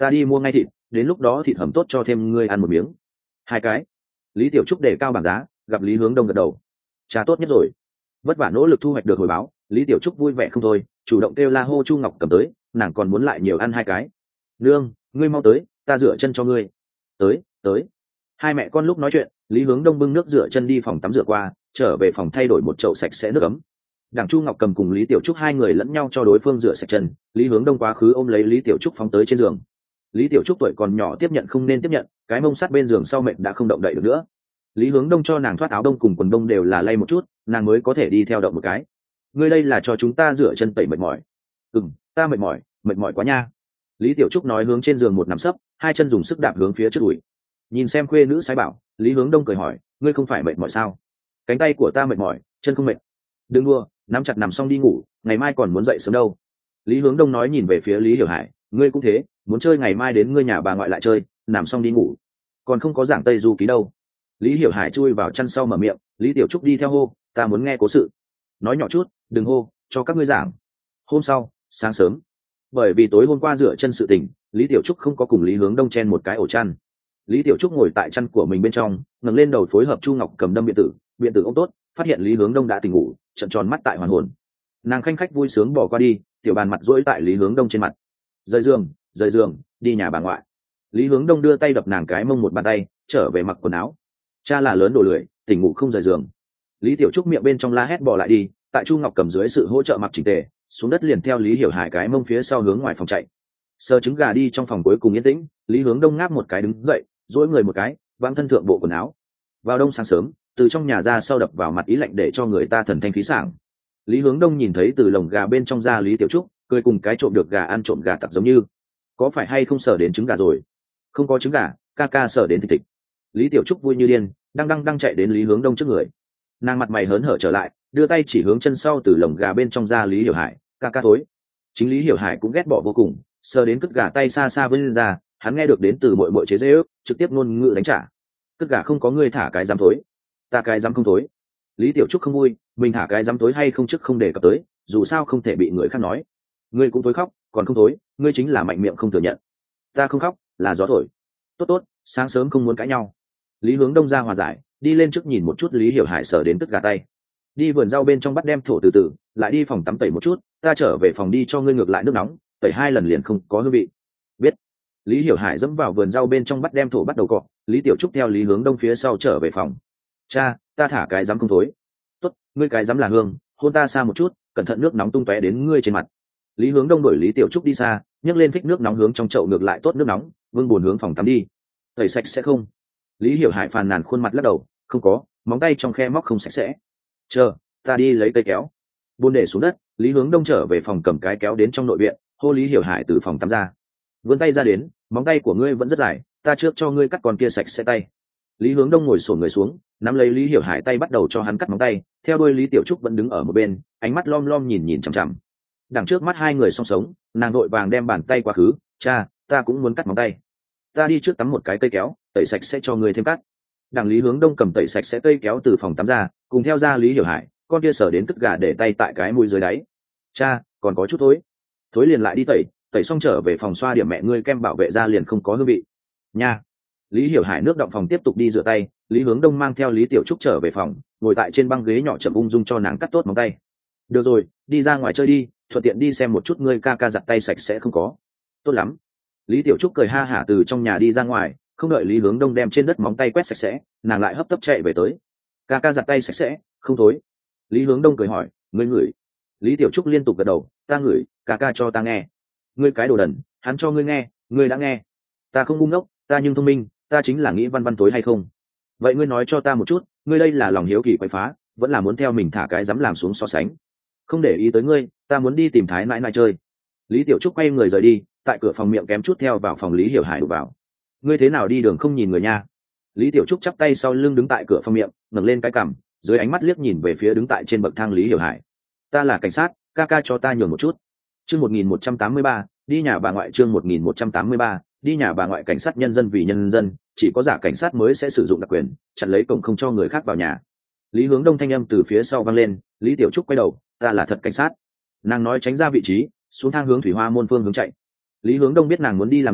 ta đi mua ngay thịt, đến lúc đó thịt hầm tốt cho thêm ngươi ăn một miếng. Hai cái. Lý Tiểu Trúc để cao bảng giá, gặp Lý Hướng Đông gật đầu. Trà tốt nhất rồi. Vất vả nỗ lực thu hoạch được hồi báo, Lý Tiểu Trúc vui vẻ không thôi, chủ động kêu la hô Chu Ngọc Cầm tới, nàng còn muốn lại nhiều ăn hai cái. Nương, ngươi mau tới, ta rửa chân cho ngươi. Tới, tới. Hai mẹ con lúc nói chuyện, Lý Hướng Đông bưng nước rửa chân đi phòng tắm rửa qua, trở về phòng thay đổi một chậu sạch sẽ nước ấm. Đảng Chu Ngọc Cầm cùng Lý Tiểu Trúc hai người lẫn nhau cho đối phương rửa sạch chân, Lý Hướng Đông quá khứ ôm lấy Lý Tiểu Trúc phóng tới trên giường. Lý Tiểu Trúc tuổi còn nhỏ tiếp nhận không nên tiếp nhận, cái mông sát bên giường sau mệt đã không động đậy được nữa. Lý Hướng Đông cho nàng thoát áo đông cùng quần đông đều là lay một chút, nàng mới có thể đi theo động một cái. Ngươi đây là cho chúng ta rửa chân tẩy mệt mỏi. Ừm, ta mệt mỏi, mệt mỏi quá nha. Lý Tiểu Trúc nói hướng trên giường một nằm sấp, hai chân dùng sức đạp hướng phía trước đùi. Nhìn xem khuê nữ sái bảo, Lý Hướng Đông cười hỏi, ngươi không phải mệt mỏi sao? Cánh tay của ta mệt mỏi, chân không mệt. Đừng đua, nắm chặt nằm xong đi ngủ, ngày mai còn muốn dậy sớm đâu. Lý Hướng Đông nói nhìn về phía Lý Hiểu Hải, ngươi cũng thế, muốn chơi ngày mai đến ngươi nhà bà ngoại lại chơi, nằm xong đi ngủ. Còn không có giảng Tây Du ký đâu. Lý Hiểu Hải chui vào chăn sau mở miệng, Lý Tiểu Trúc đi theo hô, ta muốn nghe cố sự. Nói nhỏ chút, đừng hô, cho các ngươi giảng. Hôm sau, sáng sớm, bởi vì tối hôm qua rửa chân sự tình, Lý Tiểu Trúc không có cùng Lý Hướng Đông chen một cái ổ chăn. Lý Tiểu Trúc ngồi tại chăn của mình bên trong, ngẩng lên đầu phối hợp Chu Ngọc Cầm đâm biện tử, biện tử ông tốt, phát hiện Lý Hướng Đông đã tỉnh ngủ, trợn tròn mắt tại hoàn hồn. Nàng khanh khách vui sướng bỏ qua đi, tiểu bàn mặt duỗi tại Lý Hướng Đông trên mặt. Rời giường, rời giường, đi nhà bà ngoại. Lý Hướng Đông đưa tay đập nàng cái mông một bàn tay, trở về mặc quần áo. Cha là lớn đồ lười, tỉnh ngủ không rời giường. Lý Tiểu Trúc miệng bên trong la hét bỏ lại đi, tại Chu Ngọc Cầm dưới sự hỗ trợ mặc chỉnh tề, xuống đất liền theo Lý Hiểu Hải cái mông phía sau hướng ngoài phòng chạy. Sờ trứng gà đi trong phòng cuối cùng yên tĩnh, Lý Hướng Đông ngáp một cái đứng dậy, duỗi người một cái, văng thân thượng bộ quần áo. Vào đông sáng sớm, từ trong nhà ra sau đập vào mặt ý lạnh để cho người ta thần thanh khí sảng. Lý Hướng Đông nhìn thấy từ lồng gà bên trong ra Lý Tiểu Trúc, cười cùng cái trộm được gà ăn trộm gà tặc giống như. Có phải hay không sờ đến trứng gà rồi? Không có trứng gà, ca ca sờ đến thịt thịt. Lý Tiểu Trúc vui như điên, đang đang đang chạy đến Lý Hướng Đông trước người. Nàng mặt mày hớn hở trở lại, đưa tay chỉ hướng chân sau từ lồng gà bên trong ra Lý Hiểu Hải, ca ca thối. Chính Lý Hiểu Hải cũng ghét bỏ vô cùng, sờ đến cất gà tay xa xa vươn ra, hắn nghe được đến từ muội muội chế giễu, trực tiếp ngôn ngữ đánh trả. Cất gà không có ngươi thả cái dám thối, ta cái dám không thối. Lý Tiểu Trúc không vui, mình thả cái dám thối hay không trước không để cập tới, dù sao không thể bị người khác nói. Ngươi cũng thối khóc, còn không thối, ngươi chính là mạnh miệng không thừa nhận. Ta không khóc, là gió thổi. Tốt tốt, sáng sớm không muốn cãi nhau. Lý Hướng Đông ra hòa giải, đi lên trước nhìn một chút Lý Hiểu Hải sờ đến cất gà tay. Đi vườn rau bên trong bắt đem thổ từ từ, lại đi phòng tắm tẩy một chút, ta trở về phòng đi cho ngươi ngược lại nước nóng, tẩy hai lần liền không có hương vị. Biết. Lý Hiểu Hải dẫm vào vườn rau bên trong bắt đem thổ bắt đầu cọ, Lý Tiểu Trúc theo Lý Hướng Đông phía sau trở về phòng. Cha, ta thả cái dám không thối. Tốt, ngươi cái dám là hương, hôn ta xa một chút, cẩn thận nước nóng tung tóe đến ngươi trên mặt. Lý Hướng Đông đuổi Lý Tiểu Trúc đi xa, nhấc lên phích nước nóng hướng trong chậu ngược lại tốt nước nóng, vương buồn hướng phòng tắm đi. Tẩy sạch sẽ không? Lý Hiểu Hải phàn nàn khuôn mặt lắc đầu, không có, móng tay trong khe móc không sạch sẽ. Chờ, ta đi lấy cây kéo. Buôn để xuống đất, Lý Hướng Đông trở về phòng cầm cái kéo đến trong nội viện, hô Lý Hiểu Hải từ phòng tắm ra. Vươn tay ra đến, móng tay của ngươi vẫn rất dài, ta trước cho ngươi cắt con kia sạch sẽ tay. Lý Hướng Đông ngồi xổm người xuống, nắm lấy Lý Hiểu Hải tay bắt đầu cho hắn cắt móng tay, theo đuôi Lý Tiểu Trúc vẫn đứng ở một bên, ánh mắt lom lom nhìn nhìn chằm chằm. Đằng trước mắt hai người song sống, nàng đội vàng đem bàn tay qua khứ, cha, ta cũng muốn cắt móng tay. Ta đi trước tắm một cái cây kéo, tẩy sạch sẽ cho ngươi thêm cắt. Đằng Lý Hướng Đông cầm tẩy sạch sẽ cây kéo từ phòng tắm ra, cùng theo ra Lý Hiểu Hải, con kia sở đến cất gà để tay tại cái mũi dưới đáy. Cha, còn có chút thối. Thối liền lại đi tẩy, tẩy xong trở về phòng xoa điểm mẹ ngươi kem bảo vệ da liền không có hương vị. Nha. Lý Hiểu Hải nước động phòng tiếp tục đi rửa tay, Lý Hướng Đông mang theo Lý Tiểu Trúc trở về phòng, ngồi tại trên băng ghế nhỏ chậm ung dung cho nàng cắt tốt móng tay. Được rồi, đi ra ngoài chơi đi, thuận tiện đi xem một chút ngươi ca ca giặt tay sạch sẽ không có. Tốt lắm. Lý Tiểu Trúc cười ha hả từ trong nhà đi ra ngoài, không đợi Lý Hướng Đông đem trên đất móng tay quét sạch sẽ, nàng lại hấp tấp chạy về tới. Ca ca giặt tay sạch sẽ, không thối. Lý Hướng Đông cười hỏi, ngươi ngửi? Lý Tiểu Trúc liên tục gật đầu, ta ngửi, ca ca cho ta nghe. Ngươi cái đồ đần, hắn cho ngươi nghe, ngươi đã nghe. Ta không ngu ngốc, ta nhưng thông minh, ta chính là nghĩ văn văn tối hay không. Vậy ngươi nói cho ta một chút, ngươi đây là lòng hiếu kỳ quậy phá, vẫn là muốn theo mình thả cái dám làm xuống so sánh. Không để ý tới ngươi, ta muốn đi tìm Thái nãi nãi chơi. Lý Tiểu Trúc quay người rời đi, tại cửa phòng miệng kém chút theo vào phòng Lý Hiểu Hải đụng vào. Ngươi thế nào đi đường không nhìn người nha? Lý Tiểu Trúc chắp tay sau lưng đứng tại cửa phòng miệng, ngẩng lên cái cằm, dưới ánh mắt liếc nhìn về phía đứng tại trên bậc thang Lý Hiểu Hải. Ta là cảnh sát, ca ca cho ta nhường một chút. Chương một nghìn một trăm tám mươi ba, đi nhà bà ngoại. Chương một nghìn một trăm tám mươi ba, đi nhà bà ngoại. Cảnh sát nhân dân vì nhân dân, chỉ có giả cảnh sát mới sẽ sử dụng đặc quyền, chặn lấy cổng không cho người khác vào nhà. Lý Hướng Đông thanh âm từ phía sau vang lên, Lý Tiểu Trúc quay đầu, ta là thật cảnh sát. Nàng nói tránh ra vị trí, xuống thang hướng Thủy Hoa môn phương hướng chạy. Lý Hướng Đông biết nàng muốn đi làm gì,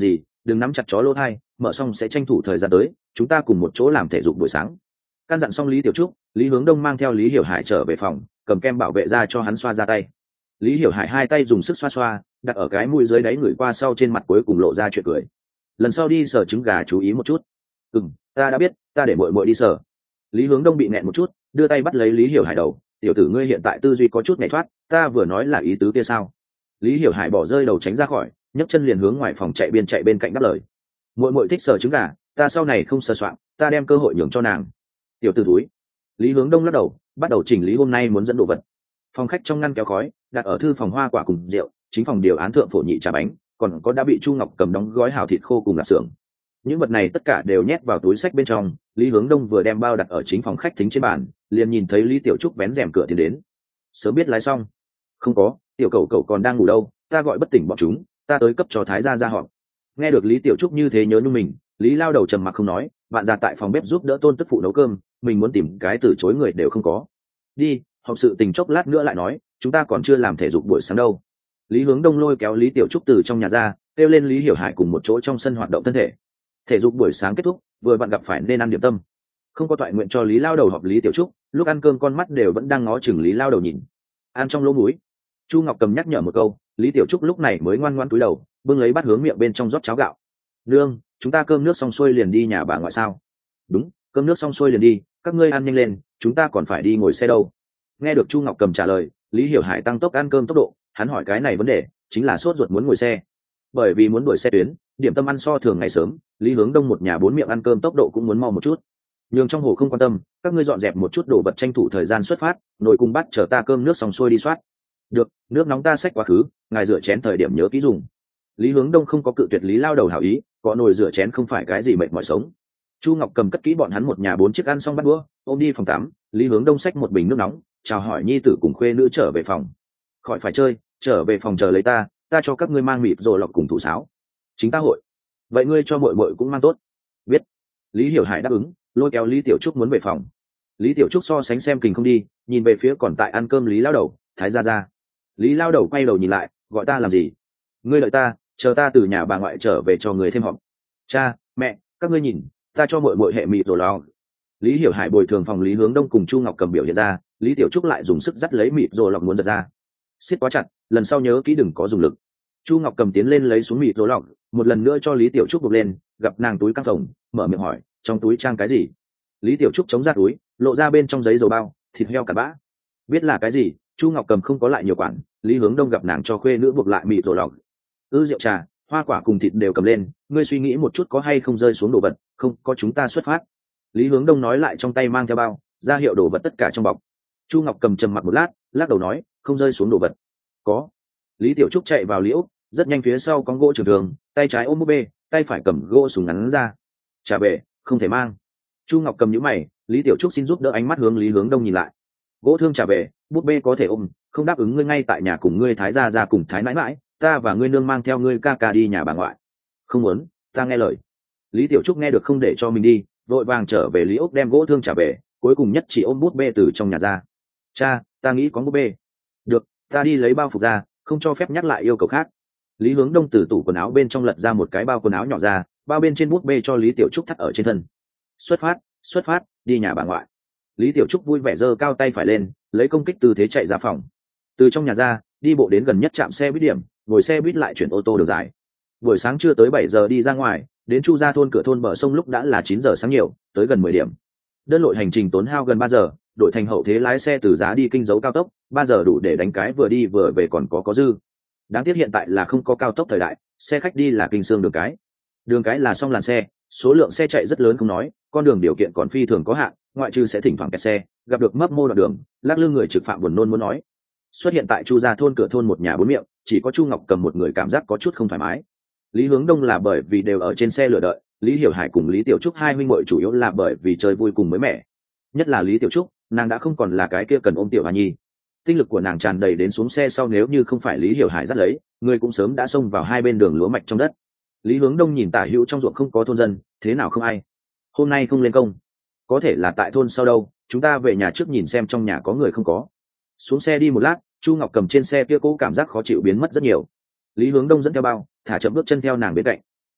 đừng nắm chặt chó lỗ thai, mở xong sẽ tranh thủ thời gian tới, chúng ta cùng một chỗ làm thể dục buổi sáng. Căn dặn xong Lý Tiểu Trúc, Lý Hướng Đông mang theo Lý Hiểu Hải trở về phòng, cầm kem bảo vệ ra cho hắn xoa ra tay. Lý Hiểu Hải hai tay dùng sức xoa xoa, đặt ở cái mũi dưới đáy người qua sau trên mặt cuối cùng lộ ra chuyện cười. Lần sau đi sờ trứng gà chú ý một chút. Ừm, ta đã biết, ta để muội muội đi sờ. Lý Hướng Đông bị nẹn một chút, đưa tay bắt lấy Lý Hiểu Hải đầu, tiểu tử ngươi hiện tại tư duy có chút nhảy thoát, ta vừa nói là ý tứ kia sao? Lý Hiểu Hải bỏ rơi đầu tránh ra khỏi, nhấc chân liền hướng ngoài phòng chạy biên chạy bên cạnh đáp lời. Muội muội thích sờ trứng gà, ta sau này không sờ soạn, ta đem cơ hội nhường cho nàng. Tiểu tử túi. Lý Hướng Đông lắc đầu, bắt đầu chỉnh lý hôm nay muốn dẫn đồ vật. Phòng khách trong ngăn kéo khói, đặt ở thư phòng hoa quả cùng rượu, chính phòng điều án thượng phổ nhị trà bánh, còn có đã bị Chu Ngọc Cầm đóng gói hào thịt khô cùng lạp xưởng. Những vật này tất cả đều nhét vào túi sách bên trong. Lý Hướng Đông vừa đem bao đặt ở chính phòng khách thính trên bàn, liền nhìn thấy Lý Tiểu Trúc vén rèm cửa tiến đến. Sớm biết lái xong. Không có, tiểu cậu cậu còn đang ngủ đâu, ta gọi bất tỉnh bọn chúng, ta tới cấp cho thái gia ra họp. Nghe được Lý Tiểu Trúc như thế nhớ nhung mình, Lý lao đầu trầm mặc không nói, vạn ra tại phòng bếp giúp đỡ tôn tức phụ nấu cơm, mình muốn tìm cái từ chối người đều không có. Đi, họp sự tình chốc lát nữa lại nói, chúng ta còn chưa làm thể dục buổi sáng đâu. Lý Hướng Đông lôi kéo Lý Tiểu Trúc từ trong nhà ra, kêu lên Lý Hiểu Hải cùng một chỗ trong sân hoạt động thân thể. Thể dục buổi sáng kết thúc, vừa bạn gặp phải nên ăn điểm tâm. Không có toại nguyện cho Lý lao đầu họp Lý Tiểu Trúc, lúc ăn cơm con mắt đều vẫn đang ngó chừng Lý lao đầu nhìn. Ăn trong lỗ mũi. Chu Ngọc Cầm nhắc nhở một câu, Lý Tiểu Trúc lúc này mới ngoan ngoãn cúi đầu, bưng lấy bát hướng miệng bên trong rót cháo gạo. Nương, chúng ta cơm nước xong xuôi liền đi nhà bà ngoại sao? Đúng, cơm nước xong xuôi liền đi, các ngươi ăn nhanh lên, chúng ta còn phải đi ngồi xe đâu. Nghe được Chu Ngọc Cầm trả lời, Lý Hiểu Hải tăng tốc ăn cơm tốc độ, hắn hỏi cái này vấn đề chính là sốt ruột muốn ngồi xe. Bởi vì muốn đuổi xe tuyến, điểm tâm ăn so thường ngày sớm, Lý Hướng Đông một nhà bốn miệng ăn cơm tốc độ cũng muốn mau một chút. Nhường trong hồ không quan tâm, các ngươi dọn dẹp một chút đồ vật tranh thủ thời gian xuất phát, nồi cùng bắt chờ ta cơm nước xong xuôi đi soát. Được, nước nóng ta xách quá khứ, ngài rửa chén thời điểm nhớ kỹ dùng. Lý Hướng Đông không có cự tuyệt Lý lao đầu hảo ý, có nồi rửa chén không phải cái gì mệt mỏi sống. Chu Ngọc Cầm cất kỹ bọn hắn một nhà bốn chiếc ăn xong bắt đũa, ôm đi phòng tắm. Lý Hướng Đông xách một bình nước nóng, chào hỏi nhi tử cùng khuê nữ trở về phòng. Khỏi phải chơi, trở về phòng chờ lấy ta, ta cho các ngươi mang mịt rồi lọc cùng thủ sáo. Chính ta hội. Vậy ngươi cho muội muội cũng mang tốt. Biết. Lý Hiểu Hải đáp ứng, lôi kéo Lý Tiểu Trúc muốn về phòng. Lý Tiểu Trúc so sánh xem kình không đi, nhìn về phía còn tại ăn cơm Lý lao đầu, thái gia gia. Lý lao đầu quay đầu nhìn lại, gọi ta làm gì? Ngươi đợi ta, chờ ta từ nhà bà ngoại trở về cho người thêm họp. Cha, mẹ, các ngươi nhìn, ta cho muội muội hệ mịt rồi lo. Lý Hiểu Hải bồi thường phòng Lý Hướng Đông cùng Chu Ngọc Cầm biểu hiện ra, Lý Tiểu Trúc lại dùng sức dắt lấy mịt rồi lọc muốn giật ra. Siết quá chặt, lần sau nhớ kỹ đừng có dùng lực. Chu Ngọc Cầm tiến lên lấy xuống mịt rồi lọc, một lần nữa cho Lý Tiểu Trúc buộc lên, gặp nàng túi căng phồng, mở miệng hỏi, trong túi trang cái gì? Lý Tiểu Trúc chống ra túi, lộ ra bên trong giấy dầu bao, thịt heo cặn bã. Biết là cái gì? Chu Ngọc Cầm không có lại nhiều quản, Lý Hướng Đông gặp nàng cho khuê nữ buộc lại mịt rồi lọc. Ư rượu trà, hoa quả cùng thịt đều cầm lên, ngươi suy nghĩ một chút có hay không rơi xuống đồ vật, không, có chúng ta xuất phát. Lý Hướng Đông nói lại trong tay mang theo bao, ra hiệu đồ vật tất cả trong bọc. Chu Ngọc Cầm trầm mặc một lát, lắc đầu nói, không rơi xuống đồ vật. Có. Lý Tiểu Trúc chạy vào liễu, rất nhanh phía sau con gỗ trường thường, tay trái ôm búp bê, tay phải cầm gỗ súng ngắn ra. Trả về, không thể mang. Chu Ngọc Cầm nhíu mày, Lý Tiểu Trúc xin giúp đỡ ánh mắt hướng Lý Hướng Đông nhìn lại. Gỗ thương trả về, búp bê có thể ôm, không đáp ứng ngươi ngay tại nhà cùng ngươi thái gia ra cùng thái nãi mãi, ta và ngươi nương mang theo ngươi ca ca đi nhà bà ngoại. Không muốn, ta nghe lời. Lý Tiểu Trúc nghe được không để cho mình đi, vội vàng trở về Lý Úc đem gỗ thương trả về, cuối cùng nhất chỉ ôm bút bê từ trong nhà ra. Cha, ta nghĩ có bút bê. Được, ta đi lấy bao phục ra, không cho phép nhắc lại yêu cầu khác. Lý Hướng Đông từ tủ quần áo bên trong lật ra một cái bao quần áo nhỏ ra, bao bên trên bút bê cho Lý Tiểu Trúc thắt ở trên thân. Xuất phát, xuất phát, đi nhà bà ngoại. Lý Tiểu Trúc vui vẻ giơ cao tay phải lên, lấy công kích tư thế chạy ra phòng. Từ trong nhà ra, đi bộ đến gần nhất trạm xe buýt điểm, ngồi xe buýt lại chuyển ô tô đường dài. Buổi sáng chưa tới bảy giờ đi ra ngoài, đến Chu Gia thôn cửa thôn bờ sông lúc đã là chín giờ sáng nhiều, tới gần mười điểm. Đơn lội hành trình tốn hao gần ba giờ, đội thành hậu thế lái xe từ Giá đi Kinh dấu cao tốc, ba giờ đủ để đánh cái vừa đi vừa về còn có có dư. Đáng tiếc hiện tại là không có cao tốc thời đại, xe khách đi là kinh xương đường cái. Đường cái là song làn xe, số lượng xe chạy rất lớn không nói, con đường điều kiện còn phi thường có hạn, ngoại trừ sẽ thỉnh thoảng kẹt xe, gặp được mấp mô đoạn đường, lắc lư người trực phạm buồn nôn muốn nói. Xuất hiện tại Chu Gia thôn cửa thôn một nhà bốn miệng, chỉ có Chu Ngọc Cầm một người cảm giác có chút không thoải mái. Lý Hướng Đông là bởi vì đều ở trên xe lửa đợi, Lý Hiểu Hải cùng Lý Tiểu Trúc hai huynh muội chủ yếu là bởi vì chơi vui cùng mới mẻ. Nhất là Lý Tiểu Trúc, nàng đã không còn là cái kia cần ôm tiểu Hà Nhi. Tinh lực của nàng tràn đầy đến xuống xe sau, nếu như không phải Lý Hiểu Hải dắt lấy, người cũng sớm đã xông vào hai bên đường lúa mạch trong đất. Lý Hướng Đông nhìn tả hữu trong ruộng không có thôn dân, thế nào không ai? Hôm nay không lên công, có thể là tại thôn sau đâu, chúng ta về nhà trước nhìn xem trong nhà có người không có. Xuống xe đi một lát, Chu Ngọc Cầm trên xe kia cố cảm giác khó chịu biến mất rất nhiều. Lý Hướng Đông dẫn theo bao, thả chậm bước chân theo nàng bên cạnh.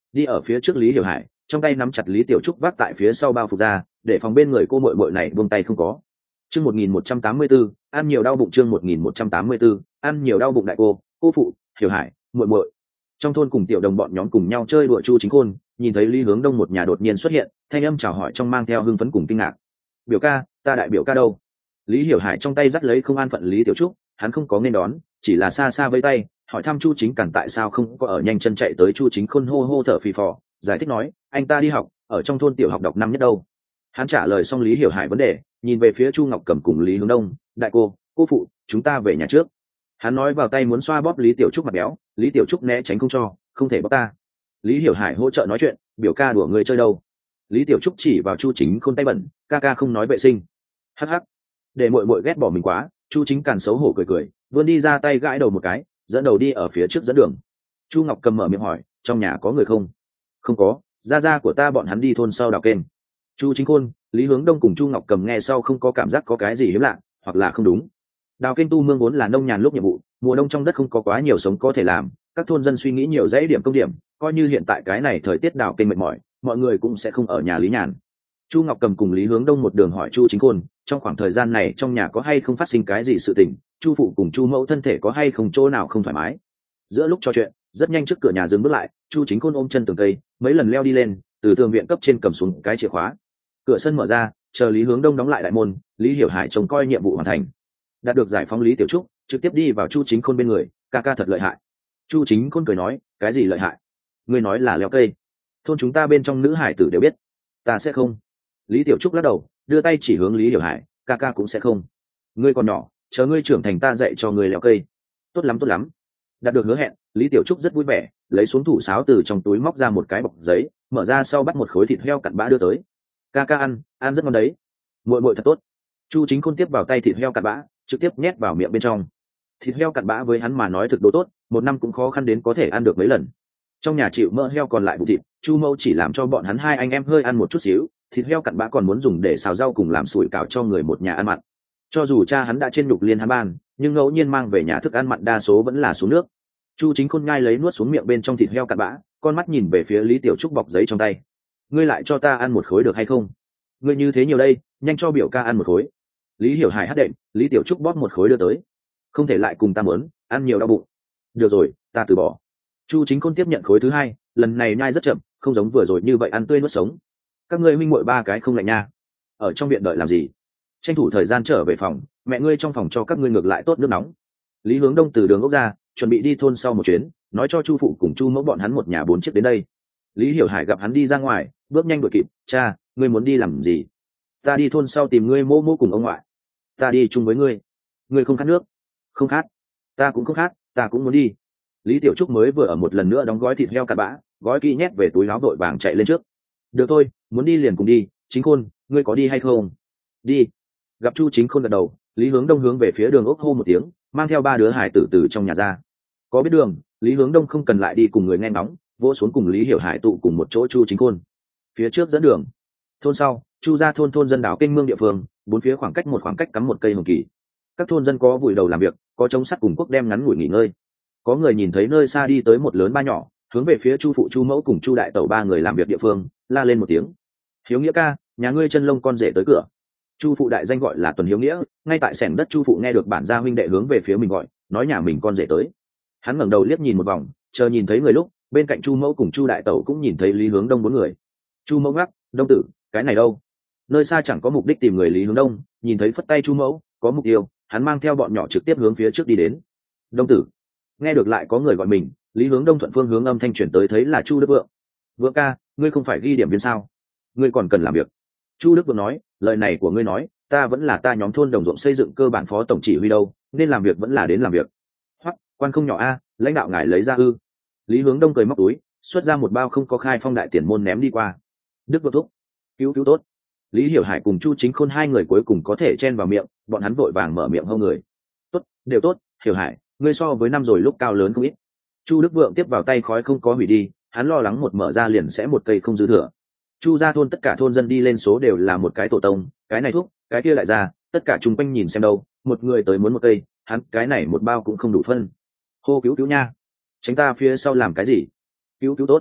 đi ở phía trước Lý Hiểu Hải trong tay nắm chặt Lý Tiểu Trúc vác tại phía sau bao phục ra, để phòng bên người cô muội muội này buông tay không có. Chương một nghìn một trăm tám mươi tư, ăn nhiều đau bụng. Chương một nghìn một trăm tám mươi tư, ăn nhiều đau bụng. Đại cô, cô phụ, Hiểu Hải, muội muội. Trong thôn cùng tiểu đồng bọn nhóm cùng nhau chơi đùa Chu Chính Khôn, nhìn thấy Lý Hướng Đông một nhà đột nhiên xuất hiện, thanh âm chào hỏi trong mang theo hưng phấn cùng kinh ngạc. Biểu ca, ta đại biểu ca đâu? Lý Hiểu Hải trong tay dắt lấy không an phận Lý Tiểu Trúc, hắn không có nên đón, chỉ là xa xa vẫy tay, hỏi thăm Chu Chính Cản tại sao không có ở nhanh chân chạy tới. Chu Chính Khôn hô hô thở phì phò, giải thích nói, anh ta đi học, ở trong thôn tiểu học đọc năm nhất đâu. Hắn trả lời xong Lý Hiểu Hải vấn đề, nhìn về phía Chu Ngọc Cẩm cùng Lý Hướng Đông, đại cô, cô phụ, chúng ta về nhà trước. Hắn nói vào tay muốn xoa bóp Lý Tiểu Trúc mặt béo, Lý Tiểu Trúc né tránh không cho, không thể bóp ta. Lý Hiểu Hải hỗ trợ nói chuyện, biểu ca đùa người chơi đâu. Lý Tiểu Trúc chỉ vào Chu Chính Khôn tay bẩn, ca ca không nói vệ sinh. Hắc hắc, để muội muội ghét bỏ mình quá. Chu Chính Càn xấu hổ cười cười, vươn đi ra tay gãi đầu một cái, dẫn đầu đi ở phía trước dẫn đường. Chu Ngọc Cầm mở miệng hỏi, trong nhà có người không? Không có, gia gia của ta bọn hắn đi thôn sau đào kênh. Chu Chính Khôn, Lý Hướng Đông cùng Chu Ngọc Cầm nghe sau không có cảm giác có cái gì hiếm lạ hoặc là không đúng. Đào kênh tu mương vốn là nông nhàn lúc nhiệm vụ, mùa đông trong đất không có quá nhiều sống có thể làm, các thôn dân suy nghĩ nhiều dãy điểm công điểm, coi như hiện tại cái này thời tiết đào kênh mệt mỏi, mọi người cũng sẽ không ở nhà lý nhàn. Chu Ngọc Cầm cùng Lý Hướng Đông một đường hỏi Chu Chính Khôn, trong khoảng thời gian này trong nhà có hay không phát sinh cái gì sự tình, Chu phụ cùng Chu mẫu thân thể có hay không chỗ nào không thoải mái. Giữa lúc trò chuyện, rất nhanh trước cửa nhà dừng bước lại, Chu Chính Khôn ôm chân tường cây, mấy lần leo đi lên, từ tường viện cấp trên cầm xuống cái chìa khóa. Cửa sân mở ra, chờ Lý Hướng Đông đóng lại đại môn, Lý Hiểu Hải trông coi nhiệm vụ hoàn thành, đạt được giải phóng Lý Tiểu Trúc, trực tiếp đi vào Chu Chính Khôn bên người, ca ca thật lợi hại. Chu Chính Khôn cười nói, cái gì lợi hại? Ngươi nói là leo cây, thôn chúng ta bên trong nữ hải tử đều biết, ta sẽ không. Lý Tiểu Trúc lắc đầu, đưa tay chỉ hướng Lý Hiểu Hải, ca ca cũng sẽ không. Ngươi còn nhỏ, chờ ngươi trưởng thành ta dạy cho ngươi leo cây. Tốt lắm tốt lắm. Đạt được hứa hẹn, Lý Tiểu Trúc rất vui vẻ, lấy xuống thủ sáo từ trong túi móc ra một cái bọc giấy, mở ra sau bắt một khối thịt heo cặn bã đưa tới. Ca ca ăn, ăn rất ngon đấy. Muội muội thật tốt. Chu Chính Khôn tiếp vào tay thịt heo cặn bã, trực tiếp nhét vào miệng bên trong. Thịt heo cặn bã với hắn mà nói thực đồ tốt, một năm cũng khó khăn đến có thể ăn được mấy lần. Trong nhà chịu mỡ heo còn lại vụ thịt, Chu mẫu chỉ làm cho bọn hắn hai anh em hơi ăn một chút xíu, thịt heo cặn bã còn muốn dùng để xào rau cùng làm sủi cảo cho người một nhà ăn mặn. Cho dù cha hắn đã trên nhục liên hắn ban, nhưng ngẫu nhiên mang về nhà thức ăn mặn đa số vẫn là xuống nước. Chu Chính Khôn nhai lấy nuốt xuống miệng bên trong thịt heo cặn bã, con mắt nhìn về phía Lý Tiểu Trúc bọc giấy trong tay. Ngươi lại cho ta ăn một khối được hay không? Ngươi như thế nhiều đây, nhanh cho biểu ca ăn một khối. Lý Hiểu Hải hất đệm, Lý Tiểu Trúc bóp một khối đưa tới. Không thể lại cùng ta muốn, ăn nhiều đau bụng. Được rồi, ta từ bỏ. Chu Chính Khôn tiếp nhận khối thứ hai, lần này nhai rất chậm, không giống vừa rồi như vậy ăn tươi nuốt sống. Các ngươi minh muội ba cái không lạnh nha. Ở trong viện đợi làm gì? Tranh thủ thời gian trở về phòng, mẹ ngươi trong phòng cho các ngươi ngược lại tốt nước nóng. Lý Hướng Đông từ đường ốc ra, chuẩn bị đi thôn sau một chuyến, nói cho Chu phụ cùng Chu mẫu bọn hắn một nhà bốn chiếc đến đây. Lý Hiểu Hải gặp hắn đi ra ngoài, bước nhanh đuổi kịp, cha, ngươi muốn đi làm gì? Ta đi thôn sau tìm ngươi mô mô cùng ông ngoại. Ta đi chung với ngươi. Ngươi không khát nước? Không khát. Ta cũng không khát, ta cũng muốn đi. Lý Tiểu Trúc mới vừa ở một lần nữa đóng gói thịt heo cặn bã, gói kỹ nhét về túi áo vội vàng chạy lên trước. Được thôi, muốn đi liền cùng đi. Chính Khôn, ngươi có đi hay không? Đi. Gặp Chu Chính Khôn gật đầu, Lý Hướng Đông hướng về phía đường ốc hô một tiếng, mang theo ba đứa hải tử từ trong nhà ra. Có biết đường, Lý Hướng Đông không cần lại đi cùng người nghe ngóng, vỗ xuống cùng Lý Hiểu Hải tụ cùng một chỗ Chu Chính Khôn. Phía trước dẫn đường. Thôn sau, Chu ra thôn thôn dân đảo kênh mương địa phương, bốn phía khoảng cách một khoảng cách cắm một cây hồng kỳ. Các thôn dân có vùi đầu làm việc, có chống sắt cùng quốc đem ngắn ngủi nghỉ ngơi. Có người nhìn thấy nơi xa đi tới một lớn ba nhỏ, hướng về phía Chu phụ Chu mẫu cùng Chu đại tẩu ba người làm việc địa phương, la lên một tiếng. Hiếu Nghĩa ca, nhà ngươi chân lông con rể tới cửa. Chu phụ đại danh gọi là Tuần Hiếu Nghĩa, ngay tại sảnh đất Chu phụ nghe được bản gia huynh đệ hướng về phía mình gọi, nói nhà mình con rể tới. Hắn ngẩng đầu liếc nhìn một vòng, chờ nhìn thấy người lúc, bên cạnh Chu mẫu cùng Chu đại tẩu cũng nhìn thấy Lý Hướng Đông bốn người. Chu mẫu ngắc, Đông tử, cái này đâu? Nơi xa chẳng có mục đích tìm người Lý Hướng Đông, nhìn thấy phất tay Chu mẫu, có mục tiêu, hắn mang theo bọn nhỏ trực tiếp hướng phía trước đi đến. Đông tử, nghe được lại có người gọi mình, Lý Hướng Đông thuận phương hướng âm thanh chuyển tới thấy là Chu Đức Vượng. Vượng ca, ngươi không phải ghi điểm viên sao? Ngươi còn cần làm việc. Chu Đức Vượng nói, lời này của ngươi nói, ta vẫn là ta nhóm thôn đồng ruộng xây dựng cơ bản phó tổng chỉ huy đâu, nên làm việc vẫn là đến làm việc. Hoặc, quan không nhỏ a, lãnh đạo ngài lấy ra ư? Lý Hướng Đông cười móc túi, xuất ra một bao không có khai phong đại tiền môn ném đi qua. Đức Vượng thúc, cứu cứu tốt. Lý Hiểu Hải cùng Chu Chính Khôn hai người cuối cùng có thể chen vào miệng, bọn hắn vội vàng mở miệng hô người. Tốt, đều tốt, Hiểu Hải, ngươi so với năm rồi lúc cao lớn không ít. Chu Đức Vượng tiếp vào tay khói không có hủy đi, hắn lo lắng một mở ra liền sẽ một cây không dư thừa. Chu ra thôn tất cả thôn dân đi lên số đều là một cái tổ tông, cái này thúc, cái kia lại ra, tất cả chung quanh nhìn xem đâu, một người tới muốn một cây, hắn cái này một bao cũng không đủ phân. Hô cứu cứu nha, tránh ta phía sau làm cái gì? Cứu cứu tốt.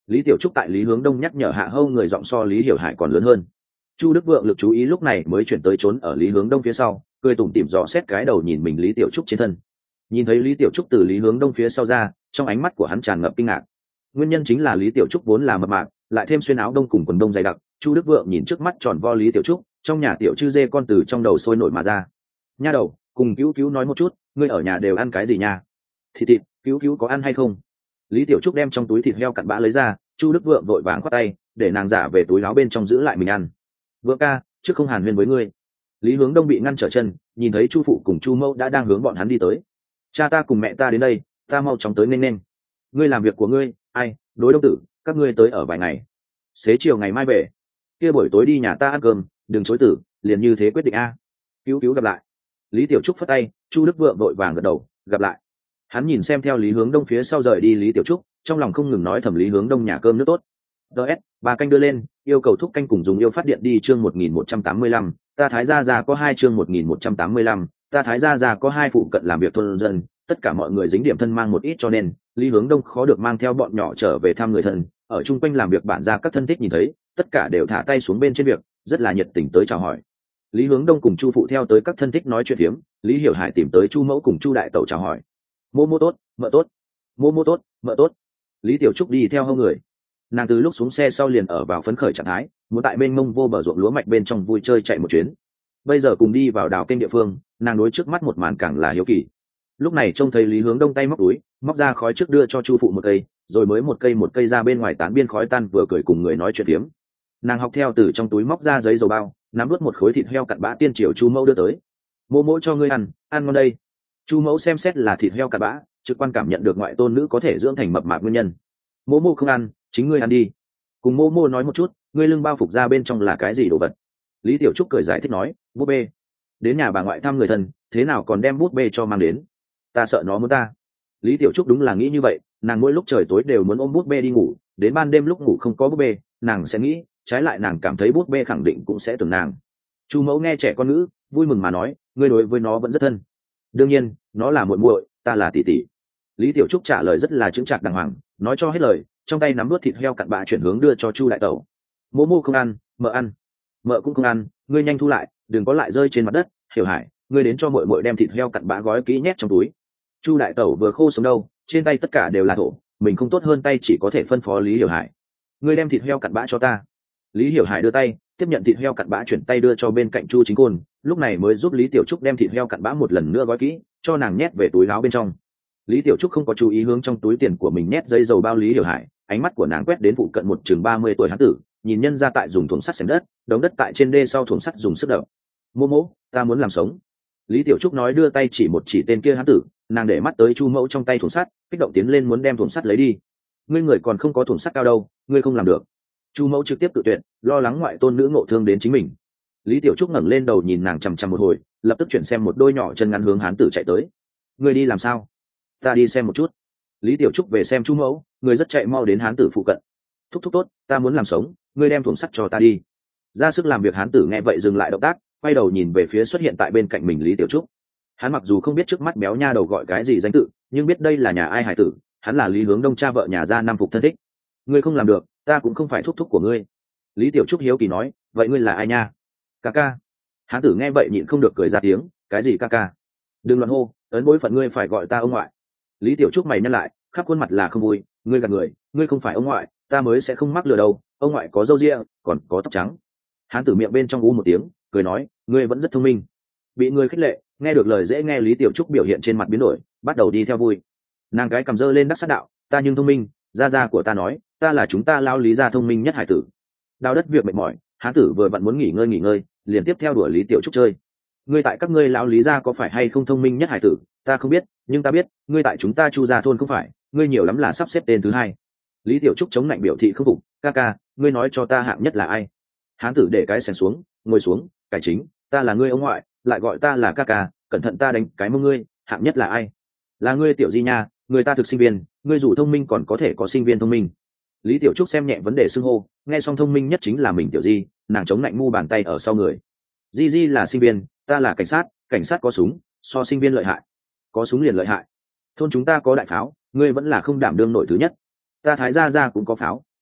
Lý Tiểu Trúc tại Lý Hướng Đông nhắc nhở hạ hâu người giọng so Lý Hiểu Hải còn lớn hơn. Chu Đức Vượng lực chú ý lúc này mới chuyển tới trốn ở Lý Hướng Đông phía sau, cười tủm tỉm dò xét cái đầu nhìn mình Lý Tiểu Trúc trên thân. Nhìn thấy Lý Tiểu Trúc từ Lý Hướng Đông phía sau ra, trong ánh mắt của hắn tràn ngập kinh ngạc. Nguyên nhân chính là Lý Tiểu Trúc vốn là mập mạp, lại thêm xuyên áo đông cùng quần đông dày đặc. Chu Đức Vượng nhìn trước mắt tròn vo Lý Tiểu Trúc, trong nhà tiểu chư dê con từ trong đầu sôi nổi mà ra. Nha đầu, cùng cứu cứu nói một chút, ngươi ở nhà đều ăn cái gì nha? Thịt thịt, cứu cứu có ăn hay không? Lý Tiểu Trúc đem trong túi thịt heo cặn bã lấy ra, Chu Đức Vượng vội vàng khoát tay, để nàng giả về túi áo bên trong giữ lại mình ăn. Vượng ca, trước không hàn huyên với ngươi. Lý Hướng Đông bị ngăn trở chân, nhìn thấy Chu phụ cùng Chu mẫu đã đang hướng bọn hắn đi tới. Cha ta cùng mẹ ta đến đây, ta mau chóng tới nên nên. Ngươi làm việc của ngươi, ai, đối đông tử, các ngươi tới ở vài ngày. Xế chiều ngày mai về. Kia buổi tối đi nhà ta ăn cơm, đừng chối tử, liền như thế quyết định a. Cứu cứu gặp lại. Lý Tiểu Trúc phất tay, Chu Đức Vượng vội vàng gật đầu, gặp lại. Hắn nhìn xem theo Lý Hướng Đông phía sau rời đi Lý Tiểu Trúc, trong lòng không ngừng nói thầm Lý Hướng Đông nhà cơm nước tốt. ds ba canh đưa lên, yêu cầu thúc canh cùng dùng yêu phát điện đi chương một nghìn một trăm tám mươi lăm, ta thái gia già có hai chương một nghìn một trăm tám mươi lăm, ta thái gia già có hai phụ cận làm việc thôn dân, tất cả mọi người dính điểm thân mang một ít cho nên Lý Hướng Đông khó được mang theo bọn nhỏ trở về thăm người thân. Ở chung quanh làm việc bản gia các thân thích nhìn thấy, tất cả đều thả tay xuống bên trên việc, rất là nhiệt tình tới chào hỏi. Lý Hướng Đông cùng Chu phụ theo tới các thân thích nói chuyện phiếm, Lý Hiểu Hải tìm tới Chu mẫu cùng Chu đại tẩu chào hỏi. Mô mô tốt, mợ tốt, mô mô tốt, mợ tốt. Lý Tiểu Trúc đi theo hông người, nàng từ lúc xuống xe sau liền ở vào phấn khởi trạng thái, muốn tại bên mông vô bờ ruộng lúa mạch bên trong vui chơi chạy một chuyến. Bây giờ cùng đi vào đào kênh địa phương, nàng đối trước mắt một màn càng là hiếu kỳ. Lúc này trông thấy Lý Hướng Đông tay móc túi, móc ra khói trước đưa cho Chu phụ một cây, rồi mới một cây một cây ra bên ngoài tán biên khói tan, vừa cười cùng người nói chuyện phiếm. Nàng học theo từ trong túi móc ra giấy dầu bao, nắm vớt một khối thịt heo cặn bã tiên triều Chu mẫu đưa tới. Mô mỗ cho ngươi ăn, ăn ngon đây. Chu mẫu xem xét là thịt heo cặn bã, trực quan cảm nhận được ngoại tôn nữ có thể dưỡng thành mập mạp nguyên nhân. Mô mô không ăn, chính ngươi ăn đi. Cùng mô mô nói một chút, ngươi lưng bao phục ra bên trong là cái gì đồ vật? Lý Tiểu Trúc cười giải thích nói, búp bê. Đến nhà bà ngoại thăm người thân, thế nào còn đem búp bê cho mang đến? Ta sợ nó muốn ta. Lý Tiểu Trúc đúng là nghĩ như vậy, nàng mỗi lúc trời tối đều muốn ôm búp bê đi ngủ, đến ban đêm lúc ngủ không có búp bê, nàng sẽ nghĩ, trái lại nàng cảm thấy búp bê khẳng định cũng sẽ tưởng nàng. Chu mẫu nghe trẻ con nữ, vui mừng mà nói, ngươi đối với nó vẫn rất thân. Đương nhiên, nó là muội muội, ta là tỷ tỷ. Lý Tiểu Trúc trả lời rất là chững chạc đàng hoàng, nói cho hết lời, trong tay nắm đuốt thịt heo cặn bã chuyển hướng đưa cho Chu đại tẩu. Mô mô không ăn, mợ ăn. Mợ cũng không ăn, ngươi nhanh thu lại, đừng có lại rơi trên mặt đất. Hiểu Hải, ngươi đến cho muội muội đem thịt heo cặn bã gói kỹ nhét trong túi. Chu đại tẩu vừa khô sống đâu, trên tay tất cả đều là thổ, mình không tốt hơn tay chỉ có thể phân phó Lý Hiểu Hải. Ngươi đem thịt heo cặn bã cho ta. Lý Hiểu Hải đưa tay tiếp nhận thịt heo cặn bã, chuyển tay đưa cho bên cạnh Chu Chính Côn, lúc này mới giúp Lý Tiểu Trúc đem thịt heo cặn bã một lần nữa gói kỹ, cho nàng nhét về túi áo bên trong. Lý Tiểu Trúc không có chú ý hướng trong túi tiền của mình nhét giấy dầu bao Lý Hiểu Hải, ánh mắt của nàng quét đến phụ cận một chừng ba mươi tuổi hán tử, nhìn nhân ra tại dùng thùng sắt xẻng đất, đống đất tại trên đê sau thùng sắt dùng sức đập. Mô mỗ, ta muốn làm sống. Lý Tiểu Trúc nói, đưa tay chỉ một chỉ tên kia hán tử, nàng để mắt tới Chu mẫu trong tay thùng sắt, kích động tiến lên muốn đem thùng sắt lấy đi. Ngươi người còn không có thùng sắt cao đâu, ngươi không làm được. Chu mẫu trực tiếp tự tuyệt, lo lắng ngoại tôn nữ ngộ thương đến chính mình. Lý Tiểu Trúc ngẩng lên đầu nhìn nàng chằm chằm một hồi, lập tức chuyển xem một đôi nhỏ chân ngắn hướng hán tử chạy tới. Ngươi đi làm sao? Ta đi xem một chút. Lý Tiểu Trúc về xem Chu mẫu, người rất chạy mau đến hán tử phụ cận. Thúc thúc tốt, ta muốn làm sống, ngươi đem thùng sắt cho ta đi. Ra sức làm việc hán tử nghe vậy dừng lại động tác, quay đầu nhìn về phía xuất hiện tại bên cạnh mình Lý Tiểu Trúc. Hắn mặc dù không biết trước mắt béo nha đầu gọi cái gì danh tự, nhưng biết đây là nhà ai hải tử, hắn là Lý Hướng Đông cha vợ nhà gia năm phục thân thích. Ngươi không làm được, ta cũng không phải thúc thúc của ngươi. Lý Tiểu Trúc hiếu kỳ nói, vậy ngươi là ai nha? Ca ca. Hán tử nghe vậy nhịn không được cười ra tiếng, cái gì ca ca? Đừng loạn hô, ấn bối phận ngươi phải gọi ta ông ngoại. Lý Tiểu Trúc mày nhăn lại, khắp khuôn mặt là không vui, ngươi gạt người, ngươi không phải ông ngoại, ta mới sẽ không mắc lừa đâu, ông ngoại có râu ria, còn có tóc trắng. Hán tử miệng bên trong u một tiếng, cười nói, ngươi vẫn rất thông minh. Bị người khích lệ, nghe được lời dễ nghe, Lý Tiểu Trúc biểu hiện trên mặt biến đổi, bắt đầu đi theo vui. Nàng cái cầm dơ lên đắc sát đạo, ta nhưng thông minh, gia gia của ta nói, ta là chúng ta lao Lý gia thông minh nhất hải tử. Đào đất việc mệt mỏi, hán tử vừa vặn muốn nghỉ ngơi nghỉ ngơi, liền tiếp theo đuổi Lý Tiểu Trúc chơi. Ngươi tại các ngươi lão Lý gia có phải hay không thông minh nhất hải tử, ta không biết, nhưng ta biết, ngươi tại chúng ta Chu gia thôn không phải, ngươi nhiều lắm là sắp xếp tên thứ hai. Lý Tiểu Trúc chống lạnh biểu thị không phục, ca ca, ngươi nói cho ta hạng nhất là ai? Hán tử để cái xẻng xuống, ngồi xuống, cải chính, ta là ngươi ông ngoại, lại gọi ta là ca ca, cẩn thận ta đánh cái mông ngươi, hạng nhất là ai? Là ngươi Tiểu Di nha, người ta thực sinh viên, ngươi dù thông minh còn có thể có sinh viên thông minh. Lý Tiểu Trúc xem nhẹ vấn đề xưng hô, nghe xong thông minh nhất chính là mình Tiểu Di, nàng chống lạnh mu bàn tay ở sau người. Di Di là sinh viên, ta là cảnh sát, cảnh sát có súng, so sinh viên lợi hại. Có súng liền lợi hại. Thôn chúng ta có đại pháo, ngươi vẫn là không đảm đương nổi thứ nhất. Ta Thái gia gia cũng có pháo,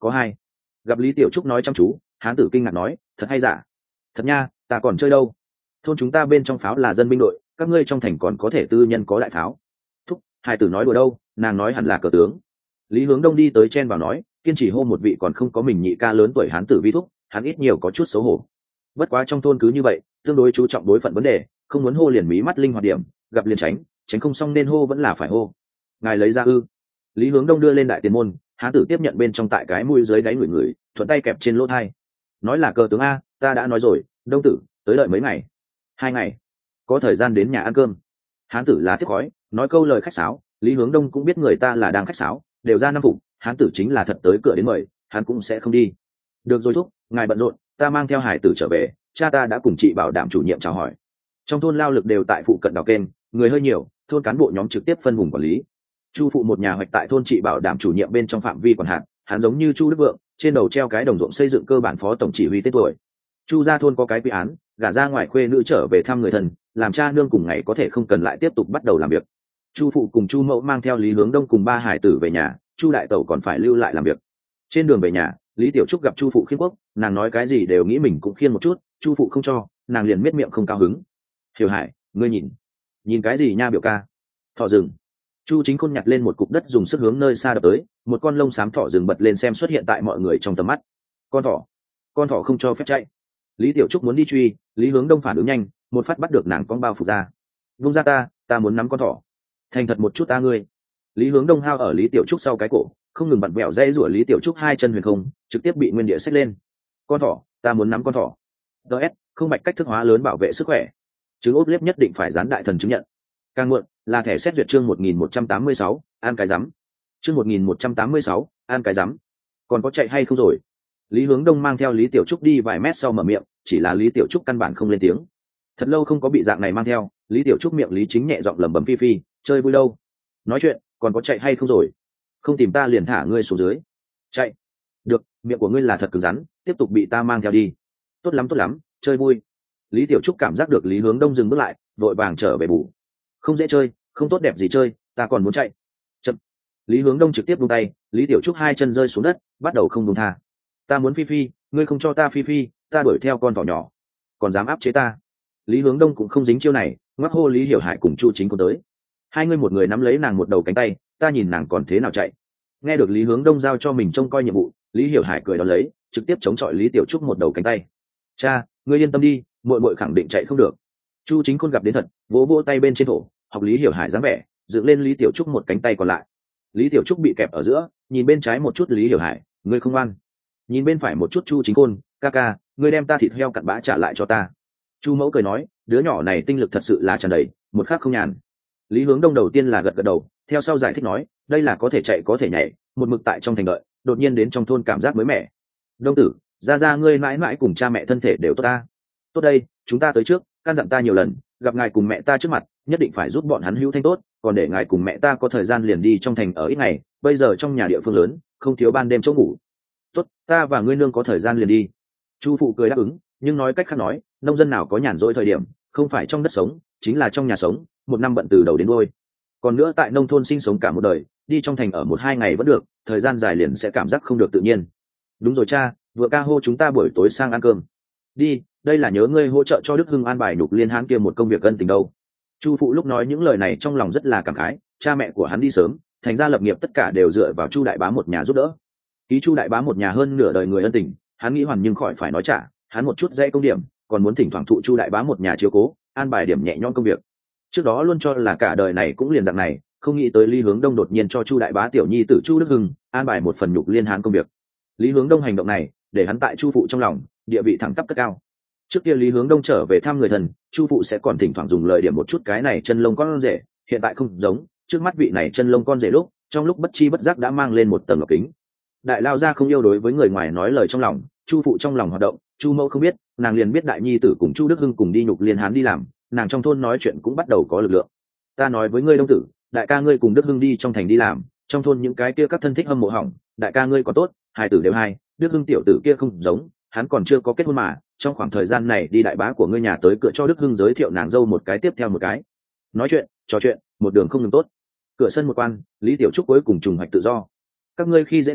có hai. Gặp Lý Tiểu Trúc nói chăm chú, hán tử kinh ngạc nói, thật hay giả? Thật nha, ta còn chơi đâu. Thôn chúng ta bên trong pháo là dân binh đội, các ngươi trong thành còn có thể tư nhân có đại pháo. Thúc, hai tử nói đùa đâu, nàng nói hẳn là cờ tướng. Lý Hướng Đông đi tới chen vào nói, kiên trì hô một vị còn không có mình nhị ca lớn tuổi hán tử vi thúc, hắn ít nhiều có chút xấu hổ. Bất quá trong thôn cứ như vậy, tương đối chú trọng đối phận vấn đề, không muốn hô liền mí mắt linh hoạt điểm, gặp liền tránh, tránh không xong nên hô vẫn là phải hô. Ngài lấy ra ư? Lý Hướng Đông đưa lên đại tiền môn, hán tử tiếp nhận bên trong tại cái mũi dưới đáy người người, thuận tay kẹp trên lỗ thai. Nói là cờ tướng a, ta đã nói rồi, Đông tử, tới đợi mấy ngày. Hai ngày. Có thời gian đến nhà ăn cơm. Hán tử là tiếp khói, nói câu lời khách sáo, Lý Hướng Đông cũng biết người ta là đang khách sáo, đều ra năm phục, hán tử chính là thật tới cửa đến mời, hắn cũng sẽ không đi. Được rồi thúc, ngài bận rộn, ta mang theo hải tử trở về, cha ta đã cùng chị bảo đảm chủ nhiệm chào hỏi. Trong thôn lao lực đều tại phụ cận đào kênh, người hơi nhiều, thôn cán bộ nhóm trực tiếp phân vùng quản lý. Chu phụ một nhà hoạch tại thôn chị bảo đảm chủ nhiệm bên trong phạm vi quản hạt, hắn giống như Chu Đức Vượng, trên đầu treo cái đồng ruộng xây dựng cơ bản phó tổng chỉ huy tên tuổi. Chu gia thôn có cái quy án, gả ra ngoài khuê nữ trở về thăm người thân, làm cha nương cùng ngày có thể không cần lại tiếp tục bắt đầu làm việc. Chu phụ cùng Chu mẫu mang theo Lý Hướng Đông cùng ba hải tử về nhà, Chu đại tẩu còn phải lưu lại làm việc. Trên đường về nhà, Lý Tiểu Trúc gặp Chu phụ khiên quốc, nàng nói cái gì đều nghĩ mình cũng khiên một chút, Chu phụ không cho, nàng liền miết miệng không cao hứng. Hiểu Hải, ngươi nhìn, nhìn cái gì nha biểu ca? Thỏ rừng. Chu Chính Khôn nhặt lên một cục đất dùng sức hướng nơi xa đập tới, một con lông xám thỏ rừng bật lên xem xuất hiện tại mọi người trong tầm mắt. Con thỏ, con thỏ không cho phép chạy. Lý Tiểu Trúc muốn đi truy, Lý Hướng Đông phản ứng nhanh, một phát bắt được nàng con bao phục ra. Vung ra ta, ta muốn nắm con thỏ. Thành thật một chút ta ngươi. Lý Hướng Đông hao ở Lý Tiểu Trúc sau cái cổ, không ngừng vặn vẹo dây rủa Lý Tiểu Trúc hai chân huyền không, trực tiếp bị nguyên địa xách lên. Con thỏ, ta muốn nắm con thỏ. ds không bạch cách thức hóa lớn bảo vệ sức khỏe. Trứng ốp liếp nhất định phải dán đại thần chứng nhận. Càng muộn là thẻ xét duyệt chương một nghìn một trăm tám mươi sáu, an cái rắm. Chương một nghìn một trăm tám mươi sáu, an cái rắm. Còn có chạy hay không rồi? Lý Hướng Đông mang theo Lý Tiểu Trúc đi vài mét sau mở miệng, chỉ là Lý Tiểu Trúc căn bản không lên tiếng. Thật lâu không có bị dạng này mang theo, Lý Tiểu Trúc miệng Lý Chính nhẹ giọng lẩm bẩm phi phi, chơi vui đâu? Nói chuyện, còn có chạy hay không rồi? Không tìm ta liền thả ngươi xuống dưới. Chạy. Được, miệng của ngươi là thật cứng rắn, tiếp tục bị ta mang theo đi. Tốt lắm tốt lắm, chơi vui. Lý Tiểu Trúc cảm giác được Lý Hướng Đông dừng bước lại, vội vàng trở về bù. Không dễ chơi, không tốt đẹp gì chơi, ta còn muốn chạy. Chậm. Lý Hướng Đông trực tiếp buông tay, Lý Tiểu Trúc hai chân rơi xuống đất, bắt đầu không buông tha. Ta muốn phi phi, ngươi không cho ta phi phi, ta đuổi theo con thỏ nhỏ, còn dám áp chế ta. Lý Hướng Đông cũng không dính chiêu này, ngoắc hô Lý Hiểu Hải cùng Chu Chính Khôn tới. Hai người một người nắm lấy nàng một đầu cánh tay, ta nhìn nàng còn thế nào chạy. Nghe được Lý Hướng Đông giao cho mình trông coi nhiệm vụ, Lý Hiểu Hải cười đón lấy, trực tiếp chống chọi Lý Tiểu Trúc một đầu cánh tay. Cha, ngươi yên tâm đi, muội muội khẳng định chạy không được. Chu Chính Khôn gặp đến thật, vỗ vỗ tay bên trên thổ, học Lý Hiểu Hải dáng vẻ, dựng lên Lý Tiểu Trúc một cánh tay còn lại. Lý Tiểu Trúc bị kẹp ở giữa, nhìn bên trái một chút Lý Hiểu Hải, ngươi không ăn. Nhìn bên phải một chút Chu Chính Khôn, ca ca, ngươi đem ta thịt heo cặn bã trả lại cho ta. Chu mẫu cười nói, đứa nhỏ này tinh lực thật sự là tràn đầy, một khắc không nhàn. Lý Hướng Đông đầu tiên là gật gật đầu, theo sau giải thích nói, đây là có thể chạy có thể nhảy, một mực tại trong thành đợi, đột nhiên đến trong thôn cảm giác mới mẻ. Đông tử, ra ra ngươi mãi mãi cùng cha mẹ thân thể đều tốt ta. Tốt đây, chúng ta tới trước, căn dặn ta nhiều lần, gặp ngài cùng mẹ ta trước mặt, nhất định phải giúp bọn hắn hữu thanh tốt, còn để ngài cùng mẹ ta có thời gian liền đi trong thành ở ít ngày, bây giờ trong nhà địa phương lớn, không thiếu ban đêm chỗ ngủ. Tốt, ta và ngươi nương có thời gian liền đi. Chu phụ cười đáp ứng, nhưng nói cách khác nói, nông dân nào có nhàn rỗi thời điểm, không phải trong đất sống, chính là trong nhà sống, một năm bận từ đầu đến đuôi. Còn nữa tại nông thôn sinh sống cả một đời, đi trong thành ở một hai ngày vẫn được, thời gian dài liền sẽ cảm giác không được tự nhiên. Đúng rồi cha, vừa ca hô chúng ta buổi tối sang ăn cơm. Đi, đây là nhớ ngươi hỗ trợ cho Đức Hưng an bài Nhục Liên Hán kia một công việc ân tình đâu. Chu phụ lúc nói những lời này trong lòng rất là cảm khái, cha mẹ của hắn đi sớm, thành ra lập nghiệp tất cả đều dựa vào Chu đại bá một nhà giúp đỡ. Ký Chu đại bá một nhà hơn nửa đời người ân tình, hắn nghĩ hoàn nhưng khỏi phải nói trả, hắn một chút dễ công điểm, còn muốn thỉnh thoảng thụ Chu đại bá một nhà chiếu cố, an bài điểm nhẹ nhõm công việc. Trước đó luôn cho là cả đời này cũng liền dạng này, không nghĩ tới Lý Hướng Đông đột nhiên cho Chu đại bá tiểu nhi tử Chu Đức Hưng an bài một phần Nhục Liên Hán công việc. Lý Hướng Đông hành động này, để hắn tại Chu phụ trong lòng địa vị thẳng tắp cất cao. Trước kia Lý Hướng Đông trở về thăm người thân, Chu phụ sẽ còn thỉnh thoảng dùng lời điểm một chút cái này chân lông con rể, hiện tại không giống, trước mắt vị này chân lông con rể lúc, trong lúc bất chi bất giác đã mang lên một tầng lọc kính. Đại lao gia không yêu đối với người ngoài nói lời trong lòng, Chu phụ trong lòng hoạt động, Chu mẫu không biết, nàng liền biết đại nhi tử cùng Chu Đức Hưng cùng đi Nhục Liên Hán đi làm, nàng trong thôn nói chuyện cũng bắt đầu có lực lượng. Ta nói với ngươi Đông tử, đại ca ngươi cùng Đức Hưng đi trong thành đi làm, trong thôn những cái kia các thân thích hâm mộ hỏng, đại ca ngươi có tốt, hai tử đều hai, Đức Hưng tiểu tử kia không giống, hắn còn chưa có kết hôn mà, trong khoảng thời gian này đi đại bá của ngươi nhà tới cửa cho Đức Hưng giới thiệu nàng dâu một cái tiếp theo một cái. Nói chuyện, trò chuyện, một đường không ngừng tốt. Cửa sân một quan, Lý Tiểu Trúc cuối cùng trùng hoạch tự do. Các ngươi khi dễ ta,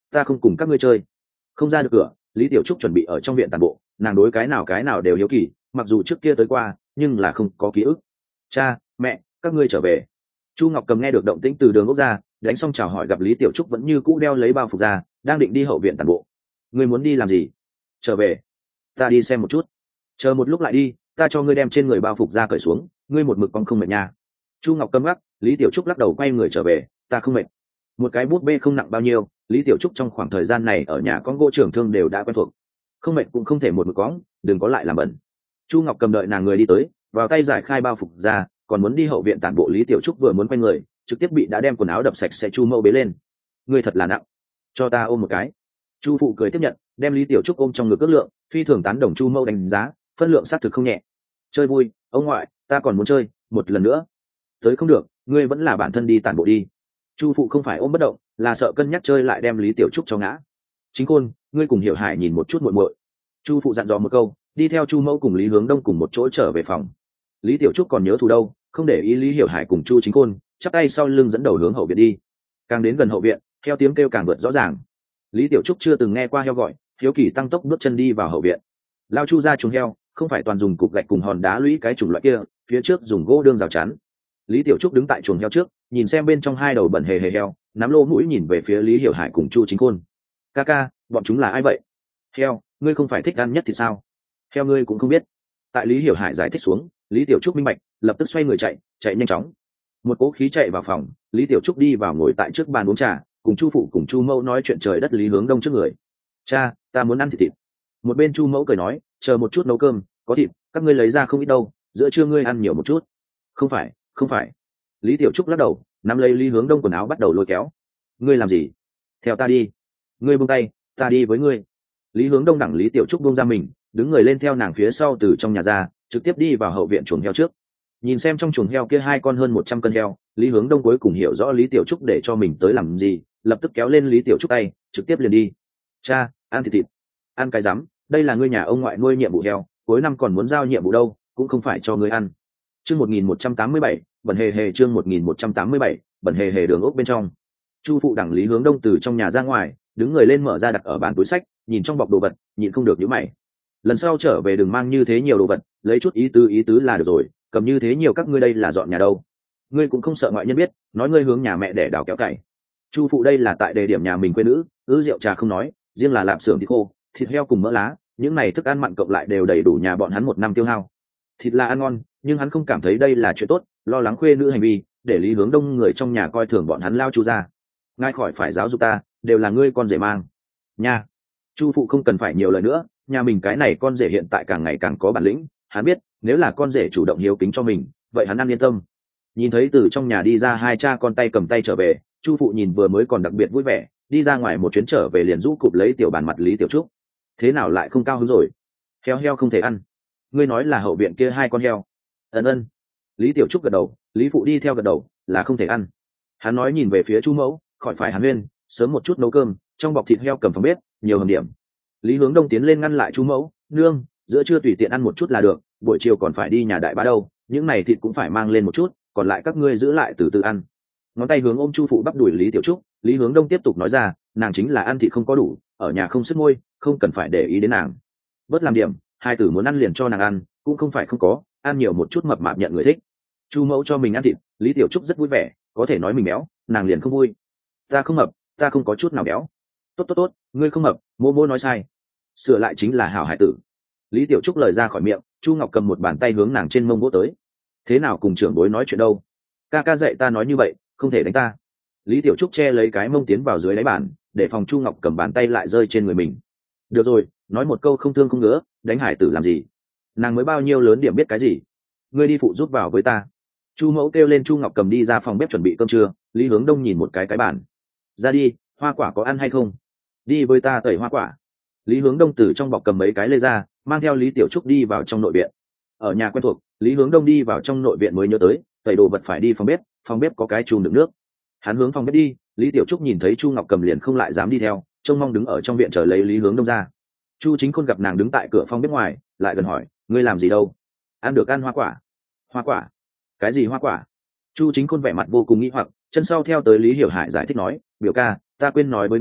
ta không cùng các ngươi chơi. Không ra được cửa, Lý Tiểu Trúc chuẩn bị ở trong viện tàn bộ, nàng đối cái nào cái nào đều hiếu kỳ, mặc dù trước kia tới qua nhưng là không có ký ức. Cha mẹ, các ngươi trở về. Chu Ngọc Cầm nghe được động tĩnh từ đường ốc ra, đánh xong chào hỏi gặp Lý Tiểu Trúc vẫn như cũ đeo lấy bao phục ra, đang định đi hậu viện tàn bộ. Ngươi muốn đi làm gì? Trở về. Ta đi xem một chút. Chờ một lúc lại đi, ta cho ngươi đem trên người bao phục ra cởi xuống, ngươi một mực con không mệt nha. Chu Ngọc Cầm gắt. Lý Tiểu Trúc lắc đầu quay người trở về, ta không mệt. Một cái bút bê không nặng bao nhiêu, Lý Tiểu Trúc trong khoảng thời gian này ở nhà con gỗ trưởng thương đều đã quen thuộc, không mệt cũng không thể một mực cóng, đừng có lại làm bẩn. Chu Ngọc Cầm đợi nàng người đi tới, vào tay giải khai bao phục ra, còn muốn đi hậu viện tản bộ. Lý Tiểu Trúc vừa muốn quay người, trực tiếp bị đã đem quần áo đập sạch sẽ Chu Mẫu bế lên. Ngươi thật là nặng, cho ta ôm một cái. Chu phụ cười tiếp nhận, đem Lý Tiểu Trúc ôm trong ngực ước lượng, phi thường tán đồng Chu Mẫu đánh giá, phân lượng xác thực không nhẹ. Chơi vui, ông ngoại, ta còn muốn chơi, một lần nữa. Tới không được, ngươi vẫn là bản thân đi tản bộ đi. Chu phụ không phải ôm bất động, là sợ cân nhắc chơi lại đem Lý Tiểu Trúc cho ngã. Chính Khôn, ngươi cùng Hiểu Hải nhìn một chút muội muội. Chu phụ dặn dò một câu, đi theo Chu Mẫu cùng Lý Hướng Đông cùng một chỗ trở về phòng. Lý Tiểu Trúc còn nhớ thù đâu, không để ý Lý Hiểu Hải cùng Chu Chính Khôn, chắp tay sau lưng dẫn đầu hướng hậu viện đi. Càng đến gần hậu viện, theo tiếng kêu càng vượt rõ ràng. Lý Tiểu Trúc chưa từng nghe qua heo gọi, hiếu kỳ tăng tốc bước chân đi vào hậu viện. Lao Chu ra chuồng heo, không phải toàn dùng cục gạch cùng hòn đá lũy cái chủng loại kia, phía trước dùng gỗ đương rào chắn. Lý Tiểu Trúc đứng tại chuồng heo trước, nhìn xem bên trong hai đầu bẩn hề hề heo, nắm lô mũi nhìn về phía Lý Hiểu Hải cùng Chu Chính Khôn. Ca ca, bọn chúng là ai vậy? Heo, ngươi không phải thích ăn nhất thì sao? Heo ngươi cũng không biết. Tại Lý Hiểu Hải giải thích xuống, Lý Tiểu Trúc minh bạch, lập tức xoay người chạy, chạy nhanh chóng. Một cỗ khí chạy vào phòng, Lý Tiểu Trúc đi vào ngồi tại trước bàn uống trà, cùng Chu phụ cùng Chu Mẫu nói chuyện trời đất. Lý Hướng Đông trước người. Cha, ta muốn ăn thịt thịt. Một bên Chu Mẫu cười nói, chờ một chút nấu cơm, có thịt, các ngươi lấy ra không ít đâu, giữa trưa ngươi ăn nhiều một chút. Không phải, không phải. Lý Tiểu Trúc lắc đầu, nắm lấy Lý Hướng Đông quần áo bắt đầu lôi kéo. Ngươi làm gì? Theo ta đi. Ngươi buông tay, ta đi với ngươi. Lý Hướng Đông đẳng Lý Tiểu Trúc buông ra mình, đứng người lên theo nàng phía sau từ trong nhà ra, trực tiếp đi vào hậu viện chuồng heo trước. Nhìn xem trong chuồng heo kia hai con hơn một trăm cân heo, Lý Hướng Đông cuối cùng hiểu rõ Lý Tiểu Trúc để cho mình tới làm gì, lập tức kéo lên Lý Tiểu Trúc tay, trực tiếp liền đi. Cha, ăn thịt thịt. Ăn cái rắm, đây là ngươi nhà ông ngoại nuôi nhiệm vụ heo, cuối năm còn muốn giao nhiệm vụ đâu, cũng không phải cho ngươi ăn. Chương một nghìn một trăm tám mươi bảy, bẩn hề hề. Chương một nghìn một trăm tám mươi bảy, bẩn hề hề. Đường ốc bên trong. Chu phụ đẳng Lý Hướng Đông từ trong nhà ra ngoài, đứng người lên mở ra đặt ở bàn túi sách, nhìn trong bọc đồ vật, nhịn không được nhíu mày. Lần sau trở về đừng mang như thế nhiều đồ vật, lấy chút ý tứ ý tứ là được rồi, cầm như thế nhiều các ngươi đây là dọn nhà đâu? Ngươi cũng không sợ ngoại nhân biết, nói ngươi hướng nhà mẹ để đào kéo cày. Chu phụ đây là tại đề điểm nhà mình quê nữ, ư rượu trà không nói, riêng là lạp xưởng thịt khô, thịt heo cùng mỡ lá, những này thức ăn mặn cộng lại đều đầy đủ nhà bọn hắn một năm tiêu hao. Thịt là ăn ngon, nhưng hắn không cảm thấy đây là chuyện tốt, lo lắng khuê nữ hành vi, để Lý Hướng Đông người trong nhà coi thường bọn hắn lao Chu ra. Ngay khỏi phải giáo dục ta, đều là ngươi con rể mang. Nha. Chu phụ không cần phải nhiều lời nữa, nhà mình cái này con rể hiện tại càng ngày càng có bản lĩnh, hắn biết, nếu là con rể chủ động hiếu kính cho mình, vậy hắn ăn yên tâm. Nhìn thấy từ trong nhà đi ra hai cha con tay cầm tay trở về, Chu phụ nhìn vừa mới còn đặc biệt vui vẻ, đi ra ngoài một chuyến trở về liền rũ cụp lấy tiểu bàn mặt Lý Tiểu Trúc. Thế nào lại không cao hứng rồi? Heo heo không thể ăn. Ngươi nói là hậu viện kia hai con heo. Ân ân. Lý Tiểu Trúc gật đầu, Lý phụ đi theo gật đầu, là không thể ăn. Hắn nói nhìn về phía Chu Mẫu, khỏi phải hắn Nguyên, sớm một chút nấu cơm, trong bọc thịt heo cầm phòng bếp, nhiều hầm điểm. Lý Hướng Đông tiến lên ngăn lại Chu Mẫu, nương, giữa trưa tùy tiện ăn một chút là được, buổi chiều còn phải đi nhà đại bá đâu, những này thịt cũng phải mang lên một chút, còn lại các ngươi giữ lại từ từ ăn. Ngón tay hướng ôm Chu phụ bắp đuổi Lý Tiểu Trúc, Lý Hướng Đông tiếp tục nói ra, nàng chính là ăn thịt không có đủ, ở nhà không sức môi, không cần phải để ý đến nàng. Bớt làm điểm, hai tử muốn ăn liền cho nàng ăn, cũng không phải không có, ăn nhiều một chút mập mạp nhận người thích. Chu Mẫu cho mình ăn thịt, Lý Tiểu Trúc rất vui vẻ, có thể nói mình béo, nàng liền không vui. Ta không mập, ta không có chút nào béo. Tốt tốt tốt, ngươi không mập, mô mô nói sai. Sửa lại chính là hảo hải tử. Lý Tiểu Trúc lời ra khỏi miệng, Chu Ngọc cầm một bàn tay hướng nàng trên mông vỗ tới. Thế nào cùng trưởng bối nói chuyện đâu? Ca ca dạy ta nói như vậy, không thể đánh ta. Lý Tiểu Trúc che lấy cái mông tiến vào dưới đáy bàn, để phòng Chu Ngọc cầm bàn tay lại rơi trên người mình. Được rồi, nói một câu không thương không ngứa, đánh hải tử làm gì? Nàng mới bao nhiêu lớn điểm biết cái gì? Ngươi đi phụ giúp vào với ta. Chu Mẫu kêu lên Chu Ngọc cầm đi ra phòng bếp chuẩn bị cơm trưa. Lý Hướng Đông nhìn một cái cái bàn. Ra đi, hoa quả có ăn hay không? Đi với ta tẩy hoa quả. Lý Hướng Đông từ trong bọc cầm mấy cái lê ra, mang theo Lý Tiểu Trúc đi vào trong nội viện. Ở nhà quen thuộc, Lý Hướng Đông đi vào trong nội viện mới nhớ tới, tẩy đồ vật phải đi phòng bếp, phòng bếp có cái chùm đựng nước. Hắn hướng phòng bếp đi, Lý Tiểu Trúc nhìn thấy Chu Ngọc cầm liền không lại dám đi theo, trông mong đứng ở trong viện chờ lấy Lý Hướng Đông ra. Chu Chính Khôn gặp nàng đứng tại cửa phòng bếp ngoài, lại gần hỏi, ngươi làm gì đâu? Ăn được ăn hoa quả. Hoa quả? Cái gì hoa quả? Chu Chính Khôn vẻ mặt vô cùng nghi hoặc, chân sau theo tới Lý Hiểu Hải giải thích nói, biểu ca, ta quên nói với ngươi,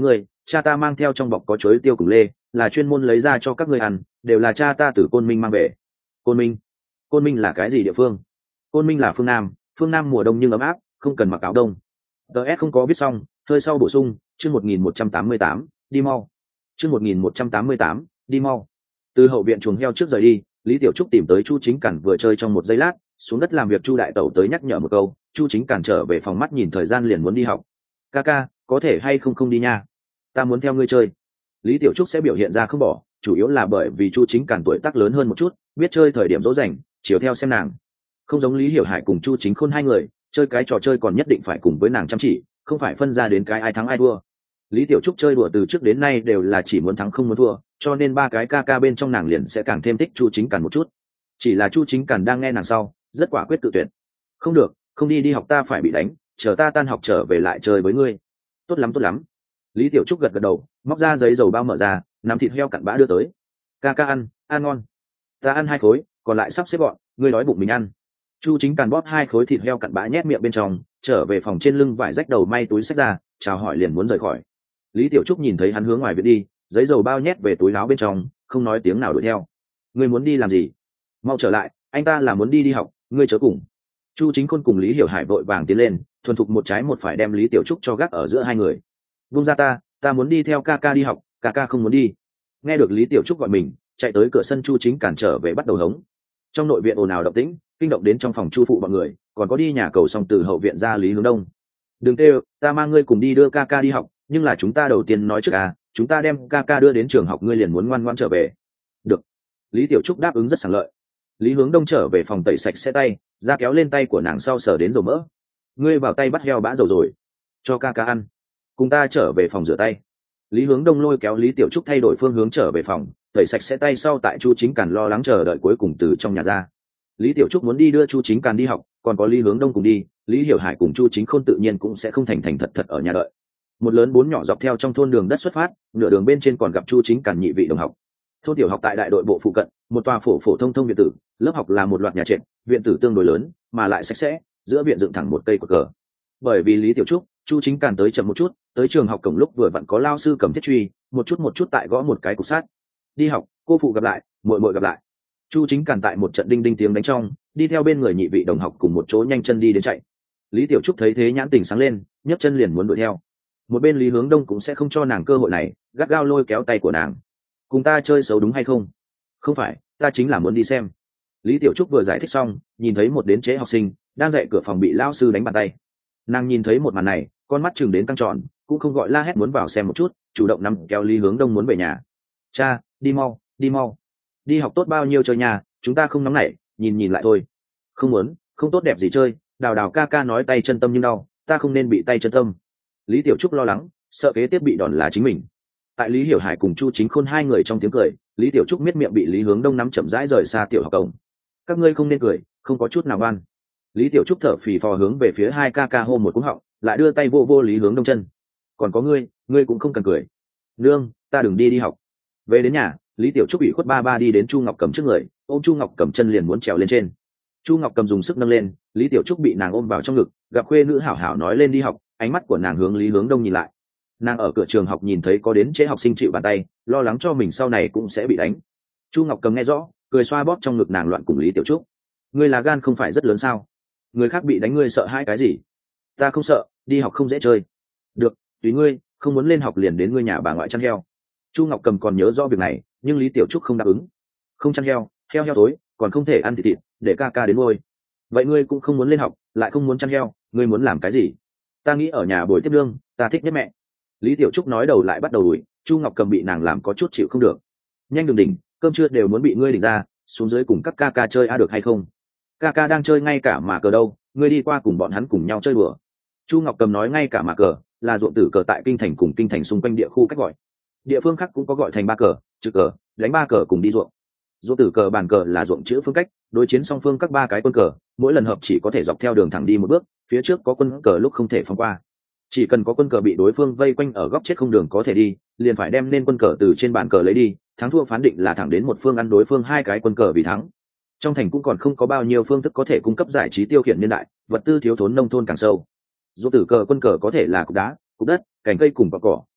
cha ta mang theo trong bọc có chuối tiêu cùng lê, là chuyên môn lấy ra cho các ngươi ăn, đều là cha ta từ Côn Minh mang về. Côn Minh? Côn Minh là cái gì địa phương? Côn Minh là phương Nam, phương Nam mùa đông nhưng ấm áp, không cần mặc áo đông. tê ét không có viết xong, hơi sau bổ sung, chương một nghìn một trăm tám mươi tám, đi mau. Chương một nghìn một trăm tám mươi tám, đi mau. Từ hậu viện chuồng heo trước rời đi, Lý Tiểu Trúc tìm tới Chu Chính Cản vừa chơi trong một giây lát, xuống đất làm việc Chu đại tẩu tới nhắc nhở một câu, Chu Chính Cản trở về phòng mắt nhìn thời gian liền muốn đi học. Ca ca, có thể hay không không đi nha, ta muốn theo ngươi chơi. Lý Tiểu Trúc sẽ biểu hiện ra không bỏ, chủ yếu là bởi vì Chu Chính Cản tuổi tác lớn hơn một chút, biết chơi thời điểm dỗ dành, chiều theo xem nàng. Không giống Lý Hiểu Hải cùng Chu Chính Khôn hai người, chơi cái trò chơi còn nhất định phải cùng với nàng chăm chỉ, không phải phân ra đến cái ai thắng ai thua. Lý Tiểu Trúc chơi đùa từ trước đến nay đều là chỉ muốn thắng không muốn thua, cho nên ba cái ca ca bên trong nàng liền sẽ càng thêm thích Chu Chính Cản một chút. Chỉ là Chu Chính Cản đang nghe nàng sau, rất quả quyết tự tuyệt. Không được, không đi đi học ta phải bị đánh, chờ ta tan học trở về lại chơi với ngươi. Tốt lắm tốt lắm. Lý Tiểu Trúc gật gật đầu, móc ra giấy dầu bao mở ra, nắm thịt heo cặn bã đưa tới. Ca ca ăn, ăn ngon. Ta ăn hai khối, còn lại sắp xếp gọn, ngươi đói bụng mình ăn. Chu Chính Càn bóp hai khối thịt heo cặn bã nhét miệng bên trong, trở về phòng trên lưng vải rách đầu may túi xách ra, chào hỏi liền muốn rời khỏi. Lý Tiểu Trúc nhìn thấy hắn hướng ngoài viện đi, giấy dầu bao nhét về túi áo bên trong, không nói tiếng nào đuổi theo. Ngươi muốn đi làm gì? Mau trở lại, anh ta là muốn đi đi học, ngươi chớ cùng. Chu Chính Khôn cùng Lý Hiểu Hải vội vàng tiến lên, thuần thục một trái một phải đem Lý Tiểu Trúc cho gác ở giữa hai người. Buông ra ta, ta muốn đi theo ca ca đi học, ca ca không muốn đi. Nghe được Lý Tiểu Trúc gọi mình, chạy tới cửa sân Chu Chính Cản trở về bắt đầu hống. Trong nội viện ồn ào động tĩnh, kinh động đến trong phòng Chu phụ bọn người, còn có đi nhà cầu xong từ hậu viện ra Lý Hướng Đông. Đừng kêu, ta mang ngươi cùng đi đưa ca ca đi học, nhưng là chúng ta đầu tiên nói trước à, chúng ta đem ca ca đưa đến trường học ngươi liền muốn ngoan ngoãn trở về. Được. Lý Tiểu Trúc đáp ứng rất sảng lợi. Lý Hướng Đông trở về phòng tẩy sạch sẽ tay, ra kéo lên tay của nàng sau sờ đến dầu mỡ. Ngươi vào tay bắt heo bã dầu rồi, cho ca ca ăn. Cùng ta trở về phòng rửa tay. Lý Hướng Đông lôi kéo Lý Tiểu Trúc thay đổi phương hướng trở về phòng, tẩy sạch sẽ tay sau tại Chu Chính Càn lo lắng chờ đợi cuối cùng từ trong nhà ra. Lý Tiểu Trúc muốn đi đưa Chu Chính Càn đi học, còn có Lý Hướng Đông cùng đi, Lý Hiểu Hải cùng Chu Chính Khôn tự nhiên cũng sẽ không thành thành thật thật ở nhà đợi. Một lớn bốn nhỏ dọc theo trong thôn đường đất xuất phát, nửa đường bên trên còn gặp Chu Chính Càn nhị vị đồng học. Thôn tiểu học tại đại đội bộ phụ cận, một tòa phổ phổ thông thông viện tử, lớp học là một loạt nhà trệt, viện tử tương đối lớn, mà lại sạch sẽ, giữa viện dựng thẳng một cây cột cờ. Bởi vì Lý Tiểu Trúc, Chu Chính Càn tới chậm một chút, tới trường học cổng lúc vừa vặn có lao sư cầm thiết truy, một chút một chút tại gõ một cái cục sắt. Đi học, cô phụ gặp lại, muội muội gặp lại. Chu Chính Càn tại một trận đinh đinh tiếng đánh trong, đi theo bên người nhị vị đồng học cùng một chỗ nhanh chân đi đến chạy. Lý Tiểu Trúc thấy thế nhãn tình sáng lên, nhấc chân liền muốn đuổi theo. Một bên Lý Hướng Đông cũng sẽ không cho nàng cơ hội này, gắt gao lôi kéo tay của nàng. Cùng ta chơi xấu đúng hay không? Không phải, ta chính là muốn đi xem. Lý Tiểu Trúc vừa giải thích xong, nhìn thấy một đến trễ học sinh đang dạy cửa phòng bị lao sư đánh bàn tay. Nàng nhìn thấy một màn này, con mắt chừng đến căng tròn, cũng không gọi la hét muốn vào xem một chút, chủ động nắm kéo Lý Hướng Đông muốn về nhà. Cha, đi mau, đi mau. Đi học tốt bao nhiêu chơi nhà, chúng ta không nóng nảy, nhìn nhìn lại thôi. Không muốn, không tốt đẹp gì chơi, đào đào ca ca nói tay chân tâm nhưng đau, ta không nên bị tay chân tâm. Lý Tiểu Trúc lo lắng, sợ kế tiếp bị đòn là chính mình. Tại Lý Hiểu Hải cùng Chu Chính Khôn hai người trong tiếng cười, Lý Tiểu Trúc miết miệng bị Lý Hướng Đông nắm chậm rãi rời xa tiểu học cổng. Các ngươi không nên cười, không có chút nào oan. Lý Tiểu Trúc thở phì phò hướng về phía hai ca ca hô một cú họng, lại đưa tay vô vô Lý Hướng Đông chân. Còn có ngươi, ngươi cũng không cần cười. Nương, ta đừng đi đi học. Về đến nhà, Lý Tiểu Trúc ủy khuất ba ba đi đến Chu Ngọc Cầm trước người, ôm Chu Ngọc Cầm chân liền muốn trèo lên trên. Chu Ngọc Cầm dùng sức nâng lên, Lý Tiểu Trúc bị nàng ôm vào trong ngực, gặp khuê nữ hảo hảo nói lên đi học, ánh mắt của nàng hướng Lý Hướng Đông nhìn lại. Nàng ở cửa trường học nhìn thấy có đến trễ học sinh chịu bàn tay, lo lắng cho mình sau này cũng sẽ bị đánh. Chu Ngọc Cầm nghe rõ, cười xoa bóp trong ngực nàng loạn cùng Lý Tiểu Trúc. Ngươi là gan không phải rất lớn sao? Người khác bị đánh ngươi sợ hãi cái gì? Ta không sợ, đi học không dễ chơi. Được, tùy ngươi, không muốn lên học liền đến ngươi nhà bà ngoại chăn heo. Chu Ngọc Cầm còn nhớ rõ việc này, nhưng Lý Tiểu Trúc không đáp ứng. Không chăn heo, heo heo tối, còn không thể ăn thịt thịt, để ca ca đến nuôi. Vậy ngươi cũng không muốn lên học, lại không muốn chăn heo, ngươi muốn làm cái gì? Ta nghĩ ở nhà bồi tiếp lương, ta thích nhất mẹ. Lý Tiểu Trúc nói đầu lại bắt đầu đuổi, Chu Ngọc Cầm bị nàng làm có chút chịu không được. Nhanh đừng đỉnh, cơm trưa đều muốn bị ngươi đỉnh ra, xuống dưới cùng các ca ca chơi a được hay không? Ca ca đang chơi ngay cả mà cờ đâu, ngươi đi qua cùng bọn hắn cùng nhau chơi đùa. Chu Ngọc Cầm nói ngay cả mà cờ là ruộng tử cờ tại kinh thành cùng kinh thành xung quanh địa khu cách gọi. Địa phương khác cũng có gọi thành ba cờ, trực cờ, đánh ba cờ cùng đi ruộng. Ruộng tử cờ bàn cờ là ruộng chữ phương cách, đối chiến song phương các ba cái quân cờ, mỗi lần hợp chỉ có thể dọc theo đường thẳng đi một bước, phía trước có quân cờ lúc không thể phóng qua. Chỉ cần có quân cờ bị đối phương vây quanh ở góc chết không đường có thể đi, liền phải đem nên quân cờ từ trên bàn cờ lấy đi, thắng thua phán định là thẳng đến một phương ăn đối phương hai cái quân cờ vì thắng. Trong thành cũng còn không có bao nhiêu phương thức có thể cung cấp giải trí tiêu khiển niên đại, vật tư thiếu thốn nông thôn càng sâu. Ruộng tử cờ quân cờ có thể là cục đá, cục đất, cành cây cùng cỏ cỏ,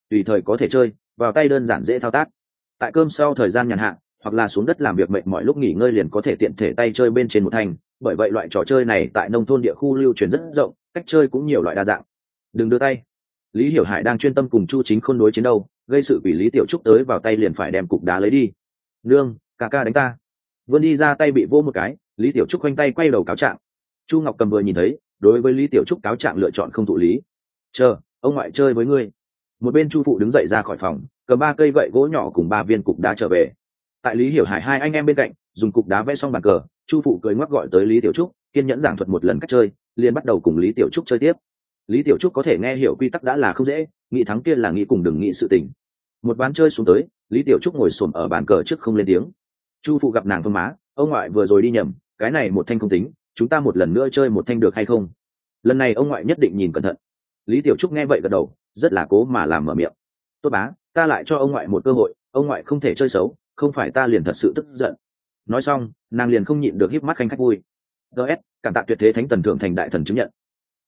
tùy thời có thể chơi, vào tay đơn giản dễ thao tác. Tại cơm sau thời gian nhàn hạ hoặc là xuống đất làm việc mệt mỏi lúc nghỉ ngơi liền có thể tiện thể tay chơi bên trên một thành, bởi vậy loại trò chơi này tại nông thôn địa khu lưu truyền rất rộng, cách chơi cũng nhiều loại đa dạng. Đừng đưa tay. Lý Hiểu Hải đang chuyên tâm cùng Chu Chính Khôn đối chiến đâu, gây sự vì Lý Tiểu Trúc tới vào tay liền phải đem cục đá lấy đi. Nương, ca ca đánh ta. Vươn đi ra tay bị vô một cái, Lý Tiểu Trúc khoanh tay quay đầu cáo trạng. Chu Ngọc Cầm vừa nhìn thấy, đối với Lý Tiểu Trúc cáo trạng lựa chọn không thụ lý. Chờ, ông ngoại chơi với ngươi. Một bên Chu phụ đứng dậy ra khỏi phòng, cầm ba cây gậy gỗ nhỏ cùng ba viên cục đá trở về. Tại Lý Hiểu Hải hai anh em bên cạnh, dùng cục đá vẽ xong bàn cờ, Chu phụ cười ngoắc gọi tới Lý Tiểu Trúc, kiên nhẫn giảng thuật một lần cách chơi, liền bắt đầu cùng Lý Tiểu Trúc chơi tiếp. Lý Tiểu Trúc có thể nghe hiểu quy tắc đã là không dễ, nghĩ thắng kia là nghĩ cùng đừng nghĩ sự tình. Một ván chơi xuống tới, Lý Tiểu Trúc ngồi xổm ở bàn cờ trước không lên tiếng. Chu phụ gặp nàng phương má, ông ngoại vừa rồi đi nhầm, cái này một thanh không tính, chúng ta một lần nữa chơi một thanh được hay không? Lần này ông ngoại nhất định nhìn cẩn thận. Lý Tiểu Trúc nghe vậy gật đầu, rất là cố mà làm mở miệng. Tốt bá, ta lại cho ông ngoại một cơ hội, ông ngoại không thể chơi xấu, không phải ta liền thật sự tức giận. Nói xong, nàng liền không nhịn được híp mắt khanh khách vui. ds Cảm tạ tuyệt thế thánh tần thượng thành đại thần chứng nhận.